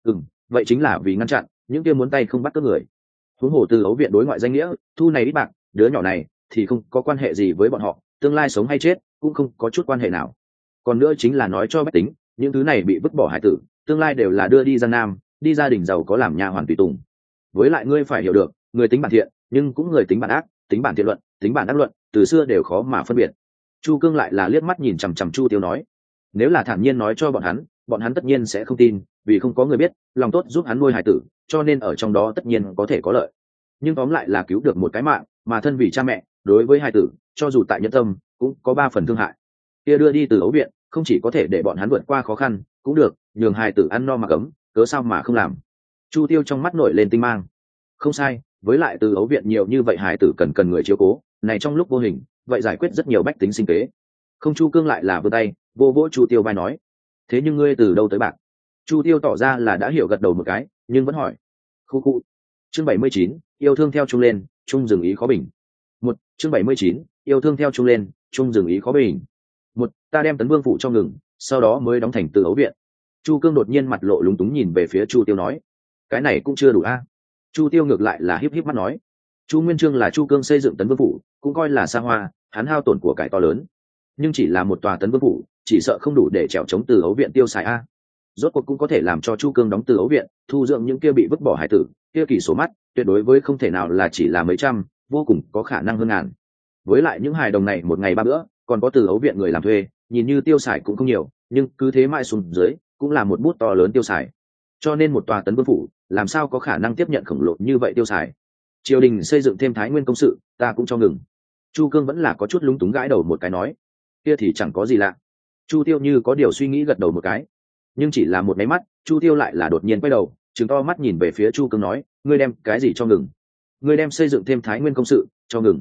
vậy chính là vì ngăn chặn những kia muốn tay không bắt cướp người. Huống hồ Từ Ấu viện đối ngoại danh nghĩa thu này ít bạc, đứa nhỏ này thì không có quan hệ gì với bọn họ, tương lai sống hay chết cũng không có chút quan hệ nào. Còn nữa chính là nói cho bách tính, những thứ này bị vứt bỏ hải tử, tương lai đều là đưa đi Giang Nam, đi gia đình giàu có làm nha hoàn tùy tùng. Với lại ngươi phải hiểu được, người tính bản thiện nhưng cũng người tính bản ác, tính bản thiện luận, tính bản ác luận, từ xưa đều khó mà phân biệt. Chu Cương lại là liếc mắt nhìn chằm chằm Chu Tiêu nói, nếu là thản nhiên nói cho bọn hắn tất nhiên sẽ không tin, vì không có người biết lòng tốt giúp hắn nuôi hải tử, cho nên ở trong đó tất nhiên có thể có lợi. Nhưng tóm lại là cứu được một cái mạng, mà thân vì cha mẹ, đối với hải tử, cho dù tại nhân tâm, cũng có 3 phần thương hại. Kia đưa đi Từ Ấu viện, không chỉ có thể để bọn hắn vượt qua khó khăn, cũng được nhường hải tử ăn no mặc ấm, cớ sao mà không làm? Chu Tiêu trong mắt nổi lên tinh mang, không sai, với lại Từ Ấu viện nhiều như vậy hải tử cần người chiếu cố, này trong lúc vô hình, vậy giải quyết rất nhiều bách tính sinh kế. Không, Chu Cương lại là vươn tay vô vỗ Chu Tiêu vai nói, thế nhưng ngươi từ đâu tới bạc? Chu Tiêu tỏ ra là đã hiểu, gật đầu một cái, nhưng vẫn hỏi, khu khu. Chương 79, yêu thương theo chung lên, chung dừng ý khó bình. Chương 79, yêu thương theo chung lên, chung dừng ý khó bình. Ta đem Tấn Vương phủ cho ngừng, sau đó mới đóng thành Từ Ấu viện. Chu Cương đột nhiên mặt lộ lúng túng nhìn về phía Chu Tiêu nói, cái này cũng chưa đủ a. Chu Tiêu ngược lại là híp híp mắt nói, Chu Nguyên Chương là Chu Cương xây dựng Tấn Vương phủ, cũng coi là xa hoa, hắn hao tổn của cải to lớn, nhưng chỉ là một tòa Tấn Vương phủ, chỉ sợ không đủ để trèo chống Từ Ấu viện tiêu xài a. Rốt cuộc cũng có thể làm cho Chu Cương đóng Từ Ấu viện, thu dưỡng những kia bị vứt bỏ hải tử, kia kỳ số mắt tuyệt đối với không thể nào là chỉ là mấy trăm, vô cùng có khả năng hơn ngàn. Với lại những hài đồng này một ngày 3 bữa, còn có Từ Ấu viện người làm thuê, nhìn như tiêu xài cũng không nhiều, nhưng cứ thế mãi xuống dưới cũng là một bút to lớn tiêu xài. Cho nên một tòa Tấn Vương phủ làm sao có khả năng tiếp nhận khổng lồ như vậy tiêu xài. triều đình xây dựng thêm thái nguyên công sự ta cũng cho ngừng. Chu cương vẫn là có chút lúng túng gãi đầu một cái nói, kia thì chẳng có gì lạ. Chu tiêu như có điều suy nghĩ gật đầu một cái, nhưng chỉ là một máy mắt Chu tiêu lại là đột nhiên quay đầu trừng to mắt nhìn về phía Chu cương nói, ngươi đem cái gì cho ngừng? Ngươi đem xây dựng thêm thái nguyên công sự cho ngừng?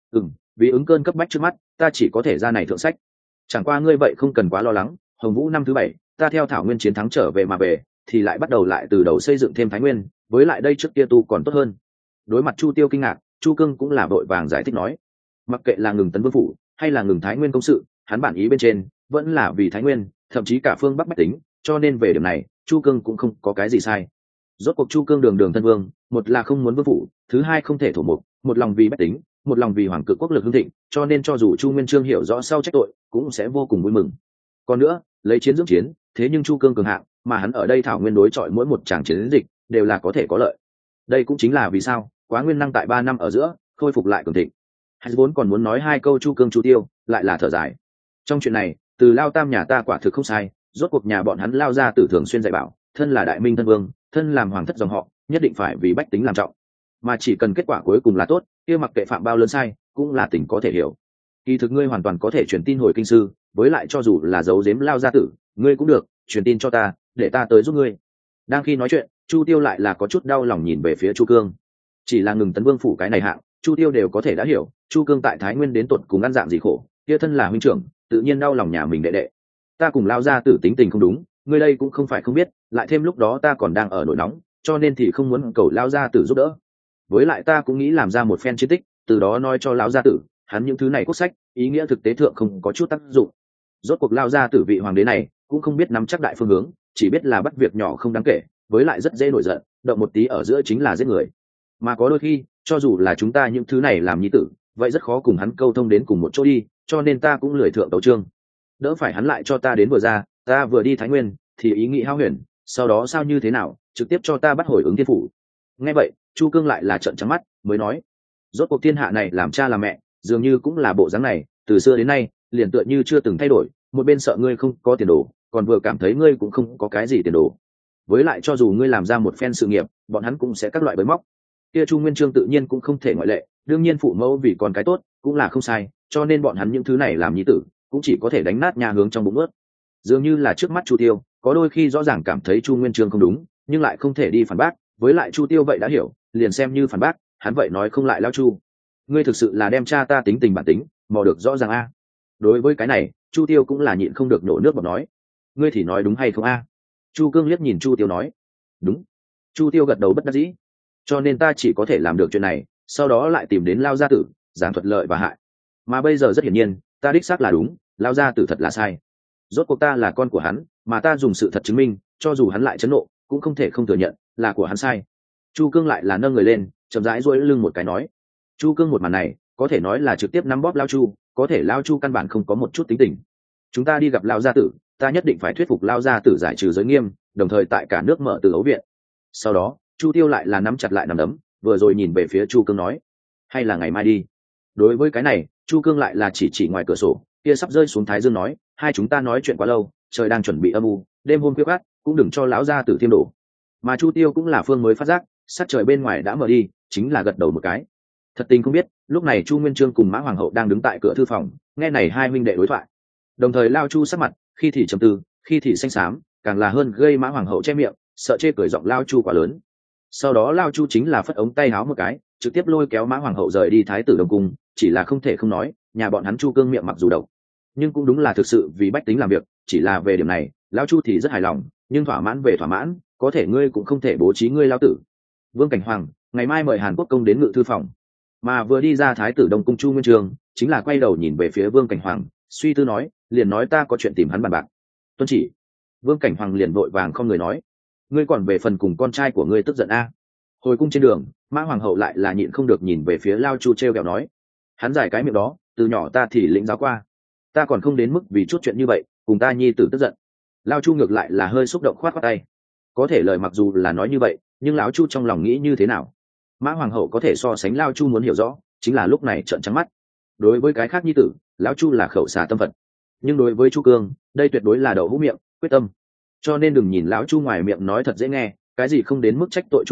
Vì ứng cơn cấp bách trước mắt ta chỉ có thể ra này thượng sách. Chẳng qua ngươi vậy không cần quá lo lắng, Hồng Vũ năm thứ 7 ta theo thảo nguyên chiến thắng trở về mà về thì lại bắt đầu lại từ đầu xây dựng thêm thái nguyên, với lại đây trước kia tu còn tốt hơn. Đối mặt Chu tiêu kinh ngạc, Chu cương cũng là vội vàng giải thích nói, mặc kệ là ngừng tấn vương phủ hay là ngừng thái nguyên công sự, hắn bản ý bên trên vẫn là vì thái nguyên, thậm chí cả phương bắc bách tính, cho nên về điểm này Chu cương cũng không có cái gì sai. Rốt cuộc Chu cương đường đường thân vương, một là không muốn vương phủ, thứ hai không thể thổ mục, một lòng vì bách tính, một lòng vì hoàng cực quốc lực hưng thịnh, cho nên cho dù Chu Nguyên Chương hiểu rõ sau trách tội cũng sẽ vô cùng vui mừng. Còn nữa, lấy chiến dưỡng chiến, thế nhưng Chu cương cường hạng, mà hắn ở đây thảo nguyên đối chọi mỗi một tràng chiến dịch đều là có thể có lợi. Đây cũng chính là vì sao Quá Nguyên năng tại 3 năm ở giữa khôi phục lại cường thịnh. Hắn vốn còn muốn nói hai câu Chu cương Chu tiêu, lại là thở dài. Trong chuyện này, từ Lao Tam nhà ta quả thực không sai, rốt cuộc nhà bọn hắn Lao gia tử thường xuyên dạy bảo, thân là đại minh thân vương, thân làm hoàng thất dòng họ, nhất định phải vì bách tính làm trọng, mà chỉ cần kết quả cuối cùng là tốt, kia mặc kệ phạm bao lớn sai cũng là tình có thể hiểu. Kỳ thực ngươi hoàn toàn có thể truyền tin hồi kinh sư, với lại cho dù là giấu giếm Lao gia tử, ngươi cũng được truyền tin cho ta, để ta tới giúp ngươi. Đang khi nói chuyện, Chu tiêu lại là có chút đau lòng nhìn về phía Chu cương. Chỉ là ngừng tấn vương phủ cái này hạng, Chu tiêu đều có thể đã hiểu Chu cương tại thái nguyên đến tột cùng ăn dạng gì khổ, kia thân là huynh trưởng tự nhiên đau lòng nhà mình đệ đệ. Ta cùng Lao gia tử tính tình không đúng, ngươi đây cũng không phải không biết, lại thêm lúc đó ta còn đang ở nỗi nóng, cho nên thì không muốn cầu Lao gia tử giúp đỡ. Với lại ta cũng nghĩ làm ra một phen chiến tích, từ đó nói cho Lão gia tử, hắn những thứ này quốc sách ý nghĩa thực tế thượng không có chút tác dụng. Rốt cuộc Lao gia tử vị hoàng đế này cũng không biết nắm chắc đại phương hướng, chỉ biết là bắt việc nhỏ không đáng kể, với lại rất dễ nổi giận, động một tí ở giữa chính là giết người. Mà có đôi khi cho dù là chúng ta những thứ này làm nhi tử, vậy rất khó cùng hắn câu thông đến cùng một chỗ đi, cho nên ta cũng lười thượng tấu chương. Đỡ phải hắn lại cho ta đến vừa ra, ta vừa đi thái nguyên thì ý nghĩ hao huyền, sau đó sao như thế nào trực tiếp cho ta bắt hồi ứng thiên phủ. Nghe vậy Chu cương lại là trợn trắng mắt mới nói, rốt cuộc thiên hạ này làm cha làm mẹ dường như cũng là bộ dáng này, từ xưa đến nay liền tựa như chưa từng thay đổi, một bên sợ ngươi không có tiền đồ, còn vừa cảm thấy ngươi cũng không có cái gì tiền đồ. Với lại cho dù ngươi làm ra một phen sự nghiệp, bọn hắn cũng sẽ các loại bới móc. Kia Chu Nguyên Chương tự nhiên cũng không thể ngoại lệ, đương nhiên phụ mẫu vì con cái tốt cũng là không sai, cho nên bọn hắn những thứ này làm nhi tử cũng chỉ có thể đánh nát nhà hướng trong bụng ướt. Dường như là trước mắt Chu tiêu có đôi khi rõ ràng cảm thấy Chu Nguyên Chương không đúng, nhưng lại không thể đi phản bác, với lại Chu tiêu vậy đã hiểu, liền xem như phản bác, hắn vậy nói không lại Lao Chu. Ngươi thực sự là đem cha ta tính tình bản tính mò được rõ ràng a. Đối với cái này Chu tiêu cũng là nhịn không được nổ nước bọt nói, ngươi thì nói đúng hay không a? Chu cương liếc nhìn Chu tiêu nói, đúng. Chu tiêu gật đầu bất đắc dĩ, cho nên ta chỉ có thể làm được chuyện này, sau đó lại tìm đến Lao gia tử giảng thuật lợi và hại. Mà bây giờ rất hiển nhiên ta đích xác là đúng, Lao gia tử thật là sai. Rốt cuộc ta là con của hắn, mà ta dùng sự thật chứng minh, cho dù hắn lại chấn nộ cũng không thể không thừa nhận là của hắn sai. Chu cương lại là nâng người lên chậm rãi duỗi lưng một cái nói, Chu cương một màn này có thể nói là trực tiếp nắm bóp Lao Chu, có thể Lao Chu căn bản không có một chút tính tình. Chúng ta đi gặp Lao gia tử, ta nhất định phải thuyết phục Lao gia tử giải trừ giới nghiêm, đồng thời tại cả nước mở từ ấu viện. Sau đó Chu tiêu lại là nắm chặt lại nắm đấm, vừa rồi nhìn về phía Chu cương nói, hay là ngày mai đi. Đối với cái này Chu cương lại là chỉ ngoài cửa sổ kia sắp rơi xuống thái dương nói, hai chúng ta nói chuyện quá lâu, trời đang chuẩn bị âm u, đêm hôm khuya khoắt cũng đừng cho lão gia tử thêm đổ. Mà Chu tiêu cũng là phương mới phát giác sắc trời bên ngoài đã mở đi, chính là gật đầu một cái. Thật tình không biết lúc này Chu Nguyên Chương cùng Mã Hoàng hậu đang đứng tại cửa thư phòng, nghe này hai huynh đệ đối thoại, đồng thời Lao Chu sắc mặt khi thì trầm tư khi thì xanh xám, càng là hơn gây Mã Hoàng hậu che miệng sợ chê cười giọng Lao Chu quá lớn. Sau đó Lao Chu chính là phất ống tay háo một cái, trực tiếp lôi kéo Mã Hoàng hậu rời đi thái tử Đông cung. Chỉ là không thể không nói, nhà bọn hắn Chu cương miệng mặc dù độc, nhưng cũng đúng là thực sự vì bách tính làm việc. Chỉ là về điểm này Lao Chu thì rất hài lòng, nhưng thỏa mãn về thỏa mãn, có thể ngươi cũng không thể bố trí ngươi Lao tử. Vương Cảnh Hoàng ngày mai mời Hàn Quốc công đến ngự thư phòng. Mà vừa đi ra thái tử Đông cung Chu Nguyên Chương chính là quay đầu nhìn về phía Vương Cảnh Hoàng, suy tư nói, liền nói ta có chuyện tìm hắn bàn bạc. Tuân chỉ. Vương Cảnh Hoàng liền vội vàng không người nói, ngươi còn về phần cùng con trai của ngươi tức giận a? Hồi cung trên đường Mã Hoàng hậu lại là nhịn không được nhìn về phía Lao Chu treo kẹo nói, hắn giải cái miệng đó, từ nhỏ ta thì lĩnh giáo qua, ta còn không đến mức vì chút chuyện như vậy cùng ta nhi tử tức giận. Lao Chu ngược lại là hơi xúc động khoát khoát tay. Có thể lời mặc dù là nói như vậy, nhưng lão Chu trong lòng nghĩ như thế nào, Mã Hoàng hậu có thể so sánh. Lao Chu muốn hiểu rõ chính là lúc này trợn trắng mắt. Đối với cái khác nhi tử lão Chu là khẩu xà tâm phật, nhưng đối với Chu cương đây tuyệt đối là đậu hũ miệng quyết tâm. Cho nên đừng nhìn lão Chu ngoài miệng nói thật dễ nghe, cái gì không đến mức trách tội Chu cương,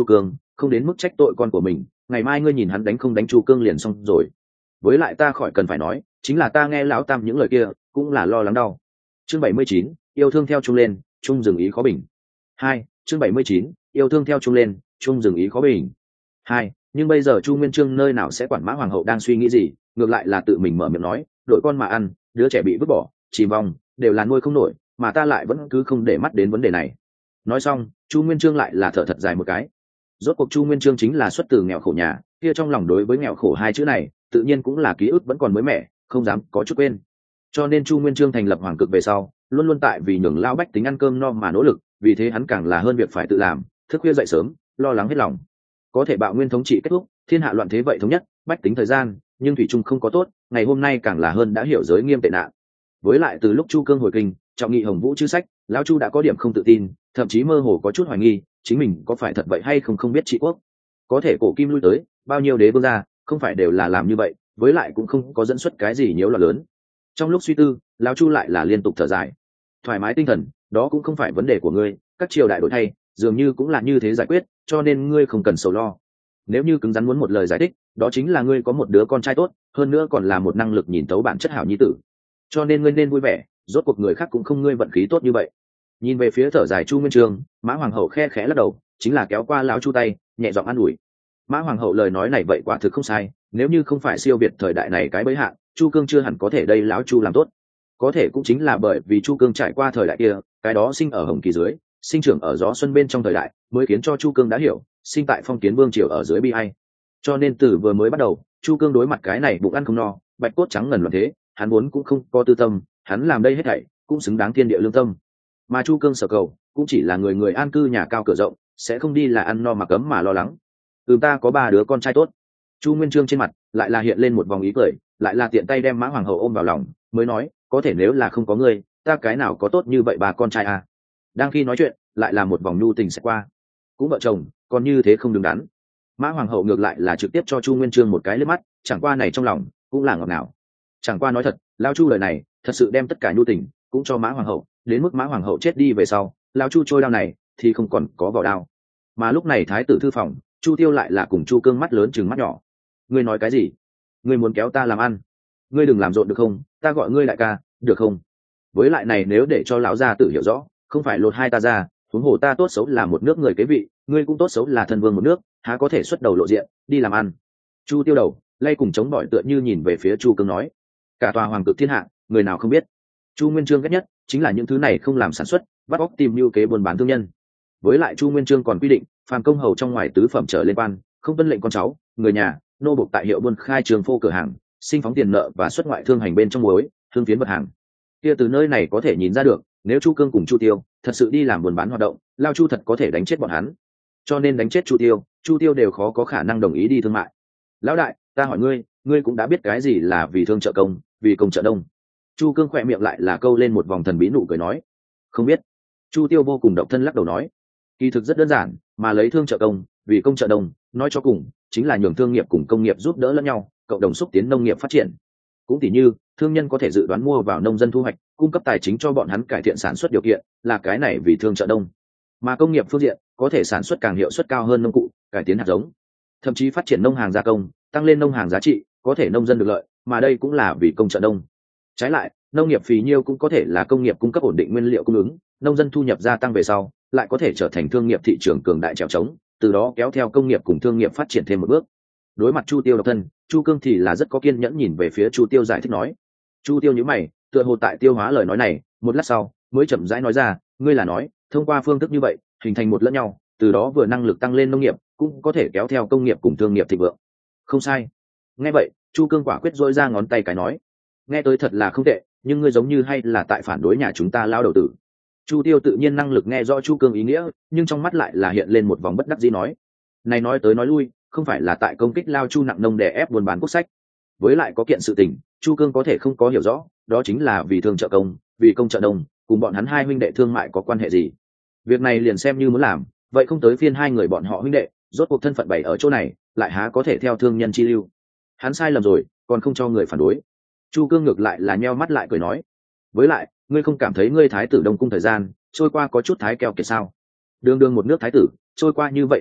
không đến mức trách tội con của mình, ngày mai ngươi nhìn hắn đánh không đánh Chu Cương liền xong rồi. Với lại ta khỏi cần phải nói, chính là ta nghe lão tam những lời kia cũng là lo lắng đau. Chương 79, yêu thương theo chung lên, chung dừng ý khó bình. 2. Chương 79, yêu thương theo chung lên, chung dừng ý khó bình. 2. Nhưng bây giờ Chu Nguyên Chương nơi nào sẽ quản Mã Hoàng hậu đang suy nghĩ gì, ngược lại là tự mình mở miệng nói, đội con mà ăn, đứa trẻ bị vứt bỏ, chìm vòng, đều là nuôi không nổi, mà ta lại vẫn cứ không để mắt đến vấn đề này. Nói xong, Chu Nguyên Chương lại là thở thật dài một cái. Rốt cuộc Chu Nguyên Chương chính là xuất từ nghèo khổ nhà, kia trong lòng đối với nghèo khổ hai chữ này, tự nhiên cũng là ký ức vẫn còn mới mẻ, không dám có chút quên. Cho nên Chu Nguyên Chương thành lập Hoàng Cực về sau, luôn luôn tại vì nhường lao bách tính ăn cơm no mà nỗ lực, vì thế hắn càng là hơn việc phải tự làm, thức khuya dậy sớm, lo lắng hết lòng. Có thể bạo nguyên thống trị kết thúc, thiên hạ loạn thế vậy thống nhất, bách tính thời gian, nhưng thủy chung không có tốt, ngày hôm nay càng là hơn đã hiểu giới nghiêm tệ nạn. Với lại từ lúc Chu Cương hồi kinh, trọng nghị Hồng Vũ chư sách, lão Chu đã có điểm không tự tin, thậm chí mơ hồ có chút hoài nghi, chính mình có phải thật vậy hay không biết trị quốc. Có thể cổ kim lui tới, bao nhiêu đế vương gia, không phải đều là làm như vậy, với lại cũng không có dẫn xuất cái gì nhiễu loạn lớn. Trong lúc suy tư, lão Chu lại là liên tục thở dài. Thoải mái tinh thần, đó cũng không phải vấn đề của ngươi, các triều đại đổi thay, dường như cũng là như thế giải quyết, cho nên ngươi không cần sầu lo. Nếu như cứng rắn muốn một lời giải thích, đó chính là ngươi có một đứa con trai tốt, hơn nữa còn là một năng lực nhìn tấu bản chất hảo nhi tử. Cho nên ngươi nên vui vẻ, rốt cuộc người khác cũng không ngươi vận khí tốt như vậy. Nhìn về phía thở dài Chu Nguyên Chương, Mã Hoàng hậu khe khẽ lắc đầu, chính là kéo qua lão Chu tay, nhẹ giọng an ủi. Mã Hoàng hậu lời nói này vậy quả thực không sai, nếu như không phải siêu việt thời đại này cái bấy hạn, Chu Cương chưa hẳn có thể đây lão Chu làm tốt. Có thể cũng chính là bởi vì Chu Cương trải qua thời đại kia, cái đó sinh ở Hồng Kỳ dưới, sinh trưởng ở gió xuân bên trong thời đại, mới khiến cho Chu Cương đã hiểu, sinh tại phong kiến vương triều ở dưới bi ai. Cho nên từ vừa mới bắt đầu, Chu Cương đối mặt cái này bụng ăn không no, bạch cốt trắng ngần loạn thế, hắn muốn cũng không có tư tâm, hắn làm đây hết thảy cũng xứng đáng thiên địa lương tâm. Mà Chu Cương sở cầu cũng chỉ là người người an cư nhà cao cửa rộng, sẽ không đi là ăn no mà cấm mà lo lắng. Ta có 3 đứa con trai tốt. Chu Nguyên Chương trên mặt lại là hiện lên một vòng ý cười, lại là tiện tay đem Mã Hoàng hậu ôm vào lòng, mới nói, có thể nếu là không có ngươi, ta cái nào có tốt như vậy 3 con trai à. Đang khi nói chuyện, lại là một vòng nhu tình sẽ qua. Cũng vợ chồng, còn như thế không đứng đắn. Mã Hoàng hậu ngược lại là trực tiếp cho Chu Nguyên Chương một cái liếc mắt, chẳng qua này trong lòng cũng là ngọt ngào. Chẳng qua nói thật, lao Chu lời này thật sự đem tất cả nhu tình cũng cho Mã Hoàng hậu, đến mức Mã Hoàng hậu chết đi về sau, lao Chu trôi đao này thì không còn có vỏ đao. Mà lúc này thái tử thư phòng, Chu Tiêu lại là cùng Chu Cương mắt lớn chừng mắt nhỏ. Ngươi nói cái gì? Ngươi muốn kéo ta làm ăn? Ngươi đừng làm rộn được không? Ta gọi ngươi đại ca, được không? Với lại này nếu để cho lão gia tử hiểu rõ, không phải lột hai ta ra, huống hồ ta tốt xấu là một nước người kế vị, ngươi cũng tốt xấu là thân vương một nước, há có thể xuất đầu lộ diện đi làm ăn. Chu Tiêu đầu lay cùng chống bỏi tựa như nhìn về phía Chu Cương nói, cả tòa Hoàng Cực thiên hạ, người nào không biết. Chu Nguyên Chương ghét nhất chính là những thứ này không làm sản xuất, bắt óc tìm mưu kế buôn bán thương nhân. Với lại Chu Nguyên Chương còn quy định, phàm công hầu trong ngoài tứ phẩm trở lên quan, không tuân lệnh con cháu, người nhà, nô buộc tại hiệu buôn khai trường phô cửa hàng, sinh phóng tiền nợ và xuất ngoại thương hành bên trong muối, thương phiến vật hàng. Kia từ nơi này có thể nhìn ra được, nếu Chu Cương cùng Chu Tiêu thật sự đi làm buôn bán hoạt động, lao Chu thật có thể đánh chết bọn hắn. Cho nên đánh chết Chu Tiêu đều khó có khả năng đồng ý đi thương mại. Lão đại, ta hỏi ngươi, ngươi cũng đã biết cái gì là vì thương trợ công, vì công trợ đông? Chu Cương khỏe miệng lại là câu lên một vòng thần bí nụ cười nói, không biết. Chu Tiêu vô cùng độc thân lắc đầu nói, kỳ thực rất đơn giản, mà lấy thương trợ công, vì công trợ đông, nói cho cùng chính là nhường thương nghiệp cùng công nghiệp giúp đỡ lẫn nhau, cộng đồng xúc tiến nông nghiệp phát triển. Cũng tỉ như thương nhân có thể dự đoán mua vào nông dân thu hoạch, cung cấp tài chính cho bọn hắn cải thiện sản xuất điều kiện, là cái này vì thương trợ đông. Mà công nghiệp phương diện có thể sản xuất càng hiệu suất cao hơn nông cụ, cải tiến hạt giống, thậm chí phát triển nông hàng gia công, tăng lên nông hàng giá trị, có thể nông dân được lợi, mà đây cũng là vì công trợ đông. Trái lại, nông nghiệp phì nhiêu cũng có thể là công nghiệp cung cấp ổn định nguyên liệu cung ứng, nông dân thu nhập gia tăng về sau, lại có thể trở thành thương nghiệp thị trường cường đại trèo trống, từ đó kéo theo công nghiệp cùng thương nghiệp phát triển thêm một bước. Đối mặt Chu Tiêu độc thân, Chu Cương thì là rất có kiên nhẫn nhìn về phía Chu Tiêu giải thích nói. Chu Tiêu nhíu mày, tựa hồ tại tiêu hóa lời nói này, một lát sau mới chậm rãi nói ra, ngươi là nói thông qua phương thức như vậy hình thành một lẫn nhau, từ đó vừa năng lực tăng lên nông nghiệp, cũng có thể kéo theo công nghiệp cùng thương nghiệp thịnh vượng. Không sai. Nghe vậy, Chu Cương quả quyết dỗi ra ngón tay cái nói, nghe tới thật là không tệ, nhưng ngươi giống như hay là tại phản đối nhà chúng ta lao đầu tử. Chu Tiêu tự nhiên năng lực nghe rõ Chu Cương ý nghĩa, nhưng trong mắt lại là hiện lên một vòng bất đắc dĩ nói, này nói tới nói lui, không phải là tại công kích lao Chu nặng nông đè ép buôn bán quốc sách. Với lại có kiện sự tình, Chu Cương có thể không có hiểu rõ, đó chính là vì thương trợ công, vì công trợ đông, cùng bọn hắn hai huynh đệ thương mại có quan hệ gì. Việc này liền xem như muốn làm, vậy không tới phiên hai người bọn họ huynh đệ, rốt cuộc thân phận bày ở chỗ này, lại há có thể theo thương nhân chi lưu. Hắn sai lầm rồi, còn không cho người phản đối. Chu Cương ngược lại là nheo mắt lại cười nói, với lại ngươi không cảm thấy ngươi thái tử Đông cung thời gian trôi qua có chút thái keo kiệt sao? Đường đường một nước thái tử trôi qua như vậy keo kiệt,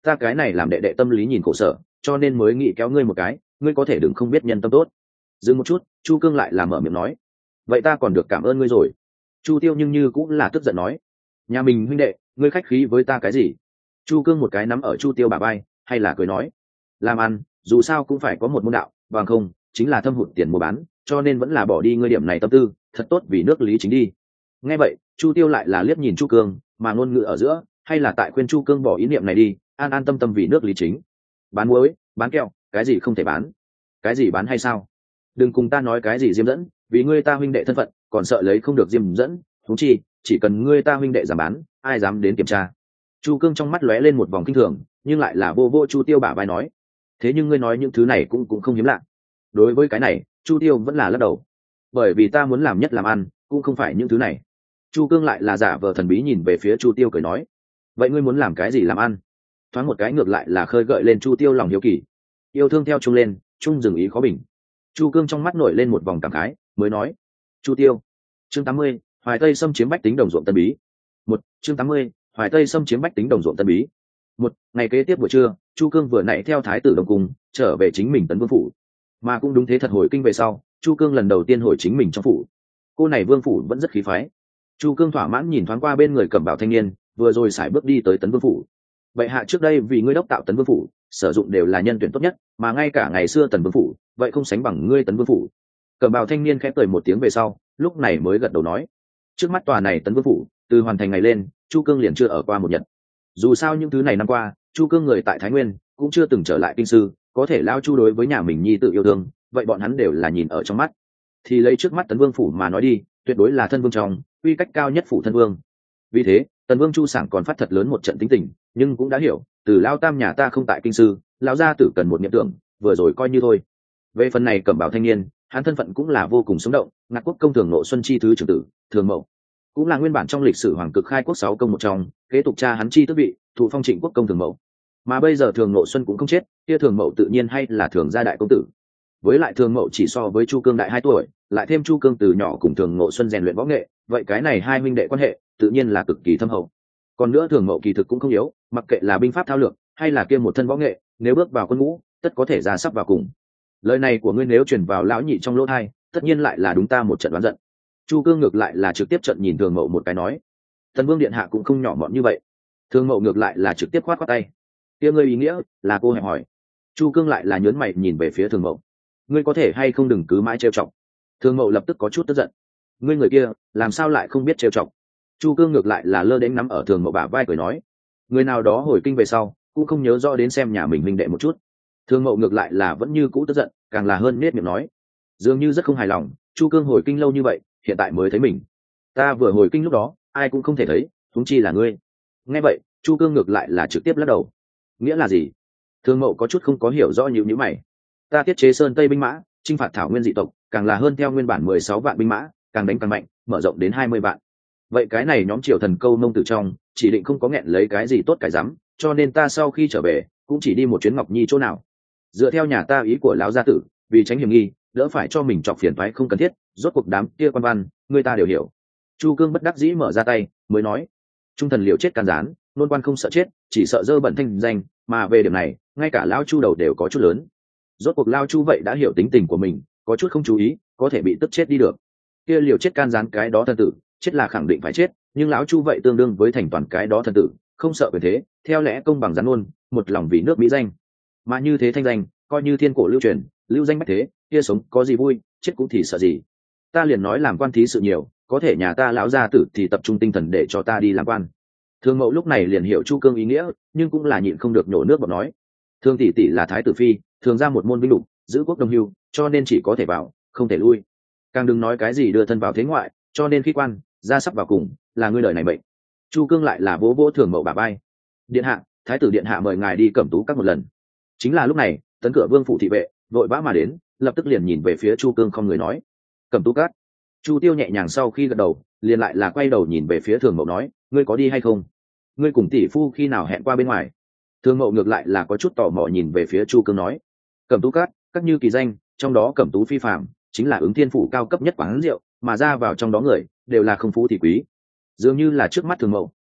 ta cái này làm đệ đệ tâm lý nhìn khổ sở, cho nên mới nghĩ kéo ngươi một cái, ngươi có thể đừng không biết nhân tâm tốt. Dừng một chút, Chu Cương lại là mở miệng nói, vậy ta còn được cảm ơn ngươi rồi. Chu Tiêu nhưng như cũng là tức giận nói, nhà mình huynh đệ, ngươi khách khí với ta cái gì? Chu Cương một cái nắm ở Chu Tiêu bả vai, hay là cười nói, làm ăn dù sao cũng phải có một môn đạo, bằng không chính là thâm hụt tiền mua bán, cho nên vẫn là bỏ đi ngươi điểm này tâm tư, thật tốt vì nước Lý Chính đi. Nghe vậy, Chu Tiêu lại là liếc nhìn Chu Cương, mà ngôn ngữ ở giữa, hay là tại khuyên Chu Cương bỏ ý niệm này đi, an an tâm tâm vì nước Lý Chính. Bán muối, bán kẹo, cái gì không thể bán? Cái gì bán hay sao? Đừng cùng ta nói cái gì diêm dẫn, vì ngươi ta huynh đệ thân phận, còn sợ lấy không được diêm dẫn, huống chi, chỉ cần ngươi ta huynh đệ giảm bán, ai dám đến kiểm tra? Chu Cương trong mắt lóe lên một vòng kinh thường, nhưng lại là vô vô Chu Tiêu bả vai nói, thế nhưng ngươi nói những thứ này cũng không hiếm lạ. Đối với cái này, Chu Tiêu vẫn là lắc đầu, bởi vì ta muốn làm nhất làm ăn, cũng không phải những thứ này. Chu Cương lại là giả vờ thần bí nhìn về phía Chu Tiêu cười nói, vậy ngươi muốn làm cái gì làm ăn? Thoáng một cái ngược lại là khơi gợi lên Chu Tiêu lòng hiếu kỳ, yêu thương theo chung lên, chung dừng ý khó bình. Chu Cương trong mắt nổi lên một vòng cảm khái, mới nói, Chu Tiêu. Chương 80, Hoài Tây xâm chiếm bách tính đồng ruộng Tân Bí. Chương 80, Hoài Tây xâm chiếm bách tính đồng ruộng Tân Bí. Ngày kế tiếp buổi trưa, Chu Cương vừa nãy theo thái tử Đông Cung trở về chính mình Tấn Vương phủ, mà cũng đúng thế thật hồi kinh về sau, Chu Cương lần đầu tiên hồi chính mình trong phủ. Cô này vương phủ vẫn rất khí phái. Chu Cương thỏa mãn nhìn thoáng qua bên người cẩm bào thanh niên, vừa rồi sải bước đi tới Tấn Vương phủ. Vậy hạ trước đây vì ngươi đốc tạo Tấn Vương phủ, sử dụng đều là nhân tuyển tốt nhất, mà ngay cả ngày xưa Tấn Vương phủ, vậy không sánh bằng ngươi Tấn Vương phủ. Cẩm bào thanh niên khẽ cười một tiếng về sau, lúc này mới gật đầu nói, trước mắt tòa này Tấn Vương phủ, từ hoàn thành ngày lên, Chu Cương liền chưa ở qua một nhật. Dù sao những thứ này năm qua, Chu Cương người tại Thái Nguyên cũng chưa từng trở lại kinh sư, có thể lao Chu đối với nhà mình nhi tự yêu thương, vậy bọn hắn đều là nhìn ở trong mắt. Thì lấy trước mắt Tấn Vương phủ mà nói đi, tuyệt đối là thân vương trong uy cách cao nhất phủ thân vương. Vì thế, Tấn Vương Chu Sảng còn phát thật lớn một trận tính tình, nhưng cũng đã hiểu, từ lao tam nhà ta không tại kinh sư, lão gia tử cần một niệm tưởng, vừa rồi coi như thôi. Về phần này cẩm bào thanh niên, hắn thân phận cũng là vô cùng sống động, Ngạc Quốc công thường Nộ Xuân chi thứ trưởng tử, Thường Mậu, cũng là nguyên bản trong lịch sử hoàng cực khai quốc 6 công một trong, kế tục cha hắn chi tước vị, thụ phong Trịnh Quốc công Thường Mậu. Mà bây giờ Thường Nộ Xuân cũng không chết, kia Thường Mậu tự nhiên hay là Thường gia đại công tử. Với lại Thường Mậu chỉ so với Chu Cương đại 2 tuổi, lại thêm Chu Cương từ nhỏ cùng Thường Nộ Xuân rèn luyện võ nghệ, vậy cái này hai huynh đệ quan hệ tự nhiên là cực kỳ thâm hậu. Còn nữa Thường Mậu kỳ thực cũng không yếu, mặc kệ là binh pháp thao lược hay là kia một thân võ nghệ, nếu bước vào quân ngũ, tất có thể ra sắp vào cùng. Lời này của ngươi nếu truyền vào lão nhị trong lỗ tai, tất nhiên lại là đúng ta một trận đoán giận. Chu Cương ngược lại là trực tiếp trận nhìn Thường Mậu một cái nói, Tần Vương điện hạ cũng không nhỏ mọn như vậy. Thường Mậu ngược lại là trực tiếp khoát tay, kia ngươi ý nghĩa là cô hẹp hỏi. Chu Cương lại là nhớn mày nhìn về phía Thường Mậu, ngươi có thể hay không đừng cứ mãi trêu chọc. Thường Mậu lập tức có chút tức giận, ngươi người kia làm sao lại không biết trêu chọc. Chu Cương ngược lại là lơ đến nắm ở Thường Mậu bả vai cười nói, người nào đó hồi kinh về sau cũng không nhớ rõ đến xem nhà mình huynh đệ một chút. Thường Mậu ngược lại là vẫn như cũ tức giận, càng là hơn nết miệng nói, dường như rất không hài lòng, Chu Cương hồi kinh lâu như vậy, hiện tại mới thấy mình. Ta vừa hồi kinh lúc đó, ai cũng không thể thấy, huống chi là ngươi. Nghe vậy, Chu Cương ngược lại là trực tiếp lắc đầu. Nghĩa là gì? Thường Mậu có chút không có hiểu rõ nhíu mày. Ta tiết chế Sơn Tây binh mã, chinh phạt thảo nguyên dị tộc, càng là hơn theo nguyên bản 16 vạn binh mã, càng đánh càng mạnh, mở rộng đến 20 vạn. Vậy cái này nhóm triều thần câu nông tử trong, chỉ định không có nghẹn lấy cái gì tốt cái rắm, cho nên ta sau khi trở về, cũng chỉ đi một chuyến Ngọc Nhi chỗ nào. Dựa theo nhà ta ý của lão gia tử, vì tránh hiểm nghi, đỡ phải cho mình chọc phiền toái không cần thiết, rốt cuộc đám kia quan văn, người ta đều hiểu. Chu Cương bất đắc dĩ mở ra tay, mới nói, trung thần liều chết can gián, nôn quan không sợ chết, chỉ sợ dơ bẩn thanh danh, mà về điểm này, ngay cả lão Chu đầu đều có chút lớn. Rốt cuộc lao Chu vậy đã hiểu tính tình của mình, có chút không chú ý, có thể bị tức chết đi được. Kia liều chết can gián cái đó thần tử, chết là khẳng định phải chết, nhưng lão Chu vậy tương đương với thành toàn cái đó thần tử, không sợ quyền thế, theo lẽ công bằng gián luôn, một lòng vì nước mỹ danh. Mà như thế thanh danh, coi như thiên cổ lưu truyền, lưu danh bách thế, kia sống có gì vui, chết cũng thì sợ gì. Ta liền nói làm quan thí sự nhiều, có thể nhà ta lão gia tử thì tập trung tinh thần để cho ta đi làm quan. Thường Mậu lúc này liền hiểu Chu Cương ý nghĩa, nhưng cũng là nhịn không được nhổ nước bọt nói, Thường tỷ tỷ là thái tử phi, thường ra một môn vinh lục, giữ quốc đồng hưu, cho nên chỉ có thể vào, không thể lui. Càng đừng nói cái gì đưa thân vào thế ngoại, cho nên khi quan ra sắp vào cùng, là ngươi lời này bệnh. Chu Cương lại là vỗ vỗ Thường Mậu bả vai, điện hạ, thái tử điện hạ mời ngài đi Cẩm Tú các một lần. Chính là lúc này, tấn cửa vương phủ thị vệ vội vã mà đến, lập tức liền nhìn về phía Chu Cương không người nói, Cẩm Tú các. Chu Tiêu nhẹ nhàng sau khi gật đầu, liền lại là quay đầu nhìn về phía Thường Mậu nói, ngươi có đi hay không? Ngươi cùng tỷ phu khi nào hẹn qua bên ngoài? Thường Mậu ngược lại là có chút tò mò nhìn về phía Chu Cương nói, Cẩm Tú các, các như kỳ danh, trong đó Cẩm Tú phi phàm, chính là ứng thiên phủ cao cấp nhất quán rượu, mà ra vào trong đó người đều là không phú thì quý. Dường như là trước mắt Thường Mậu,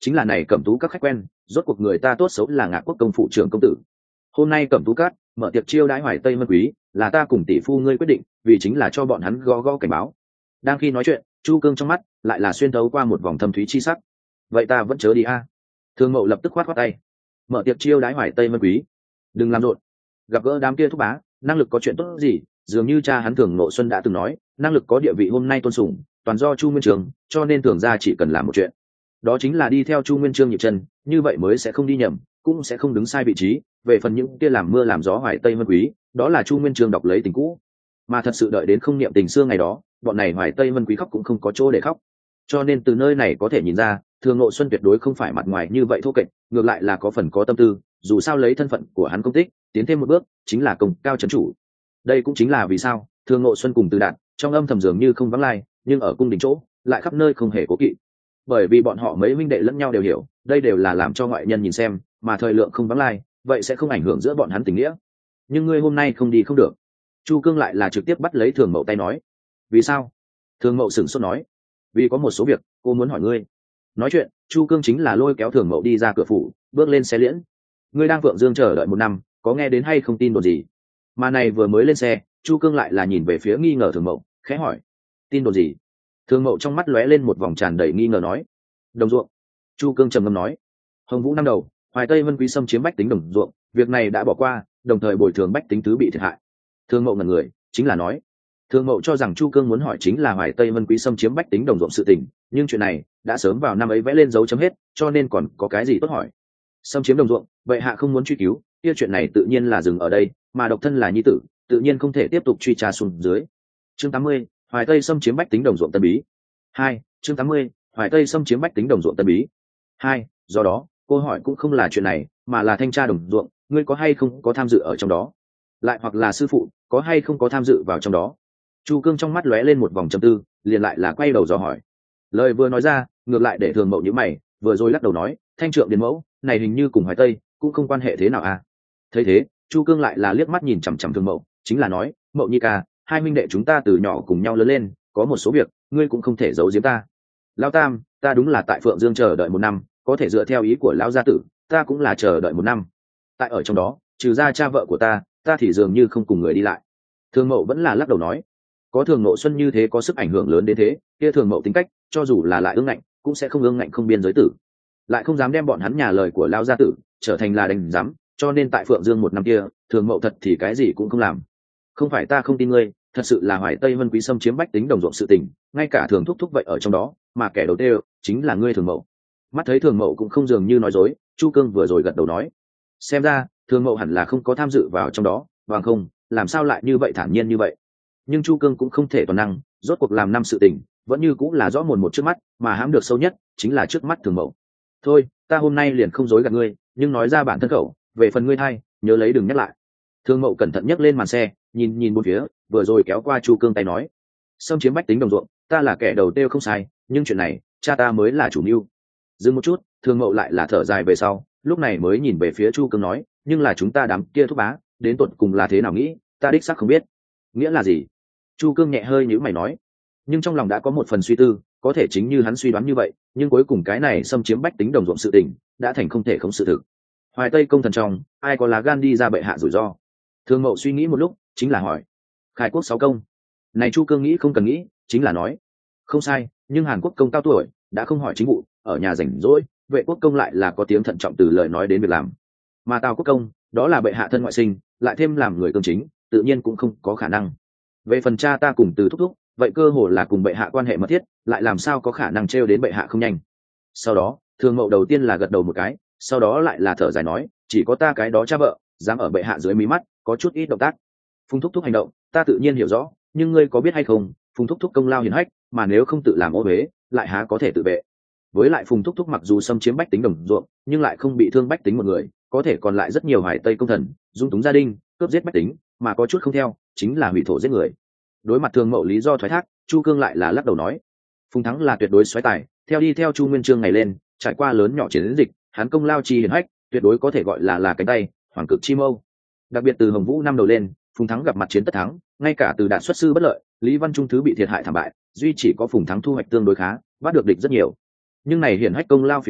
chính là này Cẩm Tú các khách quen, rốt cuộc người ta tốt xấu là Ngạc Quốc công phụ trưởng công tử. Hôm nay Cẩm Tú các mở tiệc chiêu đãi Hoài Tây Vân Quý, là ta cùng tỷ phu ngươi quyết định, vì chính là cho bọn hắn gõ gõ cảnh báo. Đang khi nói chuyện, Chu Cương trong mắt lại là xuyên thấu qua một vòng thâm thúy chi sắc. Vậy ta vẫn chớ đi a. Thương Mậu lập tức khoát khoát tay. Mở tiệc chiêu đãi Hoài Tây Vân Quý, đừng làm rộn. Gặp gỡ đám kia thúc bá, năng lực có chuyện tốt gì, dường như cha hắn Thường Ngộ Xuân đã từng nói, năng lực có địa vị hôm nay tôn sùng, toàn do Chu Nguyên Trường, cho nên Thường gia chỉ cần làm một chuyện, đó chính là đi theo Chu Nguyên Chương nhịp chân, như vậy mới sẽ không đi nhầm, cũng sẽ không đứng sai vị trí. Về phần những kia làm mưa làm gió Hoài Tây Vân Quý, đó là Chu Nguyên Chương đọc lấy tình cũ, mà thật sự đợi đến không niệm tình xưa ngày đó, bọn này Hoài Tây Vân Quý khóc cũng không có chỗ để khóc. Cho nên từ nơi này có thể nhìn ra, Thường Ngộ Xuân tuyệt đối không phải mặt ngoài như vậy thô kệch, ngược lại là có phần có tâm tư, dù sao lấy thân phận của hắn công tích, tiến thêm một bước chính là công cao trấn chủ. Đây cũng chính là vì sao Thường Ngộ Xuân cùng Từ Đạt trong âm thầm dường như không vắng lai, nhưng ở cung đình chỗ lại khắp nơi không hề cố kỵ, bởi vì bọn họ mấy minh đệ lẫn nhau đều hiểu, đây đều là làm cho ngoại nhân nhìn xem, mà thời lượng không vắng lai, vậy sẽ không ảnh hưởng giữa bọn hắn tình nghĩa. Nhưng ngươi hôm nay không đi không được. Chu Cương lại là trực tiếp bắt lấy Thường Mậu tay nói. Vì sao? Thường Mậu sửng sốt nói. Vì có một số việc cô muốn hỏi ngươi. Nói chuyện, Chu Cương chính là lôi kéo Thường Mậu đi ra cửa phủ, bước lên xe liễn. Ngươi đang Phượng Dương chờ đợi một năm, có nghe đến hay không tin đồn gì? Mà này vừa mới lên xe, Chu Cương lại là nhìn về phía nghi ngờ Thường Mậu, khẽ hỏi. Tin đồn gì? Thường Mậu trong mắt lóe lên một vòng tràn đầy nghi ngờ nói. Đồng ruộng. Chu Cương trầm ngâm nói. Hồng Vũ năm đầu, Hoài Tây Vân Quý xâm chiếm bách tính đồng ruộng, việc này đã bỏ qua, đồng thời bồi thường bách tính tứ bị thiệt hại. Thường Mậu ngẩn người, chính là nói. Thường Mậu cho rằng Chu Cương muốn hỏi chính là Hoài Tây Vân Quý xâm chiếm bách tính đồng ruộng sự tình, nhưng chuyện này đã sớm vào năm ấy vẽ lên dấu chấm hết, cho nên còn có cái gì tốt hỏi. Xâm chiếm đồng ruộng, vậy hạ không muốn truy cứu, kia chuyện này tự nhiên là dừng ở đây, mà độc thân là nhi tử, tự nhiên không thể tiếp tục truy tra xuống dưới. Chương 80, Hoài Tây xâm chiếm bách tính đồng ruộng tân bí. 2. Chương 80, Hoài Tây xâm chiếm bách tính đồng ruộng tân bí. 2. Do đó, cô hỏi cũng không là chuyện này, mà là thanh tra đồng ruộng, ngươi có hay không có tham dự ở trong đó, lại hoặc là sư phụ có hay không có tham dự vào trong đó. Chu Cương trong mắt lóe lên một vòng trầm tư, liền lại là quay đầu dò hỏi. Lời vừa nói ra, ngược lại để Thường Mậu nhíu mày, vừa rồi lắc đầu nói, thanh trượng điền mẫu này hình như cùng Hoài Tây cũng không quan hệ thế nào à. Thấy thế, Chu Cương lại là liếc mắt nhìn chằm chằm Thường Mậu, chính là nói, Mậu nhi ca, hai minh đệ chúng ta từ nhỏ cùng nhau lớn lên, có một số việc ngươi cũng không thể giấu giếm ta. Lão Tam, ta đúng là tại Phượng Dương chờ đợi một năm, có thể dựa theo ý của lão gia tử, ta cũng là chờ đợi một năm. Tại ở trong đó, trừ ra cha vợ của ta thì dường như không cùng người đi lại. Thường Mậu vẫn là lắc đầu nói, có Thường Ngộ Xuân như thế có sức ảnh hưởng lớn đến thế, kia Thường Mậu tính cách, cho dù là lại ương ngạnh, cũng sẽ không ương ngạnh không biên giới tử, lại không dám đem bọn hắn nhà lời của lão gia tử trở thành là đánh giám, cho nên tại Phượng Dương một năm kia, Thường Mậu thật thì cái gì cũng không làm. Không phải ta không tin ngươi, thật sự là Hoài Tây Vân Quý xâm chiếm bách tính đồng ruộng sự tình, ngay cả Thường thúc thúc vậy ở trong đó, mà kẻ đầu tiên chính là ngươi Thường Mậu. Mắt thấy Thường Mậu cũng không dường như nói dối, Chu Cương vừa rồi gật đầu nói, xem ra Thường Mậu hẳn là không có tham dự vào trong đó, bằng không làm sao lại như vậy thản nhiên như vậy. Nhưng Chu Cương cũng không thể toàn năng, rốt cuộc làm năm sự tình vẫn như cũng là rõ mồn một trước mắt, mà hãm được sâu nhất chính là trước mắt Thường Mậu. Thôi, ta hôm nay liền không dối gạt ngươi, nhưng nói ra bản thân cậu, về phần ngươi thay nhớ lấy đừng nhắc lại. Thường Mậu cẩn thận nhấc lên màn xe, nhìn bốn phía, vừa rồi kéo qua Chu Cương tay nói, xâm chiếm bách tính đồng ruộng, ta là kẻ đầu tiên không sai, nhưng chuyện này cha ta mới là chủ mưu. Dừng một chút, Thường Mậu lại là thở dài về sau, lúc này mới nhìn về phía Chu Cương nói, nhưng là chúng ta đám kia thúc bá đến tận cùng là thế nào nghĩ, ta đích xác không biết. Nghĩa là gì? Chu Cương nhẹ hơi nhíu mày nói, nhưng trong lòng đã có một phần suy tư, có thể chính như hắn suy đoán như vậy, nhưng cuối cùng cái này xâm chiếm bách tính đồng ruộng sự tình đã thành không thể không sự thực. Hoài Tây công thần trong, ai có lá gan đi ra bệ hạ rủi ro? Thường Mậu suy nghĩ một lúc, chính là hỏi, khai quốc 6 công. Này Chu Cương nghĩ không cần nghĩ, chính là nói, không sai, nhưng Hàn Quốc công cao tuổi đã không hỏi chính vụ, ở nhà rảnh rỗi, Vệ quốc công lại là có tiếng thận trọng từ lời nói đến việc làm, mà Tào quốc công đó là bệ hạ thân ngoại sinh, lại thêm làm người cương chính, tự nhiên cũng không có khả năng. Về phần cha ta cùng Từ thúc thúc, vậy cơ hồ là cùng bệ hạ quan hệ mật thiết, lại làm sao có khả năng trêu đến bệ hạ không nhanh. Sau đó Thường Mậu đầu tiên là gật đầu một cái, sau đó lại là thở dài nói, chỉ có ta cái đó cha vợ dám ở bệ hạ dưới mí mắt có chút ít động tác. Phùng thúc thúc hành động ta tự nhiên hiểu rõ, nhưng ngươi có biết hay không, Phùng thúc thúc công lao hiển hách, mà nếu không tự làm ô huế, lại há có thể tự vệ. Với lại Phùng thúc thúc mặc dù xâm chiếm bách tính đồng ruộng, nhưng lại không bị thương bách tính một người, có thể còn lại rất nhiều Hoài Tây công thần dung túng gia đình, cướp giết bách tính, mà có chút không theo chính là hủy thổ giết người. Đối mặt Thường Mậu lý do thoái thác, Chu Cương lại là lắc đầu nói, Phùng Thắng là tuyệt đối xoáy tài, theo Chu Nguyên Chương ngày lên, trải qua lớn nhỏ chiến dịch, hắn công lao chi hiển hách, tuyệt đối có thể gọi là cánh tay hoàng cực chi mâu. Đặc biệt từ Hồng Vũ năm đầu lên, Phùng Thắng gặp mặt chiến tất thắng, ngay cả từ Đạt xuất sư bất lợi, Lý Văn Trung thứ bị thiệt hại thảm bại, duy chỉ có Phùng Thắng thu hoạch tương đối khá, bắt được địch rất nhiều. Nhưng này hiển hách công lao phía dưới,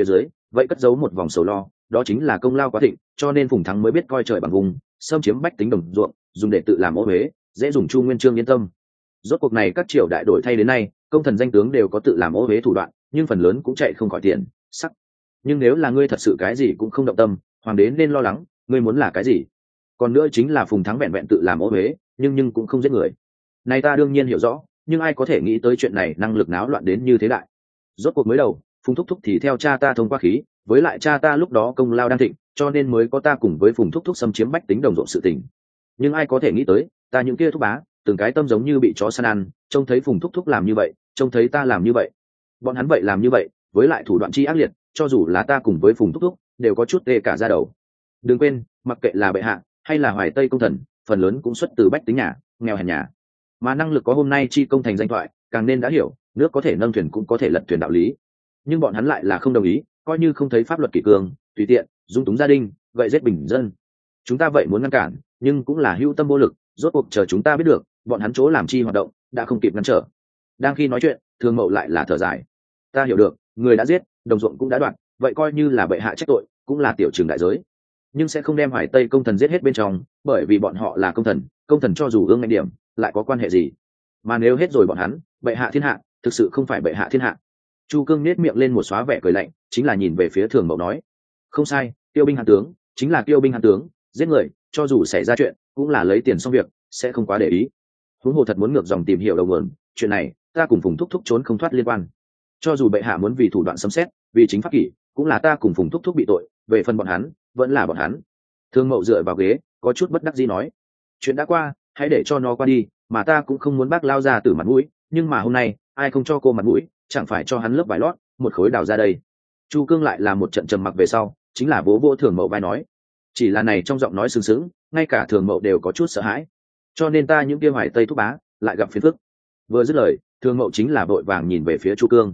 vậy cất giấu một vòng sầu lo, đó chính là công lao quá thịnh, cho nên Phùng Thắng mới biết coi trời bằng vùng, xâm chiếm bách tính đồng ruộng, dùng để tự làm ô huế, dễ dùng Chu Nguyên Chương yên tâm. Rốt cuộc này các triều đại đổi thay đến nay, công thần danh tướng đều có tự làm ô huế thủ đoạn, nhưng phần lớn cũng chạy không khỏi tiền sắc. Nhưng nếu là ngươi thật sự cái gì cũng không động tâm, hoàng đế nên lo lắng, ngươi muốn là cái gì? Còn nữa chính là Phùng Thắng vẹn vẹn tự làm ô huế, nhưng cũng không giết người. Này ta đương nhiên hiểu rõ, nhưng ai có thể nghĩ tới chuyện này năng lực náo loạn đến như thế đại. Rốt cuộc mới đầu, Phùng Thúc Thúc thì theo cha ta thông qua khí, với lại cha ta lúc đó công lao đang thịnh, cho nên mới có ta cùng với Phùng Thúc Thúc xâm chiếm bách tính đồng ruộng sự tình. Nhưng ai có thể nghĩ tới, ta những kia thúc bá, từng cái tâm giống như bị chó săn ăn, trông thấy Phùng Thúc Thúc làm như vậy, trông thấy ta làm như vậy, bọn hắn vậy làm như vậy, với lại thủ đoạn chi ác liệt, cho dù là ta cùng với Phùng Thúc Thúc, đều có chút tê cả da đầu. Đừng quên, mặc kệ là bệ hạ hay là Hoài Tây công thần, phần lớn cũng xuất từ bách tính nhà, nghèo hèn nhà, mà năng lực có hôm nay chi công thành danh thoại, càng nên đã hiểu, nước có thể nâng thuyền cũng có thể lật thuyền đạo lý. Nhưng bọn hắn lại là không đồng ý, coi như không thấy pháp luật kỷ cương, tùy tiện dung túng gia đình, vậy giết bình dân. Chúng ta vậy muốn ngăn cản, nhưng cũng là hữu tâm vô lực, rốt cuộc chờ chúng ta biết được bọn hắn chỗ làm chi hoạt động, đã không kịp ngăn trở. Đang khi nói chuyện, Thường Mậu lại là thở dài. Ta hiểu được, người đã giết, đồng ruộng cũng đã đoạt, vậy coi như là bệ hạ trách tội, cũng là tiểu trường đại giới, nhưng sẽ không đem Hoài Tây công thần giết hết bên trong, bởi vì bọn họ là công thần cho dù ương ngạnh điểm, lại có quan hệ gì? Mà nếu hết rồi bọn hắn, bệ hạ thiên hạ, thực sự không phải bệ hạ thiên hạ. Chu Cương nết miệng lên một xóa vẻ cười lạnh, chính là nhìn về phía Thường Mậu nói: không sai, tiêu binh hàn tướng, chính là tiêu binh hàn tướng, giết người, cho dù xảy ra chuyện, cũng là lấy tiền xong việc, sẽ không quá để ý. Huống hồ thật muốn ngược dòng tìm hiểu đầu nguồn, chuyện này, ta cùng Phùng Thúc Thúc trốn không thoát liên quan. Cho dù bệ hạ muốn vì thủ đoạn sấm xét, vì chính pháp kỷ, cũng là ta cùng Phùng Thúc Thúc bị tội, về phần bọn hắn, vẫn là bọn hắn. Thương Mậu dựa vào ghế, có chút bất đắc dĩ nói: chuyện đã qua, hãy để cho nó qua đi, mà ta cũng không muốn bác lao ra từ mặt mũi, nhưng mà hôm nay, ai không cho cô mặt mũi, chẳng phải cho hắn lớp vải lót, một khối đào ra đây. Chu Cương lại là một trận trầm mặc về sau, chính là vỗ vỗ Thường Mậu vai nói: chỉ là này trong giọng nói sướng sướng, ngay cả Thường Mậu đều có chút sợ hãi, cho nên ta những kia Hoài Tây thúc bá lại gặp phiền phức. Vừa dứt lời, Thường Mậu chính là vội vàng nhìn về phía Chu Cương.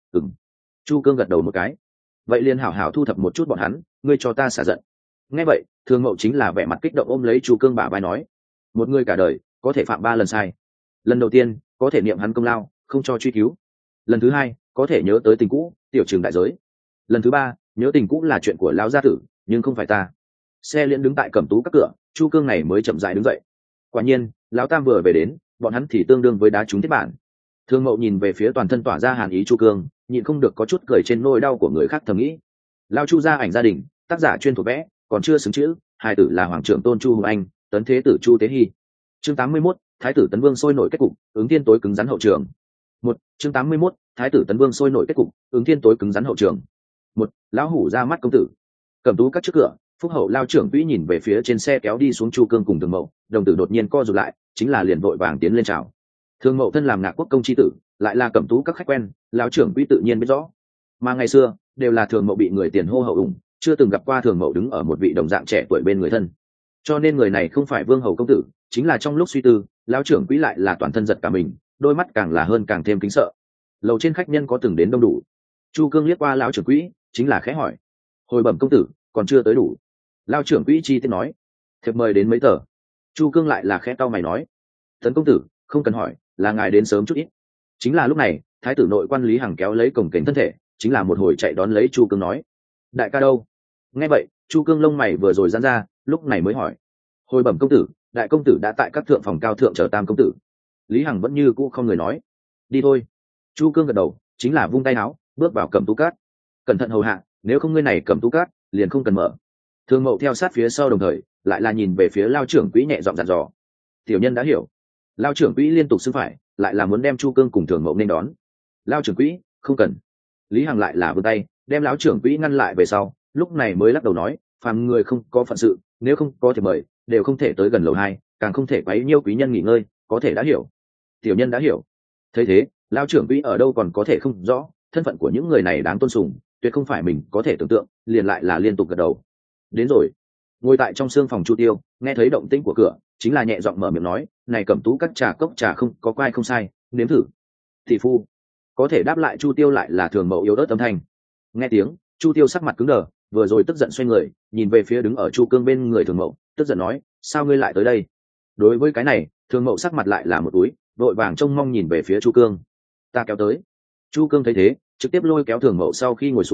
Chu Cương gật đầu một cái. Vậy liền hảo hảo thu thập một chút bọn hắn, ngươi cho ta xả giận. Nghe vậy, Thường Mậu chính là vẻ mặt kích động ôm lấy Chu Cương bả vai nói: một người cả đời có thể phạm 3 lần sai. Lần đầu tiên có thể niệm hắn công lao, không cho truy cứu. Lần thứ hai có thể nhớ tới tình cũ, tiểu trường đại giới. Lần thứ ba nhớ tình cũ là chuyện của lão gia tử, nhưng không phải ta. Xe liễn đứng tại cẩm tú các cửa, Chu Cương này mới chậm rãi đứng dậy. Quả nhiên, lão tam vừa về đến, bọn hắn thì tương đương với đá trúng thiết bản. Thương Mậu nhìn về phía toàn thân tỏa ra hàn ý Chu Cương, nhịn không được có chút cười trên nỗi đau của người khác, thầm nghĩ: lao Chu gia ảnh gia đình, tác giả chuyên thuộc vẽ, còn chưa xứng chữ, hài tử là hoàng trưởng tôn Chu Hùng Anh, tấn thế tử Chu Tế Hy. Chương 81, thái tử Tấn Vương sôi nổi kết cục, ứng thiên tối cứng rắn hậu trường. Chương 81, thái tử Tấn Vương sôi nổi kết cục, ứng thiên tối cứng rắn hậu trường. Lão hủ ra mắt công tử. Cẩm tú các trước cửa, phúc hậu lao trưởng quỹ nhìn về phía trên xe kéo đi xuống Chu Cương cùng Thường Mậu, đồng tử đột nhiên co rụt lại, chính là liền vội vàng tiến lên chào. Thường Mậu thân làm Ngạc Quốc công chi tử, lại là cẩm tú các khách quen, lão trưởng quỹ tự nhiên biết rõ. Mà ngày xưa đều là Thường Mậu bị người tiền hô hậu ủng, chưa từng gặp qua Thường Mậu đứng ở một vị đồng dạng trẻ tuổi bên người thân, cho nên người này không phải vương hầu công tử, chính là trong lúc suy tư, lão trưởng quỹ lại là toàn thân giật cả mình, đôi mắt càng là hơn càng thêm kính sợ. Lầu trên khách nhân có từng đến đông đủ. Chu Cương liếc qua lão trưởng quỹ, chính là khẽ hỏi: hồi bẩm công tử, còn chưa tới đủ. Lão trưởng quỹ chi tiết nói: thiệp mời đến mấy tờ. Chu Cương lại là khẽ cau mày nói: Tấn công tử, không cần hỏi, là ngài đến sớm chút ít. Chính là lúc này, thái tử nội quan Lý Hằng kéo lấy cổng kềnh thân thể, chính là một hồi chạy đón lấy Chu Cương nói: đại ca đâu? Nghe vậy, Chu Cương lông mày vừa rồi giãn ra, lúc này mới hỏi: hồi bẩm công tử, đại công tử đã tại các thượng phòng cao thượng chờ tam công tử. Lý Hằng vẫn như cũ không người nói: đi thôi. Chu Cương gật đầu, chính là vung tay áo, bước vào cẩm tú cát. Cẩn thận hầu hạ, nếu không ngươi này cẩm tú cát liền không cần mở. Thường Mậu theo sát phía sau, đồng thời lại là nhìn về phía lao trưởng quỹ nhẹ giọng dặn dò: tiểu nhân đã hiểu. Lao trưởng quỹ liên tục xưng phải, lại là muốn đem Chu Cương cùng Thường Mậu nên đón. Lao trưởng quỹ, không cần. Lý Hằng lại là vươn tay đem lão trưởng quỹ ngăn lại về sau, lúc này mới lắc đầu nói: phàm người không có phận sự, nếu không có thì mời, đều không thể tới gần lầu 2, càng không thể quấy nhiêu quý nhân nghỉ ngơi, có thể đã hiểu. Tiểu nhân đã hiểu. Thấy thế, lão trưởng quỹ ở đâu còn có thể không rõ, thân phận của những người này đáng tôn sùng, tuyệt không phải mình có thể tưởng tượng, liền lại là liên tục gật đầu. Đến rồi. Ngồi tại trong xương phòng Chu Tiêu, nghe thấy động tĩnh của cửa, chính là nhẹ giọng mở miệng nói: này cẩm tú các trà cốc trà không có quai không sai, nếm thử. Thị phu. Có thể đáp lại Chu Tiêu lại là Thường Mậu yếu ớt âm thanh. Nghe tiếng, Chu Tiêu sắc mặt cứng đờ, vừa rồi tức giận xoay người, nhìn về phía đứng ở Chu Cương bên người Thường Mậu, tức giận nói: sao ngươi lại tới đây? Đối với cái này, Thường Mậu sắc mặt lại là một túi, vội vàng trông mong nhìn về phía Chu Cương. Ta kéo tới. Chu Cương thấy thế, trực tiếp lôi kéo Thường Mậu sau khi ngồi xuống,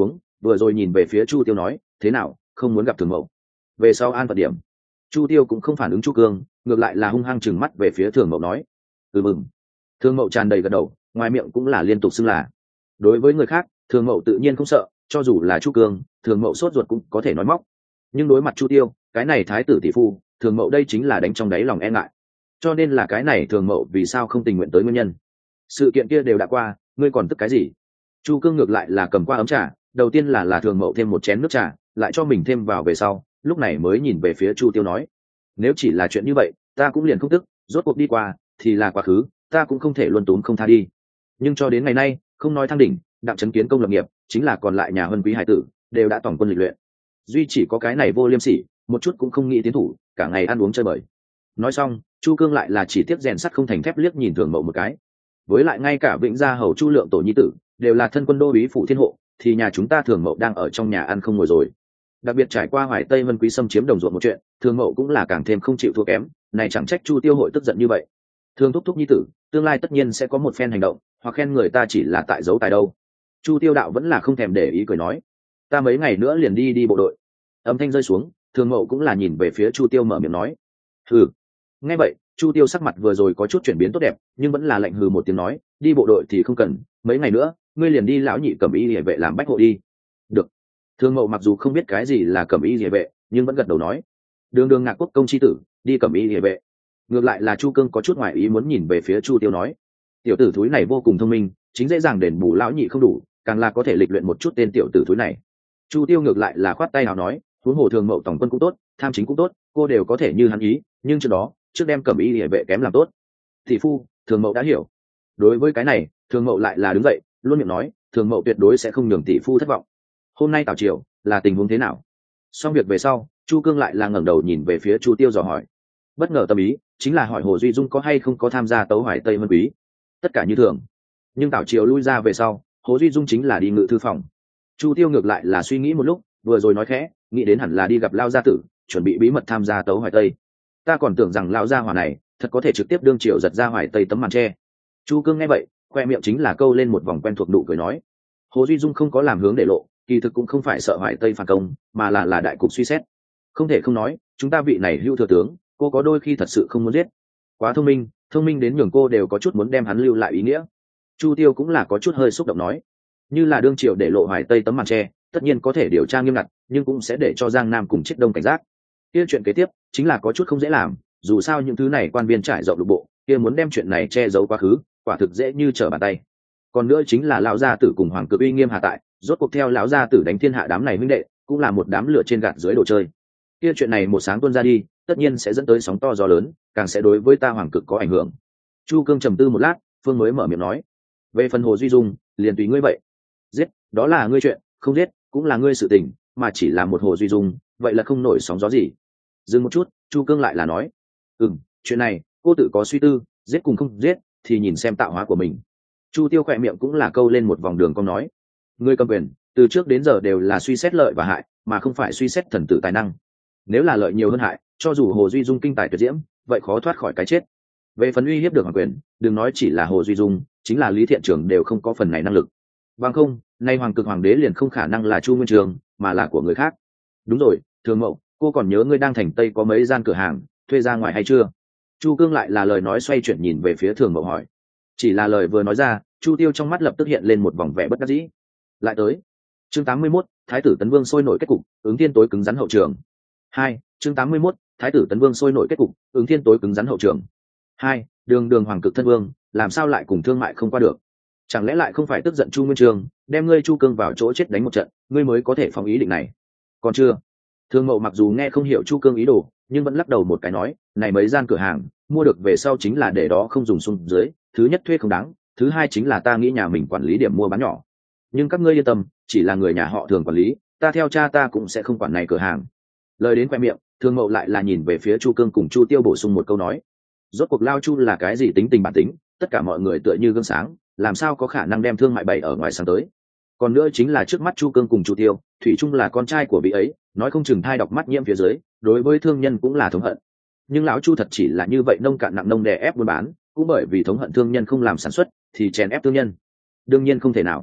vừa rồi nhìn về phía Chu Tiêu nói, thế nào, không muốn gặp Thường Mậu? Về sau an phận điểm. Chu Tiêu cũng không phản ứng Chu Cương, ngược lại là hung hăng chừng mắt về phía Thường Mậu nói, mừng. Thường Mậu tràn đầy gật đầu, ngoài miệng cũng là liên tục xưng là. Đối với người khác, Thường Mậu tự nhiên không sợ, cho dù là Chu Cương, Thường Mậu sốt ruột cũng có thể nói móc. Nhưng đối mặt Chu Tiêu, cái này thái tử tỷ phu, Thường Mậu đây chính là đánh trong đáy lòng e ngại. Cho nên là cái này Thường Mậu vì sao không tình nguyện tới nguyên nhân. Sự kiện kia đều đã qua, ngươi còn tức cái gì? Chu Cương ngược lại là cầm qua ấm trà, đầu tiên là Thường Mậu thêm một chén nước trà, lại cho mình thêm vào về sau, lúc này mới nhìn về phía Chu Tiêu nói, nếu chỉ là chuyện như vậy, ta cũng liền không tức, rốt cuộc đi qua, thì là quá khứ, ta cũng không thể luôn tốn không tha đi. Nhưng cho đến ngày nay, không nói thăng đỉnh, đặng chấn kiến công lập nghiệp, chính là còn lại nhà huân quý hải tử, đều đã tổng quân lịch luyện. Duy chỉ có cái này vô liêm sỉ, một chút cũng không nghĩ tiến thủ, cả ngày ăn uống chơi bời. Nói xong, Chu Cương lại là chỉ tiếc rèn sắt không thành thép liếc nhìn Thường Mậu một cái. Với lại ngay cả Vĩnh Gia hầu Chu Lượng tổ nhi tử, đều là thân quân đô úy phủ thiên hộ, thì nhà chúng ta Thường Mậu đang ở trong nhà ăn không ngồi rồi. Đặc biệt trải qua Hoài Tây Vân Quý xâm chiếm đồng ruộng một chuyện, Thường Mậu cũng là càng thêm không chịu thua kém, này chẳng trách Chu Tiêu hội tức giận như vậy. Thường thúc thúc nhi tử, tương lai tất nhiên sẽ có một phen hành động, hoặc khen người ta chỉ là tại giấu tài đâu. Chu Tiêu đạo vẫn là không thèm để ý cười nói, ta mấy ngày nữa liền đi bộ đội. Âm thanh rơi xuống, Thường Mậu cũng là nhìn về phía Chu Tiêu mở miệng nói, hừ. Nghe vậy, Chu Tiêu sắc mặt vừa rồi có chút chuyển biến tốt đẹp, nhưng vẫn là lạnh hừ một tiếng nói, đi bộ đội thì không cần, mấy ngày nữa ngươi liền đi lão nhị Cẩm Y Liề vệ làm bách hộ đi. Được. Thường Mậu mặc dù không biết cái gì là Cẩm Y Liề vệ, nhưng vẫn gật đầu nói, đường đường Ngạc Quốc công chi tử, đi Cẩm Y Liề vệ. Ngược lại là Chu Cương có chút ngoại ý muốn nhìn về phía Chu Tiêu nói, tiểu tử thúi này vô cùng thông minh, chính dễ dàng đền bù lão nhị không đủ, càng là có thể lịch luyện một chút tên tiểu tử thúi này. Chu Tiêu ngược lại là khoát tay nào nói, huống hồ Thường Mậu tổng quân cũng tốt, tham chính cũng tốt, cô đều có thể như hắn ý, nhưng trước đó trước đem Cẩm Y Liề vệ kém làm tốt. Thị phu, Thường Mậu đã hiểu. Đối với cái này, Thường Mậu lại là đứng dậy, luôn miệng nói, Thường Mậu tuyệt đối sẽ không nhường tỷ phu thất vọng. Hôm nay tào triều là tình huống thế nào? Xong việc về sau, Chu Cương lại là ngẩng đầu nhìn về phía Chu Tiêu dò hỏi. Bất ngờ tâm ý chính là hỏi Hồ Duy Dung có hay không có tham gia tấu Hoài Tây Vân Quý. Tất cả như thường. Nhưng tào triều lui ra về sau, Hồ Duy Dung chính là đi ngự thư phòng. Chu Tiêu ngược lại là suy nghĩ một lúc, vừa rồi nói khẽ, nghĩ đến hẳn là đi gặp Lao gia tử, chuẩn bị bí mật tham gia tấu Hoài Tây. Ta còn tưởng rằng Lao gia hỏa này thật có thể trực tiếp đương triều giật ra Hoài Tây tấm màn tre. Chu Cương nghe vậy, khoe miệng chính là câu lên một vòng quen thuộc nụ cười nói, Hồ Duy Dung không có làm hướng để lộ, kỳ thực cũng không phải sợ Hoài Tây phản công, mà là đại cục suy xét. Không thể không nói, chúng ta vị này hữu thừa tướng, cô có đôi khi thật sự không muốn giết. Quá thông minh đến nhường cô đều có chút muốn đem hắn lưu lại ý nghĩa. Chu Tiêu cũng là có chút hơi xúc động nói, như là đương triều để lộ Hoài Tây tấm màn tre, tất nhiên có thể điều tra nghiêm ngặt, nhưng cũng sẽ để cho Giang Nam cùng Chiết Đông cảnh giác. Kia chuyện kế tiếp chính là có chút không dễ làm, dù sao những thứ này quan viên trải rộng lục bộ, kia muốn đem chuyện này che giấu quá khứ, quả thực dễ như trở bàn tay. Còn nữa chính là lão gia tử cùng hoàng cực uy nghiêm hạ tại, rốt cuộc theo lão gia tử đánh thiên hạ đám này huynh đệ, cũng là một đám lửa trên gạt dưới đồ chơi. Kia chuyện này một sáng tuôn ra đi, tất nhiên sẽ dẫn tới sóng to gió lớn, càng sẽ đối với ta hoàng cực có ảnh hưởng. Chu Cương trầm tư một lát, phương mới mở miệng nói, về phần Hồ Duy Dung, liền tùy ngươi vậy. Giết, đó là ngươi chuyện, không giết, cũng là ngươi sự tình, mà chỉ là một Hồ Duy Dung, vậy là không nổi sóng gió gì. Dừng một chút, Chu Cương lại là nói, chuyện này cô tự có suy tư, giết cùng không giết thì nhìn xem tạo hóa của mình. Chu Tiêu khỏe miệng cũng là câu lên một vòng đường cong nói, ngươi cầm quyền từ trước đến giờ đều là suy xét lợi và hại, mà không phải suy xét thần tử tài năng. Nếu là lợi nhiều hơn hại, cho dù Hồ Duy Dung kinh tài tuyệt diễm, vậy khó thoát khỏi cái chết. Về phần uy hiếp được hoàng quyền, đừng nói chỉ là Hồ Duy Dung, chính là Lý Thiện Trường đều không có phần này năng lực. Bằng không, nay hoàng cực hoàng đế liền không khả năng là Chu Nguyên Trường, mà là của người khác. Đúng rồi, Thường Mậu, cô còn nhớ ngươi đang thành Tây có mấy gian cửa hàng thuê ra ngoài hay chưa? Chu Cương lại là lời nói xoay chuyển nhìn về phía Thường Mậu hỏi. Chỉ là lời vừa nói ra, Chu Tiêu trong mắt lập tức hiện lên một vòng vẻ bất đắc dĩ. Lại tới. Chương 81, Thái tử Tấn Vương sôi nổi kết cục, ứng thiên tối cứng rắn hậu trường. 2. Chương 81, Thái tử Tấn Vương sôi nổi kết cục, ứng thiên tối cứng rắn hậu trường. 2. Đường hoàng cực thân vương, làm sao lại cùng thương mại không qua được? Chẳng lẽ lại không phải tức giận Chu Nguyên Chương, đem ngươi Chu Cương vào chỗ chết đánh một trận, ngươi mới có thể phóng ý định này? Còn chưa. Thương Mậu mặc dù nghe không hiểu Chu Cương ý đồ, nhưng vẫn lắc đầu một cái nói, này mấy gian cửa hàng mua được về sau chính là để đó không dùng xuống dưới, thứ nhất thuê không đáng, thứ hai chính là ta nghĩ nhà mình quản lý điểm mua bán nhỏ. Nhưng các ngươi yên tâm, chỉ là người nhà họ Thường quản lý, ta theo cha ta cũng sẽ không quản này cửa hàng. Lời đến khoe miệng, Thương Mậu lại là nhìn về phía Chu Cương cùng Chu Tiêu bổ sung một câu nói, rốt cuộc Lao Chu là cái gì tính tình bản tính, tất cả mọi người tựa như gương sáng, làm sao có khả năng đem thương mại bày ở ngoài sáng tới. Còn nữa chính là trước mắt Chu Cương cùng Chu Tiêu, thủy chung là con trai của vị ấy, nói không chừng thai độc mắt nhiễm phía dưới, đối với thương nhân cũng là thống hận. Nhưng lão Chu thật chỉ là như vậy, nông cạn nặng nông đè ép buôn bán, cũng bởi vì thống hận thương nhân không làm sản xuất thì chèn ép thương nhân. Đương nhiên không thể nào.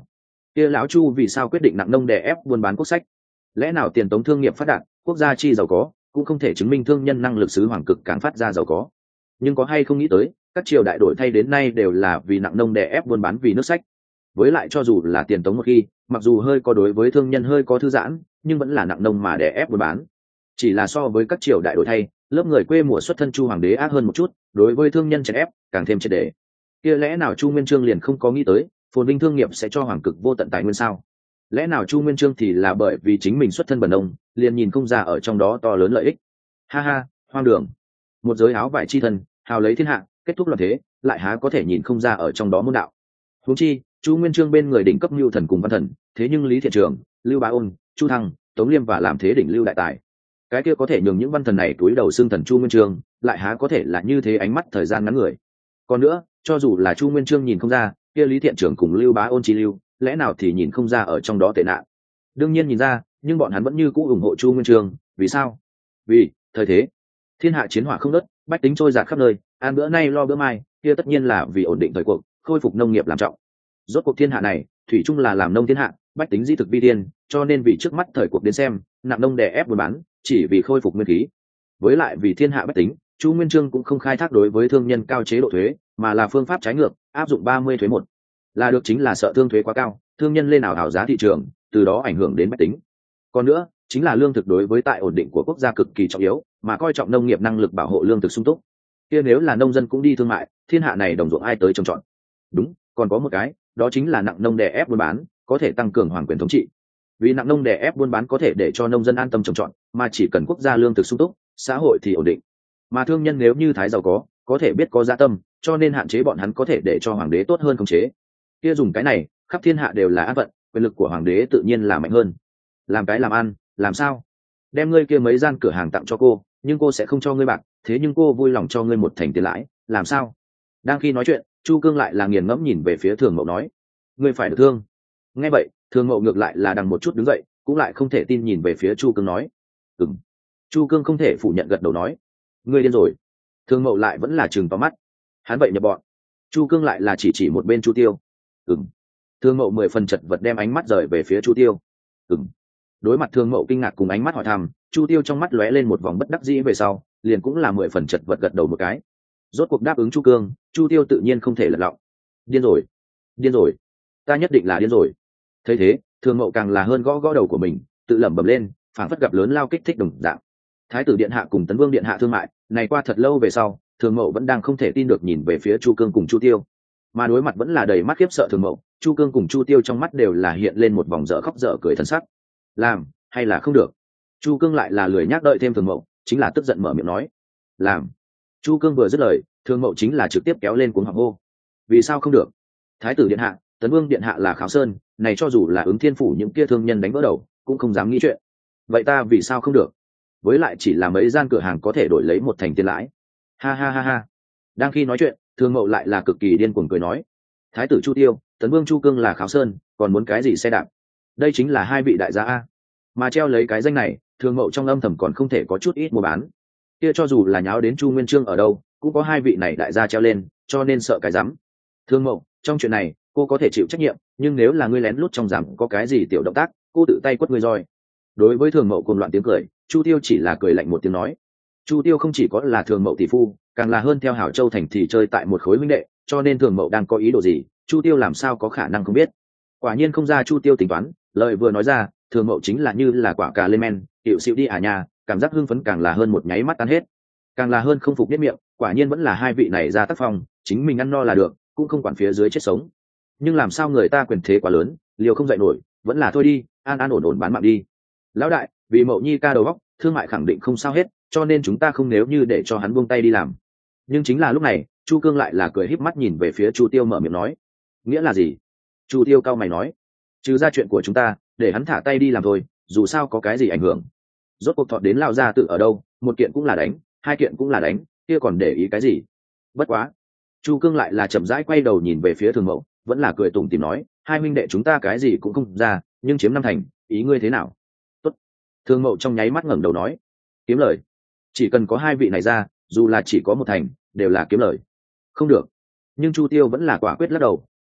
kia lão chu vì sao quyết định nặng nông đè ép buôn bán quốc sách? Lẽ nào tiền tống thương nghiệp phát đạt, quốc gia chi giàu có cũng không thể chứng minh thương nhân năng lực xứ hoàng cực càng phát ra giàu có? Nhưng có hay không nghĩ tới các triều đại đổi thay đến nay đều là vì nặng nông đè ép buôn bán vì nước sách. Với lại cho dù là tiền tống một khi mặc dù hơi có đối với thương nhân hơi có thư giãn, nhưng vẫn là nặng nông mà đè ép buôn bán. Chỉ là so với các triều đại đổi thay, lớp người quê mùa xuất thân chu hoàng đế ác hơn một chút, đối với thương nhân chèn ép càng thêm triệt để. Kia lẽ nào chu nguyên chương liền không có nghĩ tới phồn vinh thương nghiệp sẽ cho hoàng cực vô tận tài nguyên sao? Lẽ nào chu nguyên chương thì là bởi vì chính mình xuất thân bần ông liền nhìn không ra ở trong đó to lớn lợi ích? Ha ha, hoang đường. Một giới áo vải chi thân hào lấy thiên hạ, kết thúc loạn thế, lại há có thể nhìn không ra ở trong đó môn đạo? Huống chi chu nguyên chương bên người đỉnh cấp lưu thần cùng văn thần, thế nhưng Lý Thiện Trường, Lưu Bá Ôn, Chu Thăng, Tống Liêm và làm thế đỉnh lưu đại tài, cái kia có thể nhường những văn thần này túi đầu xương thần chu nguyên chương, lại há có thể là như thế ánh mắt thời gian ngắn người? Còn nữa, cho dù là chu nguyên chương nhìn không ra, kia Lý Thiện Trường cùng Lưu Bá Ôn chi lưu, lẽ nào thì nhìn không ra ở trong đó tệ nạn? Đương nhiên nhìn ra, nhưng bọn hắn vẫn như cũ ủng hộ chu nguyên chương. Vì sao? Vì thời thế thiên hạ chiến hỏa không ngớt, bách tính trôi dạt khắp nơi, ăn bữa nay lo bữa mai, kia tất nhiên là vì ổn định thời cuộc, khôi phục nông nghiệp làm trọng. Rốt cuộc thiên hạ này thủy chung là làm nông thiên hạ, bách tính di thực vi tiên, cho nên vì trước mắt thời cuộc đến xem, nặng nông đè ép buôn bán chỉ vì khôi phục nguyên khí. Với lại vì thiên hạ bách tính, chu nguyên chương cũng không khai thác đối với thương nhân cao chế độ thuế, mà là phương pháp trái ngược, áp dụng 30 thuế một. Là được chính là sợ thương thuế quá cao, thương nhân lên ảo giá thị trường, từ đó ảnh hưởng đến bách tính. Còn nữa chính là lương thực đối với tại ổn định của quốc gia cực kỳ trọng yếu, mà coi trọng nông nghiệp năng lực bảo hộ lương thực sung túc. Kia nếu là nông dân cũng đi thương mại, thiên hạ này đồng ruộng ai tới trồng trọt? Đúng, còn có một cái, đó chính là nặng nông đè ép buôn bán, có thể tăng cường hoàng quyền thống trị. Vì nặng nông đè ép buôn bán có thể để cho nông dân an tâm trồng trọt, mà chỉ cần quốc gia lương thực sung túc, xã hội thì ổn định. Mà thương nhân nếu như thái giàu có thể biết có dạ tâm, cho nên hạn chế bọn hắn có thể để cho hoàng đế tốt hơn khống chế. Kia dùng cái này, khắp thiên hạ đều là an phận, quyền lực của hoàng đế tự nhiên là mạnh hơn. Làm cái làm ăn, làm sao? Đem ngươi kia mấy gian cửa hàng tặng cho cô, nhưng cô sẽ không cho ngươi bạc, thế nhưng cô vui lòng cho ngươi một thành tiền lãi, làm sao? Đang khi nói chuyện, chu cương lại là nghiền ngẫm nhìn về phía thường mậu nói: ngươi phải được thương. Nghe vậy, thường mậu ngược lại là đằng một chút đứng dậy, cũng lại không thể tin nhìn về phía chu cương nói: ừm. Chu cương không thể phủ nhận gật đầu nói: ngươi điên rồi. Thường mậu lại vẫn là chừng to mắt. Hắn vậy nhập bọn. Chu cương lại là chỉ một bên chu tiêu. Ừm. Thường mậu 10 phần chật vật đem ánh mắt rời về phía chu tiêu. Ừm. Đối mặt thường mậu kinh ngạc cùng ánh mắt hỏi thăm, chu tiêu trong mắt lóe lên một vòng bất đắc dĩ về sau, liền cũng là 10 phần chật vật gật đầu một cái. Rốt cuộc đáp ứng chu cương, chu tiêu tự nhiên không thể lật lọng. Điên rồi, điên rồi, ta nhất định là điên rồi. Thấy thế, thường mậu càng là hơn gõ đầu của mình, tự lẩm bẩm lên, phảng phất gặp lớn lao kích thích đồng dạng. Thái tử điện hạ cùng tấn vương điện hạ thương mại này qua thật lâu về sau, thường mậu vẫn đang không thể tin được nhìn về phía chu cương cùng chu tiêu, mà đối mặt vẫn là đầy mắt khiếp sợ thường mậu, chu cương cùng chu tiêu trong mắt đều là hiện lên một vòng dở khóc dở cười thân sắc. Làm hay là không được? Chu cương lại là lười nhắc đợi thêm thường mậu, chính là tức giận mở miệng nói: làm. Chu cương vừa dứt lời, thường mậu chính là trực tiếp kéo lên cuống họng hô: vì sao không được? Thái tử điện hạ, tấn vương điện hạ là kháo sơn, này cho dù là ứng thiên phủ những kia thương nhân đánh vỡ đầu cũng không dám nghĩ chuyện. Vậy ta vì sao không được? Với lại chỉ là mấy gian cửa hàng có thể đổi lấy một thành tiền lãi. Ha ha ha ha. Đang khi nói chuyện, thường mậu lại là cực kỳ điên cuồng cười nói: thái tử chu tiêu, tấn vương chu cương là kháo sơn, còn muốn cái gì xe đạp? Đây chính là hai vị đại gia a. Mà treo lấy cái danh này, thường mậu trong âm thầm còn không thể có chút ít mua bán. Kia cho dù là nháo đến chu nguyên chương ở đâu, cũng có hai vị này đại gia treo lên, cho nên sợ cái rắm. Thường mậu, trong chuyện này cô có thể chịu trách nhiệm, nhưng nếu là ngươi lén lút trong giảm có cái gì tiểu động tác, cô tự tay quất ngươi roi. Đối với thường mậu cuồng loạn tiếng cười, chu tiêu chỉ là cười lạnh một tiếng nói. Chu tiêu không chỉ có là thường mậu tỷ phu, càng là hơn theo hảo châu thành thì chơi tại một khối huynh đệ, cho nên thường mậu đang có ý đồ gì, chu tiêu làm sao có khả năng không biết. Quả nhiên không ra chu tiêu tính toán, lời vừa nói ra, thường mậu chính là như là quả cà lên men, hiệu xịu đi à nhà, cảm giác hưng phấn càng là hơn một nháy mắt tan hết, càng là hơn không phục biết miệng. Quả nhiên vẫn là hai vị này ra tác phong, chính mình ăn no là được, cũng không quản phía dưới chết sống. Nhưng làm sao người ta quyền thế quá lớn, liều không dậy nổi, vẫn là thôi đi, an an ổn ổn bán mạng đi. Lão đại, vì mậu nhi ca đầu góc, thương mại khẳng định không sao hết, cho nên chúng ta không nếu như để cho hắn buông tay đi làm. Nhưng chính là lúc này, chu cương lại là cười híp mắt nhìn về phía chu tiêu mở miệng nói: nghĩa là gì? Chu tiêu cao mày nói: trừ ra chuyện của chúng ta, để hắn thả tay đi làm thôi, dù sao có cái gì ảnh hưởng. Rốt cuộc thọ đến lao gia tự ở đâu, một kiện cũng là đánh, hai kiện cũng là đánh, kia còn để ý cái gì? Bất quá, chu cương lại là chậm rãi quay đầu nhìn về phía thường mậu, vẫn là cười tủm tỉm nói: hai huynh đệ chúng ta cái gì cũng không ra, nhưng chiếm 5 thành, ý ngươi thế nào? Tốt. Thường mậu trong nháy mắt ngẩng đầu nói: kiếm lời. Chỉ cần có hai vị này ra, dù là chỉ có 1 thành, đều là kiếm lời. Không được. Nhưng chu tiêu vẫn là quả quyết lắc đầu,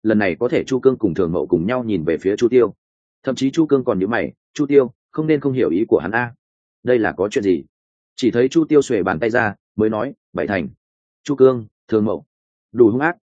lần này có thể chu cương cùng thường mậu cùng nhau nhìn về phía chu tiêu. Thậm chí chu cương còn nhíu mày, chu tiêu không nên không hiểu ý của hắn a. Đây là có chuyện gì? Chỉ thấy chu tiêu xuề bàn tay ra mới nói bảy thành. Chu cương, thường mậu đủ hung ác,